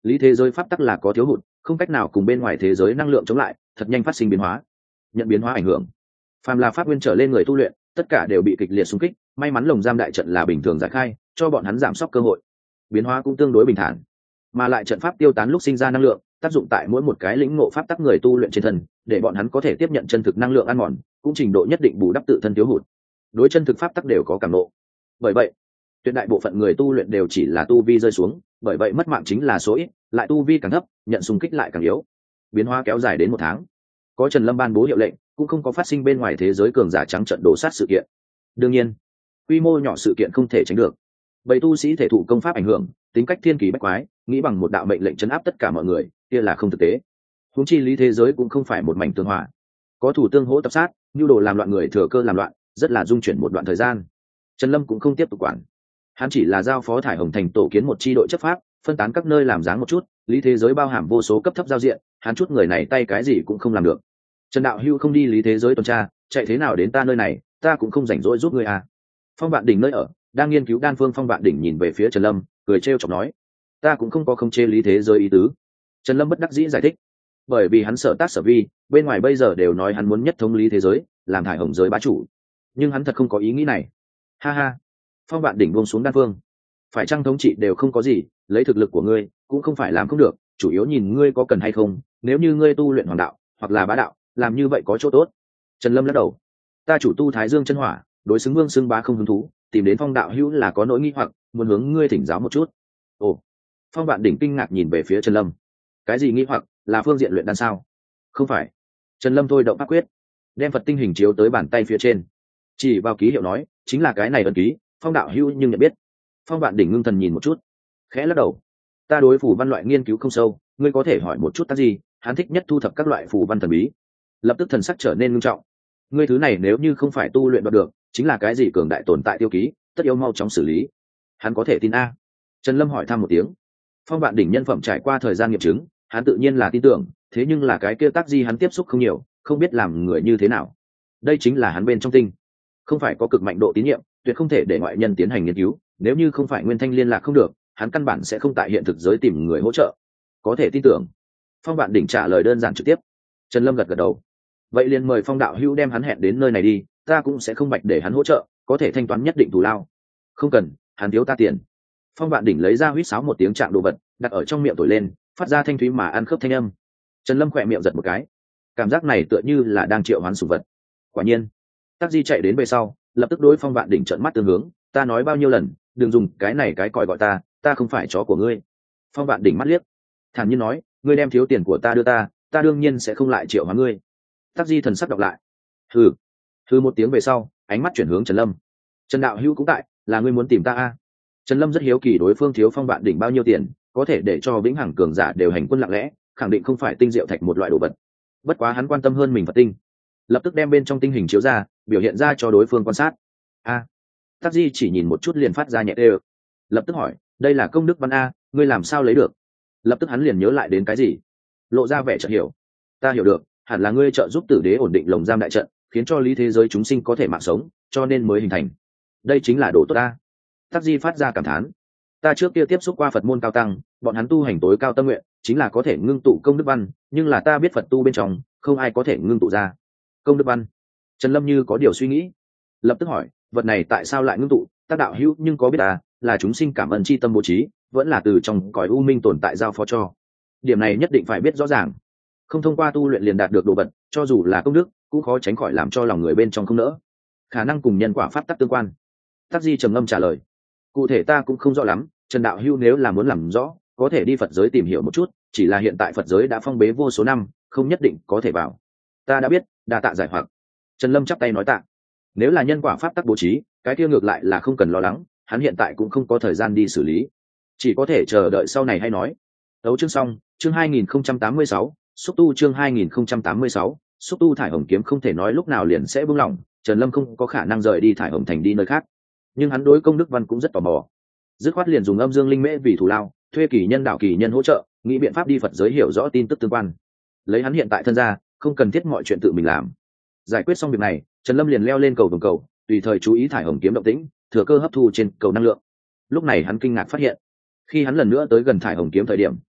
lý thế giới pháp tắc là có thiếu hụt, không cách nào cùng bên ngoài thế giới năng lượng chống lại, thật nhanh phát sinh biến hóa. Nhận biến hóa ảnh hưởng, phàm là pháp nguyên trở lên người tu luyện, tất cả đều bị kịch liệt xung kích. May mắn lồng giam đại trận là bình thường giải khai, cho bọn hắn giảm sốc cơ hội. Biến hóa cũng tương đối bình thản, mà lại trận pháp tiêu tán lúc sinh ra năng lượng, tác dụng tại mỗi một cái lĩnh ngộ pháp tắc người tu luyện trên thân, để bọn hắn có thể tiếp nhận chân thực năng lượng ăn mòn, cũng trình độ nhất định bù đắp tự thân thiếu hụt. Đối chân thực pháp tắc đều có cảm nộ. Bởi vậy, tuyệt đại bộ phận người tu luyện đều chỉ là tu vi rơi xuống, bởi vậy mất mạng chính là số ít, lại tu vi càng thấp, nhận xung kích lại càng yếu. Biến hóa kéo dài đến một tháng, có Trần Lâm ban bố hiệu lệnh, cũng không có phát sinh bên ngoài thế giới cường giả trắng trận đổ sát sự kiện. Đương nhiên, quy mô nhỏ sự kiện không thể tránh được. Bầy tu sĩ thể thụ công pháp ảnh hưởng, tính cách thiên kỳ bách quái, nghĩ bằng một đạo mệnh lệnh chấn áp tất cả mọi người, kia là không thực tế. Huống chi lý thế giới cũng không phải một mảnh tương hòa, có thủ tương hỗ tập sát, nhu đồ làm loạn người thừa cơ làm loạn, rất là dung chuyển một đoạn thời gian. Trần Lâm cũng không tiếp tục quản, hắn chỉ là giao phó thải hồng thành tổ kiến một chi đội chấp pháp, phân tán các nơi làm dáng một chút. Lý thế giới bao hàm vô số cấp thấp giao diện, hắn chút người này tay cái gì cũng không làm được. Trần đạo hưu không đi lý thế giới tuần tra, chạy thế nào đến ta nơi này, ta cũng không rảnh rỗi giúp ngươi à. Phong Vạn Đỉnh nơi ở đang nghiên cứu đan phương, Phong Vạn Đỉnh nhìn về phía Trần Lâm, cười trêu chọc nói, ta cũng không có không chê lý thế giới ý tứ. Trần Lâm bất đắc dĩ giải thích, bởi vì hắn sợ tác sở vi, bên ngoài bây giờ đều nói hắn muốn nhất thống lý thế giới, làm thải hồng giới bá chủ, nhưng hắn thật không có ý nghĩ này. Ha ha. Phong Vạn Đỉnh buông xuống đan phương, phải chăng thống trị đều không có gì, lấy thực lực của ngươi cũng không phải làm không được, chủ yếu nhìn ngươi có cần hay không. Nếu như ngươi tu luyện hoàng đạo hoặc là bá đạo, làm như vậy có chỗ tốt. Trần Lâm lắc đầu, ta chủ tu Thái Dương chân hỏa, đối xứng vương xưng bá không hứng thú, tìm đến Phong đạo hữu là có nỗi nghi hoặc, muốn hướng ngươi thỉnh giáo một chút. Ồ. Phong Vạn Đỉnh kinh ngạc nhìn về phía Trần Lâm, cái gì nghi hoặc, là phương diện luyện đan sao? Không phải. Trần Lâm thôi động pháp quyết, đem Phật tinh hình chiếu tới bàn tay phía trên, chỉ vào ký hiệu nói, chính là cái này ấn ký, Phong đạo hữu nhưng nhận biết. Phong Vạn Đỉnh ngưng thần nhìn một chút, khẽ lắc đầu, ta đối phù văn loại nghiên cứu không sâu, ngươi có thể hỏi một chút tác gì, hắn thích nhất thu thập các loại phù văn thần bí. Lập tức thần sắc trở nên nghiêm trọng, ngươi thứ này nếu như không phải tu luyện đoạt được, chính là cái gì cường đại tồn tại tiêu ký, tất yếu mau chóng xử lý. Hắn có thể tin a? Trần Lâm hỏi thăm một tiếng. Phong Vạn Đỉnh nhân phẩm trải qua thời gian nghiệm chứng, hắn tự nhiên là tin tưởng, thế nhưng là cái kia tác di hắn tiếp xúc không nhiều, không biết làm người như thế nào. Đây chính là hắn bên trong tinh, không phải có cực mạnh độ tín nhiệm, tuyệt không thể để ngoại nhân tiến hành nghiên cứu. Nếu như không phải Nguyên Thanh liên lạc không được, hắn căn bản sẽ không tại hiện thực giới tìm người hỗ trợ. Có thể tin tưởng. Phong Vạn Đỉnh trả lời đơn giản trực tiếp. Trần Lâm gật gật đầu. Vậy liền mời Phong đạo hữu đem hắn hẹn đến nơi này đi, ta cũng sẽ không bạch để hắn hỗ trợ, có thể thanh toán nhất định thù lao. Không cần, hắn thiếu ta tiền. Phong Vạn Đỉnh lấy ra huýt sáo một tiếng trạng đồ vật, đặt ở trong miệng thổi lên, phát ra thanh thúy mà ăn khớp thanh âm. Trần Lâm khỏe miệng giật một cái, cảm giác này tựa như là đang triệu hoán sủng vật. Quả nhiên, Tắc Di chạy đến về sau, lập tức đối Phong Vạn Đỉnh trợn mắt tương hướng, ta nói bao nhiêu lần, đừng dùng cái này cái còi gọi ta, ta không phải chó của ngươi. Phong Vạn Đỉnh mắt liếc, thản nhiên nói, ngươi đem thiếu tiền của ta đưa ta, ta đương nhiên sẽ không lại triệu hoán ngươi. Tắc Di thần sắc đọc lại, hừ hừ một tiếng về sau, ánh mắt chuyển hướng Trần Lâm. Trần đạo hữu cũng tại, là ngươi muốn tìm ta a? Trần Lâm rất hiếu kỳ đối phương thiếu Phong Vạn Đỉnh bao nhiêu tiền, có thể để cho vĩnh hằng cường giả đều hành quân lặng lẽ, khẳng định không phải tinh diệu thạch một loại đồ vật. Bất quá hắn quan tâm hơn mình Phật tinh, lập tức đem bên trong tinh hình chiếu ra, biểu hiện ra cho đối phương quan sát. A. Tắc Di chỉ nhìn một chút liền phát ra nhẹ đều, lập tức hỏi, đây là công đức văn a, ngươi làm sao lấy được? Lập tức hắn liền nhớ lại đến cái gì, lộ ra vẻ chợt hiểu, ta hiểu được, hẳn là ngươi trợ giúp tử đế ổn định lồng giam đại trận, khiến cho lý thế giới chúng sinh có thể mạng sống, cho nên mới hình thành. Đây chính là đồ tốt ta. Tắc Di phát ra cảm thán, ta trước kia tiếp xúc qua Phật môn cao tăng, bọn hắn tu hành tối cao tâm nguyện chính là có thể ngưng tụ công đức văn, nhưng là ta biết Phật tu bên trong không ai có thể ngưng tụ ra công đức văn. Trần Lâm như có điều suy nghĩ, lập tức hỏi, vật này tại sao lại ngưng tụ? Tác đạo hữu nhưng có biết ta là chúng sinh cảm ơn chi tâm bố trí, vẫn là từ trong cõi u minh tồn tại giao phó cho? Điểm này nhất định phải biết rõ ràng, không thông qua tu luyện liền đạt được đồ vật, cho dù là công đức cũng khó tránh khỏi làm cho lòng người bên trong không nỡ, khả năng cùng nhân quả pháp tắc tương quan. Tắc Di trầm ngâm trả lời, cụ thể ta cũng không rõ lắm, Trần đạo hữu nếu là muốn làm rõ, có thể đi Phật giới tìm hiểu một chút, chỉ là hiện tại Phật giới đã phong bế vô số năm, không nhất định có thể vào. Ta đã biết, đa tạ giải hoặc. Trần Lâm chắp tay nói tạ. Nếu là nhân quả pháp tắc bố trí, cái kia ngược lại là không cần lo lắng, hắn hiện tại cũng không có thời gian đi xử lý, chỉ có thể chờ đợi sau này hay nói. Đấu chương xong, chương hai nghìn không trăm tám mươi sáu, xúc tu chương hai nghìn không trăm tám mươi sáu, xúc tu thải hồng kiếm không thể nói lúc nào liền sẽ buông lỏng, Trần Lâm không có khả năng rời đi thải hồng thành đi nơi khác, nhưng hắn đối công đức văn cũng rất tò mò, dứt khoát liền dùng âm dương linh mễ vì thù lao, thuê kỳ nhân đạo kỳ nhân hỗ trợ, nghĩ biện pháp đi Phật giới hiểu rõ tin tức tương quan. Lấy hắn hiện tại thân ra, không cần thiết mọi chuyện tự mình làm. Giải quyết xong việc này, Trần Lâm liền leo lên cầu vòng cầu, tùy thời chú ý thải hồng kiếm động tĩnh, thừa cơ hấp thu trên cầu năng lượng. Lúc này hắn kinh ngạc phát hiện, khi hắn lần nữa tới gần thải hồng kiếm thời điểm,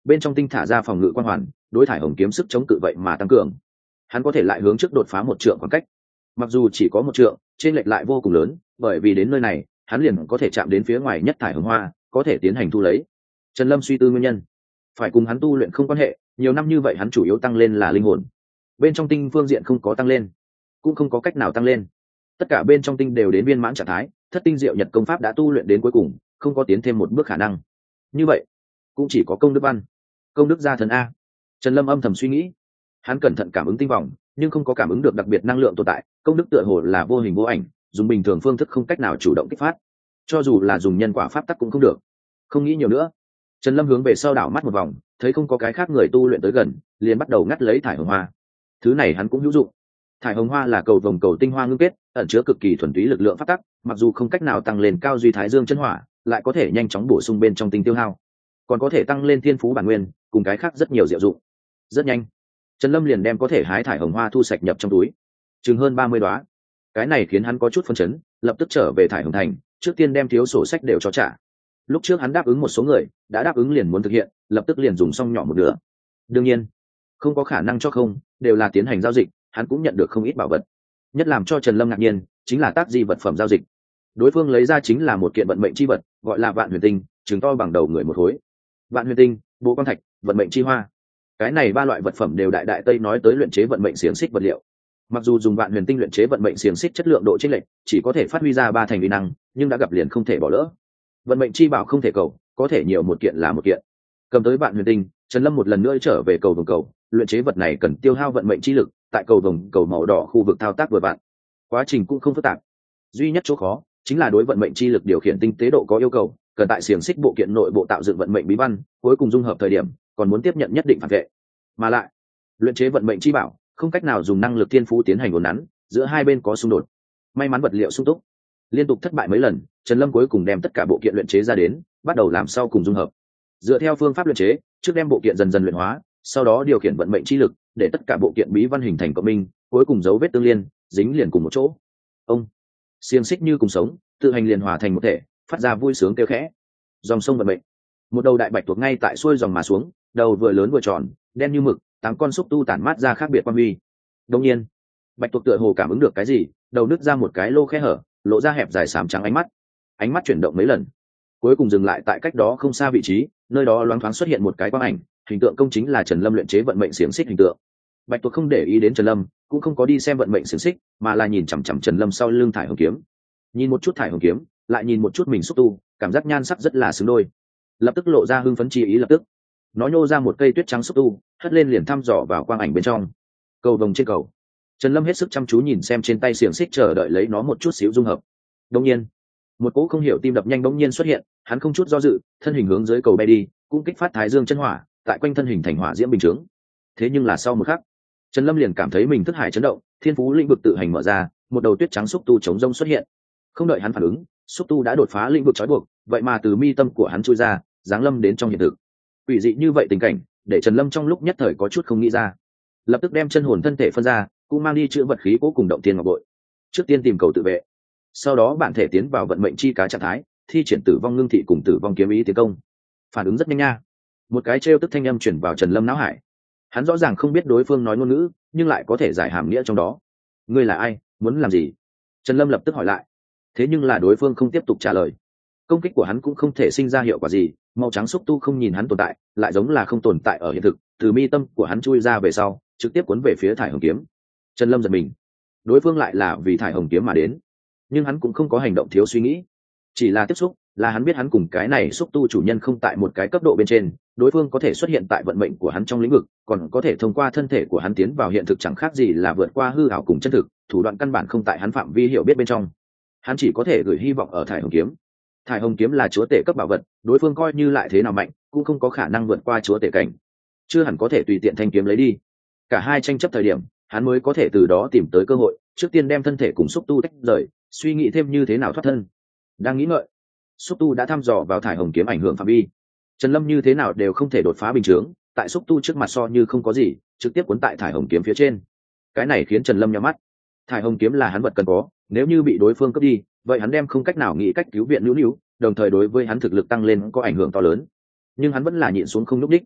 bên trong tinh thả ra phòng ngự quan hoàn, đối thải hồng kiếm sức chống cự vậy mà tăng cường. Hắn có thể lại hướng trước đột phá một trượng khoảng cách, mặc dù chỉ có một trượng, trên lệch lại vô cùng lớn, bởi vì đến nơi này hắn liền có thể chạm đến phía ngoài nhất thải hồng hoa, có thể tiến hành thu lấy. Trần Lâm suy tư nguyên nhân, phải cùng hắn tu luyện không quan hệ, nhiều năm như vậy hắn chủ yếu tăng lên là linh hồn, bên trong tinh phương diện không có tăng lên, cũng không có cách nào tăng lên. Tất cả bên trong tinh đều đến viên mãn trạng thái, thất tinh diệu nhật công pháp đã tu luyện đến cuối cùng, không có tiến thêm một bước khả năng. Như vậy cũng chỉ có công đức văn, công đức gia thần a. Trần Lâm âm thầm suy nghĩ, hắn cẩn thận cảm ứng tinh vòng nhưng không có cảm ứng được đặc biệt năng lượng tồn tại, công đức tựa hồ là vô hình vô ảnh, dùng bình thường phương thức không cách nào chủ động kích phát, cho dù là dùng nhân quả pháp tắc cũng không được. Không nghĩ nhiều nữa, Trần Lâm hướng về sau đảo mắt một vòng, thấy không có cái khác người tu luyện tới gần, liền bắt đầu ngắt lấy thải hồng hoa. Thứ này hắn cũng hữu dụng. Thải hồng hoa là cầu vồng cầu tinh hoa ngưng kết, ẩn chứa cực kỳ thuần túy lực lượng pháp tắc, mặc dù không cách nào tăng lên cao duy thái dương chân hỏa, lại có thể nhanh chóng bổ sung bên trong tinh tiêu hao, còn có thể tăng lên thiên phú bản nguyên, cùng cái khác rất nhiều diệu dụng. Rất nhanh, Trần Lâm liền đem có thể hái thải hồng hoa thu sạch nhập trong túi, chừng hơn ba mươi đóa. Cái này khiến hắn có chút phân chấn, lập tức trở về thải hồng thành, trước tiên đem thiếu sổ sách đều cho trả. Lúc trước hắn đáp ứng một số người, đã đáp ứng liền muốn thực hiện, lập tức liền dùng xong nhỏ một nửa. Đương nhiên, không có khả năng cho không, đều là tiến hành giao dịch, hắn cũng nhận được không ít bảo vật. Nhất làm cho Trần Lâm ngạc nhiên, chính là tác di vật phẩm giao dịch. Đối phương lấy ra chính là một kiện vận mệnh chi vật, gọi là Vạn Huyền Tinh, trứng to bằng đầu người một khối. Vạn Huyền Tinh, Bộ Quan Thạch, Vận Mệnh Chi Hoa. Cái này ba loại vật phẩm đều đại đại tây nói tới luyện chế vận mệnh xiềng xích vật liệu. Mặc dù dùng Vạn Huyền Tinh luyện chế vận mệnh xiềng xích chất lượng độ chênh lệch, chỉ có thể phát huy ra ba thành uy năng, nhưng đã gặp liền không thể bỏ lỡ. Vận mệnh chi bảo không thể cầu, có thể nhiều một kiện là một kiện. Cầm tới Vạn Huyền Tinh, Trần Lâm một lần nữa trở về cầu vồng cầu, luyện chế vật này cần tiêu hao vận mệnh chi lực, tại cầu vồng cầu màu đỏ khu vực thao tác vừa vặn. Quá trình cũng không phức tạp, duy nhất chỗ khó chính là đối vận mệnh chi lực điều khiển tinh tế độ có yêu cầu, cần tại xiềng xích bộ kiện nội bộ tạo dựng vận mệnh bí văn, cuối cùng dung hợp thời điểm còn muốn tiếp nhận nhất định phản vệ. Mà lại, luyện chế vận mệnh chi bảo không cách nào dùng năng lực thiên phú tiến hành uốn nắn, giữa hai bên có xung đột. May mắn vật liệu sung túc, liên tục thất bại mấy lần, Trần Lâm cuối cùng đem tất cả bộ kiện luyện chế ra đến, bắt đầu làm sau cùng dung hợp. Dựa theo phương pháp luyện chế, trước đem bộ kiện dần dần luyện hóa, sau đó điều khiển vận mệnh chi lực, để tất cả bộ kiện bí văn hình thành cộng minh, cuối cùng dấu vết tương liên, dính liền cùng một chỗ. Ông, xiềng xích như cùng sống, tự hành liền hòa thành một thể, phát ra vui sướng kêu khẽ. Dòng sông vận mệnh, một đầu đại bạch tuộc ngay tại xuôi dòng mà xuống, đầu vừa lớn vừa tròn, đen như mực, tám con xúc tu tản mát ra khác biệt quan huy. Đương nhiên, bạch tuộc tựa hồ cảm ứng được cái gì, đầu nứt ra một cái lô khe hở, lộ ra hẹp dài xám trắng ánh mắt. Ánh mắt chuyển động mấy lần, cuối cùng dừng lại tại cách đó không xa vị trí, nơi đó loáng thoáng xuất hiện một cái quang ảnh, hình tượng công chính là Trần Lâm luyện chế vận mệnh xiềng xích hình tượng. Bạch tuộc không để ý đến Trần Lâm, cũng không có đi xem vận mệnh xiềng xích, mà là nhìn chằm chằm Trần Lâm sau lưng thải hồng kiếm. Nhìn một chút thải hồng kiếm, lại nhìn một chút mình xúc tu, cảm giác nhan sắc rất là xứng đôi. Lập tức lộ ra hưng phấn chi ý lập tức. Nó nhô ra một cây tuyết trắng xúc tu, hất lên liền thăm dò vào quang ảnh bên trong. Cầu vồng trên cầu, Trần Lâm hết sức chăm chú nhìn xem trên tay xiềng xích, chờ đợi lấy nó một chút xíu dung hợp. Đột nhiên, một cỗ không hiểu tim đập nhanh bỗng nhiên xuất hiện, hắn không chút do dự, thân hình hướng dưới cầu bay đi, cũng kích phát thái dương chân hỏa, tại quanh thân hình thành hỏa diễm bình chướng. Thế nhưng là sau một khắc, Trần Lâm liền cảm thấy mình thức hải chấn động, thiên phú lĩnh vực tự hành mở ra, một đầu tuyết trắng xúc tu chống rông xuất hiện. Không đợi hắn phản ứng, xúc tu đã đột phá lĩnh vực trói buộc, vậy mà từ mi tâm của hắn chui ra, giáng lâm đến trong hiện thực. Quỷ dị như vậy tình cảnh, để Trần Lâm trong lúc nhất thời có chút không nghĩ ra. Lập tức đem chân hồn thân thể phân ra, cũng mang đi chữa vật khí cố cùng động tiên ngọc bội. Trước tiên tìm cầu tự vệ, sau đó bạn thể tiến vào vận mệnh chi cá trạng thái, thi triển tử vong ngưng thị cùng tử vong kiếm ý tiến công. Phản ứng rất nhanh nha. Một cái trêu tức thanh âm chuyển vào Trần Lâm não hải. Hắn rõ ràng không biết đối phương nói ngôn ngữ, nhưng lại có thể giải hàm nghĩa trong đó. Ngươi là ai, muốn làm gì? Trần Lâm lập tức hỏi lại. Thế nhưng là đối phương không tiếp tục trả lời. Công kích của hắn cũng không thể sinh ra hiệu quả gì, màu trắng xúc tu không nhìn hắn tồn tại, lại giống là không tồn tại ở hiện thực, từ mi tâm của hắn chui ra về sau, trực tiếp cuốn về phía thải hồng kiếm. Trần Lâm giật mình. Đối phương lại là vì thải hồng kiếm mà đến, nhưng hắn cũng không có hành động thiếu suy nghĩ, chỉ là tiếp xúc, là hắn biết hắn cùng cái này xúc tu chủ nhân không tại một cái cấp độ bên trên, đối phương có thể xuất hiện tại vận mệnh của hắn trong lĩnh vực, còn có thể thông qua thân thể của hắn tiến vào hiện thực, chẳng khác gì là vượt qua hư ảo cùng chân thực, thủ đoạn căn bản không tại hắn phạm vi hiểu biết bên trong. Hắn chỉ có thể gửi hy vọng ở thải hồng kiếm. Thải hồng kiếm là chúa tể cấp bảo vật, đối phương coi như lại thế nào mạnh, cũng không có khả năng vượt qua chúa tể cảnh, chưa hẳn có thể tùy tiện thanh kiếm lấy đi. Cả hai tranh chấp thời điểm, hắn mới có thể từ đó tìm tới cơ hội, trước tiên đem thân thể cùng xúc tu tách rời, suy nghĩ thêm như thế nào thoát thân. Đang nghĩ ngợi, xúc tu đã thăm dò vào thải hồng kiếm ảnh hưởng phạm vi. Trần Lâm như thế nào đều không thể đột phá bình chướng, tại xúc tu trước mặt so như không có gì, trực tiếp cuốn tại thải hồng kiếm phía trên. Cái này khiến Trần Lâm nhắm mắt. Thải hồng kiếm là hắn vật cần có, nếu như bị đối phương cướp đi, vậy hắn đem không cách nào nghĩ cách cứu viện nữu nữu, đồng thời đối với hắn thực lực tăng lên có ảnh hưởng to lớn. Nhưng hắn vẫn là nhịn xuống không nhúc đích.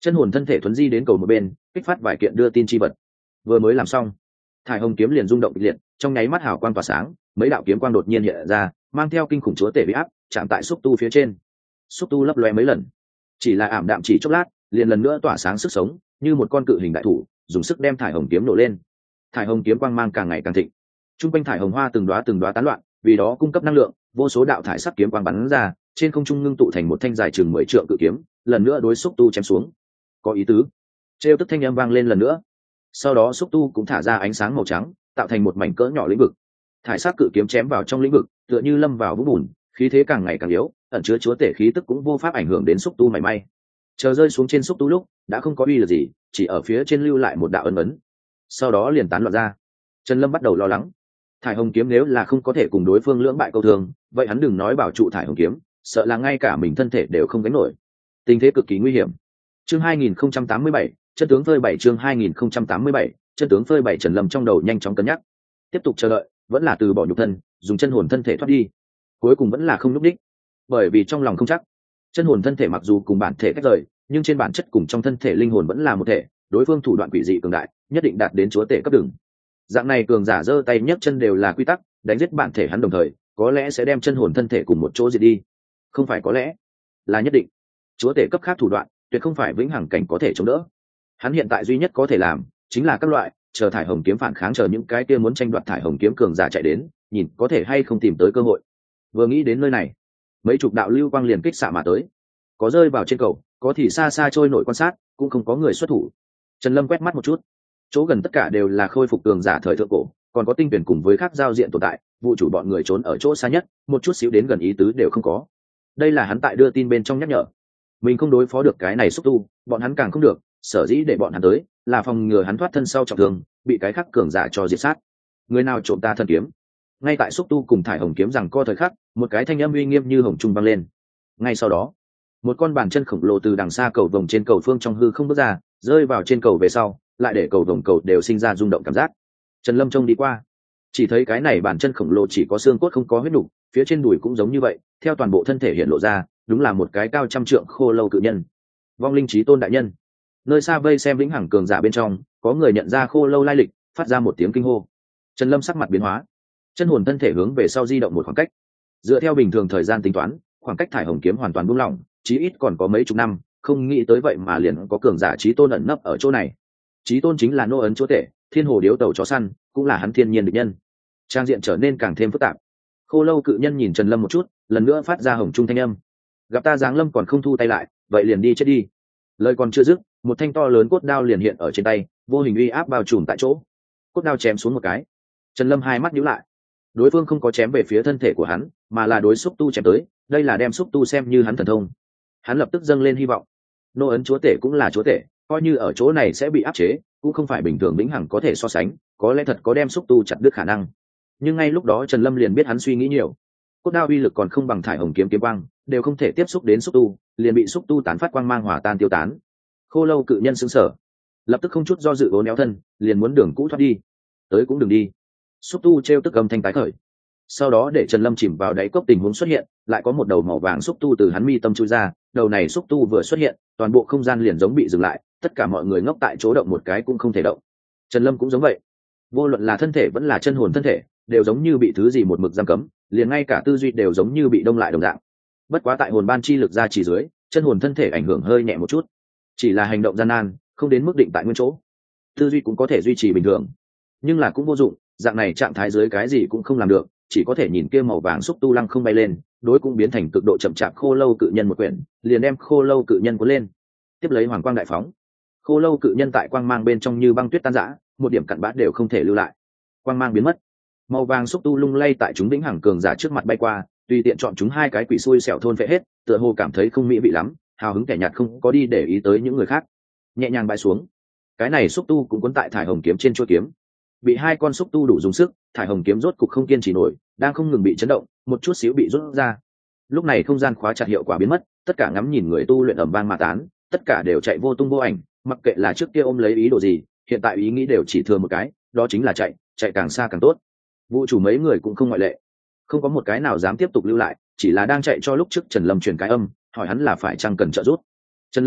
chân hồn thân thể thuấn di đến cầu một bên, kích phát vài kiện đưa tin chi vật. Vừa mới làm xong, thải hồng kiếm liền rung động kịch liệt, trong nháy mắt hào quang tỏa sáng, mấy đạo kiếm quang đột nhiên hiện ra, mang theo kinh khủng chúa tể bị áp, chạm tại xúc tu phía trên. Xúc tu lấp loe mấy lần, chỉ là ảm đạm chỉ chốc lát, liền lần nữa tỏa sáng sức sống, như một con cự hình đại thủ, dùng sức đem thải hồng kiếm nổ lên. Thải hồng kiếm quang mang càng ngày càng thịnh, trung quanh thải hồng hoa từng đóa từng đóa tán loạn, vì đó cung cấp năng lượng, vô số đạo thải sắc kiếm quang bắn ra, trên không trung ngưng tụ thành một thanh dài chừng mười trượng cự kiếm, lần nữa đối xúc tu chém xuống. Có ý tứ. Trêu tức thanh âm vang lên lần nữa. Sau đó xúc tu cũng thả ra ánh sáng màu trắng, tạo thành một mảnh cỡ nhỏ lĩnh vực. Thải sắc cự kiếm chém vào trong lĩnh vực, tựa như lâm vào vũng bùn, khí thế càng ngày càng yếu, ẩn chứa chúa tể khí tức cũng vô pháp ảnh hưởng đến xúc tu mảy may. Chờ rơi xuống trên xúc tu lúc, đã không có uy lực gì, chỉ ở phía trên lưu lại một đạo ấn ấn. Sau đó liền tán loạn ra. Trần Lâm bắt đầu lo lắng. Thải hồng kiếm nếu là không có thể cùng đối phương lưỡng bại câu thương, vậy hắn đừng nói bảo trụ thải hồng kiếm, sợ là ngay cả mình thân thể đều không gánh nổi. Tình thế cực kỳ nguy hiểm. Chương hai nghìn không trăm tám mươi bảy, chân tướng phơi bảy chương hai nghìn không trăm tám mươi bảy, chân tướng phơi bảy. Trần Lâm trong đầu nhanh chóng cân nhắc, tiếp tục chờ đợi, vẫn là từ bỏ nhục thân, dùng chân hồn thân thể thoát đi. Cuối cùng vẫn là không lúc đích, bởi vì trong lòng không chắc. Chân hồn thân thể mặc dù cùng bản thể tách rời, nhưng trên bản chất cùng trong thân thể linh hồn vẫn là một thể, đối phương thủ đoạn quỷ dị cường đại, nhất định đạt đến chúa tể cấp đường. Dạng này cường giả giơ tay nhấc chân đều là quy tắc, đánh giết bản thể hắn đồng thời, có lẽ sẽ đem chân hồn thân thể cùng một chỗ diệt đi. Không phải có lẽ, là nhất định. Chúa tể cấp khác thủ đoạn, tuyệt không phải vĩnh hằng cảnh có thể chống đỡ. Hắn hiện tại duy nhất có thể làm, chính là các loại chờ thải hồng kiếm phản kháng, chờ những cái kia muốn tranh đoạt thải hồng kiếm cường giả chạy đến, nhìn có thể hay không tìm tới cơ hội. Vừa nghĩ đến nơi này, mấy chục đạo lưu quang liền kích xạ mà tới, có rơi vào trên cầu, có thì xa xa trôi nổi quan sát, cũng không có người xuất thủ. Trần Lâm quét mắt một chút, chỗ gần tất cả đều là khôi phục cường giả thời thượng cổ, còn có tinh tuyển cùng với khác giao diện tồn tại, vụ chủ bọn người trốn ở chỗ xa nhất, một chút xíu đến gần ý tứ đều không có. Đây là hắn tại đưa tin bên trong nhắc nhở, mình không đối phó được cái này xúc tu, bọn hắn càng không được, sở dĩ để bọn hắn tới là phòng ngừa hắn thoát thân sau trọng thương, bị cái khác cường giả cho diệt sát. Người nào trộm ta thân kiếm? Ngay tại xúc tu cùng thải hồng kiếm rằng co thời khắc, một cái thanh âm uy nghiêm như hồng trung vang lên. Ngay sau đó, một con bàn chân khổng lồ từ đằng xa cầu vồng trên cầu phương trong hư không bước ra, rơi vào trên cầu về sau, lại để cầu vồng cầu đều sinh ra rung động cảm giác. Trần Lâm trông đi qua, chỉ thấy cái này bàn chân khổng lồ chỉ có xương cốt không có huyết nục, phía trên đùi cũng giống như vậy, theo toàn bộ thân thể hiện lộ ra, đúng là một cái cao trăm trượng khô lâu cự nhân. Vong linh chí tôn đại nhân. Nơi xa vây xem vĩnh hằng cường giả bên trong, có người nhận ra khô lâu lai lịch, phát ra một tiếng kinh hô. Trần Lâm sắc mặt biến hóa, chân hồn thân thể hướng về sau di động một khoảng cách. Dựa theo bình thường thời gian tính toán, khoảng cách thải hồng kiếm hoàn toàn buông lỏng, chí ít còn có mấy chục năm, không nghĩ tới vậy mà liền có cường giả chí tôn ẩn nấp ở chỗ này. Chí tôn chính là nô ấn chúa tể, thiên hồ điếu tàu chó săn, cũng là hắn thiên nhiên địch nhân. Trang diện trở nên càng thêm phức tạp. Khô lâu cự nhân nhìn Trần Lâm một chút, lần nữa phát ra hồng trung thanh âm. Gặp ta giáng lâm còn không thu tay lại, vậy liền đi chết đi. Lời còn chưa dứt, một thanh to lớn cốt đao liền hiện ở trên tay, vô hình uy áp bao trùm tại chỗ. Cốt đao chém xuống một cái, Trần Lâm hai mắt nhíu lại. Đối phương không có chém về phía thân thể của hắn, mà là đối xúc tu chém tới, đây là đem xúc tu xem như hắn thần thông. Hắn lập tức dâng lên hy vọng. Nô ấn chúa tể cũng là chúa tể, coi như ở chỗ này sẽ bị áp chế, cũng không phải bình thường vĩnh hằng có thể so sánh, có lẽ thật có đem xúc tu chặt đứt khả năng. Nhưng ngay lúc đó Trần Lâm liền biết hắn suy nghĩ nhiều. Cốt đao uy lực còn không bằng thải hồng kiếm kiếm quang, đều không thể tiếp xúc đến xúc tu, liền bị xúc tu tán phát quang mang hòa tan tiêu tán. Khô lâu cự nhân sững sờ, lập tức không chút do dự uốn éo thân, liền muốn đường cũ thoát đi. Tới cũng đừng đi. Xúc tu treo tức âm thanh tái khởi. Sau đó để Trần Lâm chìm vào đáy cốc tình huống xuất hiện, lại có một đầu màu vàng xúc tu từ hắn mi tâm chui ra, đầu này xúc tu vừa xuất hiện, toàn bộ không gian liền giống bị dừng lại, tất cả mọi người ngốc tại chỗ động một cái cũng không thể động. Trần Lâm cũng giống vậy, vô luận là thân thể vẫn là chân hồn thân thể, đều giống như bị thứ gì một mực giam cấm, liền ngay cả tư duy đều giống như bị đông lại đồng dạng. Bất quá tại hồn ban chi lực ra chỉ dưới, chân hồn thân thể ảnh hưởng hơi nhẹ một chút, chỉ là hành động gian nan, không đến mức định tại nguyên chỗ. Tư duy cũng có thể duy trì bình thường, nhưng là cũng vô dụng, dạng này trạng thái dưới cái gì cũng không làm được, chỉ có thể nhìn kia màu vàng xúc tu lăng không bay lên, đối cũng biến thành cực độ chậm chạp khô lâu cự nhân một quyển, liền đem khô lâu cự nhân cuốn lên. Tiếp lấy hoàng quang đại phóng, khô lâu cự nhân tại quang mang bên trong như băng tuyết tan rã, một điểm cặn bã đều không thể lưu lại. Quang mang biến mất, màu vàng xúc tu lung lay tại chúng vĩnh hằng cường giả trước mặt bay qua, tùy tiện chọn chúng hai cái quỷ xui xẻo thôn phệ hết, tựa hồ cảm thấy không mỹ vị lắm, hào hứng kẻ nhạt không có đi để ý tới những người khác, nhẹ nhàng bay xuống. Cái này xúc tu cũng cuốn tại thải hồng kiếm trên chuôi kiếm, bị hai con xúc tu đủ dùng sức, thải hồng kiếm rốt cục không kiên trì nổi, đang không ngừng bị chấn động, một chút xíu bị rút ra. Lúc này không gian khóa chặt hiệu quả biến mất, tất cả ngắm nhìn người tu luyện ầm vang mà tán, tất cả đều chạy vô tung vô ảnh, mặc kệ là trước kia ôm lấy ý đồ gì, hiện tại ý nghĩ đều chỉ thừa một cái, đó chính là chạy, chạy càng xa càng tốt. Vũ chủ mấy người cũng không ngoại lệ, không có một cái nào dám tiếp tục lưu lại, chỉ là đang chạy cho lúc trước Trần Lâm truyền cái âm, hỏi hắn là phải chăng cần trợ giúp. Trần Lâm biết,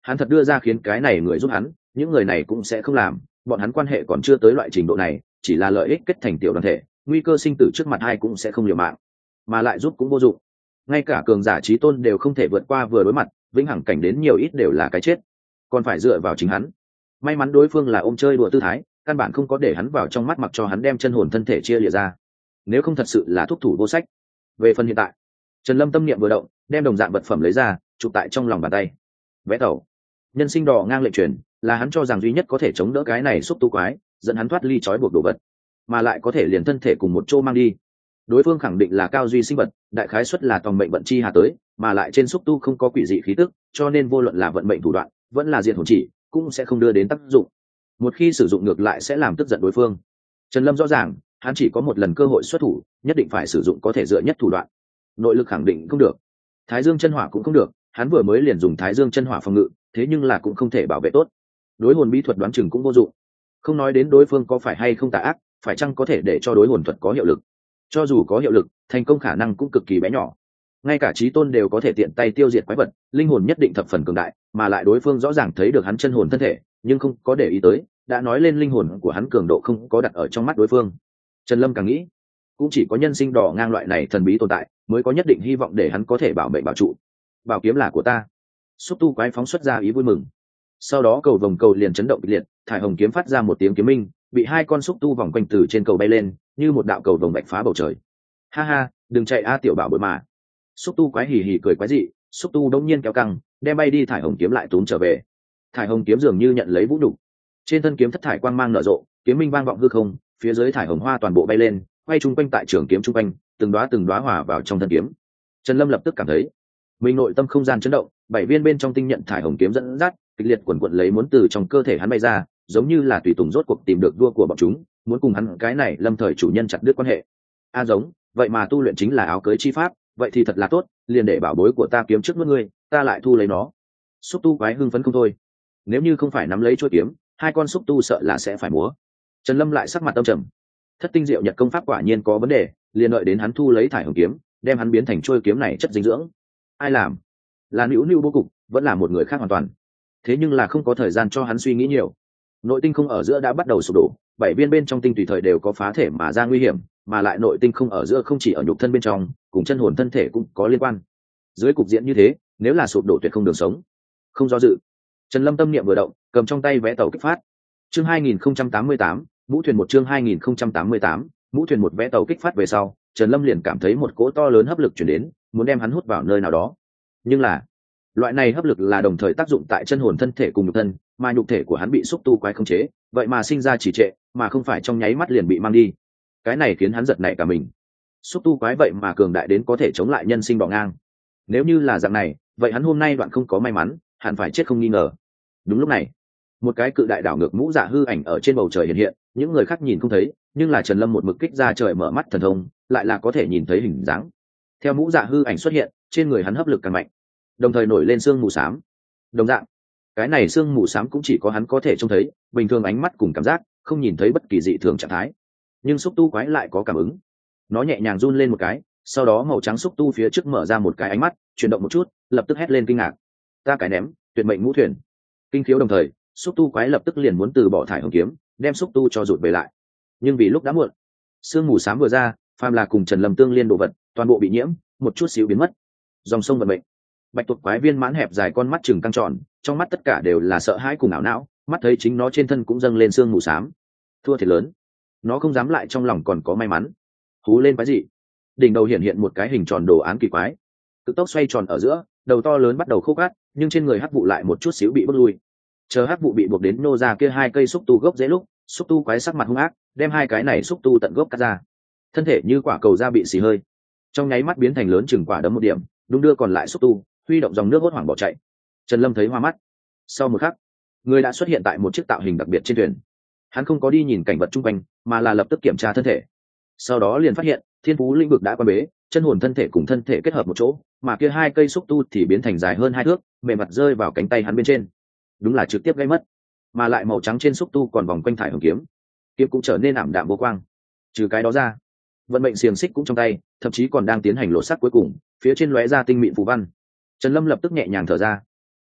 hắn thật đưa ra khiến cái này người giúp hắn, những người này cũng sẽ không làm, bọn hắn quan hệ còn chưa tới loại trình độ này, chỉ là lợi ích kết thành tiểu đoàn thể, nguy cơ sinh tử trước mặt hai cũng sẽ không liều mạng, mà lại giúp cũng vô dụng. Ngay cả cường giả trí tôn đều không thể vượt qua vừa đối mặt, vĩnh hằng cảnh đến nhiều ít đều là cái chết, còn phải dựa vào chính hắn. May mắn đối phương là ôm chơi đùa tư thái, căn bản không có để hắn vào trong mắt, mặc cho hắn đem chân hồn thân thể chia lìa ra, nếu không thật sự là thúc thủ vô sách. Về phần hiện tại, Trần Lâm tâm niệm vừa động, đem đồng dạng vật phẩm lấy ra, chụp tại trong lòng bàn tay. Vẽ tàu, nhân sinh đỏ ngang lệnh truyền, là hắn cho rằng duy nhất có thể chống đỡ cái này xúc tu quái, dẫn hắn thoát ly trói buộc đồ vật, mà lại có thể liền thân thể cùng một chỗ mang đi. Đối phương khẳng định là cao duy sinh vật, đại khái suất là tòng mệnh vận chi hà tới, mà lại trên xúc tu không có quỷ dị khí tức, cho nên vô luận là vận mệnh thủ đoạn, vẫn là diện hồn chỉ, cũng sẽ không đưa đến tác dụng. Một khi sử dụng ngược lại sẽ làm tức giận đối phương. Trần Lâm rõ ràng, hắn chỉ có một lần cơ hội xuất thủ, nhất định phải sử dụng có thể dựa nhất thủ đoạn. Nội lực khẳng định không được, Thái Dương chân hỏa cũng không được, hắn vừa mới liền dùng Thái Dương chân hỏa phòng ngự, thế nhưng là cũng không thể bảo vệ tốt. Đối hồn bí thuật đoán chừng cũng vô dụng. Không nói đến đối phương có phải hay không tà ác, phải chăng có thể để cho đối hồn thuật có hiệu lực. Cho dù có hiệu lực, thành công khả năng cũng cực kỳ bé nhỏ. Ngay cả chí tôn đều có thể tiện tay tiêu diệt quái vật, linh hồn nhất định thập phần cường đại, mà lại đối phương rõ ràng thấy được hắn chân hồn thân thể, nhưng không có để ý tới, đã nói lên linh hồn của hắn cường độ không có đặt ở trong mắt đối phương. Trần Lâm càng nghĩ, cũng chỉ có nhân sinh đỏ ngang loại này thần bí tồn tại, mới có nhất định hy vọng để hắn có thể bảo mệnh bảo trụ. Bảo kiếm là của ta. Xúc tu quái phóng xuất ra ý vui mừng. Sau đó cầu vồng cầu liền chấn động kịch liệt, thải hồng kiếm phát ra một tiếng kiếm minh, bị hai con xúc tu vòng quanh từ trên cầu bay lên, như một đạo cầu vồng bạch phá bầu trời. Ha ha, đừng chạy a tiểu bảo bối mà. Xúc tu quái hì hì cười quái dị, xúc tu đông nhiên kéo căng, đem bay đi thải hồng kiếm lại túm trở về. Thải hồng kiếm dường như nhận lấy vũ nhục, trên thân kiếm thất thải quang mang nở rộ, kiếm minh vang vọng hư không, phía dưới thải hồng hoa toàn bộ bay lên, quay chung quanh tại trường kiếm chung quanh, từng đóa từng đóa hòa vào trong thân kiếm. Trần Lâm lập tức cảm thấy mình nội tâm không gian chấn động, bảy viên bên trong tinh nhận thải hồng kiếm dẫn dắt, kịch liệt quần quật lấy muốn từ trong cơ thể hắn bay ra, giống như là tùy tùng rốt cuộc tìm được vua của bọn chúng, muốn cùng hắn cái này lâm thời chủ nhân chặt đứt quan hệ. A giống, vậy mà tu luyện chính là áo cưới chi pháp, vậy thì thật là tốt, liền để bảo bối của ta kiếm trước nuốt ngươi, ta lại thu lấy nó. Xúc tu quái hưng phấn không thôi. Nếu như không phải nắm lấy chuôi kiếm, hai con xúc tu sợ là sẽ phải múa. Trần Lâm lại sắc mặt âm trầm. Thất tinh diệu nhật công pháp quả nhiên có vấn đề, liền đợi đến hắn thu lấy thải hồng kiếm, đem hắn biến thành chuôi kiếm này chất dinh dưỡng. Ai làm? Là Nữu Nữu bố cục, vẫn là một người khác hoàn toàn. Thế nhưng là không có thời gian cho hắn suy nghĩ nhiều. Nội tinh không ở giữa đã bắt đầu sụp đổ, bảy viên bên trong tinh tùy thời đều có phá thể mà ra nguy hiểm, mà lại nội tinh không ở giữa không chỉ ở nhục thân bên trong, cùng chân hồn thân thể cũng có liên quan. Dưới cục diện như thế, nếu là sụp đổ tuyệt không đường sống. Không do dự, Trần Lâm tâm niệm vừa động, cầm trong tay vẽ tàu kích phát. Chương hai nghìn không trăm tám mươi tám, mũ thuyền một chương hai nghìn không trăm tám mươi tám, mũ thuyền một vẽ tàu kích phát về sau, Trần Lâm liền cảm thấy một cỗ to lớn hấp lực truyền đến, muốn đem hắn hút vào nơi nào đó. Nhưng là, loại này hấp lực là đồng thời tác dụng tại chân hồn thân thể cùng nhục thân, mà nhục thể của hắn bị xúc tu quái khống chế, vậy mà sinh ra trì trệ, mà không phải trong nháy mắt liền bị mang đi. Cái này khiến hắn giật nảy cả mình. Xúc tu quái vậy mà cường đại đến có thể chống lại nhân sinh đỏ ngang. Nếu như là dạng này, vậy hắn hôm nay đoạn không có may mắn, hẳn phải chết không nghi ngờ. Đúng lúc này, một cái cự đại đảo ngược mũ dạ hư ảnh ở trên bầu trời hiện hiện, những người khác nhìn không thấy, nhưng là Trần Lâm một mực kích ra trời mở mắt thần thông, lại là có thể nhìn thấy hình dáng. Theo mũ dạ hư ảnh xuất hiện, trên người hắn hấp lực càng mạnh, đồng thời nổi lên sương mù xám. Đồng dạng, cái này sương mù xám cũng chỉ có hắn có thể trông thấy, bình thường ánh mắt cùng cảm giác không nhìn thấy bất kỳ dị thường trạng thái. Nhưng xúc tu quái lại có cảm ứng, nó nhẹ nhàng run lên một cái, sau đó màu trắng xúc tu phía trước mở ra một cái ánh mắt, chuyển động một chút, lập tức hét lên kinh ngạc. Ta cái ném, tuyệt mệnh ngũ thuyền. Kinh khiếu đồng thời, xúc tu quái lập tức liền muốn từ bỏ thải hồng kiếm, đem xúc tu cho rụt về lại. Nhưng vì lúc đã muộn, sương mù xám vừa ra, phàm là cùng Trần Lâm tương liên đồ vật, toàn bộ bị nhiễm, một chút xíu biến mất. Dòng sông vận mệnh. Bạch tuộc quái viên mãn hẹp dài con mắt chừng căng tròn, trong mắt tất cả đều là sợ hãi cùng ảo não, mắt thấy chính nó trên thân cũng dâng lên sương mù xám. Thua thiệt lớn. Nó không dám lại trong lòng còn có may mắn. Hú lên quái gì? Đỉnh đầu hiện hiện một cái hình tròn đồ án kỳ quái. Cực tốc xoay tròn ở giữa, đầu to lớn bắt đầu khô cát, nhưng trên người hắc vụ lại một chút xíu bị bước lui. Chờ hắc vụ bị buộc đến nô ra kia hai cây xúc tu gốc dễ lúc, xúc tu quái sắc mặt hung ác, đem hai cái này xúc tu tận gốc cắt ra. Thân thể như quả cầu da bị xì hơi, trong nháy mắt biến thành lớn chừng quả đấm một điểm, đung đưa còn lại xúc tu, huy động dòng nước hốt hoảng bỏ chạy. Trần Lâm thấy hoa mắt. Sau một khắc, người đã xuất hiện tại một chiếc tạo hình đặc biệt trên thuyền. Hắn không có đi nhìn cảnh vật chung quanh, mà là lập tức kiểm tra thân thể. Sau đó liền phát hiện, thiên phú lĩnh vực đã quan bế, chân hồn thân thể cùng thân thể kết hợp một chỗ, mà kia hai cây xúc tu thì biến thành dài hơn hai thước, mềm mặt rơi vào cánh tay hắn bên trên. Đúng là trực tiếp gây mất, mà lại màu trắng trên xúc tu còn vòng quanh thải hồng kiếm, kiếm cũng trở nên ảm đạm vô quang. Trừ cái đó ra, vận mệnh xiềng xích cũng trong tay, thậm chí còn đang tiến hành lộ sắc cuối cùng, phía trên lóe ra tinh mịn phù văn. Trần Lâm lập tức nhẹ nhàng thở ra.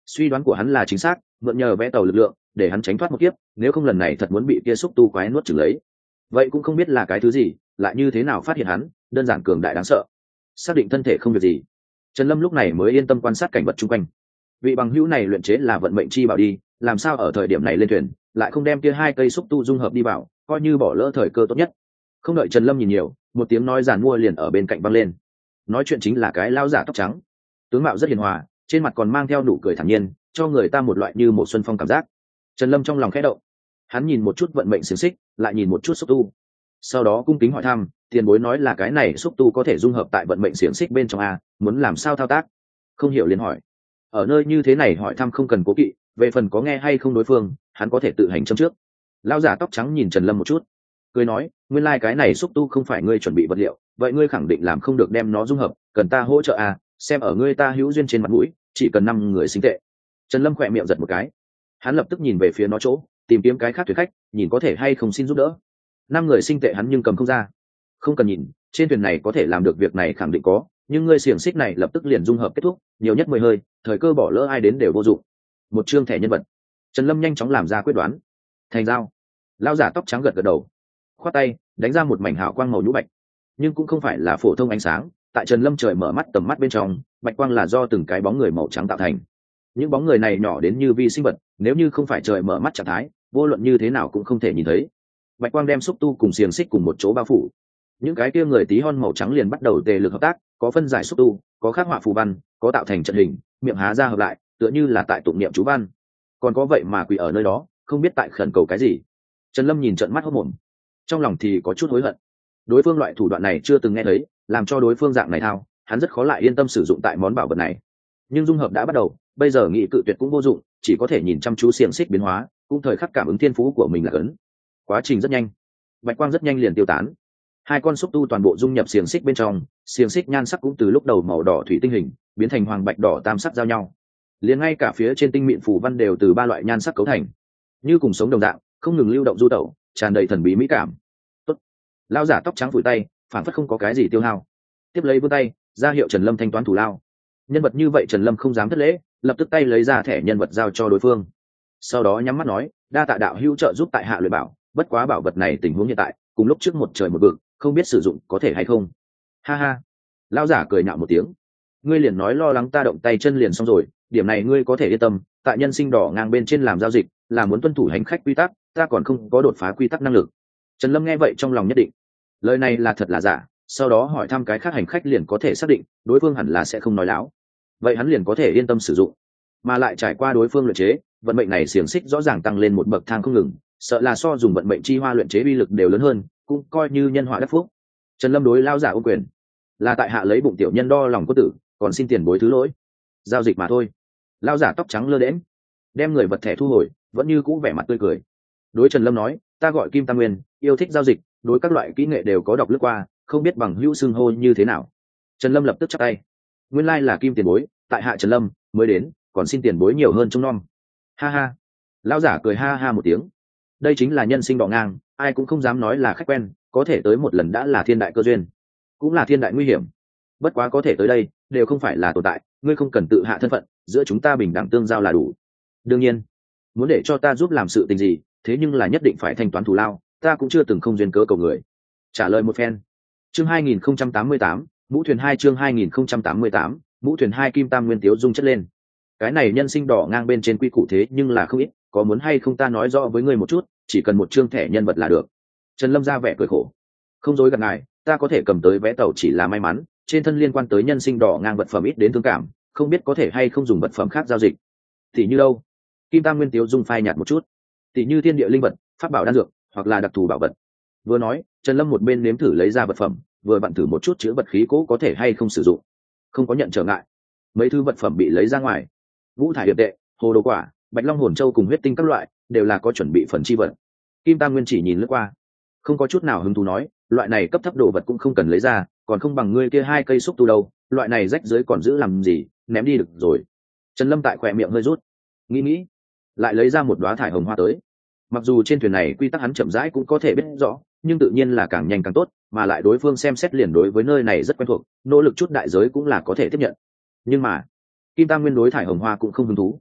Suy đoán của hắn là chính xác, mượn nhờ vẽ tàu lực lượng để hắn tránh thoát một kiếp, nếu không lần này thật muốn bị kia xúc tu quái nuốt chửng lấy. Vậy cũng không biết là cái thứ gì, lại như thế nào phát hiện hắn, đơn giản cường đại đáng sợ. Xác định thân thể không việc gì, Trần Lâm lúc này mới yên tâm quan sát cảnh vật xung quanh. Vị bằng hữu này luyện chế là vận mệnh chi bảo đi, làm sao ở thời điểm này lên thuyền lại không đem kia hai cây xúc tu dung hợp đi vào, coi như bỏ lỡ thời cơ tốt nhất. Không đợi Trần Lâm nhìn nhiều, một tiếng nói giàn mua liền ở bên cạnh vang lên. Nói chuyện chính là cái lão giả tóc trắng, tướng mạo rất hiền hòa, trên mặt còn mang theo nụ cười thản nhiên, cho người ta một loại như một xuân phong cảm giác. Trần Lâm trong lòng khẽ động, hắn nhìn một chút vận mệnh xiềng xích, lại nhìn một chút xúc tu, sau đó cung kính hỏi thăm, tiền bối nói là cái này xúc tu có thể dung hợp tại vận mệnh xiềng xích bên trong a, muốn làm sao thao tác? Không hiểu liền hỏi. Ở nơi như thế này hỏi thăm không cần cố kỵ, về phần có nghe hay không đối phương, hắn có thể tự hành châm trước. Lão giả tóc trắng nhìn Trần Lâm một chút, cười nói, nguyên lai like cái này xúc tu không phải ngươi chuẩn bị vật liệu, vậy ngươi khẳng định làm không được đem nó dung hợp, cần ta hỗ trợ à? Xem ở ngươi ta hữu duyên trên mặt mũi, chỉ cần năm người sinh tệ. Trần Lâm khỏe miệng giật một cái, hắn lập tức nhìn về phía nó chỗ, tìm kiếm cái khác thuyền khách, nhìn có thể hay không xin giúp đỡ. Năm người sinh tệ hắn nhưng cầm không ra. Không cần nhìn, trên thuyền này có thể làm được việc này khẳng định có, nhưng ngươi xiềng xích này lập tức liền dung hợp kết thúc, nhiều nhất mười hơi, thời cơ bỏ lỡ ai đến đều vô dụng. Một chương thẻ nhân vật. Trần Lâm nhanh chóng làm ra quyết đoán. Thành giao. Lão giả tóc trắng gật gật đầu, khoát tay đánh ra một mảnh hào quang màu nhũ bạch, nhưng cũng không phải là phổ thông ánh sáng. Tại Trần Lâm trời mở mắt tầm mắt bên trong, bạch quang là do từng cái bóng người màu trắng tạo thành. Những bóng người này nhỏ đến như vi sinh vật, nếu như không phải trời mở mắt trạng thái, vô luận như thế nào cũng không thể nhìn thấy. Bạch quang đem xúc tu cùng xiềng xích cùng một chỗ bao phủ. Những cái kia người tí hon màu trắng liền bắt đầu tề lực hợp tác, có phân giải xúc tu, có khắc họa phù văn, có tạo thành trận hình, miệng há ra hợp lại, tựa như là tại tụng niệm chú văn. Còn có vậy mà quỳ ở nơi đó, không biết tại khẩn cầu cái gì. Trần Lâm nhìn trận mắt hốt mồm, trong lòng thì có chút hối hận. Đối phương loại thủ đoạn này chưa từng nghe thấy, làm cho đối phương dạng này thao, hắn rất khó lại yên tâm sử dụng tại món bảo vật này. Nhưng dung hợp đã bắt đầu, bây giờ nghị cự tuyệt cũng vô dụng, chỉ có thể nhìn chăm chú xiềng xích biến hóa, cũng thời khắc cảm ứng thiên phú của mình là cấn. Quá trình rất nhanh, bạch quang rất nhanh liền tiêu tán. Hai con xúc tu toàn bộ dung nhập xiềng xích bên trong, xiềng xích nhan sắc cũng từ lúc đầu màu đỏ thủy tinh hình biến thành hoàng bạch đỏ tam sắc giao nhau. Liền ngay cả phía trên tinh mịn phù văn đều từ ba loại nhan sắc cấu thành, như cùng sống đồng dạng, không ngừng lưu động du tẩu, tràn đầy thần bí mỹ cảm. Tốt. Lão giả tóc trắng vùi tay, phản phất không có cái gì tiêu hao. Tiếp lấy vươn tay, ra hiệu Trần Lâm thanh toán thủ lao. Nhân vật như vậy Trần Lâm không dám thất lễ, lập tức tay lấy ra thẻ nhân vật giao cho đối phương. Sau đó nhắm mắt nói, đa tạ đạo hữu trợ giúp tại hạ luyện bảo, bất quá bảo vật này tình huống hiện tại, cùng lúc trước một trời một vực, không biết sử dụng có thể hay không. Ha ha. Lão giả cười nhạo một tiếng, ngươi liền nói lo lắng ta động tay chân liền xong rồi, điểm này ngươi có thể yên tâm, tại nhân sinh đỏ ngang bên trên làm giao dịch, là muốn tuân thủ hành khách quy tắc, ta còn không có đột phá quy tắc năng lực. Trần Lâm nghe vậy trong lòng nhất định, lời này là thật là giả, sau đó hỏi thăm cái khác hành khách liền có thể xác định, đối phương hẳn là sẽ không nói láo. Vậy hắn liền có thể yên tâm sử dụng, mà lại trải qua đối phương luyện chế, vận mệnh này xiềng xích rõ ràng tăng lên một bậc thang không ngừng, sợ là so dùng vận mệnh chi hoa luyện chế uy lực đều lớn hơn, cũng coi như nhân họa đắc phúc. Trần Lâm đối lao giả ôm quyền, là tại hạ lấy bụng tiểu nhân đo lòng có tử, còn xin tiền bối thứ lỗi, giao dịch mà thôi. Lao giả tóc trắng lơ đễnh, đem người vật thẻ thu hồi, vẫn như cũ vẻ mặt tươi cười. Đối Trần Lâm nói, ta gọi Kim Tam Nguyên, yêu thích giao dịch, đối các loại kỹ nghệ đều có đọc lướt qua, không biết bằng hữu xưng hô như thế nào. Trần Lâm lập tức chắp tay, nguyên lai là Kim tiền bối, tại hạ Trần Lâm mới đến, còn xin tiền bối nhiều hơn trông nom. Ha ha. Lão giả cười ha ha một tiếng, đây chính là nhân sinh đỏ ngang, ai cũng không dám nói là khách quen, có thể tới một lần đã là thiên đại cơ duyên, cũng là thiên đại nguy hiểm. Bất quá có thể tới đây đều không phải là tồn tại, ngươi không cần tự hạ thân phận, giữa chúng ta bình đẳng tương giao là đủ. Đương nhiên, muốn để cho ta giúp làm sự tình gì, thế nhưng là nhất định phải thanh toán thù lao, ta cũng chưa từng không duyên cớ cầu người. Trả lời một phen. Chương hai nghìn không trăm tám mươi tám, mũ thuyền hai chương hai nghìn không trăm tám mươi tám, mũ thuyền hai. Kim Tam Nguyên tiếu dung chất lên. Cái này nhân sinh đỏ ngang bên trên quy củ thế nhưng là không ít, có muốn hay không ta nói rõ với ngươi một chút, chỉ cần một chương thẻ nhân vật là được. Trần Lâm ra vẻ cười khổ, không dối gạt ngài, ta có thể cầm tới vé tàu chỉ là may mắn, trên thân liên quan tới nhân sinh đỏ ngang vật phẩm ít đến thương cảm, không biết có thể hay không dùng vật phẩm khác giao dịch. Thì như đâu? Kim Tam Nguyên tiếu dung phai nhạt một chút. Tỷ như thiên địa linh vật, pháp bảo đan dược, hoặc là đặc thù bảo vật. Vừa nói, Trần Lâm một bên nếm thử lấy ra vật phẩm, vừa vặn thử một chút chứa vật khí cố có thể hay không sử dụng. Không có nhận trở ngại. Mấy thứ vật phẩm bị lấy ra ngoài. Vũ thải điệp tệ, hồ đồ quả, bạch long hồn châu cùng huyết tinh các loại, đều là có chuẩn bị phần chi vật. Kim Tam Nguyên chỉ nhìn lướt qua, không có chút nào hứng thú nói, loại này cấp thấp đồ vật cũng không cần lấy ra, còn không bằng ngươi kia hai cây xúc tu đâu, loại này rách dưới còn giữ làm gì, ném đi được rồi. Trần Lâm tại khỏe miệng hơi rút, nghĩ nghĩ, lại lấy ra một đóa thải hồng hoa tới. Mặc dù trên thuyền này quy tắc hắn chậm rãi cũng có thể biết rõ, nhưng tự nhiên là càng nhanh càng tốt, mà lại đối phương xem xét liền đối với nơi này rất quen thuộc, nỗ lực chút đại giới cũng là có thể tiếp nhận. Nhưng mà Kim Tam Nguyên đối thải hồng hoa cũng không hứng thú,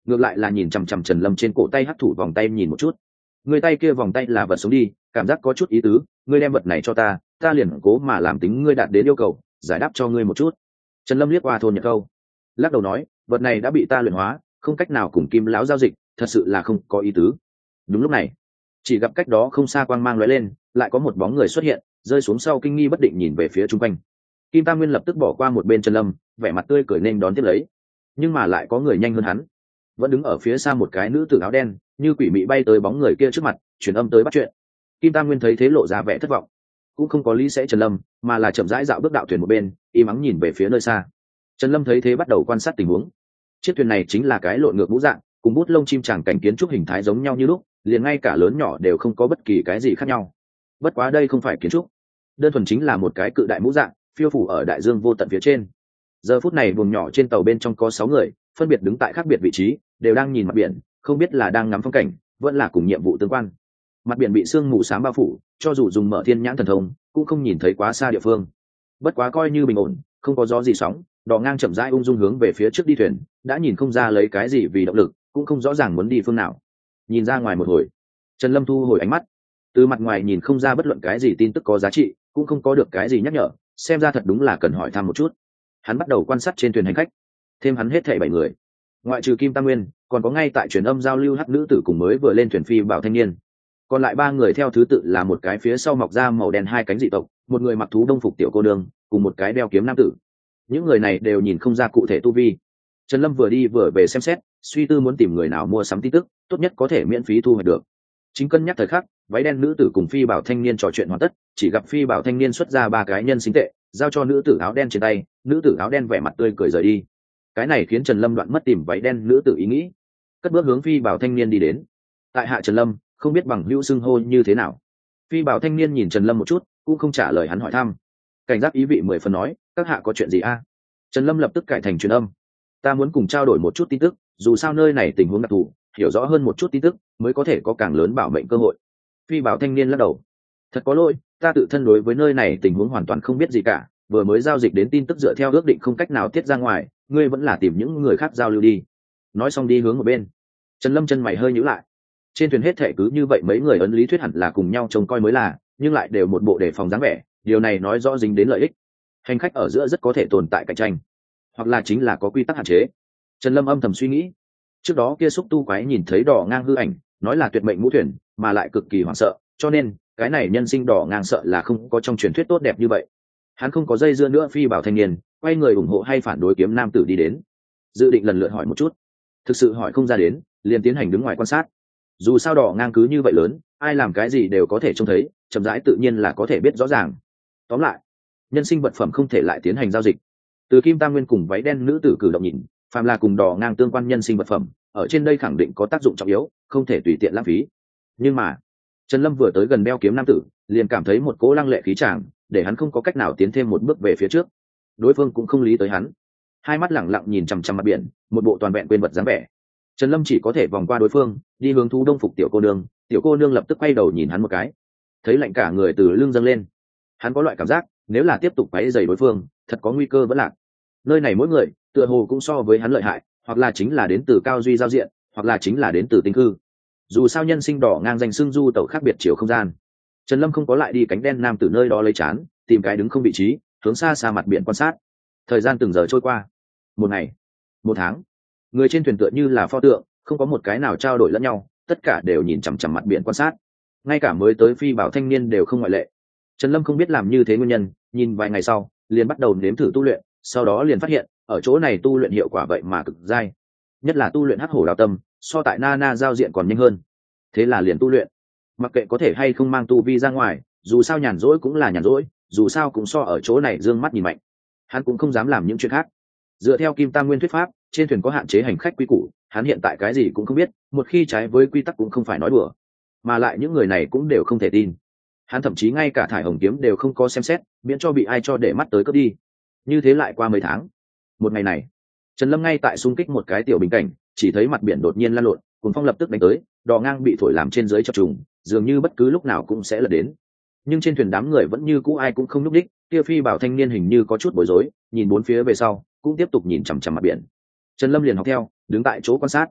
ngược lại là nhìn chằm chằm Trần Lâm trên cổ tay hắc thủ vòng tay nhìn một chút. Người tay kia vòng tay là vật sống đi, cảm giác có chút ý tứ, ngươi đem vật này cho ta, ta liền cố mà làm tính ngươi đạt đến yêu cầu, giải đáp cho ngươi một chút. Trần Lâm liếc qua thôn nhật câu, lắc đầu nói, vật này đã bị ta luyện hóa, không cách nào cùng Kim lão giao dịch, thật sự là không có ý tứ. Đúng lúc này, chỉ gặp cách đó không xa quang mang lóe lên, lại có một bóng người xuất hiện, rơi xuống sau kinh nghi bất định nhìn về phía trung quanh. Kim Tam Nguyên lập tức bỏ qua một bên Trần Lâm, vẻ mặt tươi cười nên đón tiếp lấy, nhưng mà lại có người nhanh hơn hắn, vẫn đứng ở phía xa một cái nữ tử áo đen, như quỷ mị bay tới bóng người kia trước mặt, truyền âm tới bắt chuyện. Kim Tam Nguyên thấy thế lộ ra vẻ thất vọng, cũng không có lý sẽ Trần Lâm, mà là chậm rãi dạo bước đạo thuyền một bên, im ắng nhìn về phía nơi xa. Trần Lâm thấy thế bắt đầu quan sát tình huống. Chiếc thuyền này chính là cái lộn ngược mũ dạng, cùng bút lông chim tràng cảnh kiến trúc hình thái giống nhau như lúc, liền ngay cả lớn nhỏ đều không có bất kỳ cái gì khác nhau. Bất quá đây không phải kiến trúc, đơn thuần chính là một cái cự đại mũ dạng, phiêu phủ ở đại dương vô tận phía trên. Giờ phút này buồng nhỏ trên tàu bên trong có sáu người, phân biệt đứng tại khác biệt vị trí, đều đang nhìn mặt biển, không biết là đang ngắm phong cảnh, vẫn là cùng nhiệm vụ tương quan. Mặt biển bị sương mù xám bao phủ, cho dù dùng mở thiên nhãn thần thông, cũng không nhìn thấy quá xa địa phương. Bất quá coi như bình ổn, không có gió gì sóng, đò ngang chậm rãi ung dung hướng về phía trước đi thuyền, đã nhìn không ra lấy cái gì vì động lực, cũng không rõ ràng muốn đi phương nào. Nhìn ra ngoài một hồi, Trần Lâm thu hồi ánh mắt, từ mặt ngoài nhìn không ra bất luận cái gì tin tức có giá trị, cũng không có được cái gì nhắc nhở, xem ra thật đúng là cần hỏi thăm một chút. Hắn bắt đầu quan sát trên thuyền hành khách, thêm hắn hết thảy bảy người, ngoại trừ Kim Tam Nguyên, còn có ngay tại truyền âm giao lưu hắc nữ tử cùng mới vừa lên thuyền phi bảo thanh niên. Còn lại ba người theo thứ tự là một cái phía sau mọc ra màu đen hai cánh dị tộc, một người mặc thú đông phục tiểu cô nương, cùng một cái đeo kiếm nam tử. Những người này đều nhìn không ra cụ thể tu vi. Trần Lâm vừa đi vừa về xem xét, suy tư muốn tìm người nào mua sắm tin tức, tốt nhất có thể miễn phí thu hoạch được. Chính cân nhắc thời khắc, váy đen nữ tử cùng phi bảo thanh niên trò chuyện hoàn tất, chỉ gặp phi bảo thanh niên xuất ra ba cái nhân sinh tệ, giao cho nữ tử áo đen trên tay, nữ tử áo đen vẻ mặt tươi cười rời đi. Cái này khiến Trần Lâm đoạn mất tìm váy đen nữ tử ý nghĩ, cất bước hướng phi bảo thanh niên đi đến. Tại hạ Trần Lâm, không biết bằng hữu xưng hô như thế nào. Phi bảo thanh niên nhìn Trần Lâm một chút, cũng không trả lời hắn hỏi thăm, cảnh giác ý vị mười phần nói, các hạ có chuyện gì a? Trần Lâm lập tức cải thành truyền âm, ta muốn cùng trao đổi một chút tin tức, dù sao nơi này tình huống đặc thù, hiểu rõ hơn một chút tin tức mới có thể có càng lớn bảo mệnh cơ hội. Phi bảo thanh niên lắc đầu, thật có lỗi, ta tự thân đối với nơi này tình huống hoàn toàn không biết gì cả, vừa mới giao dịch đến tin tức dựa theo ước định không cách nào tiết ra ngoài, ngươi vẫn là tìm những người khác giao lưu đi. Nói xong đi hướng một bên. Trần Lâm chân mày hơi nhíu lại, trên thuyền hết thể cứ như vậy mấy người ấn lý thuyết hẳn là cùng nhau trông coi mới là, nhưng lại đều một bộ đề phòng dáng vẻ, điều này nói rõ dính đến lợi ích, hành khách ở giữa rất có thể tồn tại cạnh tranh, hoặc là chính là có quy tắc hạn chế. Trần Lâm âm thầm suy nghĩ, trước đó kia xúc tu quái nhìn thấy đỏ ngang hư ảnh, nói là tuyệt mệnh mũ thuyền, mà lại cực kỳ hoảng sợ, cho nên cái này nhân sinh đỏ ngang sợ là không có trong truyền thuyết tốt đẹp như vậy. Hắn không có dây dưa nữa, phi bảo thanh niên quay người ủng hộ hay phản đối kiếm nam tử đi đến, dự định lần lượt hỏi một chút, thực sự hỏi không ra đến, liền tiến hành đứng ngoài quan sát. Dù sao đỏ ngang cứ như vậy lớn, ai làm cái gì đều có thể trông thấy, chậm rãi tự nhiên là có thể biết rõ ràng. Tóm lại, nhân sinh vật phẩm không thể lại tiến hành giao dịch. Từ Kim Tam Nguyên cùng váy đen nữ tử cử động nhìn, phàm là cùng đỏ ngang tương quan nhân sinh vật phẩm, ở trên đây khẳng định có tác dụng trọng yếu, không thể tùy tiện lãng phí. Nhưng mà, Trần Lâm vừa tới gần đeo kiếm nam tử, liền cảm thấy một cỗ lăng lệ khí tràng, để hắn không có cách nào tiến thêm một bước về phía trước. Đối phương cũng không lý tới hắn, hai mắt lẳng lặng nhìn chằm chằm mặt biển, một bộ toàn vẹn quên vật dáng vẻ. Trần Lâm chỉ có thể vòng qua đối phương, đi hướng thú đông phục tiểu cô nương. Tiểu cô nương lập tức quay đầu nhìn hắn một cái, thấy lạnh cả người từ lưng dâng lên. Hắn có loại cảm giác, nếu là tiếp tục quấy rầy đối phương, thật có nguy cơ vẫn lạc. Nơi này mỗi người tựa hồ cũng so với hắn lợi hại, hoặc là chính là đến từ cao duy giao diện, hoặc là chính là đến từ tinh cư. Dù sao nhân sinh đỏ ngang danh xưng du tẩu khác biệt chiều không gian. Trần Lâm không có lại đi cánh đen nam từ nơi đó lấy chán, tìm cái đứng không vị trí, hướng xa xa mặt biển quan sát. Thời gian từng giờ trôi qua, một ngày, một tháng, người trên thuyền tựa như là pho tượng, không có một cái nào trao đổi lẫn nhau, tất cả đều nhìn chằm chằm mặt biển quan sát. Ngay cả mới tới phi bảo thanh niên đều không ngoại lệ. Trần Lâm không biết làm như thế nguyên nhân, nhìn vài ngày sau, liền bắt đầu nếm thử tu luyện, sau đó liền phát hiện, ở chỗ này tu luyện hiệu quả vậy mà cực dai, nhất là tu luyện hắc hổ đào tâm, so tại na na giao diện còn nhanh hơn. Thế là liền tu luyện, mặc kệ có thể hay không mang tu vi ra ngoài, dù sao nhàn rỗi cũng là nhàn rỗi, dù sao cũng so ở chỗ này dương mắt nhìn mạnh. Hắn cũng không dám làm những chuyện khác. Dựa theo Kim Tam Nguyên thuyết pháp, trên thuyền có hạn chế hành khách quy củ, hắn hiện tại cái gì cũng không biết, một khi trái với quy tắc cũng không phải nói đùa, mà lại những người này cũng đều không thể tin. Hắn thậm chí ngay cả thải hồng kiếm đều không có xem xét, miễn cho bị ai cho để mắt tới cướp đi. Như thế lại qua mấy tháng. Một ngày này, Trần Lâm ngay tại xung kích một cái tiểu bình cảnh, chỉ thấy mặt biển đột nhiên lan lộn, cuồng phong lập tức đánh tới, đò ngang bị thổi làm trên dưới chập trùng, dường như bất cứ lúc nào cũng sẽ lật đến. Nhưng trên thuyền đám người vẫn như cũ ai cũng không nhúc đích, kia phi bảo thanh niên hình như có chút bối rối, nhìn bốn phía về sau, cũng tiếp tục nhìn chằm chằm mặt biển. Trần Lâm liền học theo, đứng tại chỗ quan sát.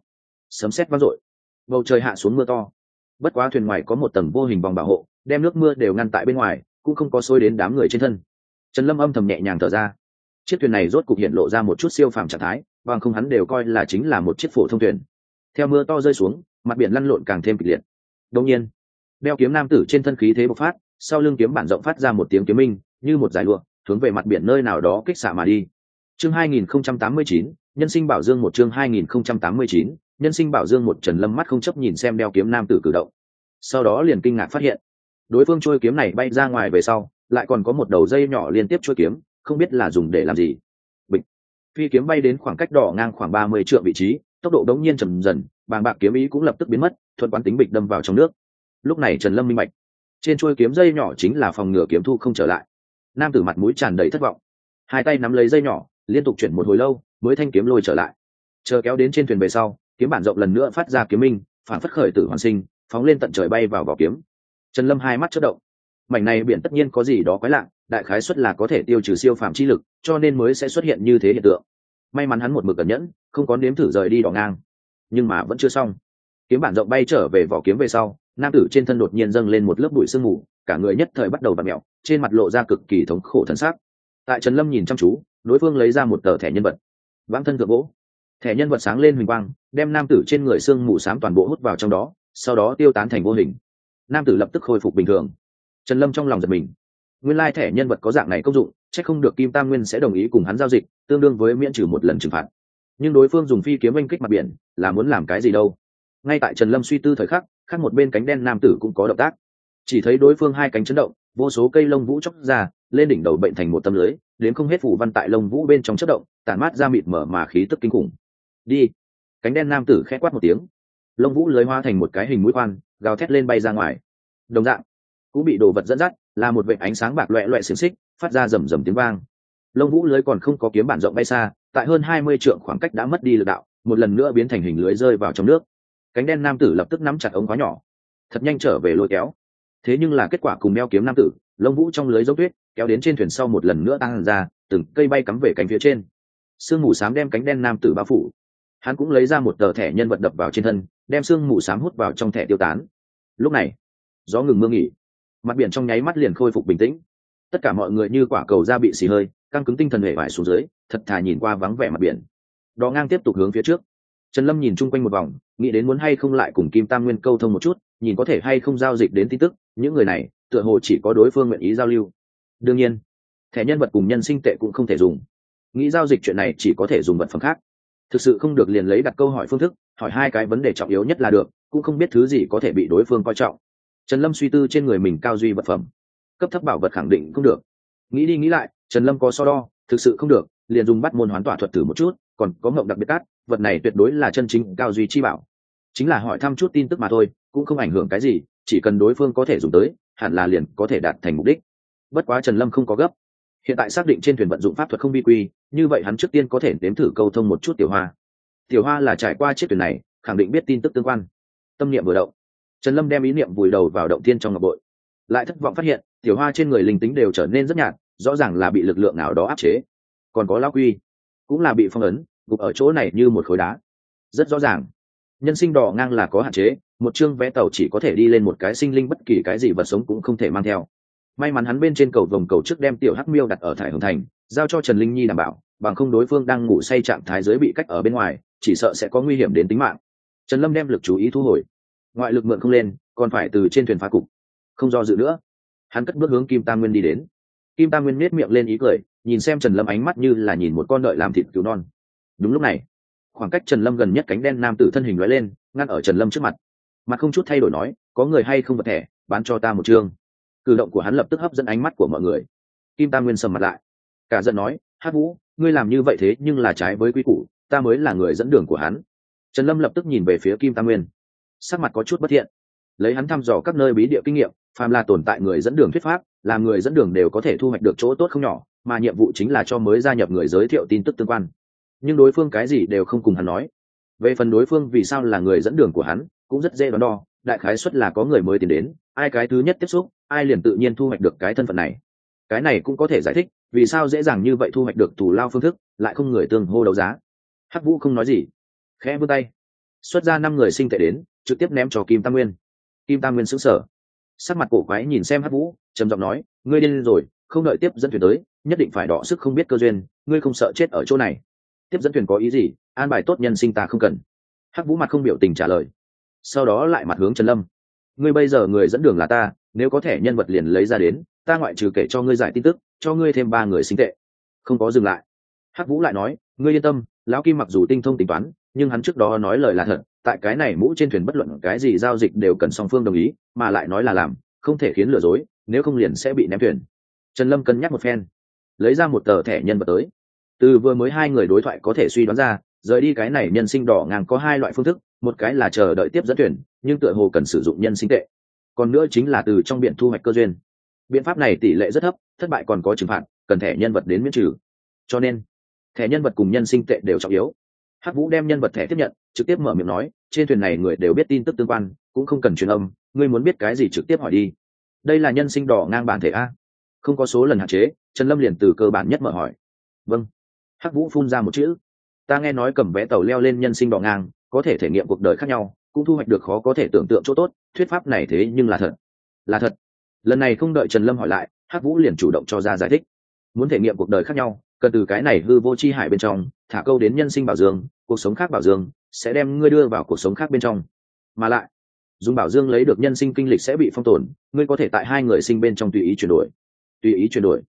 sấm sét vang dội, bầu trời hạ xuống mưa to. Bất quá thuyền ngoài có một tầng vô hình vòng bảo hộ, đem nước mưa đều ngăn tại bên ngoài, cũng không có xối đến đám người trên thân. Trần Lâm âm thầm nhẹ nhàng thở ra. Chiếc thuyền này rốt cục hiện lộ ra một chút siêu phàm trạng thái, bằng không hắn đều coi là chính là một chiếc phổ thông thuyền. Theo mưa to rơi xuống, mặt biển lăn lộn càng thêm kịch liệt. Đột nhiên, đeo kiếm nam tử trên thân khí thế bộc phát, sau lưng kiếm bản rộng phát ra một tiếng kiếm minh, như một dải lụa, hướng về mặt biển nơi nào đó kích xạ mà đi. Chương hai nghìn không trăm tám mươi chín, Nhân sinh bảo dương một chương hai nghìn không trăm tám mươi chín, Nhân sinh bảo dương một. Trần Lâm mắt không chấp nhìn xem đeo kiếm nam tử cử động, sau đó liền kinh ngạc phát hiện, đối phương trôi kiếm này bay ra ngoài về sau, lại còn có một đầu dây nhỏ liên tiếp trôi kiếm, không biết là dùng để làm gì. Bịch, phi kiếm bay đến khoảng cách đỏ ngang khoảng ba mươi trượng vị trí, tốc độ đống nhiên chậm dần, bàng bạc kiếm ý cũng lập tức biến mất, thuận quán tính bịch đâm vào trong nước. Lúc này Trần Lâm minh bạch, trên chuôi kiếm dây nhỏ chính là phòng ngừa kiếm thu không trở lại. Nam tử mặt mũi tràn đầy thất vọng, hai tay nắm lấy dây nhỏ, liên tục chuyển một hồi lâu mới thanh kiếm lôi trở lại. Chờ kéo đến trên thuyền về sau, kiếm bản rộng lần nữa phát ra kiếm minh, phản phất khởi tử hoàn sinh, phóng lên tận trời bay vào vỏ kiếm. Trần Lâm hai mắt chớp động, mảnh này biển tất nhiên có gì đó quái lạ, đại khái suất là có thể tiêu trừ siêu phàm chi lực, cho nên mới sẽ xuất hiện như thế hiện tượng. May mắn hắn một mực cẩn nhẫn, không có nếm thử rời đi đỏ ngang. Nhưng mà vẫn chưa xong, kiếm bản rộng bay trở về vỏ kiếm về sau, nam tử trên thân đột nhiên dâng lên một lớp bụi sương mù, cả người nhất thời bắt đầu vặn mèo, trên mặt lộ ra cực kỳ thống khổ thần sắc. Tại Trần Lâm nhìn chăm chú, đối phương lấy ra một tờ thẻ nhân vật, vãng thân thượng gỗ. Thẻ nhân vật sáng lên huỳnh quang, đem nam tử trên người sương mù xám toàn bộ hút vào trong đó, sau đó tiêu tán thành vô hình. Nam tử lập tức khôi phục bình thường. Trần Lâm trong lòng giật mình, nguyên lai thẻ nhân vật có dạng này công dụng, chắc không được Kim Tam Nguyên sẽ đồng ý cùng hắn giao dịch, tương đương với miễn trừ một lần trừng phạt. Nhưng đối phương dùng phi kiếm oanh kích mặt biển, là muốn làm cái gì đâu? Ngay tại Trần Lâm suy tư thời khắc, khác một bên cánh đen nam tử cũng có động tác. Chỉ thấy đối phương hai cánh chấn động, vô số cây lông vũ chóc ra, lên đỉnh đầu bệnh thành một tấm lưới, đến không hết phủ văn tại lông vũ bên trong chớp động, tản mát ra mịt mở mà khí tức kinh khủng. Đi! Cánh đen nam tử khẽ quát một tiếng, lông vũ lưới hóa thành một cái hình mũi khoan, gào thét lên bay ra ngoài. Đồng dạng cũng bị đồ vật dẫn dắt, là một vệt ánh sáng bạc loẹt loẹt xiềng xích, phát ra rầm rầm tiếng vang. Lông vũ lưới còn không có kiếm bản rộng bay xa, tại hơn hai mươi trượng khoảng cách đã mất đi lực đạo, một lần nữa biến thành hình lưới rơi vào trong nước. Cánh đen nam tử lập tức nắm chặt ống khóa nhỏ, thật nhanh trở về lôi kéo. Thế nhưng là kết quả cùng đeo kiếm nam tử, lông vũ trong lưới giống tuyết, kéo đến trên thuyền sau một lần nữa tăng ra, từng cây bay cắm về cánh phía trên. Sương mù xám đem cánh đen nam tử bao phủ. Hắn cũng lấy ra một tờ thẻ nhân vật đập vào trên thân, đem sương mù xám hút vào trong thẻ tiêu tán. Lúc này, gió ngừng mưa nghỉ, mặt biển trong nháy mắt liền khôi phục bình tĩnh. Tất cả mọi người như quả cầu da bị xì hơi, căng cứng tinh thần hề vải xuống dưới, thật thà nhìn qua vắng vẻ mặt biển. Đò ngang tiếp tục hướng phía trước. Trần Lâm nhìn chung quanh một vòng, nghĩ đến muốn hay không lại cùng Kim Tam Nguyên câu thông một chút, nhìn có thể hay không giao dịch đến tin tức. Những người này tựa hồ chỉ có đối phương nguyện ý giao lưu. Đương nhiên, thẻ nhân vật cùng nhân sinh tệ cũng không thể dùng. Nghĩ giao dịch chuyện này chỉ có thể dùng vật phẩm khác. Thực sự không được liền lấy đặt câu hỏi phương thức, hỏi hai cái vấn đề trọng yếu nhất là được, cũng không biết thứ gì có thể bị đối phương coi trọng. Trần Lâm suy tư trên người mình cao duy vật phẩm, cấp thấp bảo vật khẳng định không được. Nghĩ đi nghĩ lại, Trần Lâm có so đo, thực sự không được, liền dùng bắt môn hoán tỏa thuật thử một chút, còn có ngộng đặc biệt cát, vật này tuyệt đối là chân chính cao duy chi bảo. Chính là hỏi thăm chút tin tức mà thôi, cũng không ảnh hưởng cái gì, chỉ cần đối phương có thể dùng tới, hẳn là liền có thể đạt thành mục đích. Bất quá Trần Lâm không có gấp. Hiện tại xác định trên thuyền vận dụng pháp thuật không vi quy, như vậy hắn trước tiên có thể đếm thử câu thông một chút Tiểu Hoa. Tiểu Hoa là trải qua chiếc thuyền này, khẳng định biết tin tức tương quan. Tâm niệm vừa động, Trần Lâm đem ý niệm vùi đầu vào động thiên trong ngọc bội, lại thất vọng phát hiện Tiểu Hoa trên người linh tính đều trở nên rất nhạt, rõ ràng là bị lực lượng nào đó áp chế. Còn có lão quy, cũng là bị phong ấn, gục ở chỗ này như một khối đá. Rất rõ ràng, nhân sinh đỏ ngang là có hạn chế, một chương vé tàu chỉ có thể đi lên một cái sinh linh, bất kỳ cái gì vật sống cũng không thể mang theo. May mắn hắn bên trên cầu vòng cầu trước đem Tiểu Hắc Miêu đặt ở thải hồng thành, giao cho Trần Linh Nhi đảm bảo, bằng không đối phương đang ngủ say trạng thái dưới bị cách ở bên ngoài, chỉ sợ sẽ có nguy hiểm đến tính mạng. Trần Lâm đem lực chú ý thu hồi, ngoại lực mượn không lên, còn phải từ trên thuyền phá cục. Không do dự nữa, hắn cất bước hướng Kim Tam Nguyên đi đến. Kim Tam Nguyên nét miệng lên ý cười, nhìn xem Trần Lâm ánh mắt như là nhìn một con đợi làm thịt cứu non. Đúng lúc này, khoảng cách Trần Lâm gần nhất cánh đen nam tử thân hình lóe lên, ngăn ở Trần Lâm trước mặt. Mặt không chút thay đổi nói, có người hay không vật thẻ, bán cho ta một chương. Cử động của hắn lập tức hấp dẫn ánh mắt của mọi người. Kim Tam Nguyên sầm mặt lại, cả giận nói, Hắc Vũ, ngươi làm như vậy thế nhưng là trái với quy củ, ta mới là người dẫn đường của hắn. Trần Lâm lập tức nhìn về phía Kim Tam Nguyên, sắc mặt có chút bất thiện. Lấy hắn thăm dò các nơi bí địa kinh nghiệm, phàm là tồn tại người dẫn đường thuyết pháp, làm người dẫn đường đều có thể thu hoạch được chỗ tốt không nhỏ, mà nhiệm vụ chính là cho mới gia nhập người giới thiệu tin tức tương quan. Nhưng đối phương cái gì đều không cùng hắn nói. Về phần đối phương vì sao là người dẫn đường của hắn, cũng rất dễ đoán đo, đại khái suất là có người mới tiến đến, ai cái thứ nhất tiếp xúc, ai liền tự nhiên thu hoạch được cái thân phận này. Cái này cũng có thể giải thích vì sao dễ dàng như vậy thu hoạch được thủ lao phương thức, lại không người tương hô đấu giá. Hắc Vũ không nói gì, khẽ vươn tay, xuất ra năm người sinh tệ đến, trực tiếp ném cho Kim Tam Nguyên. Kim Tam Nguyên sững sờ, sắc mặt cổ quái nhìn xem Hắc Vũ, trầm giọng nói, ngươi điên rồi, không đợi tiếp dẫn thuyền tới, nhất định phải đọ sức không biết cơ duyên, ngươi không sợ chết ở chỗ này. Tiếp dẫn thuyền có ý gì, an bài tốt nhân sinh ta không cần. Hắc Vũ mặt không biểu tình trả lời, sau đó lại mặt hướng Trần Lâm, ngươi bây giờ người dẫn đường là ta, nếu có thể nhân vật liền lấy ra đến, ta ngoại trừ kể cho ngươi giải tin tức, cho ngươi thêm ba người sinh tệ. Không có dừng lại, Hắc Vũ lại nói, ngươi yên tâm, lão Kim mặc dù tinh thông tính toán, nhưng hắn trước đó nói lời là thật, tại cái này mũ trên thuyền bất luận cái gì giao dịch đều cần song phương đồng ý, mà lại nói là làm, không thể khiến lừa dối, nếu không liền sẽ bị ném thuyền. Trần Lâm cân nhắc một phen, lấy ra một tờ thẻ nhân vật tới. Từ vừa mới hai người đối thoại có thể suy đoán ra, rời đi cái này nhân sinh đỏ ngang có hai loại phương thức, một cái là chờ đợi tiếp dẫn thuyền, nhưng tựa hồ cần sử dụng nhân sinh tệ, còn nữa chính là từ trong biển thu hoạch cơ duyên. Biện pháp này tỷ lệ rất thấp, thất bại còn có trừng phạt, cần thẻ nhân vật đến miễn trừ. Cho nên thẻ nhân vật cùng nhân sinh tệ đều trọng yếu. Hắc Vũ đem nhân vật thẻ tiếp nhận, trực tiếp mở miệng nói, trên thuyền này người đều biết tin tức tương quan, cũng không cần truyền âm, ngươi muốn biết cái gì trực tiếp hỏi đi. Đây là nhân sinh đỏ ngang bản thể a, không có số lần hạn chế. Trần Lâm liền từ cơ bản nhất mở hỏi. Vâng. Hắc Vũ phun ra một chữ, ta nghe nói cầm vé tàu leo lên nhân sinh đỏ ngang có thể thể nghiệm cuộc đời khác nhau, cũng thu hoạch được khó có thể tưởng tượng chỗ tốt, thuyết pháp này thế nhưng là thật. Là thật. Lần này không đợi Trần Lâm hỏi lại, Hắc Vũ liền chủ động cho ra giải thích. Muốn thể nghiệm cuộc đời khác nhau, cần từ cái này hư vô chi hải bên trong thả câu đến nhân sinh bảo dương, cuộc sống khác bảo dương sẽ đem ngươi đưa vào cuộc sống khác bên trong. Mà lại dùng bảo dương lấy được nhân sinh kinh lịch sẽ bị phong tồn, ngươi có thể tại hai người sinh bên trong tùy ý chuyển đổi. Tùy ý chuyển đổi.